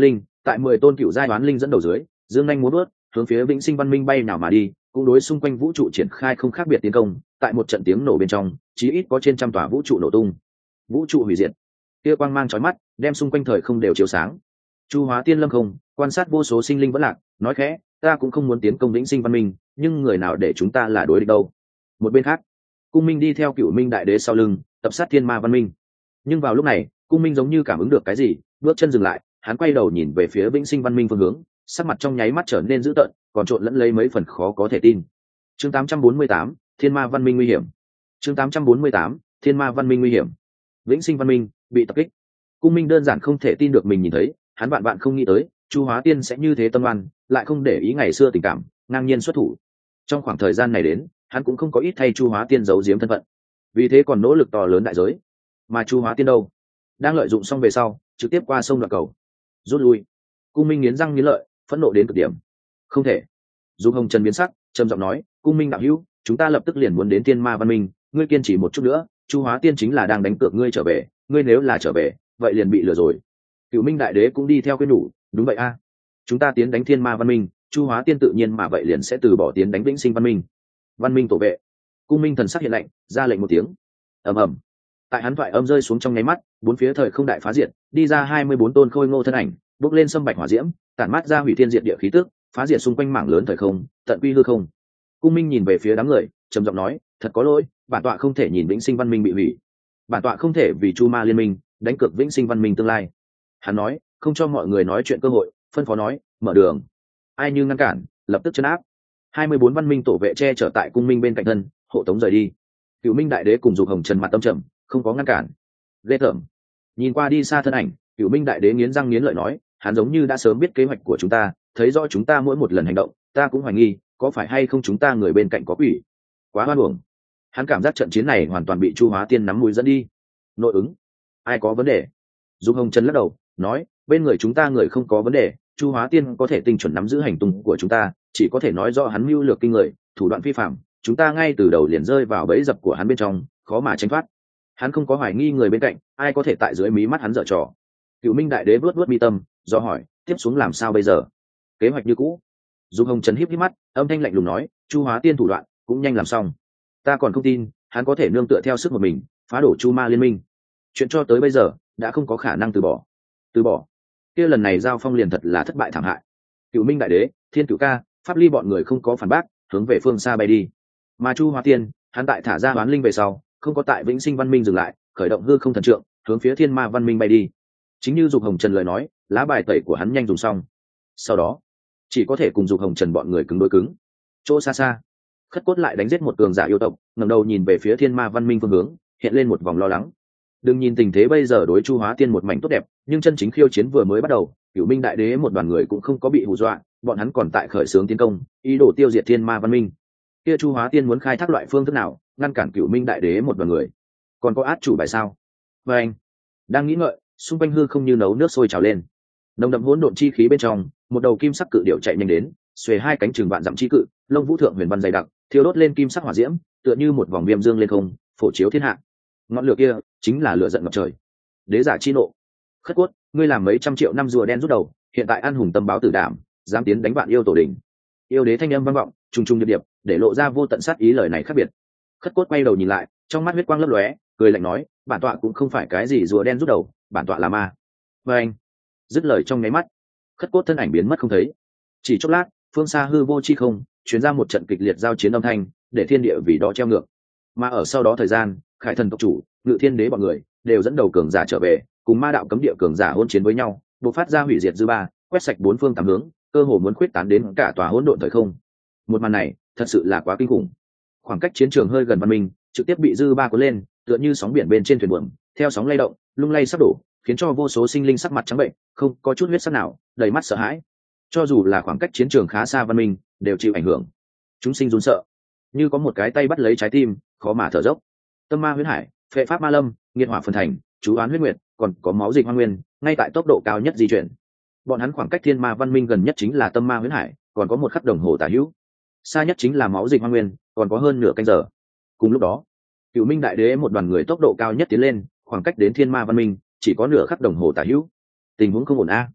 tại mười tôn cựu giai đoán linh dẫn đầu dưới, dương nhanh muốn bước hướng phía vĩnh sinh văn minh bay nào mà đi, cũng đối xung quanh vũ trụ triển khai không khác biệt tiến công. Tại một trận tiếng nổ bên trong, chí ít có trên trăm tòa vũ trụ nổ tung, vũ trụ hủy diệt. Kia quang mang chói mắt, đem xung quanh thời không đều chiếu sáng. Chu Hóa Tiên lâm không, quan sát vô số sinh linh vẫn lạc, nói khẽ, ta cũng không muốn tiến công vĩnh sinh văn minh, nhưng người nào để chúng ta là đối địch đâu. Một bên khác, Cung Minh đi theo Cửu Minh Đại Đế sau lưng, tập sát thiên ma văn minh. Nhưng vào lúc này, Cung Minh giống như cảm ứng được cái gì, bước chân dừng lại, hắn quay đầu nhìn về phía vĩnh sinh văn minh phương hướng, sắc mặt trong nháy mắt trở nên dữ tợn, còn trộn lẫn lấy mấy phần khó có thể tin. Chương tám trăm bốn mươi tám, Thiên Ma Văn Minh nguy hiểm. Chương tám trăm bốn mươi tám, Thiên Ma Văn Minh nguy hiểm. Vĩnh sinh văn minh bị tập kích. Cung Minh đơn giản không thể tin được mình nhìn thấy, hắn vạn vạn không nghĩ tới, Chu Hóa Tiên sẽ như thế tâm oan, lại không để ý ngày xưa tình cảm, ngang nhiên xuất thủ. Trong khoảng thời gian này đến, hắn cũng không có ít thay Chu Hóa Tiên giấu giếm thân phận, vì thế còn nỗ lực to lớn đại giới. Mà Chu Hóa Tiên đâu, đang lợi dụng xong về sau, trực tiếp qua sông đoạn cầu, rút lui. Cung Minh nghiến răng nghiến lợi, phẫn nộ đến cực điểm. Không thể. Dung Hồng Trần biến sắc, trầm giọng nói, Cung Minh đạo hữu, chúng ta lập tức liền muốn đến Thiên Ma Văn Minh, ngươi kiên trì một chút nữa, Chu Hóa Tiên chính là đang đánh cược ngươi trở về, ngươi nếu là trở về, vậy liền bị lừa rồi. Cửu Minh Đại Đế cũng đi theo khuyên nhủ, đúng vậy a, chúng ta tiến đánh Thiên Ma Văn Minh, Chu Hóa Tiên tự nhiên mà vậy liền sẽ từ bỏ tiến đánh Vĩnh Sinh Văn Minh. Văn Minh tổ vệ. Cung Minh thần sắc hiện lạnh, ra lệnh một tiếng. Ầm ầm. Tại hắn thoại âm rơi xuống trong nháy mắt, bốn phía thời không đại phá diệt, đi ra hai mươi bốn tôn khôi ngô thân ảnh, bốc lên sâm bạch hỏa diễm, tản mát ra hủy thiên diệt địa khí tức, phá diệt xung quanh mảng lớn thời không, tận quy hư không. Cung Minh nhìn về phía đám người, trầm giọng nói, thật có lỗi, bản tọa không thể nhìn Vĩnh Sinh Văn Minh bị hủy, bản tọa không thể vì Chu Ma liên minh đánh cược Vĩnh Sinh Văn Minh tương lai. Hắn nói, không cho mọi người nói chuyện cơ hội, phân phó nói, mở đường. Ai như ngăn cản, lập tức chấn áp. hai mươi bốn văn minh tổ vệ che chở tại Cung Minh bên cạnh thân, hộ tống rời đi. Cửu Minh Đại Đế cùng Dục Hồng Trần mặt tâm trầm, không có ngăn cản. Ghê tởm. Nhìn qua đi xa thân ảnh, Cửu Minh Đại Đế nghiến răng nghiến lợi nói, hắn giống như đã sớm biết kế hoạch của chúng ta, thấy rõ chúng ta mỗi một lần hành động, ta cũng hoài nghi, có phải hay không chúng ta người bên cạnh có quỷ. Quá hoan uổng. Hắn cảm giác trận chiến này hoàn toàn bị Chu Hóa Tiên nắm mũi dẫn đi. Nội ứng, ai có vấn đề? Dục Hồng Trần lắc đầu, nói, bên người chúng ta người không có vấn đề, Chu Hóa Tiên có thể tinh chuẩn nắm giữ hành tung của chúng ta, chỉ có thể nói rõ hắn mưu lược kinh người, thủ đoạn vi phạm, chúng ta ngay từ đầu liền rơi vào bẫy dập của hắn bên trong, khó mà tránh thoát. Hắn không có hoài nghi người bên cạnh, ai có thể tại dưới mí mắt hắn dở trò. Cửu Minh Đại Đế vuốt vuốt mi tâm, do hỏi, tiếp xuống làm sao bây giờ? Kế hoạch như cũ. Dục Hồng Trần híp híp mắt, âm thanh lạnh lùng nói, Chu Hóa Tiên thủ đoạn cũng nhanh làm xong. Ta còn không tin, hắn có thể nương tựa theo sức một mình, phá đổ Chu Ma liên minh. Chuyện cho tới bây giờ, đã không có khả năng từ bỏ. Từ bỏ? Kia lần này giao phong liền thật là thất bại thảm hại. Cửu Minh Đại Đế, Thiên Cửu Ca, Pháp Ly bọn người không có phản bác, hướng về phương xa bay đi. Mà Chu Hóa Tiên, hắn tại thả ra hoán linh về sau, không có tại Vĩnh Sinh Văn Minh dừng lại, khởi động hư không thần trượng, hướng phía Thiên Ma Văn Minh bay đi. Chính như Dục Hồng Trần lời nói, lá bài tẩy của hắn nhanh dùng xong. Sau đó, chỉ có thể cùng Dục Hồng Trần bọn người cứng đối cứng. Chỗ xa xa, Khất Cốt lại đánh giết một cường giả yêu tộc, ngẩng đầu nhìn về phía Thiên Ma Văn Minh phương hướng, hiện lên một vòng lo lắng. Đừng nhìn tình thế bây giờ đối Chu Hóa Tiên một mảnh tốt đẹp, nhưng chân chính khiêu chiến vừa mới bắt đầu, Cửu Minh Đại Đế một đoàn người cũng không có bị hù dọa, bọn hắn còn tại khởi xướng tiến công, ý đồ tiêu diệt Thiên Ma Văn Minh. Kia Chu Hóa Tiên muốn khai thác loại phương thức nào, ngăn cản Cửu Minh Đại Đế một đoàn người? Còn có át chủ bài sao? Và anh đang nghĩ ngợi, xung quanh hư không như nấu nước sôi trào lên. Nồng đậm hỗn độn chi khí bên trong, một đầu kim sắc cự điểu chạy nhanh đến, xuề hai cánh chừng vạn dặm chi cự, lông vũ thượng huyền văn dày đặc, thiêu đốt lên kim sắc hỏa diễm, tựa như một vòng viêm dương lên không, phổ chiếu thiên hạ. Ngọn lửa kia chính là lửa giận ngập trời. Đế giả chi nộ. Khất Cốt, ngươi làm mấy trăm triệu năm rùa đen rút đầu, hiện tại ăn hùng tâm báo tử đảm, dám tiến đánh bạn yêu tổ đình. Yêu đế thanh âm vang vọng, trùng trùng điệp điệp, để lộ ra vô tận sát ý lời này khác biệt. Khất Cốt quay đầu nhìn lại, trong mắt huyết quang lấp lóe, cười lạnh nói, bản tọa cũng không phải cái gì rùa đen rút đầu, bản tọa là ma. Và anh dứt lời trong nháy mắt, Khất Cốt thân ảnh biến mất không thấy. Chỉ chốc lát, phương xa hư vô chi không truyền ra một trận kịch liệt giao chiến âm thanh, để thiên địa vì đó treo ngược. Mà ở sau đó thời gian, Khải Thần tộc chủ, Ngự Thiên Đế bọn người đều dẫn đầu cường giả trở về, cùng ma đạo cấm địa cường giả hỗn chiến với nhau, bộc phát ra hủy diệt dư ba, quét sạch bốn phương tám hướng, cơ hồ muốn khuyết tán đến cả tòa hỗn độn thời không. Một màn này thật sự là quá kinh khủng. Khoảng cách chiến trường hơi gần văn minh, trực tiếp bị dư ba cuốn lên, tựa như sóng biển bên trên thuyền buồm, theo sóng lay động, lung lay sắp đổ, khiến cho vô số sinh linh sắc mặt trắng bệnh, không có chút huyết sắc nào, đầy mắt sợ hãi. Cho dù là khoảng cách chiến trường khá xa văn minh, đều chịu ảnh hưởng. Chúng sinh run sợ, như có một cái tay bắt lấy trái tim, khó mà thở dốc. Tâm ma huyễn hải, phệ pháp ma lâm, nghiệt hỏa phân thành, chú oán huyết nguyệt, còn có máu dịch hoang nguyên, ngay tại tốc độ cao nhất di chuyển. Bọn hắn khoảng cách thiên ma văn minh gần nhất chính là tâm ma huyễn hải, còn có một khắc đồng hồ tả hữu. Xa nhất chính là máu dịch hoang nguyên, còn có hơn nửa canh giờ. Cùng lúc đó, Cửu Minh Đại Đế một đoàn người tốc độ cao nhất tiến lên, khoảng cách đến thiên ma văn minh chỉ có nửa khắc đồng hồ tả hữu. Tình huống không ổn a.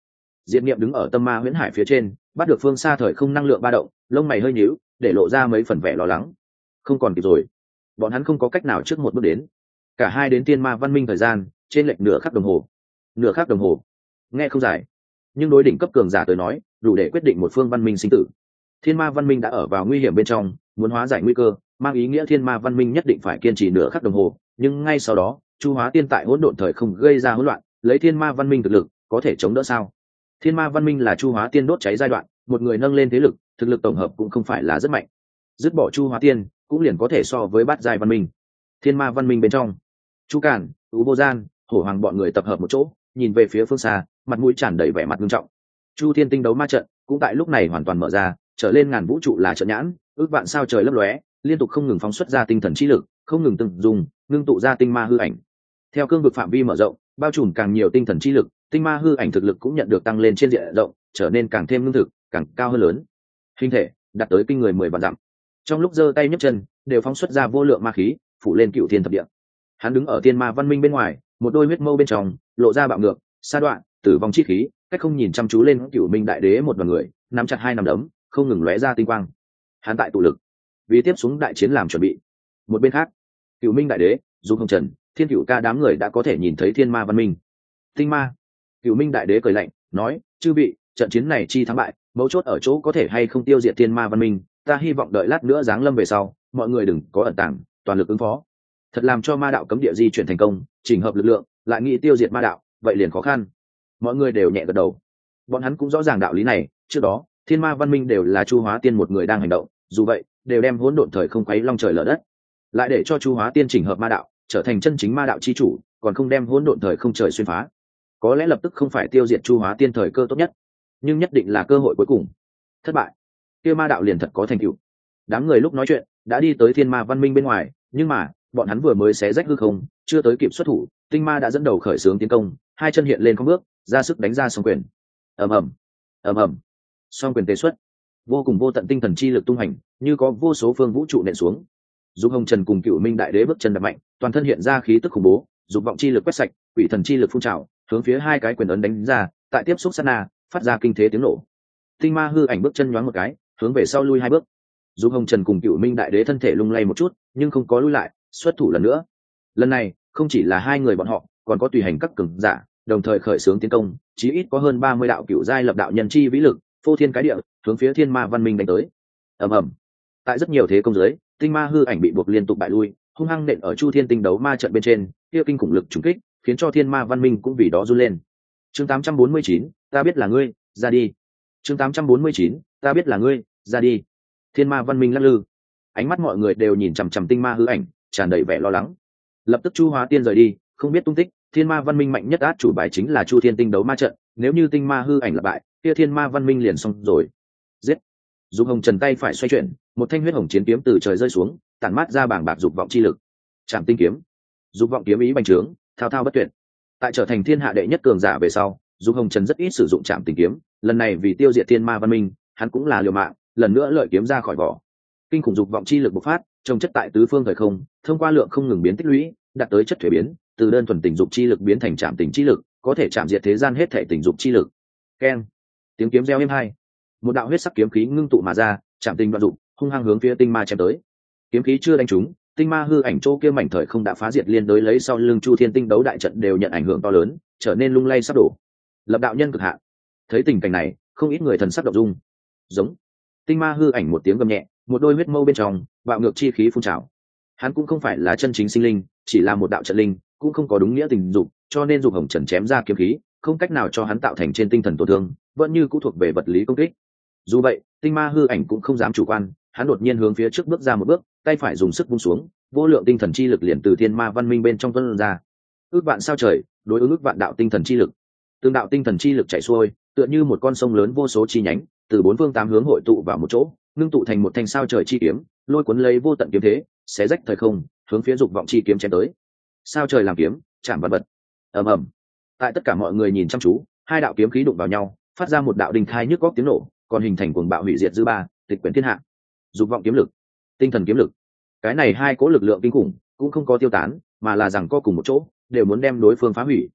Diệp Niệm đứng ở tâm ma huyễn hải phía trên, bắt được phương xa thời không năng lượng ba động, lông mày hơi nhíu, để lộ ra mấy phần vẻ lo lắng. Không còn kịp rồi, bọn hắn không có cách nào trước một bước đến. Cả hai đến Thiên Ma Văn Minh thời gian, trên lệch nửa khắc đồng hồ. Nửa khắc đồng hồ, nghe không dài, nhưng đối đỉnh cấp cường giả tới nói, đủ để quyết định một phương văn minh sinh tử. Thiên Ma Văn Minh đã ở vào nguy hiểm bên trong, muốn hóa giải nguy cơ, mang ý nghĩa Thiên Ma Văn Minh nhất định phải kiên trì nửa khắc đồng hồ, nhưng ngay sau đó, Chu Hóa Tiên tại hỗn độn thời không gây ra hỗn loạn, lấy Thiên Ma Văn Minh thực lực, có thể chống đỡ sao? Thiên Ma Văn Minh là Chu Hóa Tiên đốt cháy giai đoạn, một người nâng lên thế lực, thực lực tổng hợp cũng không phải là rất mạnh. Dứt bỏ Chu Hóa Tiên, cũng liền có thể so với bát giai văn minh. Thiên Ma Văn Minh bên trong, Chu Cản, Tú Vô Gian, Hổ Hoàng bọn người tập hợp một chỗ, nhìn về phía phương xa, mặt mũi tràn đầy vẻ mặt nghiêm trọng. Chu Thiên Tinh đấu ma trận cũng tại lúc này hoàn toàn mở ra, trở lên ngàn vũ trụ là trận nhãn, ước vạn sao trời lấp lóe, liên tục không ngừng phóng xuất ra tinh thần chi lực, không ngừng từng dùng, ngưng tụ ra tinh ma hư ảnh. Theo cương vực phạm vi mở rộng, bao trùm càng nhiều tinh thần chi lực, tinh ma hư ảnh thực lực cũng nhận được tăng lên trên diện rộng, trở nên càng thêm lương thực, càng cao hơn lớn. Hình thể đạt tới kinh người mười vạn dặm. Trong lúc giơ tay nhấc chân, đều phóng xuất ra vô lượng ma khí, phủ lên cựu thiên thập địa. Hắn đứng ở Thiên Ma Văn Minh bên ngoài, một đôi huyết mâu bên trong, lộ ra bạo ngược, sa đoạn, tử vong chi khí, cách không nhìn chăm chú lên Cửu Minh Đại Đế một đoàn người, nắm chặt hai nắm đấm, không ngừng lóe ra tinh quang. Hắn tại tụ lực, vì tiếp xuống đại chiến làm chuẩn bị. Một bên khác, Cửu Minh Đại Đế, Dung Hồng Trần, Thiên Cửu Ca đám người đã có thể nhìn thấy Thiên Ma Văn Minh. Tinh Ma. Cửu Minh Đại Đế cười lạnh, nói: "Chư vị, trận chiến này chi thắng bại, mấu chốt ở chỗ có thể hay không tiêu diệt Thiên Ma Văn Minh, ta hy vọng đợi lát nữa giáng lâm về sau, mọi người đừng có ẩn tàng, toàn lực ứng phó. Thật làm cho ma đạo cấm địa di chuyển thành công, chỉnh hợp lực lượng, lại nghĩ tiêu diệt ma đạo, vậy liền khó khăn." Mọi người đều nhẹ gật đầu. Bọn hắn cũng rõ ràng đạo lý này, trước đó, Thiên Ma Văn Minh đều là Chu Hóa Tiên một người đang hành động, dù vậy, đều đem hỗn độn thời không quấy long trời lở đất. Lại để cho Chu Hóa Tiên chỉnh hợp ma đạo, trở thành chân chính ma đạo chi chủ, còn không đem hỗn độn thời không trời xuyên phá. Có lẽ lập tức không phải tiêu diệt Chu Hóa Tiên thời cơ tốt nhất, nhưng nhất định là cơ hội cuối cùng. Thất bại, kia ma đạo liền thật có thành tựu. Đám người lúc nói chuyện, đã đi tới Thiên Ma Văn Minh bên ngoài, nhưng mà, bọn hắn vừa mới xé rách hư không, chưa tới kịp xuất thủ, Tinh Ma đã dẫn đầu khởi xướng tiến công, hai chân hiện lên không bước, ra sức đánh ra song quyền. Ầm ầm, ầm ầm. Song quyền tế xuất, vô cùng vô tận tinh thần chi lực tung hành, như có vô số phương vũ trụ nện xuống. Dung Hồng Trần cùng Cửu Minh Đại Đế bước chân đập mạnh, toàn thân hiện ra khí tức khủng bố, dục vọng chi lực quét sạch, quỷ thần chi lực phun trào, hướng phía hai cái quyền ấn đánh ra, tại tiếp xúc sát na, phát ra kinh thế tiếng nổ. Tinh Ma hư ảnh bước chân nhoáng một cái, hướng về sau lui hai bước. Dung Hồng Trần cùng Cửu Minh Đại Đế thân thể lung lay một chút, nhưng không có lui lại, xuất thủ lần nữa. Lần này, không chỉ là hai người bọn họ, còn có tùy hành các cường giả, đồng thời khởi xướng tiến công, chí ít có hơn ba mươi đạo cửu giai lập đạo nhân chi vĩ lực, phô thiên cái địa, hướng phía Thiên Ma Văn Minh đánh tới. Ầm ầm. Tại rất nhiều thế công dưới, Tinh Ma hư ảnh bị buộc liên tục bại lui, hung hăng nện ở Chu Thiên Tinh đấu ma trận bên trên, kia kinh khủng lực trùng kích, khiến cho Thiên Ma Văn Minh cũng vì đó run lên. Chương tám trăm bốn mươi chín, ta biết là ngươi, ra đi. Chương tám trăm bốn mươi chín, ta biết là ngươi, ra đi. Thiên Ma Văn Minh lắc lư, ánh mắt mọi người đều nhìn chằm chằm Tinh Ma hư ảnh, tràn đầy vẻ lo lắng. Lập tức Chu Hóa Tiên rời đi, không biết tung tích. Thiên Ma Văn Minh mạnh nhất át chủ bài chính là Chu Thiên Tinh đấu ma trận, nếu như Tinh Ma hư ảnh là bại, kia Thiên Ma Văn Minh liền xong rồi. Giết! Dung Hồng Trần tay phải xoay chuyển, một thanh huyết hồng chiến kiếm từ trời rơi xuống, tản mát ra bảng bạc dục vọng chi lực. Trảm tinh kiếm, dục vọng kiếm ý bành trướng, thao thao bất tuyệt. Tại trở thành thiên hạ đệ nhất cường giả về sau, Dung Hồng Trần rất ít sử dụng trảm tinh kiếm, lần này vì tiêu diệt Thiên Ma Văn Minh, hắn cũng là liều mạng, lần nữa lợi kiếm ra khỏi vỏ. Kinh khủng dục vọng chi lực bộc phát, trồng chất tại tứ phương thời không, thông qua lượng không ngừng biến tích lũy, đạt tới chất thuế biến, từ đơn thuần tình dục chi lực biến thành trảm tình chi lực, có thể chạm diệt thế gian hết thể tình dục chi lực. Keng, tiếng kiếm reo êm hai, một đạo huyết sắc kiếm khí ngưng tụ mà ra, chạm tình đoạn dụng, hung hăng hướng phía Tinh Ma chém tới. Kiếm khí chưa đánh trúng, Tinh Ma hư ảnh chỗ kia mảnh thời không đã phá diệt, liên đối lấy sau lưng Chu Thiên Tinh đấu đại trận đều nhận ảnh hưởng to lớn, trở nên lung lay sắp đổ. Lập đạo nhân cực hạn. Thấy tình cảnh này, không ít người thần sắc động dung. Giống. Tinh Ma hư ảnh một tiếng gầm nhẹ, một đôi huyết mâu bên trong, bạo ngược chi khí phun trào. Hắn cũng không phải là chân chính sinh linh, chỉ là một đạo trận linh, cũng không có đúng nghĩa tình dục, cho nên Dục Hồng Trần chém ra kiếm khí, không cách nào cho hắn tạo thành trên tinh thần tổn thương, vẫn như cũ thuộc về vật lý công kích. Dù vậy, Tinh Ma hư ảnh cũng không dám chủ quan, hắn đột nhiên hướng phía trước bước ra một bước, tay phải dùng sức vung xuống, vô lượng tinh thần chi lực liền từ Thiên Ma Văn Minh bên trong tuôn ra. Ước vạn sao trời, đối ứng ước vạn đạo tinh thần chi lực. Từng đạo tinh thần chi lực chảy xuôi, tựa như một con sông lớn vô số chi nhánh, từ bốn phương tám hướng hội tụ vào một chỗ, ngưng tụ thành một thanh sao trời chi kiếm, lôi cuốn lấy vô tận kiếm thế, xé rách thời không, hướng phía Dục vọng chi kiếm chém tới. Sao trời làm kiếm, chạm vật vật. Ầm ầm. Tại tất cả mọi người nhìn chăm chú, hai đạo kiếm khí đụng vào nhau, phát ra một đạo đình thai nhức góc tiếng nổ, còn hình thành cuồng bạo hủy diệt dư ba, tịch quyển thiên hạ. Dục vọng kiếm lực, tinh thần kiếm lực. Cái này hai cỗ lực lượng kinh khủng, cũng không có tiêu tán, mà là rằng co cùng một chỗ, đều muốn đem đối phương phá hủy.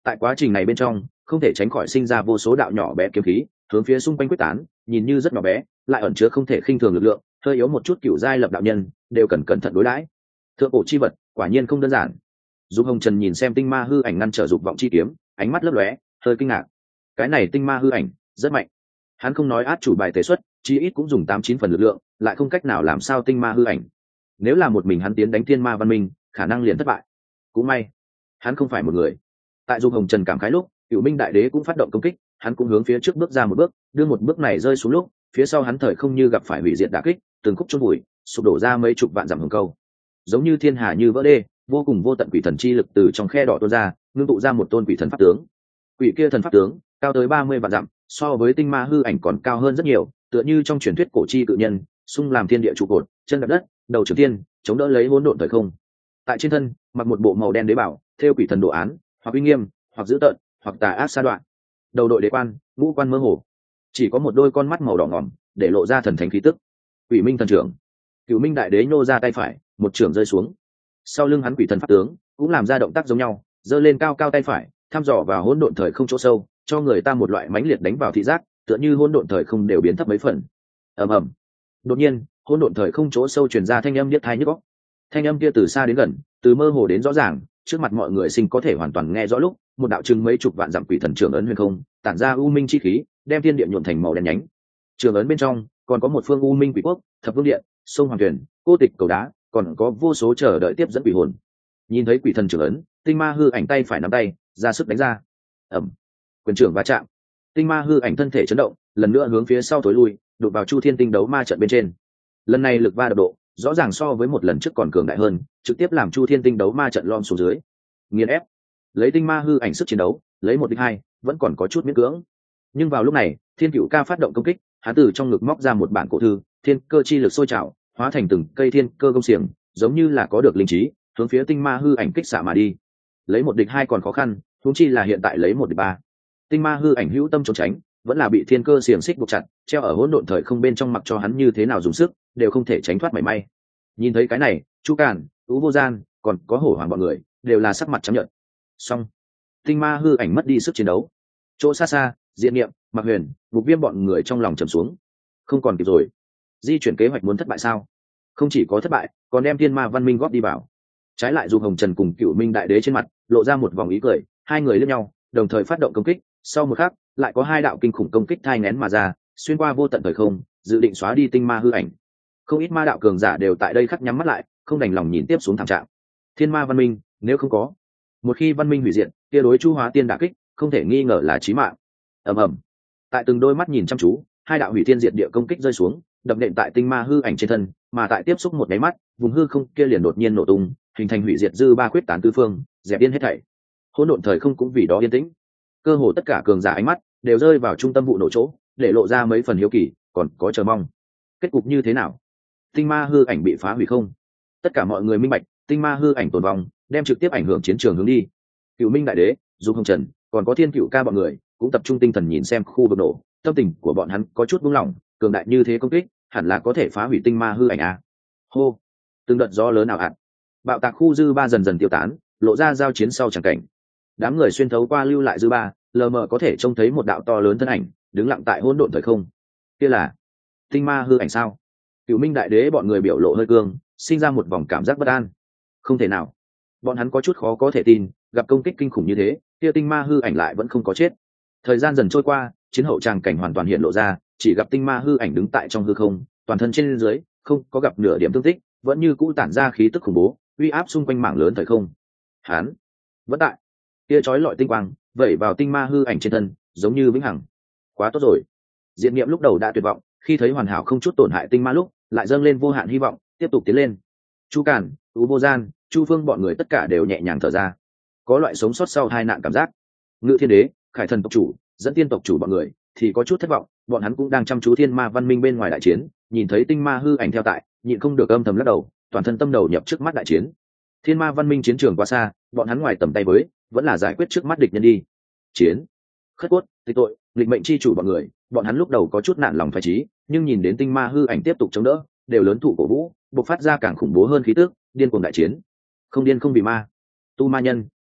Tại quá trình này bên trong không thể tránh khỏi sinh ra vô số đạo nhỏ bé kiếm khí hướng phía xung quanh quyết tán, nhìn như rất nhỏ bé lại ẩn chứa không thể khinh thường lực lượng, hơi yếu một chút cựu giai lập đạo nhân đều cần cẩn thận đối đãi. Thượng cổ chi vật quả nhiên không đơn giản. Dung Hồng Trần nhìn xem tinh ma hư ảnh ngăn trở dục vọng chi kiếm, ánh mắt lấp lóe hơi kinh ngạc. Cái này tinh ma hư ảnh rất mạnh, hắn không nói át chủ bài tế xuất, chí ít cũng dùng tám chín phần lực lượng, lại không cách nào làm sao tinh ma hư ảnh. Nếu là một mình hắn tiến đánh thiên ma văn minh, khả năng liền thất bại. Cũng may hắn không phải một người. Tại Dung Hồng Trần cảm khái lúc, Cửu Minh Đại Đế cũng phát động công kích, hắn cũng hướng phía trước bước ra một bước, đưa một bước này rơi xuống lúc, phía sau hắn thời không như gặp phải hủy diệt đả kích, từng khúc chôn bụi, sụp đổ ra mấy chục vạn dặm hồng câu, giống như thiên hà như vỡ đê, vô cùng vô tận quỷ thần chi lực từ trong khe đỏ tuôn ra, ngưng tụ ra một tôn quỷ thần pháp tướng. Quỷ kia thần pháp tướng cao tới ba mươi vạn dặm, so với tinh ma hư ảnh còn cao hơn rất nhiều, tựa như trong truyền thuyết cổ chi cự nhân, xung làm thiên địa trụ cột, chân đạp đất, đầu trưởng thiên, chống đỡ lấy hỗn độn thời không. Tại trên thân mặc một bộ màu đen đế bảo, thêu quỷ thần đồ án, hoặc uy nghiêm, hoặc dữ tợn, hoặc tà ác sa đoạn. Đầu đội đế quan, ngũ quan mơ hồ, chỉ có một đôi con mắt màu đỏ ngỏm để lộ ra thần thánh khí tức. Quỷ Minh thần trưởng, Cửu Minh Đại Đế nhô ra tay phải, một trưởng rơi xuống. Sau lưng hắn quỷ thần pháp tướng cũng làm ra động tác giống nhau, giơ lên cao cao tay phải, thăm dò vào hỗn độn thời không chỗ sâu, cho người ta một loại mãnh liệt đánh vào thị giác, tựa như hỗn độn thời không đều biến thấp mấy phần. Ầm ầm. Đột nhiên, hỗn độn thời không chỗ sâu truyền ra thanh âm điếc tai nhức óc. Thanh âm kia từ xa đến gần, từ mơ hồ đến rõ ràng, trước mặt mọi người sinh có thể hoàn toàn nghe rõ lúc, một đạo chừng mấy chục vạn dặm quỷ thần trưởng ấn huyền không, tản ra u minh chi khí, đem thiên địa nhuộm thành màu đen nhánh. Trường ấn bên trong còn có một phương u minh quỷ quốc, thập vương điện, sông hoàng tuyển, cô tịch cầu đá, còn có vô số chờ đợi tiếp dẫn quỷ hồn. Nhìn thấy quỷ thần trưởng ấn, tinh ma hư ảnh tay phải nắm tay ra sức đánh ra. Ẩm. Quyền trưởng va chạm, tinh ma hư ảnh thân thể chấn động, lần nữa hướng phía sau tối lui, đụng vào chu thiên tinh đấu ma trận bên trên. Lần này lực va đập độ rõ ràng so với một lần trước còn cường đại hơn, trực tiếp làm chu thiên tinh đấu ma trận lom xuống dưới, nghiền ép. Lấy tinh ma hư ảnh sức chiến đấu, lấy một địch hai vẫn còn có chút miễn cưỡng. Nhưng vào lúc này Thiên Cựu Ca phát động công kích, hắn từ trong ngực móc ra một bản cổ thư, thiên cơ chi lực sôi trào, hóa thành từng cây thiên cơ công xiềng, giống như là có được linh trí, hướng phía tinh ma hư ảnh kích xạ mà đi. Lấy một địch hai còn khó khăn, huống chi là hiện tại lấy một địch ba. Tinh ma hư ảnh hữu tâm trốn tránh, vẫn là bị thiên cơ xiềng xích buộc chặt, treo ở hỗn độn thời không bên trong, mặc cho hắn như thế nào dùng sức đều không thể tránh thoát mảy may. Nhìn thấy cái này, Chu Càn, Tú Vô Gian, còn có Hổ Hoàng bọn người đều là sắc mặt trắng nhợt. Xong, tinh ma hư ảnh mất đi sức chiến đấu. Chỗ xa xa, Diện Niệm, Mạc Huyền, Mục Viêm bọn người trong lòng trầm xuống. Không còn kịp rồi. Di chuyển kế hoạch muốn thất bại sao? Không chỉ có thất bại, còn đem thiên ma văn minh góp đi vào. Trái lại Dung Hồng Trần cùng Cửu Minh Đại Đế trên mặt lộ ra một vòng ý cười, hai người liếc nhau, đồng thời phát động công kích. Sau một khắc, lại có hai đạo kinh khủng công kích thai nghén mà ra, xuyên qua vô tận thời không, dự định xóa đi tinh ma hư ảnh. Không ít ma đạo cường giả đều tại đây khắc nhắm mắt lại, không đành lòng nhìn tiếp xuống thảm trạng. Thiên ma văn minh, nếu không có, một khi văn minh hủy diệt, kia đối Chu Hóa Tiên đả kích, không thể nghi ngờ là chí mạng. Ầm ầm. Tại từng đôi mắt nhìn chăm chú, hai đạo hủy thiên diệt địa công kích rơi xuống, đập nện tại tinh ma hư ảnh trên thân, mà tại tiếp xúc một cái mắt, vùng hư không kia liền đột nhiên nổ tung, hình thành hủy diệt dư ba quyết tán tứ phương, dẹp điên hết thảy. Hỗn độn thời không cũng vì đó yên tĩnh. Cơ hồ tất cả cường giả ánh mắt đều rơi vào trung tâm vụ nổ chỗ, để lộ ra mấy phần hiếu kỳ, còn có chờ mong. Kết cục như thế nào? Tinh ma hư ảnh bị phá hủy không? Tất cả mọi người minh bạch, tinh ma hư ảnh tồn vong, đem trực tiếp ảnh hưởng chiến trường hướng đi. Cửu Minh Đại Đế, Dung Hồng Trần, còn có Thiên Cựu Ca bọn người cũng tập trung tinh thần nhìn xem khu vực nổ, tâm tình của bọn hắn có chút buông lỏng, cường đại như thế công kích, hẳn là có thể phá hủy tinh ma hư ảnh à? Hô, từng đợt gió lớn ảo ạt, bạo tạc khu dư ba dần dần tiêu tán, lộ ra giao chiến sau chẳng cảnh. Đám người xuyên thấu qua lưu lại dư ba, lờ mờ có thể trông thấy một đạo to lớn thân ảnh đứng lặng tại hỗn độn thời không. Kia là tinh ma hư ảnh sao? Cửu Minh Đại Đế bọn người biểu lộ hơi cương, sinh ra một vòng cảm giác bất an. Không thể nào, bọn hắn có chút khó có thể tin, gặp công kích kinh khủng như thế, kia tinh ma hư ảnh lại vẫn không có chết. Thời gian dần trôi qua, chiến hậu tràng cảnh hoàn toàn hiện lộ ra, chỉ gặp tinh ma hư ảnh đứng tại trong hư không, toàn thân trên dưới không có gặp nửa điểm thương tích, vẫn như cũ tản ra khí tức khủng bố, uy áp xung quanh mảng lớn thời không. Hắn vẫn tại. Kia chói lọi tinh quang vẩy vào tinh ma hư ảnh trên thân, giống như vĩnh hằng. Quá tốt rồi. Diện Niệm lúc đầu đã tuyệt vọng, khi thấy hoàn hảo không chút tổn hại tinh ma lúc, lại dâng lên vô hạn hy vọng, tiếp tục tiến lên. Chu Càn, Tú Vô Gian, Chu Phương bọn người tất cả đều nhẹ nhàng thở ra, có loại sống sót sau hai nạn cảm giác. Ngự Thiên Đế, Khải Thần tộc chủ, Dẫn Tiên tộc chủ bọn người thì có chút thất vọng, bọn hắn cũng đang chăm chú thiên ma văn minh bên ngoài đại chiến, nhìn thấy tinh ma hư ảnh theo tại, nhịn không được âm thầm lắc đầu, toàn thân tâm đầu nhập trước mắt đại chiến. Thiên ma văn minh chiến trường quá xa, bọn hắn ngoài tầm tay với, vẫn là giải quyết trước mắt địch nhân đi. Chiến, khất cốt, tịch tội, lịch mệnh chi chủ bọn người, bọn hắn lúc đầu có chút nản lòng phái trí, nhưng nhìn đến tinh ma hư ảnh tiếp tục chống đỡ, đều lớn thụ cổ vũ, bộc phát ra càng khủng bố hơn khí tức, điên cuồng đại chiến. Không điên không vì ma. Tu ma nhân,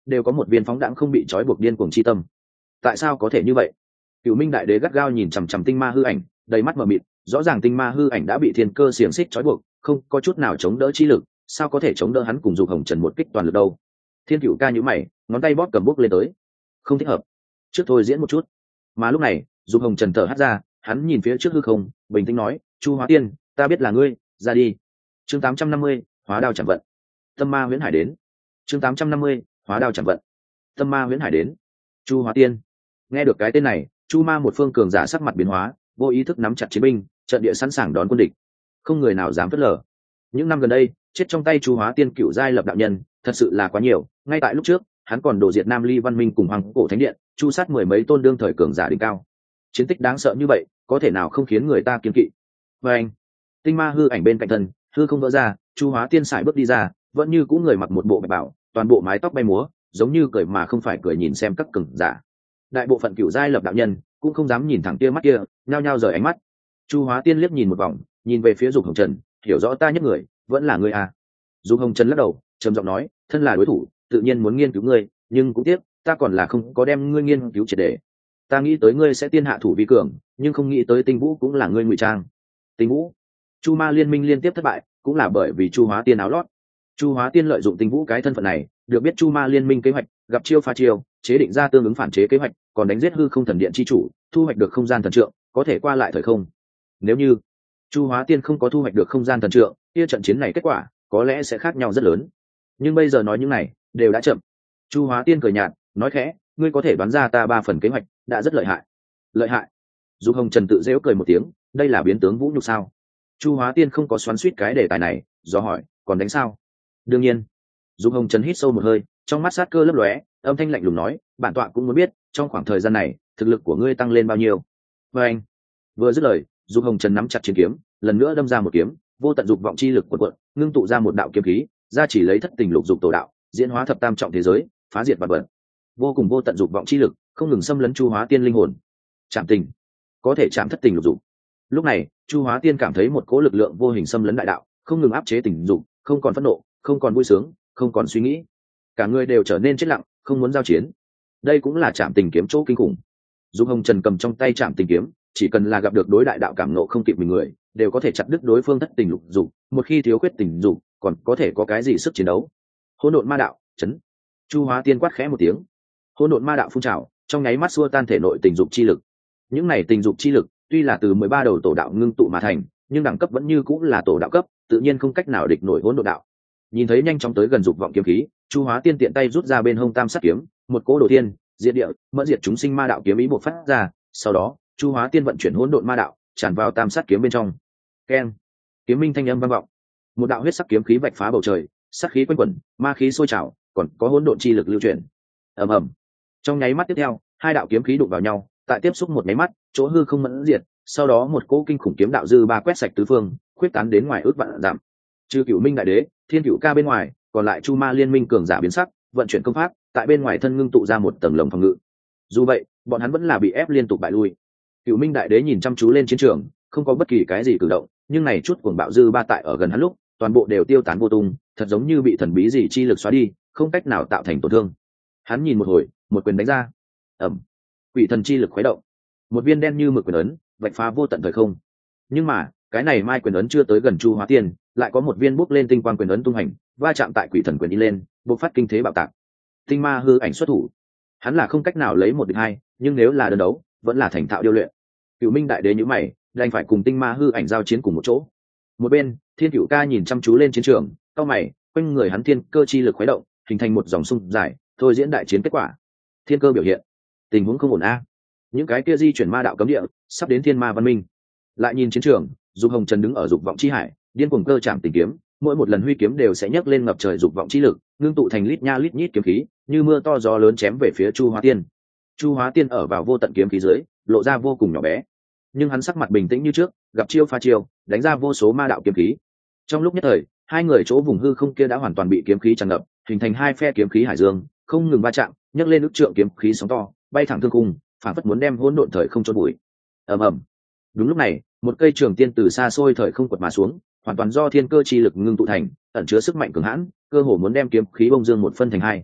đều có một viên phóng đãng không bị trói buộc điên cuồng chi tâm. Tại sao có thể như vậy? Cửu Minh đại đế gắt gao nhìn chằm chằm tinh ma hư ảnh, đầy mắt mờ mịt. Rõ ràng tinh ma hư ảnh đã bị thiên cơ xiềng xích trói buộc, không có chút nào chống đỡ chi lực, sao có thể chống đỡ hắn cùng Dục Hồng Trần một kích toàn lực đâu? Thiên Cửu ca nhíu mày, ngón tay bóp cầm bút lên tới. Không thích hợp, trước thôi diễn một chút. Mà lúc này, Dục Hồng Trần thở hắt ra, hắn nhìn phía trước hư không, bình tĩnh nói, Chu Hóa Tiên, ta biết là ngươi, ra đi. Chương tám trăm năm mươi, hóa đao chạm vận. Tâm ma huyễn hải đến. Chương tám trăm năm mươi, hóa đao chạm vận. Tâm ma huyễn hải đến. Chu Hóa Tiên. Nghe được cái tên này, Chu Ma một phương cường giả sắc mặt biến hóa, vô ý thức nắm chặt chiến binh, trận địa sẵn sàng đón quân địch. Không người nào dám phớt lờ. Những năm gần đây, chết trong tay Chu Hóa Tiên cựu giai lập đạo nhân, thật sự là quá nhiều. Ngay tại lúc trước, hắn còn đổ diệt Nam Ly Văn Minh cùng Hoàng Cổ Thánh Điện, chu sát mười mấy tôn đương thời cường giả đỉnh cao. Chiến tích đáng sợ như vậy, có thể nào không khiến người ta kiêng kỵ? Và anh, tinh ma hư ảnh bên cạnh thân, hư không vỡ ra, Chu Hóa Tiên sải bước đi ra, vẫn như cũ người mặc một bộ bạch bảo, toàn bộ mái tóc bay múa, giống như cười mà không phải cười nhìn xem các cường giả. Đại bộ phận cựu giai lập đạo nhân cũng không dám nhìn thẳng kia mắt kia, nhao nhao rời ánh mắt. Chu Hóa Tiên liếc nhìn một vòng, nhìn về phía Dục Hồng Trần, hiểu rõ ta nhất người, vẫn là ngươi à? Dục Hồng Trần lắc đầu, trầm giọng nói, thân là đối thủ, tự nhiên muốn nghiên cứu ngươi, nhưng cũng tiếc, ta còn là không có đem ngươi nghiên cứu triệt để. Ta nghĩ tới ngươi sẽ tiên hạ thủ vi cường, nhưng không nghĩ tới Tinh Vũ cũng là ngươi ngụy trang. Tinh Vũ, Chu Ma liên minh liên tiếp thất bại, cũng là bởi vì Chu Hóa Tiên áo lót. Chu Hóa Tiên lợi dụng Tinh Vũ cái thân phận này, được biết Chu Ma liên minh kế hoạch, gặp chiêu pha chiêu, chế định ra tương ứng phản chế kế hoạch, còn đánh giết hư không thần điện chi chủ, thu hoạch được không gian thần trượng, có thể qua lại thời không. Nếu như Chu Hóa Tiên không có thu hoạch được không gian thần trượng, kia trận chiến này kết quả có lẽ sẽ khác nhau rất lớn. Nhưng bây giờ nói những này đều đã chậm. Chu Hóa Tiên cười nhạt, nói khẽ, ngươi có thể đoán ra ta ba phần kế hoạch, đã rất lợi hại. Lợi hại? Dục Hồng Trần tự giễu cười một tiếng, đây là biến tướng vũ nhục sao? Chu Hóa Tiên không có xoắn xuýt cái đề tài này, do hỏi, còn đánh sao? Đương nhiên. Dục Hồng Trần hít sâu một hơi, trong mắt sát cơ lấp lóe, âm thanh lạnh lùng nói, bản tọa cũng muốn biết, trong khoảng thời gian này, thực lực của ngươi tăng lên bao nhiêu. Và anh, vừa dứt lời, Dục Hồng Trần nắm chặt chiến kiếm, lần nữa đâm ra một kiếm, vô tận dục vọng chi lực cuộn cuộn, ngưng tụ ra một đạo kiếm khí, ra chỉ lấy thất tình lục dục tổ đạo, diễn hóa thập tam trọng thế giới, phá diệt vạn vật. Vô cùng vô tận dục vọng chi lực, không ngừng xâm lấn Chu Hóa Tiên linh hồn. Chạm tình, có thể chạm thất tình lục dục. Lúc này, Chu Hóa Tiên cảm thấy một cỗ lực lượng vô hình xâm lấn đại đạo, không ngừng áp chế tình dục, không còn phẫn nộ, không còn vui sướng, không còn suy nghĩ, cả người đều trở nên chết lặng, không muốn giao chiến. Đây cũng là chạm tình kiếm chỗ kinh khủng. Dục Hồng Trần cầm trong tay chạm tình kiếm, chỉ cần là gặp được đối đại đạo cảm nộ không kịp mình người, đều có thể chặt đứt đối phương thất tình lục dục. Một khi thiếu khuyết tình dục, còn có thể có cái gì sức chiến đấu? Hỗn độn ma đạo, chấn. Chu Hóa Tiên quát khẽ một tiếng, hỗn độn ma đạo phun trào, trong nháy mắt xua tan thể nội tình dục chi lực. Những này tình dục chi lực, tuy là từ mười ba đầu tổ đạo ngưng tụ mà thành, nhưng đẳng cấp vẫn như cũng là tổ đạo cấp, tự nhiên không cách nào địch nổi hỗn độn đạo. Nhìn thấy nhanh chóng tới gần dục vọng kiếm khí, Chu Hóa Tiên tiện tay rút ra bên hông tam sát kiếm, một cỗ đồ thiên diệt địa mẫn diệt chúng sinh ma đạo kiếm ý bộc phát ra. Sau đó, Chu Hóa Tiên vận chuyển hỗn độn ma đạo, tràn vào tam sát kiếm bên trong. Keng, kiếm minh thanh âm vang vọng, một đạo huyết sắc kiếm khí vạch phá bầu trời, sát khí quanh quẩn, ma khí sôi trào, còn có hỗn độn chi lực lưu chuyển. Ầm ầm. Trong nháy mắt tiếp theo, hai đạo kiếm khí đụng vào nhau, tại tiếp xúc một nháy mắt, chỗ hư không mẫn diệt, sau đó một cỗ kinh khủng kiếm đạo dư ba quét sạch tứ phương, khuyết tán đến ngoài ước vạn dặm. Trừ Cửu Minh đại đế, Thiên Cửu ca bên ngoài, còn lại Chu Ma liên minh cường giả biến sắc, vận chuyển công pháp, tại bên ngoài thân ngưng tụ ra một tầng lồng phòng ngự. Dù vậy, bọn hắn vẫn là bị ép liên tục bại lui. Cửu Minh đại đế nhìn chăm chú lên chiến trường, không có bất kỳ cái gì cử động, nhưng này chút cuồng bạo dư ba tại ở gần hắn lúc, toàn bộ đều tiêu tán vô tung, thật giống như bị thần bí gì chi lực xóa đi, không cách nào tạo thành tổn thương. Hắn nhìn một hồi, một quyền đánh ra. Ầm. Quỷ thần chi lực khuấy động, một viên đen như mực quyền ấn, vạch phá vô tận thời không. Nhưng mà, cái này mai quyền ấn chưa tới gần Chu Hóa Tiên, lại có một viên bốc lên tinh quang quyền ấn tung hành, va chạm tại quỷ thần quyền đi lên, bộc phát kinh thế bạo tạc. Tinh ma hư ảnh xuất thủ, hắn là không cách nào lấy một địch hai, nhưng nếu là đơn đấu, vẫn là thành thạo điêu luyện. Cửu Minh đại đế nhíu mày, đành phải cùng tinh ma hư ảnh giao chiến cùng một chỗ. Một bên, Thiên Cửu ca nhìn chăm chú lên chiến trường, cau mày, quanh người hắn thiên cơ chi lực khuấy động, hình thành một dòng sông dài, thôi diễn đại chiến kết quả. Thiên cơ biểu hiện, tình huống không ổn a. Những cái kia di chuyển ma đạo cấm địa, sắp đến thiên ma văn minh. Lại nhìn chiến trường, Dục Hồng Trần đứng ở dục vọng chi hải, điên cuồng cơ chạm tình kiếm, mỗi một lần huy kiếm đều sẽ nhấc lên ngập trời dục vọng chi lực, ngưng tụ thành lít nha lít nhít kiếm khí, như mưa to gió lớn chém về phía Chu Hóa Tiên. Chu Hóa Tiên ở vào vô tận kiếm khí dưới, lộ ra vô cùng nhỏ bé, nhưng hắn sắc mặt bình tĩnh như trước, gặp chiêu pha chiêu, đánh ra vô số ma đạo kiếm khí. Trong lúc nhất thời, hai người chỗ vùng hư không kia đã hoàn toàn bị kiếm khí tràn ngập, hình thành hai phe kiếm khí hải dương, không ngừng va chạm, nhấc lên ức trượng kiếm khí sóng to, bay thẳng thương khung, phản phất muốn đem hỗn độn thời không chôn bụi. Ầm ầm. Đúng lúc này, một cây trường tiên từ xa xôi thời không quật mà xuống, hoàn toàn do thiên cơ chi lực ngưng tụ thành, ẩn chứa sức mạnh cường hãn, cơ hồ muốn đem kiếm khí bông dương một phân thành hai.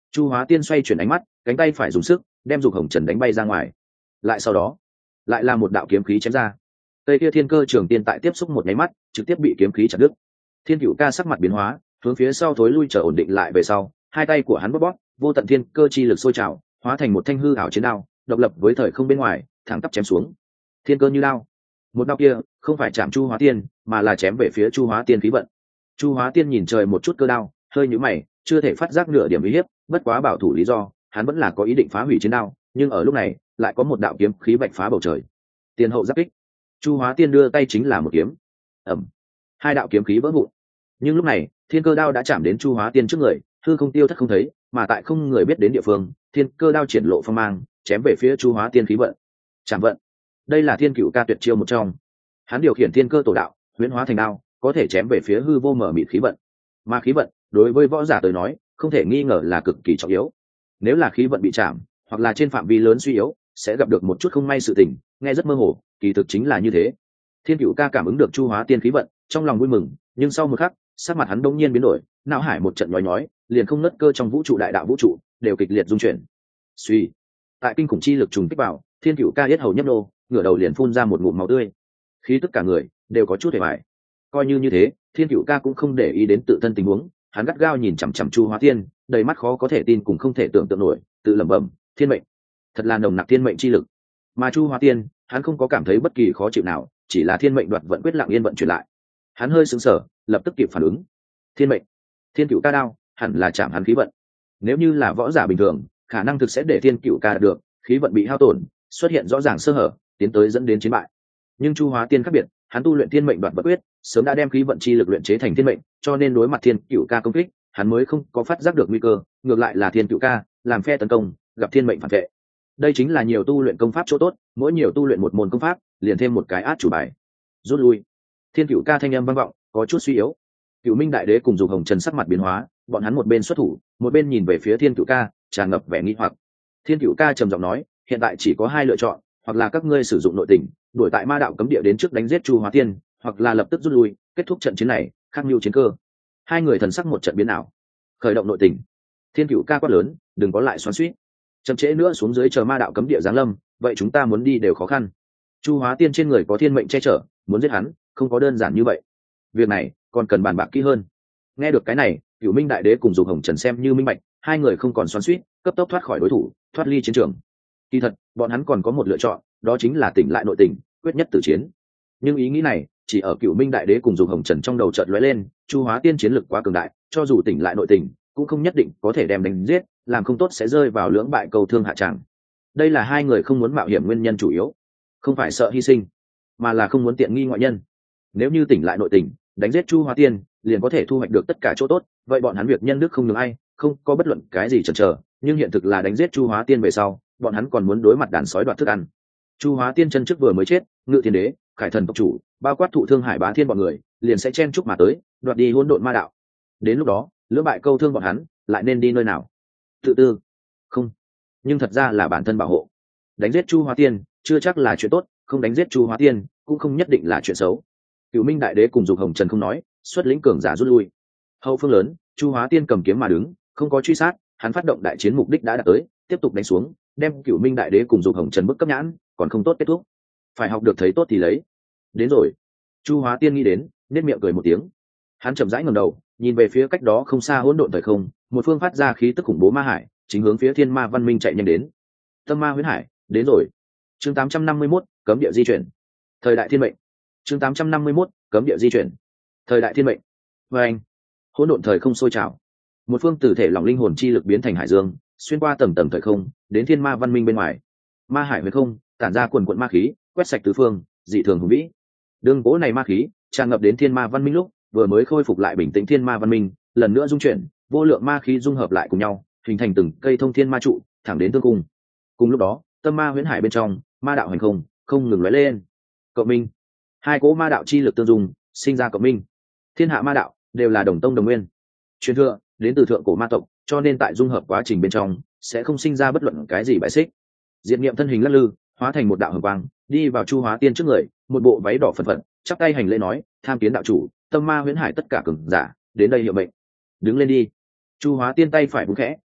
Chu Hóa Tiên xoay chuyển ánh mắt, cánh tay phải dùng sức đem Dục Hồng Trần đánh bay ra ngoài. Lại sau đó lại là một đạo kiếm khí chém ra. Tây kia Thiên Cơ Trường Tiên tại tiếp xúc một nháy mắt trực tiếp bị kiếm khí chặt đứt. Thiên Cửu Ca sắc mặt biến hóa, hướng phía sau thối lui trở ổn định lại về sau, hai tay của hắn bóp bóp, vô tận thiên cơ chi lực sôi trào, hóa thành một thanh hư ảo chiến đao, độc lập với thời không bên ngoài, thẳng tắp chém xuống. Thiên cơ như đao. Một đao kia không phải chạm Chu Hóa Tiên, mà là chém về phía Chu Hóa Tiên khí vận. Chu Hóa Tiên nhìn trời một chút cơ đao, hơi nhíu mày, chưa thể phát giác nửa điểm uy hiếp, bất quá bảo thủ lý do, hắn vẫn là có ý định phá hủy chiến đao, nhưng ở lúc này, lại có một đạo kiếm khí bạch phá bầu trời. Tiền hậu giáp kích. Chu Hóa Tiên đưa tay chính là một kiếm. Ầm. Hai đạo kiếm khí vỡ vụn. Nhưng lúc này, thiên cơ đao đã chạm đến Chu Hóa Tiên trước người, hư không tiêu thất không thấy, mà tại không người biết đến địa phương, thiên cơ đao triển lộ phong mang, chém về phía Chu Hóa Tiên khí vận. Chạm vận. Đây là Thiên Cửu Ca tuyệt chiêu một trong. Hắn điều khiển thiên cơ tổ đạo, huyễn hóa thành đao, có thể chém về phía hư vô mở mịt khí vận. Mà khí vận, đối với võ giả tới nói, không thể nghi ngờ là cực kỳ trọng yếu. Nếu là khí vận bị chạm, hoặc là trên phạm vi lớn suy yếu, sẽ gặp được một chút không may sự tình, nghe rất mơ hồ, kỳ thực chính là như thế. Thiên Cửu Ca cảm ứng được Chu Hóa Tiên khí vận, trong lòng vui mừng, nhưng sau một khắc, sắc mặt hắn đống nhiên biến đổi, não hải một trận nhói nhói, liền không nứt cơ trong vũ trụ đại đạo vũ trụ đều kịch liệt rung chuyển. Suy, tại kinh khủng chi lực trùng kích vào, Thiên Cửu Ca yết hầu nhấp nô, ngửa đầu liền phun ra một ngụm máu tươi. Khí tức cả người đều có chút hề bại. Coi như như thế, Thiên Cửu Ca cũng không để ý đến tự thân tình huống, hắn gắt gao nhìn chằm chằm Chu Hóa Tiên, đầy mắt khó có thể tin cùng không thể tưởng tượng nổi, tự lẩm bẩm, thiên mệnh, thật là nồng nặc thiên mệnh chi lực. Mà Chu Hóa Tiên, hắn không có cảm thấy bất kỳ khó chịu nào, chỉ là thiên mệnh đoạt vận quyết lặng yên vận chuyển lại. Hắn hơi sững sờ, lập tức kịp phản ứng. Thiên mệnh, Thiên Cửu Ca đao, hẳn là chạm hắn khí vận. Nếu như là võ giả bình thường, khả năng thực sẽ để Thiên Cửu Ca được, khí vận bị hao tổn, xuất hiện rõ ràng sơ hở, tiến tới dẫn đến chiến bại. Nhưng Chu Hóa Tiên khác biệt, hắn tu luyện thiên mệnh đoạt vận quyết, sớm đã đem khí vận chi lực luyện chế thành thiên mệnh, cho nên đối mặt Thiên Cửu Ca công kích, hắn mới không có phát giác được nguy cơ, ngược lại là Thiên Cửu Ca làm phe tấn công, gặp thiên mệnh phản vệ. Đây chính là nhiều tu luyện công pháp chỗ tốt, mỗi nhiều tu luyện một môn công pháp, liền thêm một cái át chủ bài. Rút lui. Thiên Cửu Ca thanh âm vang vọng, có chút suy yếu. Cửu Minh Đại Đế cùng Dục Hồng Trần sắc mặt biến hóa, bọn hắn một bên xuất thủ, một bên nhìn về phía Thiên Cửu Ca, tràn ngập vẻ nghi hoặc. Thiên Cửu Ca trầm giọng nói, hiện tại chỉ có hai lựa chọn, hoặc là các ngươi sử dụng nội tình, đuổi tại Ma đạo cấm địa đến trước đánh giết Chu Hóa Tiên, hoặc là lập tức rút lui, kết thúc trận chiến này, khắc mưu chiến cơ. Hai người thần sắc một trận biến ảo. Khởi động nội tình. Thiên Cửu Ca quát lớn, đừng có lại xoắn xuýt. Chậm trễ nữa xuống dưới chờ Ma đạo cấm địa giáng lâm, vậy chúng ta muốn đi đều khó khăn. Chu Hóa Tiên trên người có thiên mệnh che chở, muốn giết hắn, không có đơn giản như vậy. Việc này còn cần bàn bạc kỹ hơn. Nghe được cái này, Cửu Minh Đại Đế cùng Dục Hồng Trần xem như minh bạch, hai người không còn xoắn xuýt, cấp tốc thoát khỏi đối thủ, thoát ly chiến trường. Kỳ thật, bọn hắn còn có một lựa chọn, đó chính là tỉnh lại nội tình, quyết nhất tử chiến. Nhưng ý nghĩ này, chỉ ở Cửu Minh Đại Đế cùng Dục Hồng Trần trong đầu chợt lóe lên, Chu Hóa Tiên chiến lực quá cường đại, cho dù tỉnh lại nội tình, cũng không nhất định có thể đem đánh giết, làm không tốt sẽ rơi vào lưỡng bại cầu thương hạ tràng. Đây là hai người không muốn mạo hiểm nguyên nhân chủ yếu, không phải sợ hy sinh, mà là không muốn tiện nghi ngoại nhân. Nếu như tỉnh lại nội tình, đánh giết Chu Hóa Tiên, liền có thể thu hoạch được tất cả chỗ tốt, vậy bọn hắn việc nhân đức không nhường ai, không có bất luận cái gì chần chờ. Nhưng hiện thực là đánh giết Chu Hóa Tiên về sau, bọn hắn còn muốn đối mặt đàn sói đoạt thức ăn. Chu Hóa Tiên chân trước vừa mới chết, Ngự Thiên Đế, Khải Thần tộc chủ, bao quát Thụ Thương Hải Bá Thiên bọn người, liền sẽ chen chúc mà tới, đoạt đi hỗn độn ma đạo. Đến lúc đó, lưỡng bại câu thương bọn hắn, lại nên đi nơi nào? Tự tư? Không, nhưng thật ra là bản thân bảo hộ. Đánh giết Chu Hóa Tiên, chưa chắc là chuyện tốt, không đánh giết Chu Hóa Tiên, cũng không nhất định là chuyện xấu. Cửu Minh Đại Đế cùng Dục Hồng Trần không nói, xuất lĩnh cường giả rút lui. Hậu phương lớn, Chu Hóa Tiên cầm kiếm mà đứng, không có truy sát, hắn phát động đại chiến mục đích đã đạt tới, tiếp tục đánh xuống, đem Cửu Minh Đại Đế cùng Dục Hồng Trần bức cấp nhãn, còn không tốt kết thúc. Phải học được thấy tốt thì lấy. Đến rồi. Chu Hóa Tiên nghĩ đến, nét miệng cười một tiếng. Hắn chậm rãi ngẩng đầu, nhìn về phía cách đó không xa hỗn độn thời không, một phương phát ra khí tức khủng bố ma hải, chính hướng phía Thiên Ma Văn Minh chạy nhanh đến. Tâm Ma Huyễn Hải, đến rồi. Chương tám trăm năm mươi mốt, cấm địa di chuyển. Thời đại thiên mệnh. Chương tám trăm năm mươi mốt, cấm địa di chuyển. Thời đại thiên mệnh. Và anh, hỗn độn thời không sôi trào. Một phương tử thể lỏng linh hồn chi lực biến thành hải dương, xuyên qua tầng tầng thời không, đến Thiên Ma Văn Minh bên ngoài. Ma hải huyền không, tản ra quần quần ma khí, quét sạch tứ phương, dị thường hùng vĩ. Đường gỗ này ma khí tràn ngập đến Thiên Ma Văn Minh lúc, vừa mới khôi phục lại bình tĩnh Thiên Ma Văn Minh, lần nữa dung chuyển, vô lượng ma khí dung hợp lại cùng nhau, hình thành từng cây thông thiên ma trụ, thẳng đến tương cung. Cùng lúc đó, tâm ma huyễn hải bên trong, ma đạo hành không, không ngừng lóe lên. Cộng minh, hai cỗ ma đạo chi lực tương dung, sinh ra cộng minh. Thiên hạ ma đạo đều là đồng tông đồng nguyên, truyền thừa đến từ thượng cổ ma tộc, cho nên tại dung hợp quá trình bên trong sẽ không sinh ra bất luận cái gì bại xích. Diệt Niệm thân hình lắc lư, hóa thành một đạo hồng quang, đi vào Chu Hóa Tiên trước người, một bộ váy đỏ phần phật, chắp tay hành lễ nói, tham kiến đạo chủ, tâm ma huyễn hải tất cả cường giả đến đây hiệu mệnh, đứng lên đi. Chu Hóa Tiên tay phải vung khẽ,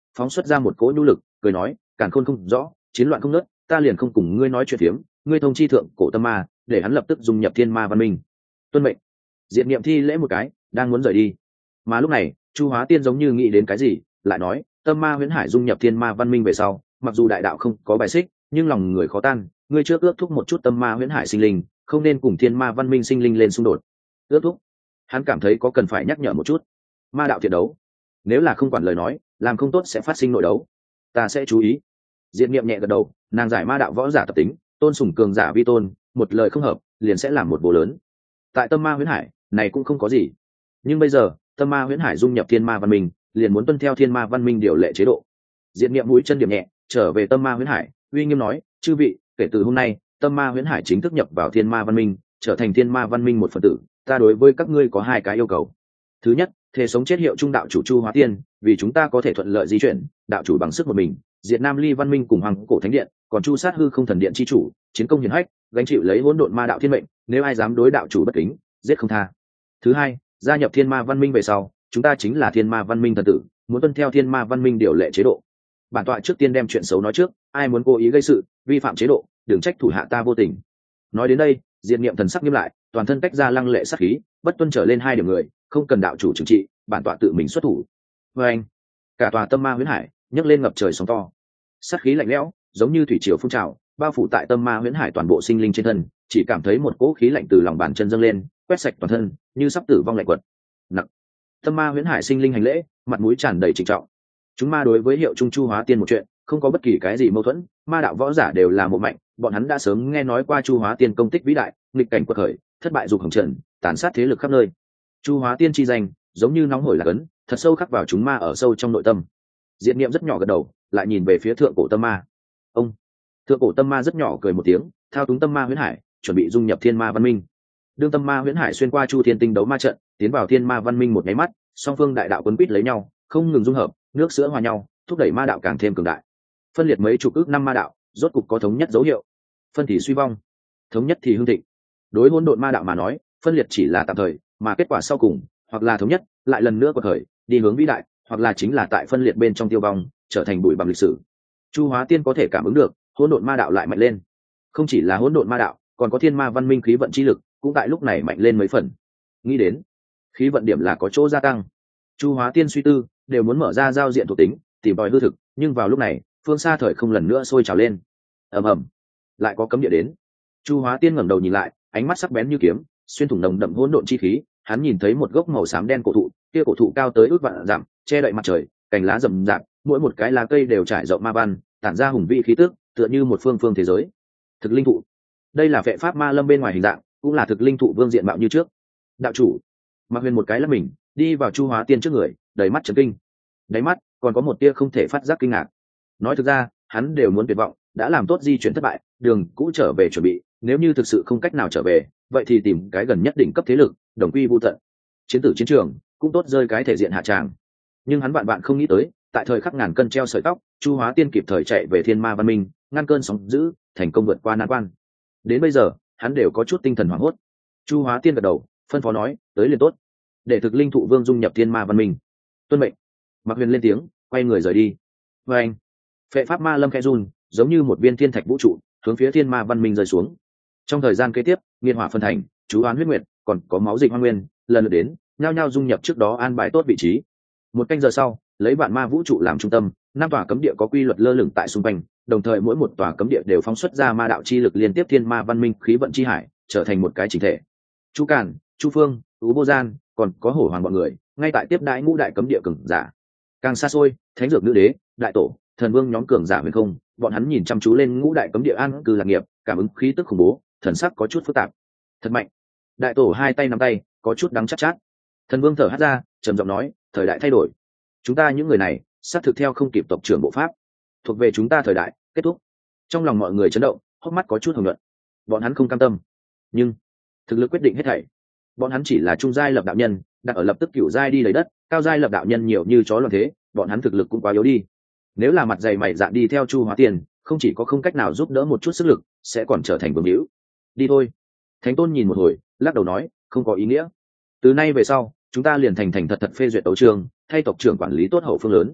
phóng xuất ra một cỗ nhu lực cười nói, càn khôn không rõ, chiến loạn không nớt, ta liền không cùng ngươi nói chuyện phiếm, ngươi thông chi thượng cổ tâm ma, để hắn lập tức dung nhập thiên ma văn minh. Tuân mệnh. Diệt niệm thi lễ một cái, đang muốn rời đi, mà lúc này Chu Hóa Tiên giống như nghĩ đến cái gì, lại nói, tâm ma huyễn hải dung nhập thiên ma văn minh về sau, mặc dù đại đạo không có bài xích, nhưng lòng người khó tan, ngươi trước ước thúc một chút tâm ma huyễn hải sinh linh, không nên cùng thiên ma văn minh sinh linh lên xung đột. Ước thúc? Hắn cảm thấy có cần phải nhắc nhở một chút. Ma đạo thiện đấu, nếu là không quản lời nói, làm không tốt sẽ phát sinh nội đấu. Ta sẽ chú ý. Diệt Niệm nhẹ gật đầu, nàng giải ma đạo võ giả tập tính, tôn sùng cường giả vi tôn, một lời không hợp liền sẽ làm một bố lớn. Tại tâm ma huyễn hải này cũng không có gì, nhưng bây giờ tâm ma huyễn hải dung nhập thiên ma văn minh, liền muốn tuân theo thiên ma văn minh điều lệ chế độ. Diệt Niệm mũi chân điểm nhẹ, trở về tâm ma huyễn hải, uy nghiêm nói, chư vị, kể từ hôm nay tâm ma huyễn hải chính thức nhập vào thiên ma văn minh, trở thành thiên ma văn minh một phần tử. Ta đối với các ngươi có hai cái yêu cầu. Thứ nhất, thể sống chết hiệu trung đạo chủ Chu Hóa Tiên, vì chúng ta có thể thuận lợi di chuyển, đạo chủ bằng sức một mình diệt Nam Ly văn minh cùng hoàng cổ thánh điện, còn chu sát hư không thần điện chi chủ, chiến công hiển hách, gánh chịu lấy hỗn độn ma đạo thiên mệnh, nếu ai dám đối đạo chủ bất kính, giết không tha. Thứ hai, gia nhập thiên ma văn minh về sau, chúng ta chính là thiên ma văn minh thần tử, muốn tuân theo thiên ma văn minh điều lệ chế độ. Bản tọa trước tiên đem chuyện xấu nói trước, ai muốn cố ý gây sự, vi phạm chế độ, đừng trách thủ hạ ta vô tình. Nói đến đây, Diệt Niệm thần sắc nghiêm lại, toàn thân tách ra lăng lệ sát khí, bất tuân trở lên hai điểm người, không cần đạo chủ trừng trị, bản tọa tự mình xuất thủ. Và anh, cả tòa tâm ma huyễn hải nhấc lên ngập trời sóng to, sát khí lạnh lẽo giống như thủy triều phun trào, bao phủ tại tâm ma huyễn hải toàn bộ sinh linh trên thân, chỉ cảm thấy một cỗ khí lạnh từ lòng bàn chân dâng lên, quét sạch toàn thân, như sắp tử vong lạnh quật. Nặng. Tâm ma huyễn hải sinh linh hành lễ, mặt mũi tràn đầy trịnh trọng. Chúng ma đối với hiệu trung Chu Hóa Tiên một chuyện, không có bất kỳ cái gì mâu thuẫn, ma đạo võ giả đều là một mạnh, bọn hắn đã sớm nghe nói qua Chu Hóa Tiên công tích vĩ đại, nghịch cảnh quật khởi, thất bại dục hồng trần, tàn sát thế lực khắp nơi. Chu Hóa Tiên chi danh, giống như nóng hổi là cấn, thật sâu khắc vào chúng ma ở sâu trong nội tâm. Diệt Niệm rất nhỏ gật đầu, lại nhìn về phía thượng cổ tâm ma. Ông thượng cổ tâm ma rất nhỏ cười một tiếng, thao túng tâm ma huyễn hải, chuẩn bị dung nhập thiên ma văn minh. Đương tâm ma huyễn hải xuyên qua chu thiên tinh đấu ma trận, tiến vào thiên ma văn minh một nháy mắt, song phương đại đạo quấn quýt lấy nhau, không ngừng dung hợp, nước sữa hòa nhau, thúc đẩy ma đạo càng thêm cường đại. Phân liệt mấy chục ước năm ma đạo, rốt cục có thống nhất dấu hiệu. Phân thì suy vong, thống nhất thì hưng thịnh. Đối hỗn độn ma đạo mà nói, phân liệt chỉ là tạm thời, mà kết quả sau cùng, hoặc là thống nhất, lại lần nữa quật khởi, đi hướng vĩ đại, hoặc là chính là tại phân liệt bên trong tiêu vong, trở thành bụi bặm lịch sử. Chu Hóa Tiên có thể cảm ứng được, hỗn độn ma đạo lại mạnh lên. Không chỉ là hỗn độn ma đạo, còn có thiên ma văn minh khí vận chi lực, cũng tại lúc này mạnh lên mấy phần. Nghĩ đến, khí vận điểm là có chỗ gia tăng. Chu Hóa Tiên suy tư, đều muốn mở ra giao diện thuộc tính, tìm tòi hư thực, nhưng vào lúc này, phương xa thời không lần nữa sôi trào lên. Ầm ầm, lại có cấm địa đến. Chu Hóa Tiên ngẩng đầu nhìn lại, ánh mắt sắc bén như kiếm, xuyên thủng nồng đậm hỗn độn chi khí, hắn nhìn thấy một gốc màu xám đen cổ thụ, kia cổ thụ cao tới ước vạn dặm, che đậy mặt trời, cành lá rậm rạp, mỗi một cái lá cây đều trải rộng ma văn, tản ra hùng vĩ khí tức, tựa như một phương phương thế giới. Thực linh thụ, đây là vệ pháp ma lâm bên ngoài hình dạng, cũng là thực linh thụ vương diện mạo như trước. Đạo chủ, Mạc Huyền một cái là mình, đi vào Chu Hóa Tiên trước người, đầy mắt chấn kinh, đáy mắt còn có một tia không thể phát giác kinh ngạc. Nói thực ra, hắn đều muốn tuyệt vọng, đã làm tốt di chuyển thất bại, đường cũ trở về chuẩn bị, nếu như thực sự không cách nào trở về, vậy thì tìm cái gần nhất đỉnh cấp thế lực, đồng quy vu tận. Chiến tử chiến trường, cũng tốt rơi cái thể diện hạ tràng. Nhưng hắn bạn bạn không nghĩ tới, tại thời khắc ngàn cân treo sợi tóc, Chu Hóa Tiên kịp thời chạy về thiên ma văn minh, ngăn cơn sóng dữ, thành công vượt qua nan quan. Đến bây giờ, hắn đều có chút tinh thần hoảng hốt. Chu Hóa Tiên gật đầu, phân phó nói, tới liền tốt, để thực linh thụ vương dung nhập thiên ma văn minh. Tuân mệnh. Mạc Huyền lên tiếng, quay người rời đi. Và anh, phệ pháp ma lâm khẽ run, giống như một viên thiên thạch vũ trụ, hướng phía thiên ma văn minh rơi xuống. Trong thời gian kế tiếp, nghiệt hỏa phân thành, chú oán huyết nguyệt, còn có máu dịch hoang nguyên, lần lượt đến, nhao nhao dung nhập trước đó an bài tốt vị trí. Một canh giờ sau, lấy vạn ma vũ trụ làm trung tâm, năm tòa cấm địa có quy luật lơ lửng tại xung quanh, đồng thời mỗi một tòa cấm địa đều phóng xuất ra ma đạo chi lực liên tiếp thiên ma văn minh khí vận chi hải, trở thành một cái chỉnh thể. Chu Càn, Chu Phương, Tú Vô Gian, còn có Hổ Hoàng bọn người, ngay tại tiếp đãi ngũ đại cấm địa cường giả. Càng xa xôi, Thánh Dược Nữ Đế, Đại Tổ, Thần Vương nhóm cường giả huyền không, bọn hắn nhìn chăm chú lên ngũ đại cấm địa an cư lạc nghiệp, cảm ứng khí tức khủng bố, thần sắc có chút phức tạp. Thật mạnh. Đại Tổ hai tay nắm tay, có chút đắng chát chát. Thần Vương thở hắt ra, trầm giọng nói, thời đại thay đổi, chúng ta những người này xác thực theo không kịp tộc trưởng bộ pháp, thuộc về chúng ta thời đại kết thúc. Trong lòng mọi người chấn động, hốc mắt có chút hồng nhuận. Bọn hắn không cam tâm, nhưng thực lực quyết định hết thảy. Bọn hắn chỉ là trung giai lập đạo nhân, đặt ở lập tức cửu giai đi lấy đất, cao giai lập đạo nhân nhiều như chó loạn thế, bọn hắn thực lực cũng quá yếu đi. Nếu là mặt dày mày dạn đi theo Chu Hóa Tiên, không chỉ có không cách nào giúp đỡ một chút sức lực, sẽ còn trở thành vương hữu. Đi thôi. Thánh Tôn nhìn một hồi, lắc đầu nói, không có ý nghĩa. Từ nay về sau, chúng ta liền thành thành thật thật phê duyệt đấu trường, thay tộc trưởng quản lý tốt hậu phương lớn.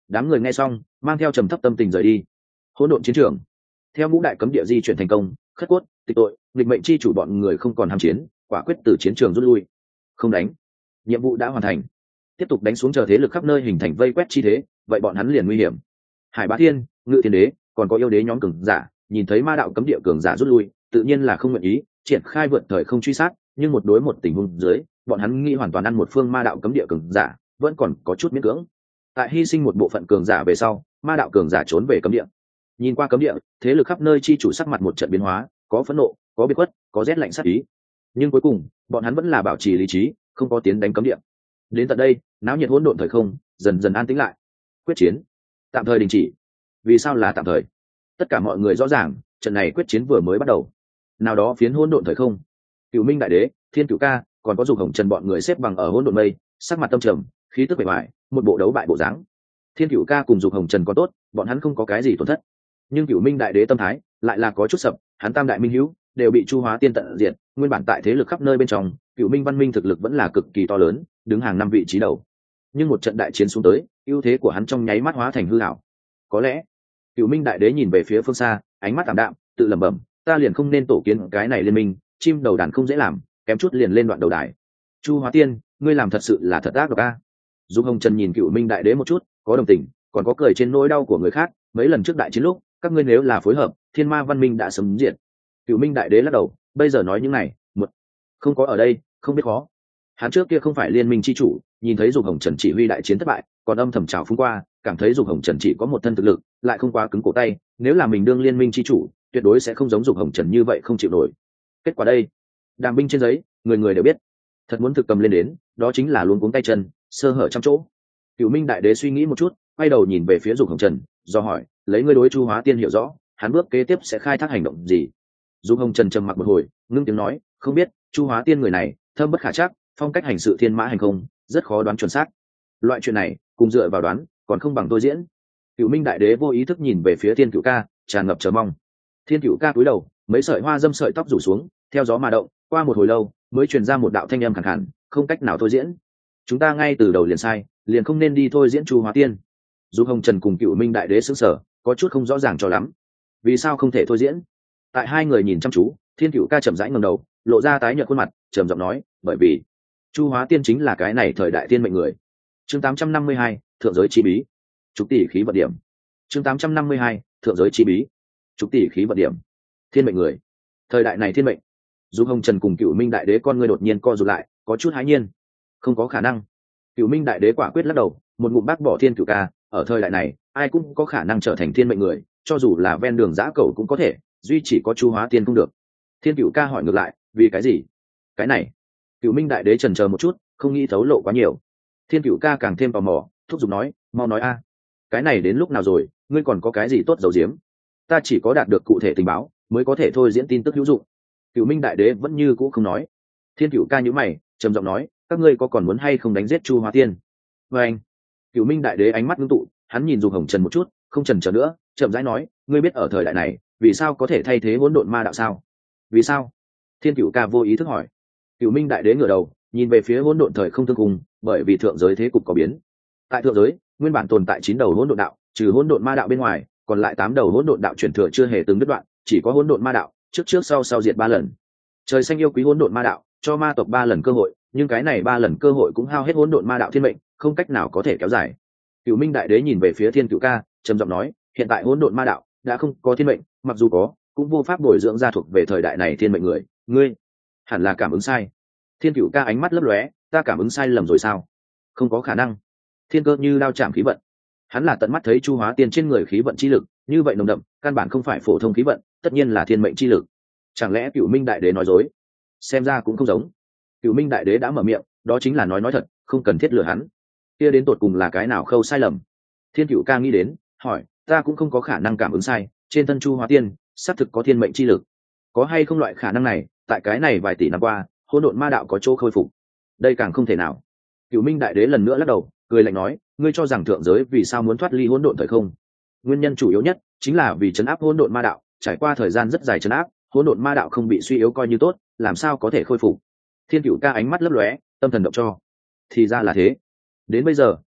Đám người nghe xong mang theo trầm thấp tâm tình rời đi. Hỗn độn chiến trường. Theo ngũ đại cấm địa di chuyển thành công, khất cốt, tịch tội, nghịch mệnh chi chủ bọn người không còn ham chiến, quả quyết từ chiến trường rút lui. Không đánh, nhiệm vụ đã hoàn thành. Tiếp tục đánh xuống chờ thế lực khắp nơi hình thành vây quét chi thế, vậy bọn hắn liền nguy hiểm. Hải Bá Thiên, Ngự Thiên Đế, còn có yêu đế nhóm cường giả, nhìn thấy ma đạo cấm địa cường giả rút lui, tự nhiên là không nguyện ý triển khai vượt thời không truy sát, nhưng một đối một tình huống dưới, bọn hắn nghĩ hoàn toàn ăn một phương ma đạo cấm địa cường giả, vẫn còn có chút miễn cưỡng. Tại hy sinh một bộ phận cường giả về sau, ma đạo cường giả trốn về cấm địa. Nhìn qua cấm địa, thế lực khắp nơi chi chủ sắc mặt một trận biến hóa, có phẫn nộ, có biệt khuất, có rét lạnh sát ý. Nhưng cuối cùng, bọn hắn vẫn là bảo trì lý trí, không có tiến đánh cấm địa. Đến tận đây, náo nhiệt hỗn độn thời không dần dần an tĩnh lại. Quyết chiến tạm thời đình chỉ. Vì sao là tạm thời? Tất cả mọi người rõ ràng, trận này quyết chiến vừa mới bắt đầu. Nào đó phiến hỗn độn thời không, Cửu Minh Đại Đế, Thiên Cửu Ca, còn có Dục Hồng Trần bọn người xếp bằng ở hỗn độn mây, sắc mặt tâm trầm, khí tức bề bại, một bộ đấu bại bộ dáng. Thiên Cửu Ca cùng Dục Hồng Trần có tốt, bọn hắn không có cái gì tổn thất. Nhưng Cửu Minh Đại Đế tâm thái lại là có chút sập, hắn tam đại minh hữu đều bị Chu Hóa Tiên tận diệt, nguyên bản tại thế lực khắp nơi bên trong, Cửu Minh văn minh thực lực vẫn là cực kỳ to lớn, đứng hàng năm vị trí đầu. Nhưng một trận đại chiến xuống tới, ưu thế của hắn trong nháy mắt hóa thành hư ảo. Có lẽ, Cửu Minh Đại Đế nhìn về phía phương xa, ánh mắt ảm đạm, tự lẩm bẩm, ta liền không nên tổ kiến cái này liên minh, chim đầu đàn không dễ làm, kém chút liền lên đoạn đầu đài. Chu Hóa Tiên, ngươi làm thật sự là thật ác độc a. Dung Hồng Trần nhìn Cửu Minh Đại Đế một chút, có đồng tình, còn có cười trên nỗi đau của người khác. Mấy lần trước đại chiến lúc, các ngươi nếu là phối hợp, Thiên Ma văn minh đã sớm diệt. Cửu Minh Đại Đế lắc đầu, bây giờ nói những này, một không có ở đây, không biết khó. Hắn trước kia không phải liên minh chi chủ, nhìn thấy Dục Hồng Trần chỉ huy đại chiến thất bại, còn âm thầm trào phúng qua, cảm thấy Dục Hồng Trần chỉ có một thân thực lực, lại không quá cứng cổ tay, nếu là mình đương liên minh chi chủ, tuyệt đối sẽ không giống Dục Hồng Trần như vậy không chịu nổi. Kết quả đây, đàm binh trên giấy, người người đều biết, thật muốn thực cầm lên đến, đó chính là luống cuống tay chân, sơ hở trăm chỗ. Cửu Minh Đại Đế suy nghĩ một chút, quay đầu nhìn về phía Dục Hồng Trần, do hỏi, lấy ngươi đối Chu Hóa Tiên hiểu rõ, hắn bước kế tiếp sẽ khai thác hành động gì? Dục Hồng Trần trầm mặc một hồi, ngưng tiếng nói, không biết, Chu Hóa Tiên người này, thâm bất khả trắc, phong cách hành sự thiên mã hành không, rất khó đoán chuẩn xác. Loại chuyện này, cùng dựa vào đoán, còn không bằng tôi diễn. Cửu Minh Đại Đế vô ý thức nhìn về phía Thiên Cửu Ca, tràn ngập chờ mong. Thiên Cửu Ca cúi đầu, mấy sợi hoa dâm sợi tóc rủ xuống, theo gió mà động, qua một hồi lâu, mới truyền ra một đạo thanh âm khàn khàn, không cách nào thôi diễn. Chúng ta ngay từ đầu liền sai, liền không nên đi thôi diễn Chu Hóa Tiên. Dục Hồng Trần cùng Cửu Minh Đại Đế sững sờ, có chút không rõ ràng cho lắm. Vì sao không thể thôi diễn? Tại hai người nhìn chăm chú, Thiên Cửu Ca chậm rãi ngẩng đầu, lộ ra tái nhợt khuôn mặt, trầm giọng nói, bởi vì Chu Hóa Tiên chính là cái này thời đại tiên mệnh người. Chương tám trăm năm mươi hai, thượng giới chi bí. Chục tỷ khí vận điểm. Chương tám trăm năm mươi hai, thượng giới chi bí. Chục tỷ khí vận điểm. Thiên mệnh người. Thời đại này thiên mệnh. Dục Hồng Trần cùng Cửu Minh Đại Đế con người đột nhiên co rụt lại, có chút hãi nhiên. Không có khả năng. Cửu Minh Đại Đế quả quyết lắc đầu, một ngụm bác bỏ Thiên Cửu Ca, ở thời đại này, ai cũng có khả năng trở thành thiên mệnh người, cho dù là ven đường dã cầu cũng có thể, duy chỉ có Chu Hóa Tiên không được. Thiên Cửu Ca hỏi ngược lại, vì cái gì? Cái này. Cửu Minh Đại Đế chần chờ một chút, không nghĩ thấu lộ quá nhiều. Thiên Cửu Ca càng thêm tò mò, thúc giục nói, mau nói a, cái này đến lúc nào rồi, ngươi còn có cái gì tốt giấu giếm? Ta chỉ có đạt được cụ thể tình báo, mới có thể thôi diễn tin tức hữu dụng. Cửu Minh Đại Đế vẫn như cũ không nói. Thiên Cửu Ca nhíu mày, trầm giọng nói, các ngươi có còn muốn hay không đánh giết Chu Hóa Tiên? Và anh. Cửu Minh Đại Đế ánh mắt ngưng tụ, hắn nhìn Dục Hồng Trần một chút, không chần chờ nữa, chậm rãi nói, ngươi biết ở thời đại này, vì sao có thể thay thế hỗn độn ma đạo sao? Vì sao? Thiên Cửu Ca vô ý thức hỏi. Cửu Minh Đại Đế ngửa đầu, nhìn về phía hỗn độn thời không tương cùng, bởi vì thượng giới thế cục có biến. Tại thượng giới, nguyên bản tồn tại chín đầu hỗn độn đạo, trừ hỗn độn ma đạo bên ngoài, còn lại tám đầu hỗn độn đạo truyền thừa chưa hề từng đứt đoạn, chỉ có hỗn độn ma đạo, trước trước sau sau diệt ba lần. Trời xanh yêu quý hỗn độn ma đạo, cho ma tộc ba lần cơ hội, nhưng cái này ba lần cơ hội cũng hao hết hỗn độn ma đạo thiên mệnh, không cách nào có thể kéo dài. Cửu Minh Đại Đế nhìn về phía Thiên Cửu Ca, trầm giọng nói, hiện tại hỗn độn ma đạo đã không có thiên mệnh, mặc dù có, cũng vô pháp bồi dưỡng ra thuộc về thời đại này thiên mệnh người, ngươi hẳn là cảm ứng sai. Thiên Cửu Ca ánh mắt lấp lóe, ta cảm ứng sai lầm rồi sao? Không có khả năng. Thiên Cơ như đao chạm khí vận, hắn là tận mắt thấy Chu Hóa Tiên trên người khí vận chi lực như vậy nồng đậm, căn bản không phải phổ thông khí vận, tất nhiên là thiên mệnh chi lực. Chẳng lẽ Cửu Minh Đại Đế nói dối? Xem ra cũng không giống. Cửu Minh Đại Đế đã mở miệng, đó chính là nói nói thật, không cần thiết lừa hắn. Kia đến tột cùng là cái nào khâu sai lầm? Thiên Cửu Ca nghĩ đến, hỏi, ta cũng không có khả năng cảm ứng sai, trên thân Chu Hóa Tiên xác thực có thiên mệnh chi lực, có hay không loại khả năng này, tại cái này vài tỷ năm qua, hỗn độn ma đạo có chỗ khôi phục? Đây càng không thể nào. Cửu Minh Đại Đế lần nữa lắc đầu, cười lạnh nói, ngươi cho rằng thượng giới vì sao muốn thoát ly hỗn độn thời không? Nguyên nhân chủ yếu nhất chính là vì trấn áp hỗn độn ma đạo, trải qua thời gian rất dài trấn áp, hỗn độn ma đạo không bị suy yếu coi như tốt, làm sao có thể khôi phục? Thiên Cửu Ca ánh mắt lấp lóe, tâm thần động cho. Thì ra là thế. Đến bây giờ,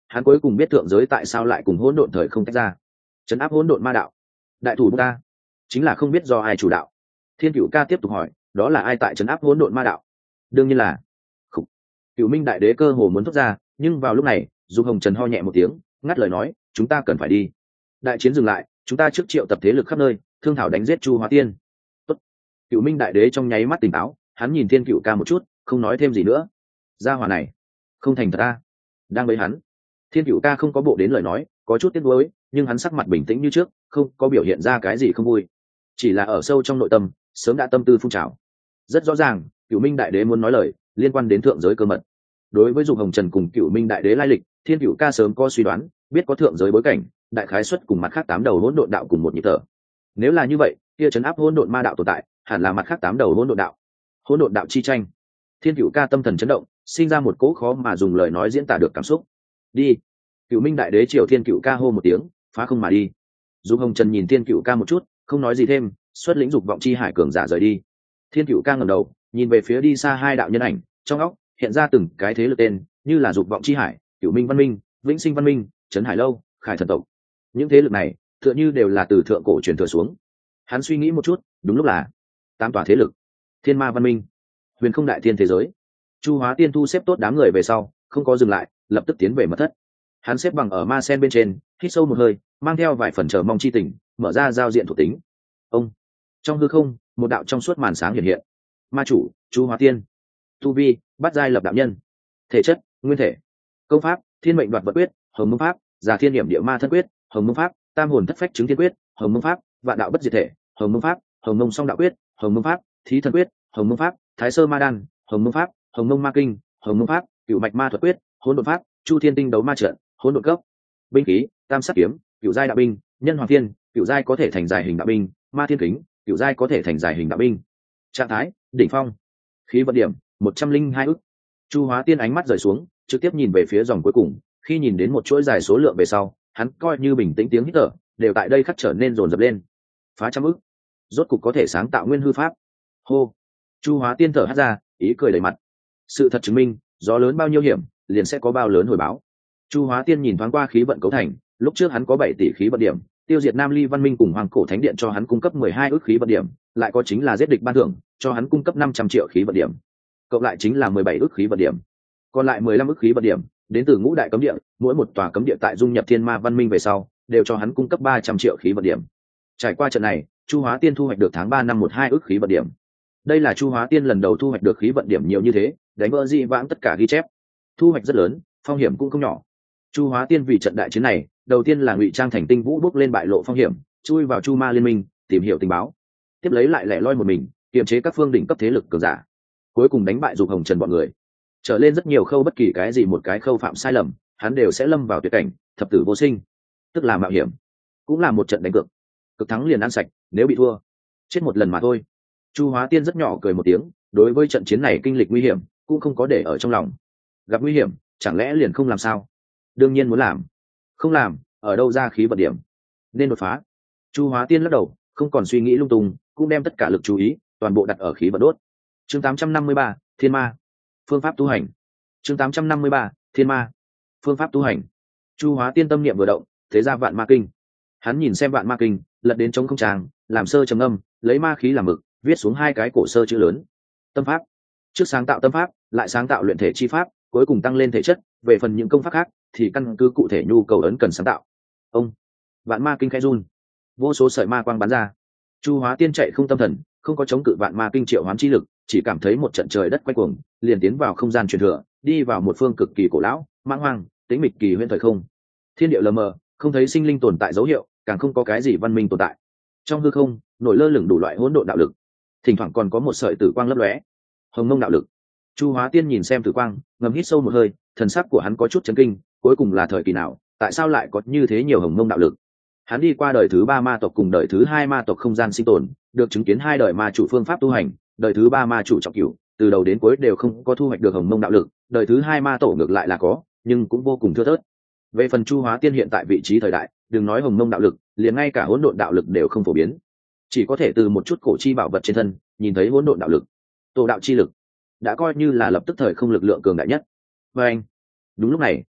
hắn cuối cùng biết thượng giới tại sao lại cùng hỗn độn thời không tách ra. Trấn áp hỗn độn ma đạo, đại thủ ta chính là không biết do ai chủ đạo. Thiên Cửu Ca tiếp tục hỏi, đó là ai tại trấn áp hỗn độn ma đạo? Đương nhiên là Khủ. Cửu Minh đại đế cơ hồ muốn thốt ra, nhưng vào lúc này Dung Hồng Trần ho nhẹ một tiếng, ngắt lời nói, chúng ta cần phải đi. Đại chiến dừng lại, chúng ta trước triệu tập thế lực khắp nơi, thương thảo đánh giết Chu Hóa Tiên. Tốt. Cửu Minh đại đế trong nháy mắt tỉnh táo, hắn nhìn Thiên Cửu Ca một chút, không nói thêm gì nữa. Gia hỏa này không thành thật ta, đang bấy hắn. Thiên Cửu Ca không có bộ đến lời nói, có chút tiếc nuối, nhưng hắn sắc mặt bình tĩnh như trước, không có biểu hiện ra cái gì không vui, chỉ là ở sâu trong nội tâm sớm đã tâm tư phun trào. Rất rõ ràng, Cửu Minh đại đế muốn nói lời liên quan đến thượng giới cơ mật. Đối với Dục Hồng Trần cùng Cửu Minh đại đế lai lịch, Thiên Cửu Ca sớm có suy đoán, biết có thượng giới bối cảnh, đại khái xuất cùng mặt khác tám đầu hỗn độn đạo cùng một nhịp thở. Nếu là như vậy, kia trấn áp hỗn độn ma đạo tồn tại, hẳn là mặt khác tám đầu hỗn độn đạo. Hỗn độn đạo chi tranh. Thiên Cửu Ca tâm thần chấn động, sinh ra một cỗ khó mà dùng lời nói diễn tả được cảm xúc. Đi. Cửu Minh đại đế triều Thiên Cửu Ca hô một tiếng, phá không mà đi. Dục Hồng Trần nhìn Thiên Cửu Ca một chút, không nói gì thêm, xuất lĩnh dục vọng chi hải cường giả rời đi. Thiên Cửu Ca ngẩng đầu, nhìn về phía đi xa hai đạo nhân ảnh, trong óc hiện ra từng cái thế lực tên, như là dục vọng chi hải, Cửu Minh văn minh, Vĩnh Sinh văn minh, Trấn Hải lâu, Khải thần tộc. Những thế lực này, tựa như đều là từ thượng cổ truyền thừa xuống. Hắn suy nghĩ một chút, đúng lúc là tám tòa thế lực. Thiên Ma văn minh, Huyền Không đại thiên thế giới. Chu Hóa Tiên thu xếp tốt đám người về sau, không có dừng lại, lập tức tiến về mật thất. Hắn xếp bằng ở ma sen bên trên, hít sâu một hơi, mang theo vài phần chờ mong chi tình, mở ra giao diện thuộc tính. Ông trong hư không, một đạo trong suốt màn sáng hiện hiện. Ma chủ Chu Hóa Tiên, tu vi bát giai lập đạo nhân, thể chất nguyên thể, công pháp thiên mệnh đoạt vật quyết, hồng mông pháp già thiên điểm địa ma thân quyết, hồng mông pháp tam hồn thất phách chứng thiên quyết, hồng mông pháp vạn đạo bất diệt thể, hồng mông pháp hồng mông song đạo quyết, hồng mông pháp thí thần quyết, hồng mông pháp thái sơ ma đan, hồng mông pháp hồng mông ma kinh, hồng mông pháp cựu mạch ma thuật quyết, hỗn độn pháp chu thiên tinh đấu ma trận, hỗn độn cấp. Binh khí tam sắc kiếm, cựu giai đạo binh, nhân hoàng thiên, cựu giai có thể thành dài hình đạo binh, ma thiên kính, cựu giai có thể thành dài hình đạo binh. Trạng thái đỉnh phong. Khí vận điểm một trăm linh hai ức. Chu Hóa Tiên ánh mắt rời xuống, trực tiếp nhìn về phía dòng cuối cùng, khi nhìn đến một chuỗi dài số lượng về sau, hắn coi như bình tĩnh, tiếng hít thở đều tại đây khắc trở nên dồn dập lên. Phá trăm ức, rốt cục có thể sáng tạo nguyên hư pháp. Hô. Chu Hóa Tiên thở hắt ra, ý cười đầy mặt. Sự thật chứng minh, gió lớn bao nhiêu hiểm, liền sẽ có bao lớn hồi báo. Chu Hóa Tiên nhìn thoáng qua khí vận cấu thành, lúc trước hắn có bảy tỷ khí vận điểm, tiêu diệt Nam Ly Văn Minh cùng Hoàng Cổ Thánh Điện cho hắn cung cấp mười hai ức khí vận điểm, lại có chính là giết địch ban thưởng, cho hắn cung cấp năm trăm triệu khí vận điểm. Cộng lại chính là mười bảy ức khí vận điểm. Còn lại mười lăm ức khí vận điểm đến từ ngũ đại cấm địa, mỗi một tòa cấm địa tại dung nhập Thiên Ma Văn Minh về sau, đều cho hắn cung cấp ba trăm triệu khí vận điểm. Trải qua trận này, Chu Hóa Tiên thu hoạch được tháng ba năm một hai ức khí vận điểm. Đây là Chu Hóa Tiên lần đầu thu hoạch được khí vận điểm nhiều như thế, đánh vỡ dị vãng tất cả ghi chép. Thu hoạch rất lớn, phong hiểm cũng không nhỏ. Chu Hóa Tiên vì trận đại chiến này, đầu tiên là ngụy trang thành Tinh Vũ bước lên bại lộ phong hiểm, chui vào Chu Ma liên minh, tìm hiểu tình báo. Tiếp lấy lại lẻ loi một mình, kiềm chế các phương đỉnh cấp thế lực cường giả. Cuối cùng đánh bại Dục Hồng Trần bọn người. Trở lên rất nhiều khâu, bất kỳ cái gì một cái khâu phạm sai lầm, hắn đều sẽ lâm vào tuyệt cảnh, thập tử vô sinh, tức là mạo hiểm. Cũng là một trận đánh cược. Cực thắng liền ăn sạch, nếu bị thua, chết một lần mà thôi. Chu Hóa Tiên rất nhỏ cười một tiếng, đối với trận chiến này kinh lịch nguy hiểm, cũng không có để ở trong lòng. Gặp nguy hiểm, chẳng lẽ liền không làm sao? Đương nhiên muốn làm. Không làm, ở đâu ra khí vận điểm? Nên đột phá. Chu Hóa Tiên lắc đầu, không còn suy nghĩ lung tung, cũng đem tất cả lực chú ý toàn bộ đặt ở khí vận đốt. Chương tám trăm năm mươi ba, Thiên Ma. Phương pháp tu hành. Chương tám trăm năm mươi ba, Thiên Ma. Phương pháp tu hành. Chu Hóa Tiên tâm niệm vừa động, thế ra Vạn Ma Kinh. Hắn nhìn xem Vạn Ma Kinh, lật đến trống không tràng, làm sơ trầm âm, lấy ma khí làm mực, viết xuống hai cái cổ sơ chữ lớn. Tâm pháp. Trước sáng tạo tâm pháp, lại sáng tạo luyện thể chi pháp, cuối cùng tăng lên thể chất, về phần những công pháp khác thì căn cứ cụ thể nhu cầu ấn cần sáng tạo. Ông. Vạn Ma Kinh khẽ run, vô số sợi ma quang bắn ra. Chu Hóa Tiên chạy không tâm thần, không có chống cự Vạn Ma Kinh triệu hoán chi lực, chỉ cảm thấy một trận trời đất quay cuồng, liền tiến vào không gian truyền thừa, đi vào một phương cực kỳ cổ lão, mãng hoang, tĩnh mịch kỳ huyễn thời không. Thiên địa lờ mờ, không thấy sinh linh tồn tại dấu hiệu, càng không có cái gì văn minh tồn tại. Trong hư không, nổi lơ lửng đủ loại hỗn độn đạo lực, thỉnh thoảng còn có một sợi tử quang lấp lóe. Hồng Mông đạo lực. Chu Hóa Tiên nhìn xem tử quang, ngầm hít sâu một hơi, thần sắc của hắn có chút chấn kinh, cuối cùng là thời kỳ nào, tại sao lại có như thế nhiều Hồng Mông đạo lực? Hắn đi qua đời thứ ba ma tộc cùng đời thứ hai ma tộc không gian sinh tồn, được chứng kiến hai đời ma chủ phương pháp tu hành, đời thứ ba ma chủ trọng cửu, từ đầu đến cuối đều không có thu hoạch được Hồng Mông đạo lực, đời thứ hai ma tổ ngược lại là có, nhưng cũng vô cùng thưa thớt. Về phần Chu Hóa Tiên hiện tại vị trí thời đại, đừng nói Hồng Mông đạo lực, liền ngay cả hỗn độn đạo lực đều không phổ biến, chỉ có thể từ một chút cổ chi bảo vật trên thân nhìn thấy hỗn độn đạo lực. Tổ đạo chi lực đã coi như là lập tức thời không lực lượng cường đại nhất. Và anh, đúng lúc này,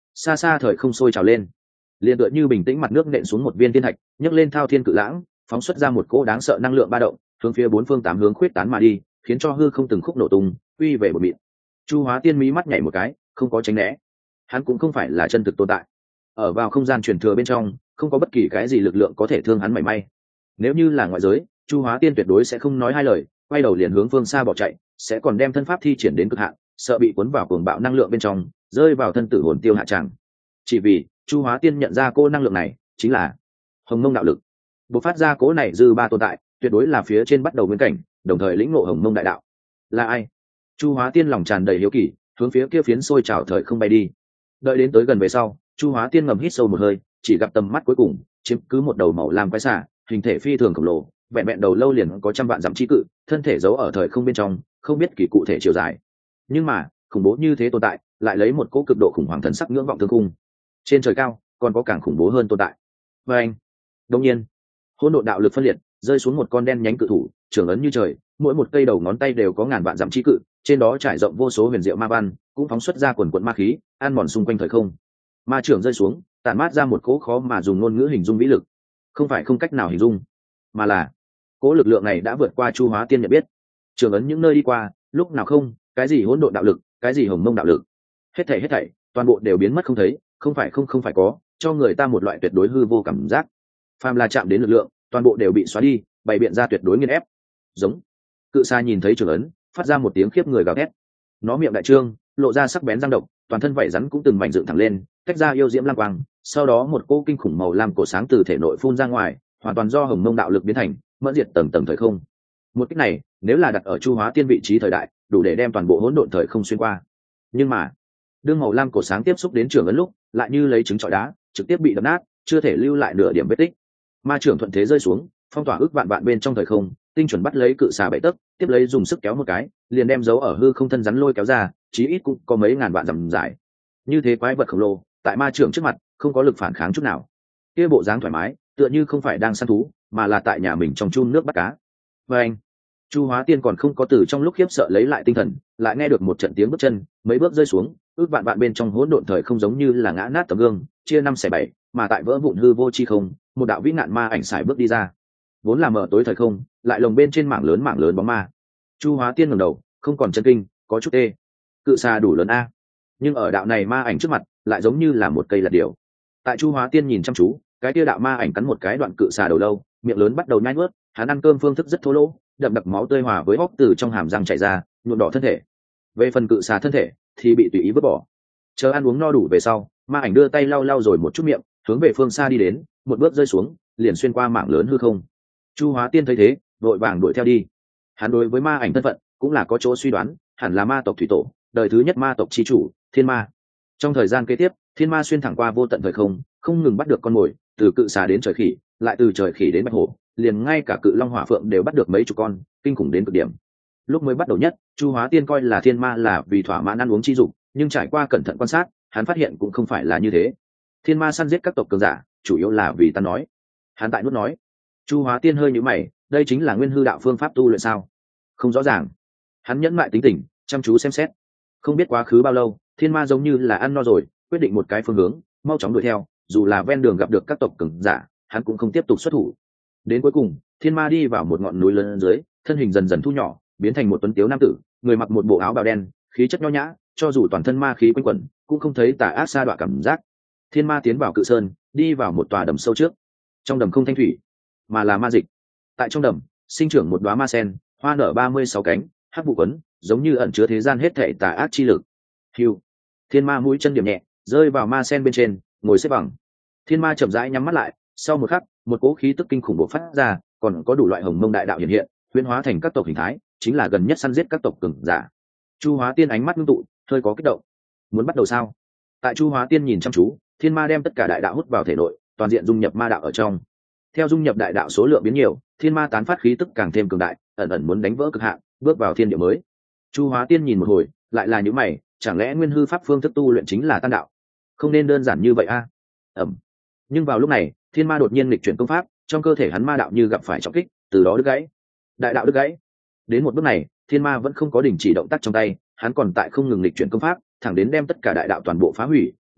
xa xa thời không sôi trào lên, liền tựa như bình tĩnh mặt nước nện xuống một viên thiên thạch, nhấc lên thao thiên cự lãng, phóng xuất ra một cỗ đáng sợ năng lượng ba động, hướng phía bốn phương tám hướng khuyết tán mà đi, khiến cho hư không từng khúc nổ tung, uy về một mịn. Chu Hóa Tiên mí mắt nhảy một cái, không có tránh né. Hắn cũng không phải là chân thực tồn tại, ở vào không gian truyền thừa bên trong, không có bất kỳ cái gì lực lượng có thể thương hắn mảy may. Nếu như là ngoại giới, Chu Hóa Tiên tuyệt đối sẽ không nói hai lời, quay đầu liền hướng phương xa bỏ chạy, sẽ còn đem thân pháp thi triển đến cực hạn, sợ bị cuốn vào cuồng bạo năng lượng bên trong, rơi vào thân tử hồn tiêu hạ tràng. Chỉ vì Chu Hóa Tiên nhận ra cô năng lượng này chính là Hồng Mông đạo lực. Bộc phát ra cố này dư ba tồn tại, tuyệt đối là phía trên bắt đầu nguyên cảnh, đồng thời lĩnh ngộ Hồng Mông đại đạo. Là ai? Chu Hóa Tiên lòng tràn đầy hiếu kỳ, hướng phía kia phiến sôi trào thời không bay đi. Đợi đến tới gần về sau, Chu Hóa Tiên ngầm hít sâu một hơi, chỉ gặp tầm mắt cuối cùng chiếm cứ một đầu màu lam quái xà, hình thể phi thường khổng lồ, vẹn vẹn đầu lâu liền có trăm vạn dặm chi cự, thân thể giấu ở thời không bên trong, không biết kỳ cụ thể chiều dài. Nhưng mà khủng bố như thế tồn tại, lại lấy một cỗ cực độ khủng hoảng thần sắc ngưỡng vọng thương cung. Trên trời cao còn có càng khủng bố hơn tồn tại. Và anh, đột nhiên, hỗn độn đạo lực phân liệt, rơi xuống một con đen nhánh cự thủ, trưởng ấn như trời, mỗi một cây đầu ngón tay đều có ngàn vạn dặm chi cự, trên đó trải rộng vô số huyền diệu ma văn, cũng phóng xuất ra quần quần ma khí, ăn mòn xung quanh thời không. Ma trưởng rơi xuống, tản mát ra một cỗ khó mà dùng ngôn ngữ hình dung vĩ lực, không phải không cách nào hình dung, mà là cỗ lực lượng này đã vượt qua Chu Hóa Tiên nhận biết. Trưởng ấn những nơi đi qua, lúc nào không, cái gì hỗn độn đạo lực, cái gì hồng mông đạo lực, hết thảy hết thảy, toàn bộ đều biến mất không thấy, không phải không không phải có, cho người ta một loại tuyệt đối hư vô cảm giác. Phàm là chạm đến lực lượng, toàn bộ đều bị xóa đi, bày biện ra tuyệt đối nghiền ép. Giống. Cự Sa nhìn thấy trưởng ấn, phát ra một tiếng khiếp người gào thét. Nó miệng đại trương, lộ ra sắc bén răng độc, toàn thân vảy rắn cũng từng mảnh dựng thẳng lên, tách ra yêu diễm lam quang, sau đó một cỗ kinh khủng màu lam cổ sáng từ thể nội phun ra ngoài, hoàn toàn do hồng mông đạo lực biến thành, mẫn diệt tầng tầng thời không. Một cách này, nếu là đặt ở Chu Hóa Tiên vị trí thời đại, đủ để đem toàn bộ hỗn độn thời không xuyên qua. Nhưng mà, đương màu lam cổ sáng tiếp xúc đến trưởng ấn lúc, lại như lấy trứng trọi đá, trực tiếp bị đập nát, chưa thể lưu lại nửa điểm vết tích. Ma trưởng thuận thế rơi xuống, phong tỏa ước vạn vạn bên trong thời không, tinh chuẩn bắt lấy cự xà bảy tấc, tiếp lấy dùng sức kéo một cái, liền đem dấu ở hư không thân rắn lôi kéo ra, chí ít cũng có mấy ngàn vạn dặm dài. Như thế quái vật khổng lồ, tại ma trưởng trước mặt, không có lực phản kháng chút nào. Kia bộ dáng thoải mái, tựa như không phải đang săn thú, mà là tại nhà mình trong chun nước bắt cá. Và anh, Chu Hóa Tiên còn không có từ trong lúc khiếp sợ lấy lại tinh thần, lại nghe được một trận tiếng bước chân, mấy bước rơi xuống, ước vạn vạn bên trong hỗn độn thời không giống như là ngã nát tấm gương, chia năm xẻ bảy, mà tại vỡ vụn hư vô chi không, một đạo vĩ nạn ma ảnh xài bước đi ra. Vốn là mở tối thời không, lại lồng bên trên mảng lớn mảng lớn bóng ma. Chu Hóa Tiên ngẩng đầu, không còn chân kinh, có chút tê. Cự xà đủ lớn a, nhưng ở đạo này ma ảnh trước mặt, lại giống như là một cây lạt điều. Tại Chu Hóa Tiên nhìn chăm chú, cái kia đạo ma ảnh cắn một cái đoạn cự xà đầu lâu, miệng lớn bắt đầu nhai nuốt, hắn ăn cơm phương thức rất thô lỗ, đậm đặc máu tươi hòa với hốc từ trong hàm răng chảy ra, nhuộm đỏ thân thể. Về phần cự xà thân thể thì bị tùy ý vứt bỏ. Chờ ăn uống no đủ về sau, ma ảnh đưa tay lau lau rồi một chút miệng, hướng về phương xa đi đến, một bước rơi xuống, liền xuyên qua mảng lớn hư không. Chu Hóa Tiên thấy thế, vội vàng đuổi theo đi. Hắn đối với ma ảnh thân phận cũng là có chỗ suy đoán, hẳn là ma tộc thủy tổ, đời thứ nhất ma tộc chi chủ, Thiên Ma. Trong thời gian kế tiếp, Thiên Ma xuyên thẳng qua vô tận thời không, không ngừng bắt được con mồi, từ cự xà đến trời khỉ, lại từ trời khỉ đến bạch hổ, liền ngay cả cự long hỏa phượng đều bắt được mấy chục con, kinh khủng đến cực điểm. Lúc mới bắt đầu nhất, Chu Hóa Tiên coi là Thiên Ma là vì thỏa mãn ăn uống chi dục, nhưng trải qua cẩn thận quan sát, hắn phát hiện cũng không phải là như thế. Thiên Ma săn giết các tộc cường giả, chủ yếu là vì ta nói. Hắn tại nuốt nói. Chu Hóa Tiên hơi nhíu mày, đây chính là nguyên hư đạo phương pháp tu luyện sao? Không rõ ràng. Hắn nhẫn mại tính tình, chăm chú xem xét. Không biết quá khứ bao lâu, Thiên Ma giống như là ăn no rồi, quyết định một cái phương hướng, mau chóng đuổi theo, dù là ven đường gặp được các tộc cường giả, hắn cũng không tiếp tục xuất thủ. Đến cuối cùng, Thiên Ma đi vào một ngọn núi lớn dưới, thân hình dần dần thu nhỏ, biến thành một tuấn tiếu nam tử, người mặc một bộ áo bào đen, khí chất nho nhã, cho dù toàn thân ma khí quanh quẩn, cũng không thấy tà ác sa đọa cảm giác. Thiên Ma tiến vào cự sơn, đi vào một tòa đầm sâu trước. Trong đầm không thanh thủy, mà là ma dịch. Tại trong đầm, sinh trưởng một đóa ma sen, hoa nở ba mươi sáu cánh, hắc vụ quấn, giống như ẩn chứa thế gian hết thảy tà ác chi lực. Hưu. Thiên Ma mũi chân điểm nhẹ, rơi vào ma sen bên trên, ngồi xếp bằng. Thiên Ma chậm rãi nhắm mắt lại, sau một khắc, một cỗ khí tức kinh khủng bộc phát ra, còn có đủ loại hồng mông đại đạo hiện hiện, huyễn hóa thành các tộc hình thái, chính là gần nhất săn giết các tộc cường giả. Chu Hóa Tiên ánh mắt ngưng tụ, hơi có kích động. Muốn bắt đầu sao? Tại Chu Hóa Tiên nhìn chăm chú, Thiên Ma đem tất cả đại đạo hút vào thể nội, toàn diện dung nhập ma đạo ở trong. Theo dung nhập đại đạo số lượng biến nhiều, Thiên Ma tán phát khí tức càng thêm cường đại, ẩn ẩn muốn đánh vỡ cực hạn, bước vào thiên địa mới. Chu Hóa Tiên nhìn một hồi, lại là những mày, chẳng lẽ nguyên hư pháp phương thức tu luyện chính là tan đạo? Không nên đơn giản như vậy a. À? Ẩm. Nhưng vào lúc này, Thiên Ma đột nhiên nghịch chuyển công pháp, trong cơ thể hắn ma đạo như gặp phải trọng kích, từ đó đứt gãy. Đại đạo đứt gãy. Đến một bước này, Thiên Ma vẫn không có đình chỉ động tác trong tay, hắn còn tại không ngừng nghịch chuyển công pháp, thẳng đến đem tất cả đại đạo toàn bộ phá hủy,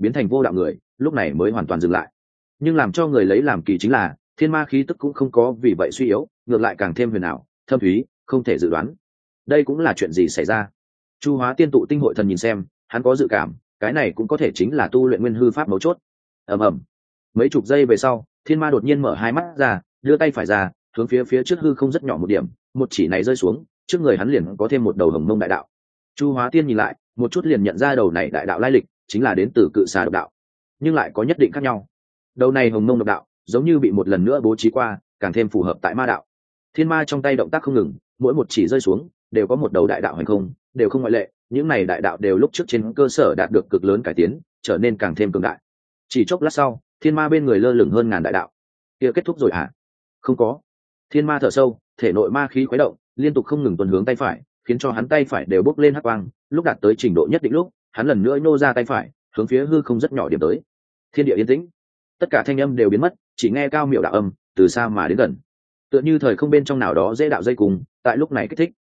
biến thành vô đạo người lúc này mới hoàn toàn dừng lại. Nhưng làm cho người lấy làm kỳ chính là thiên ma khí tức cũng không có vì vậy suy yếu, ngược lại càng thêm huyền ảo thâm thúy không thể dự đoán. Đây cũng là chuyện gì xảy ra? Chu Hóa Tiên tụ tinh hội thần nhìn xem, hắn có dự cảm cái này cũng có thể chính là tu luyện nguyên hư pháp mấu chốt. ầm ầm, mấy chục giây về sau, thiên ma đột nhiên mở hai mắt ra, đưa tay phải ra hướng phía phía trước hư không rất nhỏ một điểm, một chỉ này rơi xuống trước người hắn liền có thêm một đầu hồng mông đại đạo. Chu Hóa Tiên nhìn lại một chút liền nhận ra đầu này đại đạo lai lịch chính là đến từ cự xà độc đạo, nhưng lại có nhất định khác nhau. Đầu này hồng mông độc đạo giống như bị một lần nữa bố trí qua, càng thêm phù hợp tại ma đạo. Thiên ma trong tay động tác không ngừng, mỗi một chỉ rơi xuống đều có một đầu đại đạo hành không, đều không ngoại lệ. Những này đại đạo đều lúc trước trên cơ sở đạt được cực lớn cải tiến, trở nên càng thêm cường đại. Chỉ chốc lát sau, thiên ma bên người lơ lửng hơn ngàn đại đạo. Kia kết thúc rồi hả? Không có. Thiên ma thở sâu, thể nội ma khí khuấy động, liên tục không ngừng tuần hướng tay phải, khiến cho hắn tay phải đều bốc lên hắc quang. Lúc đạt tới trình độ nhất định lúc, hắn lần nữa nô ra tay phải, hướng phía hư không rất nhỏ điểm tới. Thiên địa yên tĩnh, tất cả thanh âm đều biến mất, chỉ nghe cao miệu đạo âm từ xa mà đến gần, tựa như thời không bên trong nào đó dễ đạo dây cùng tại lúc này kích thích.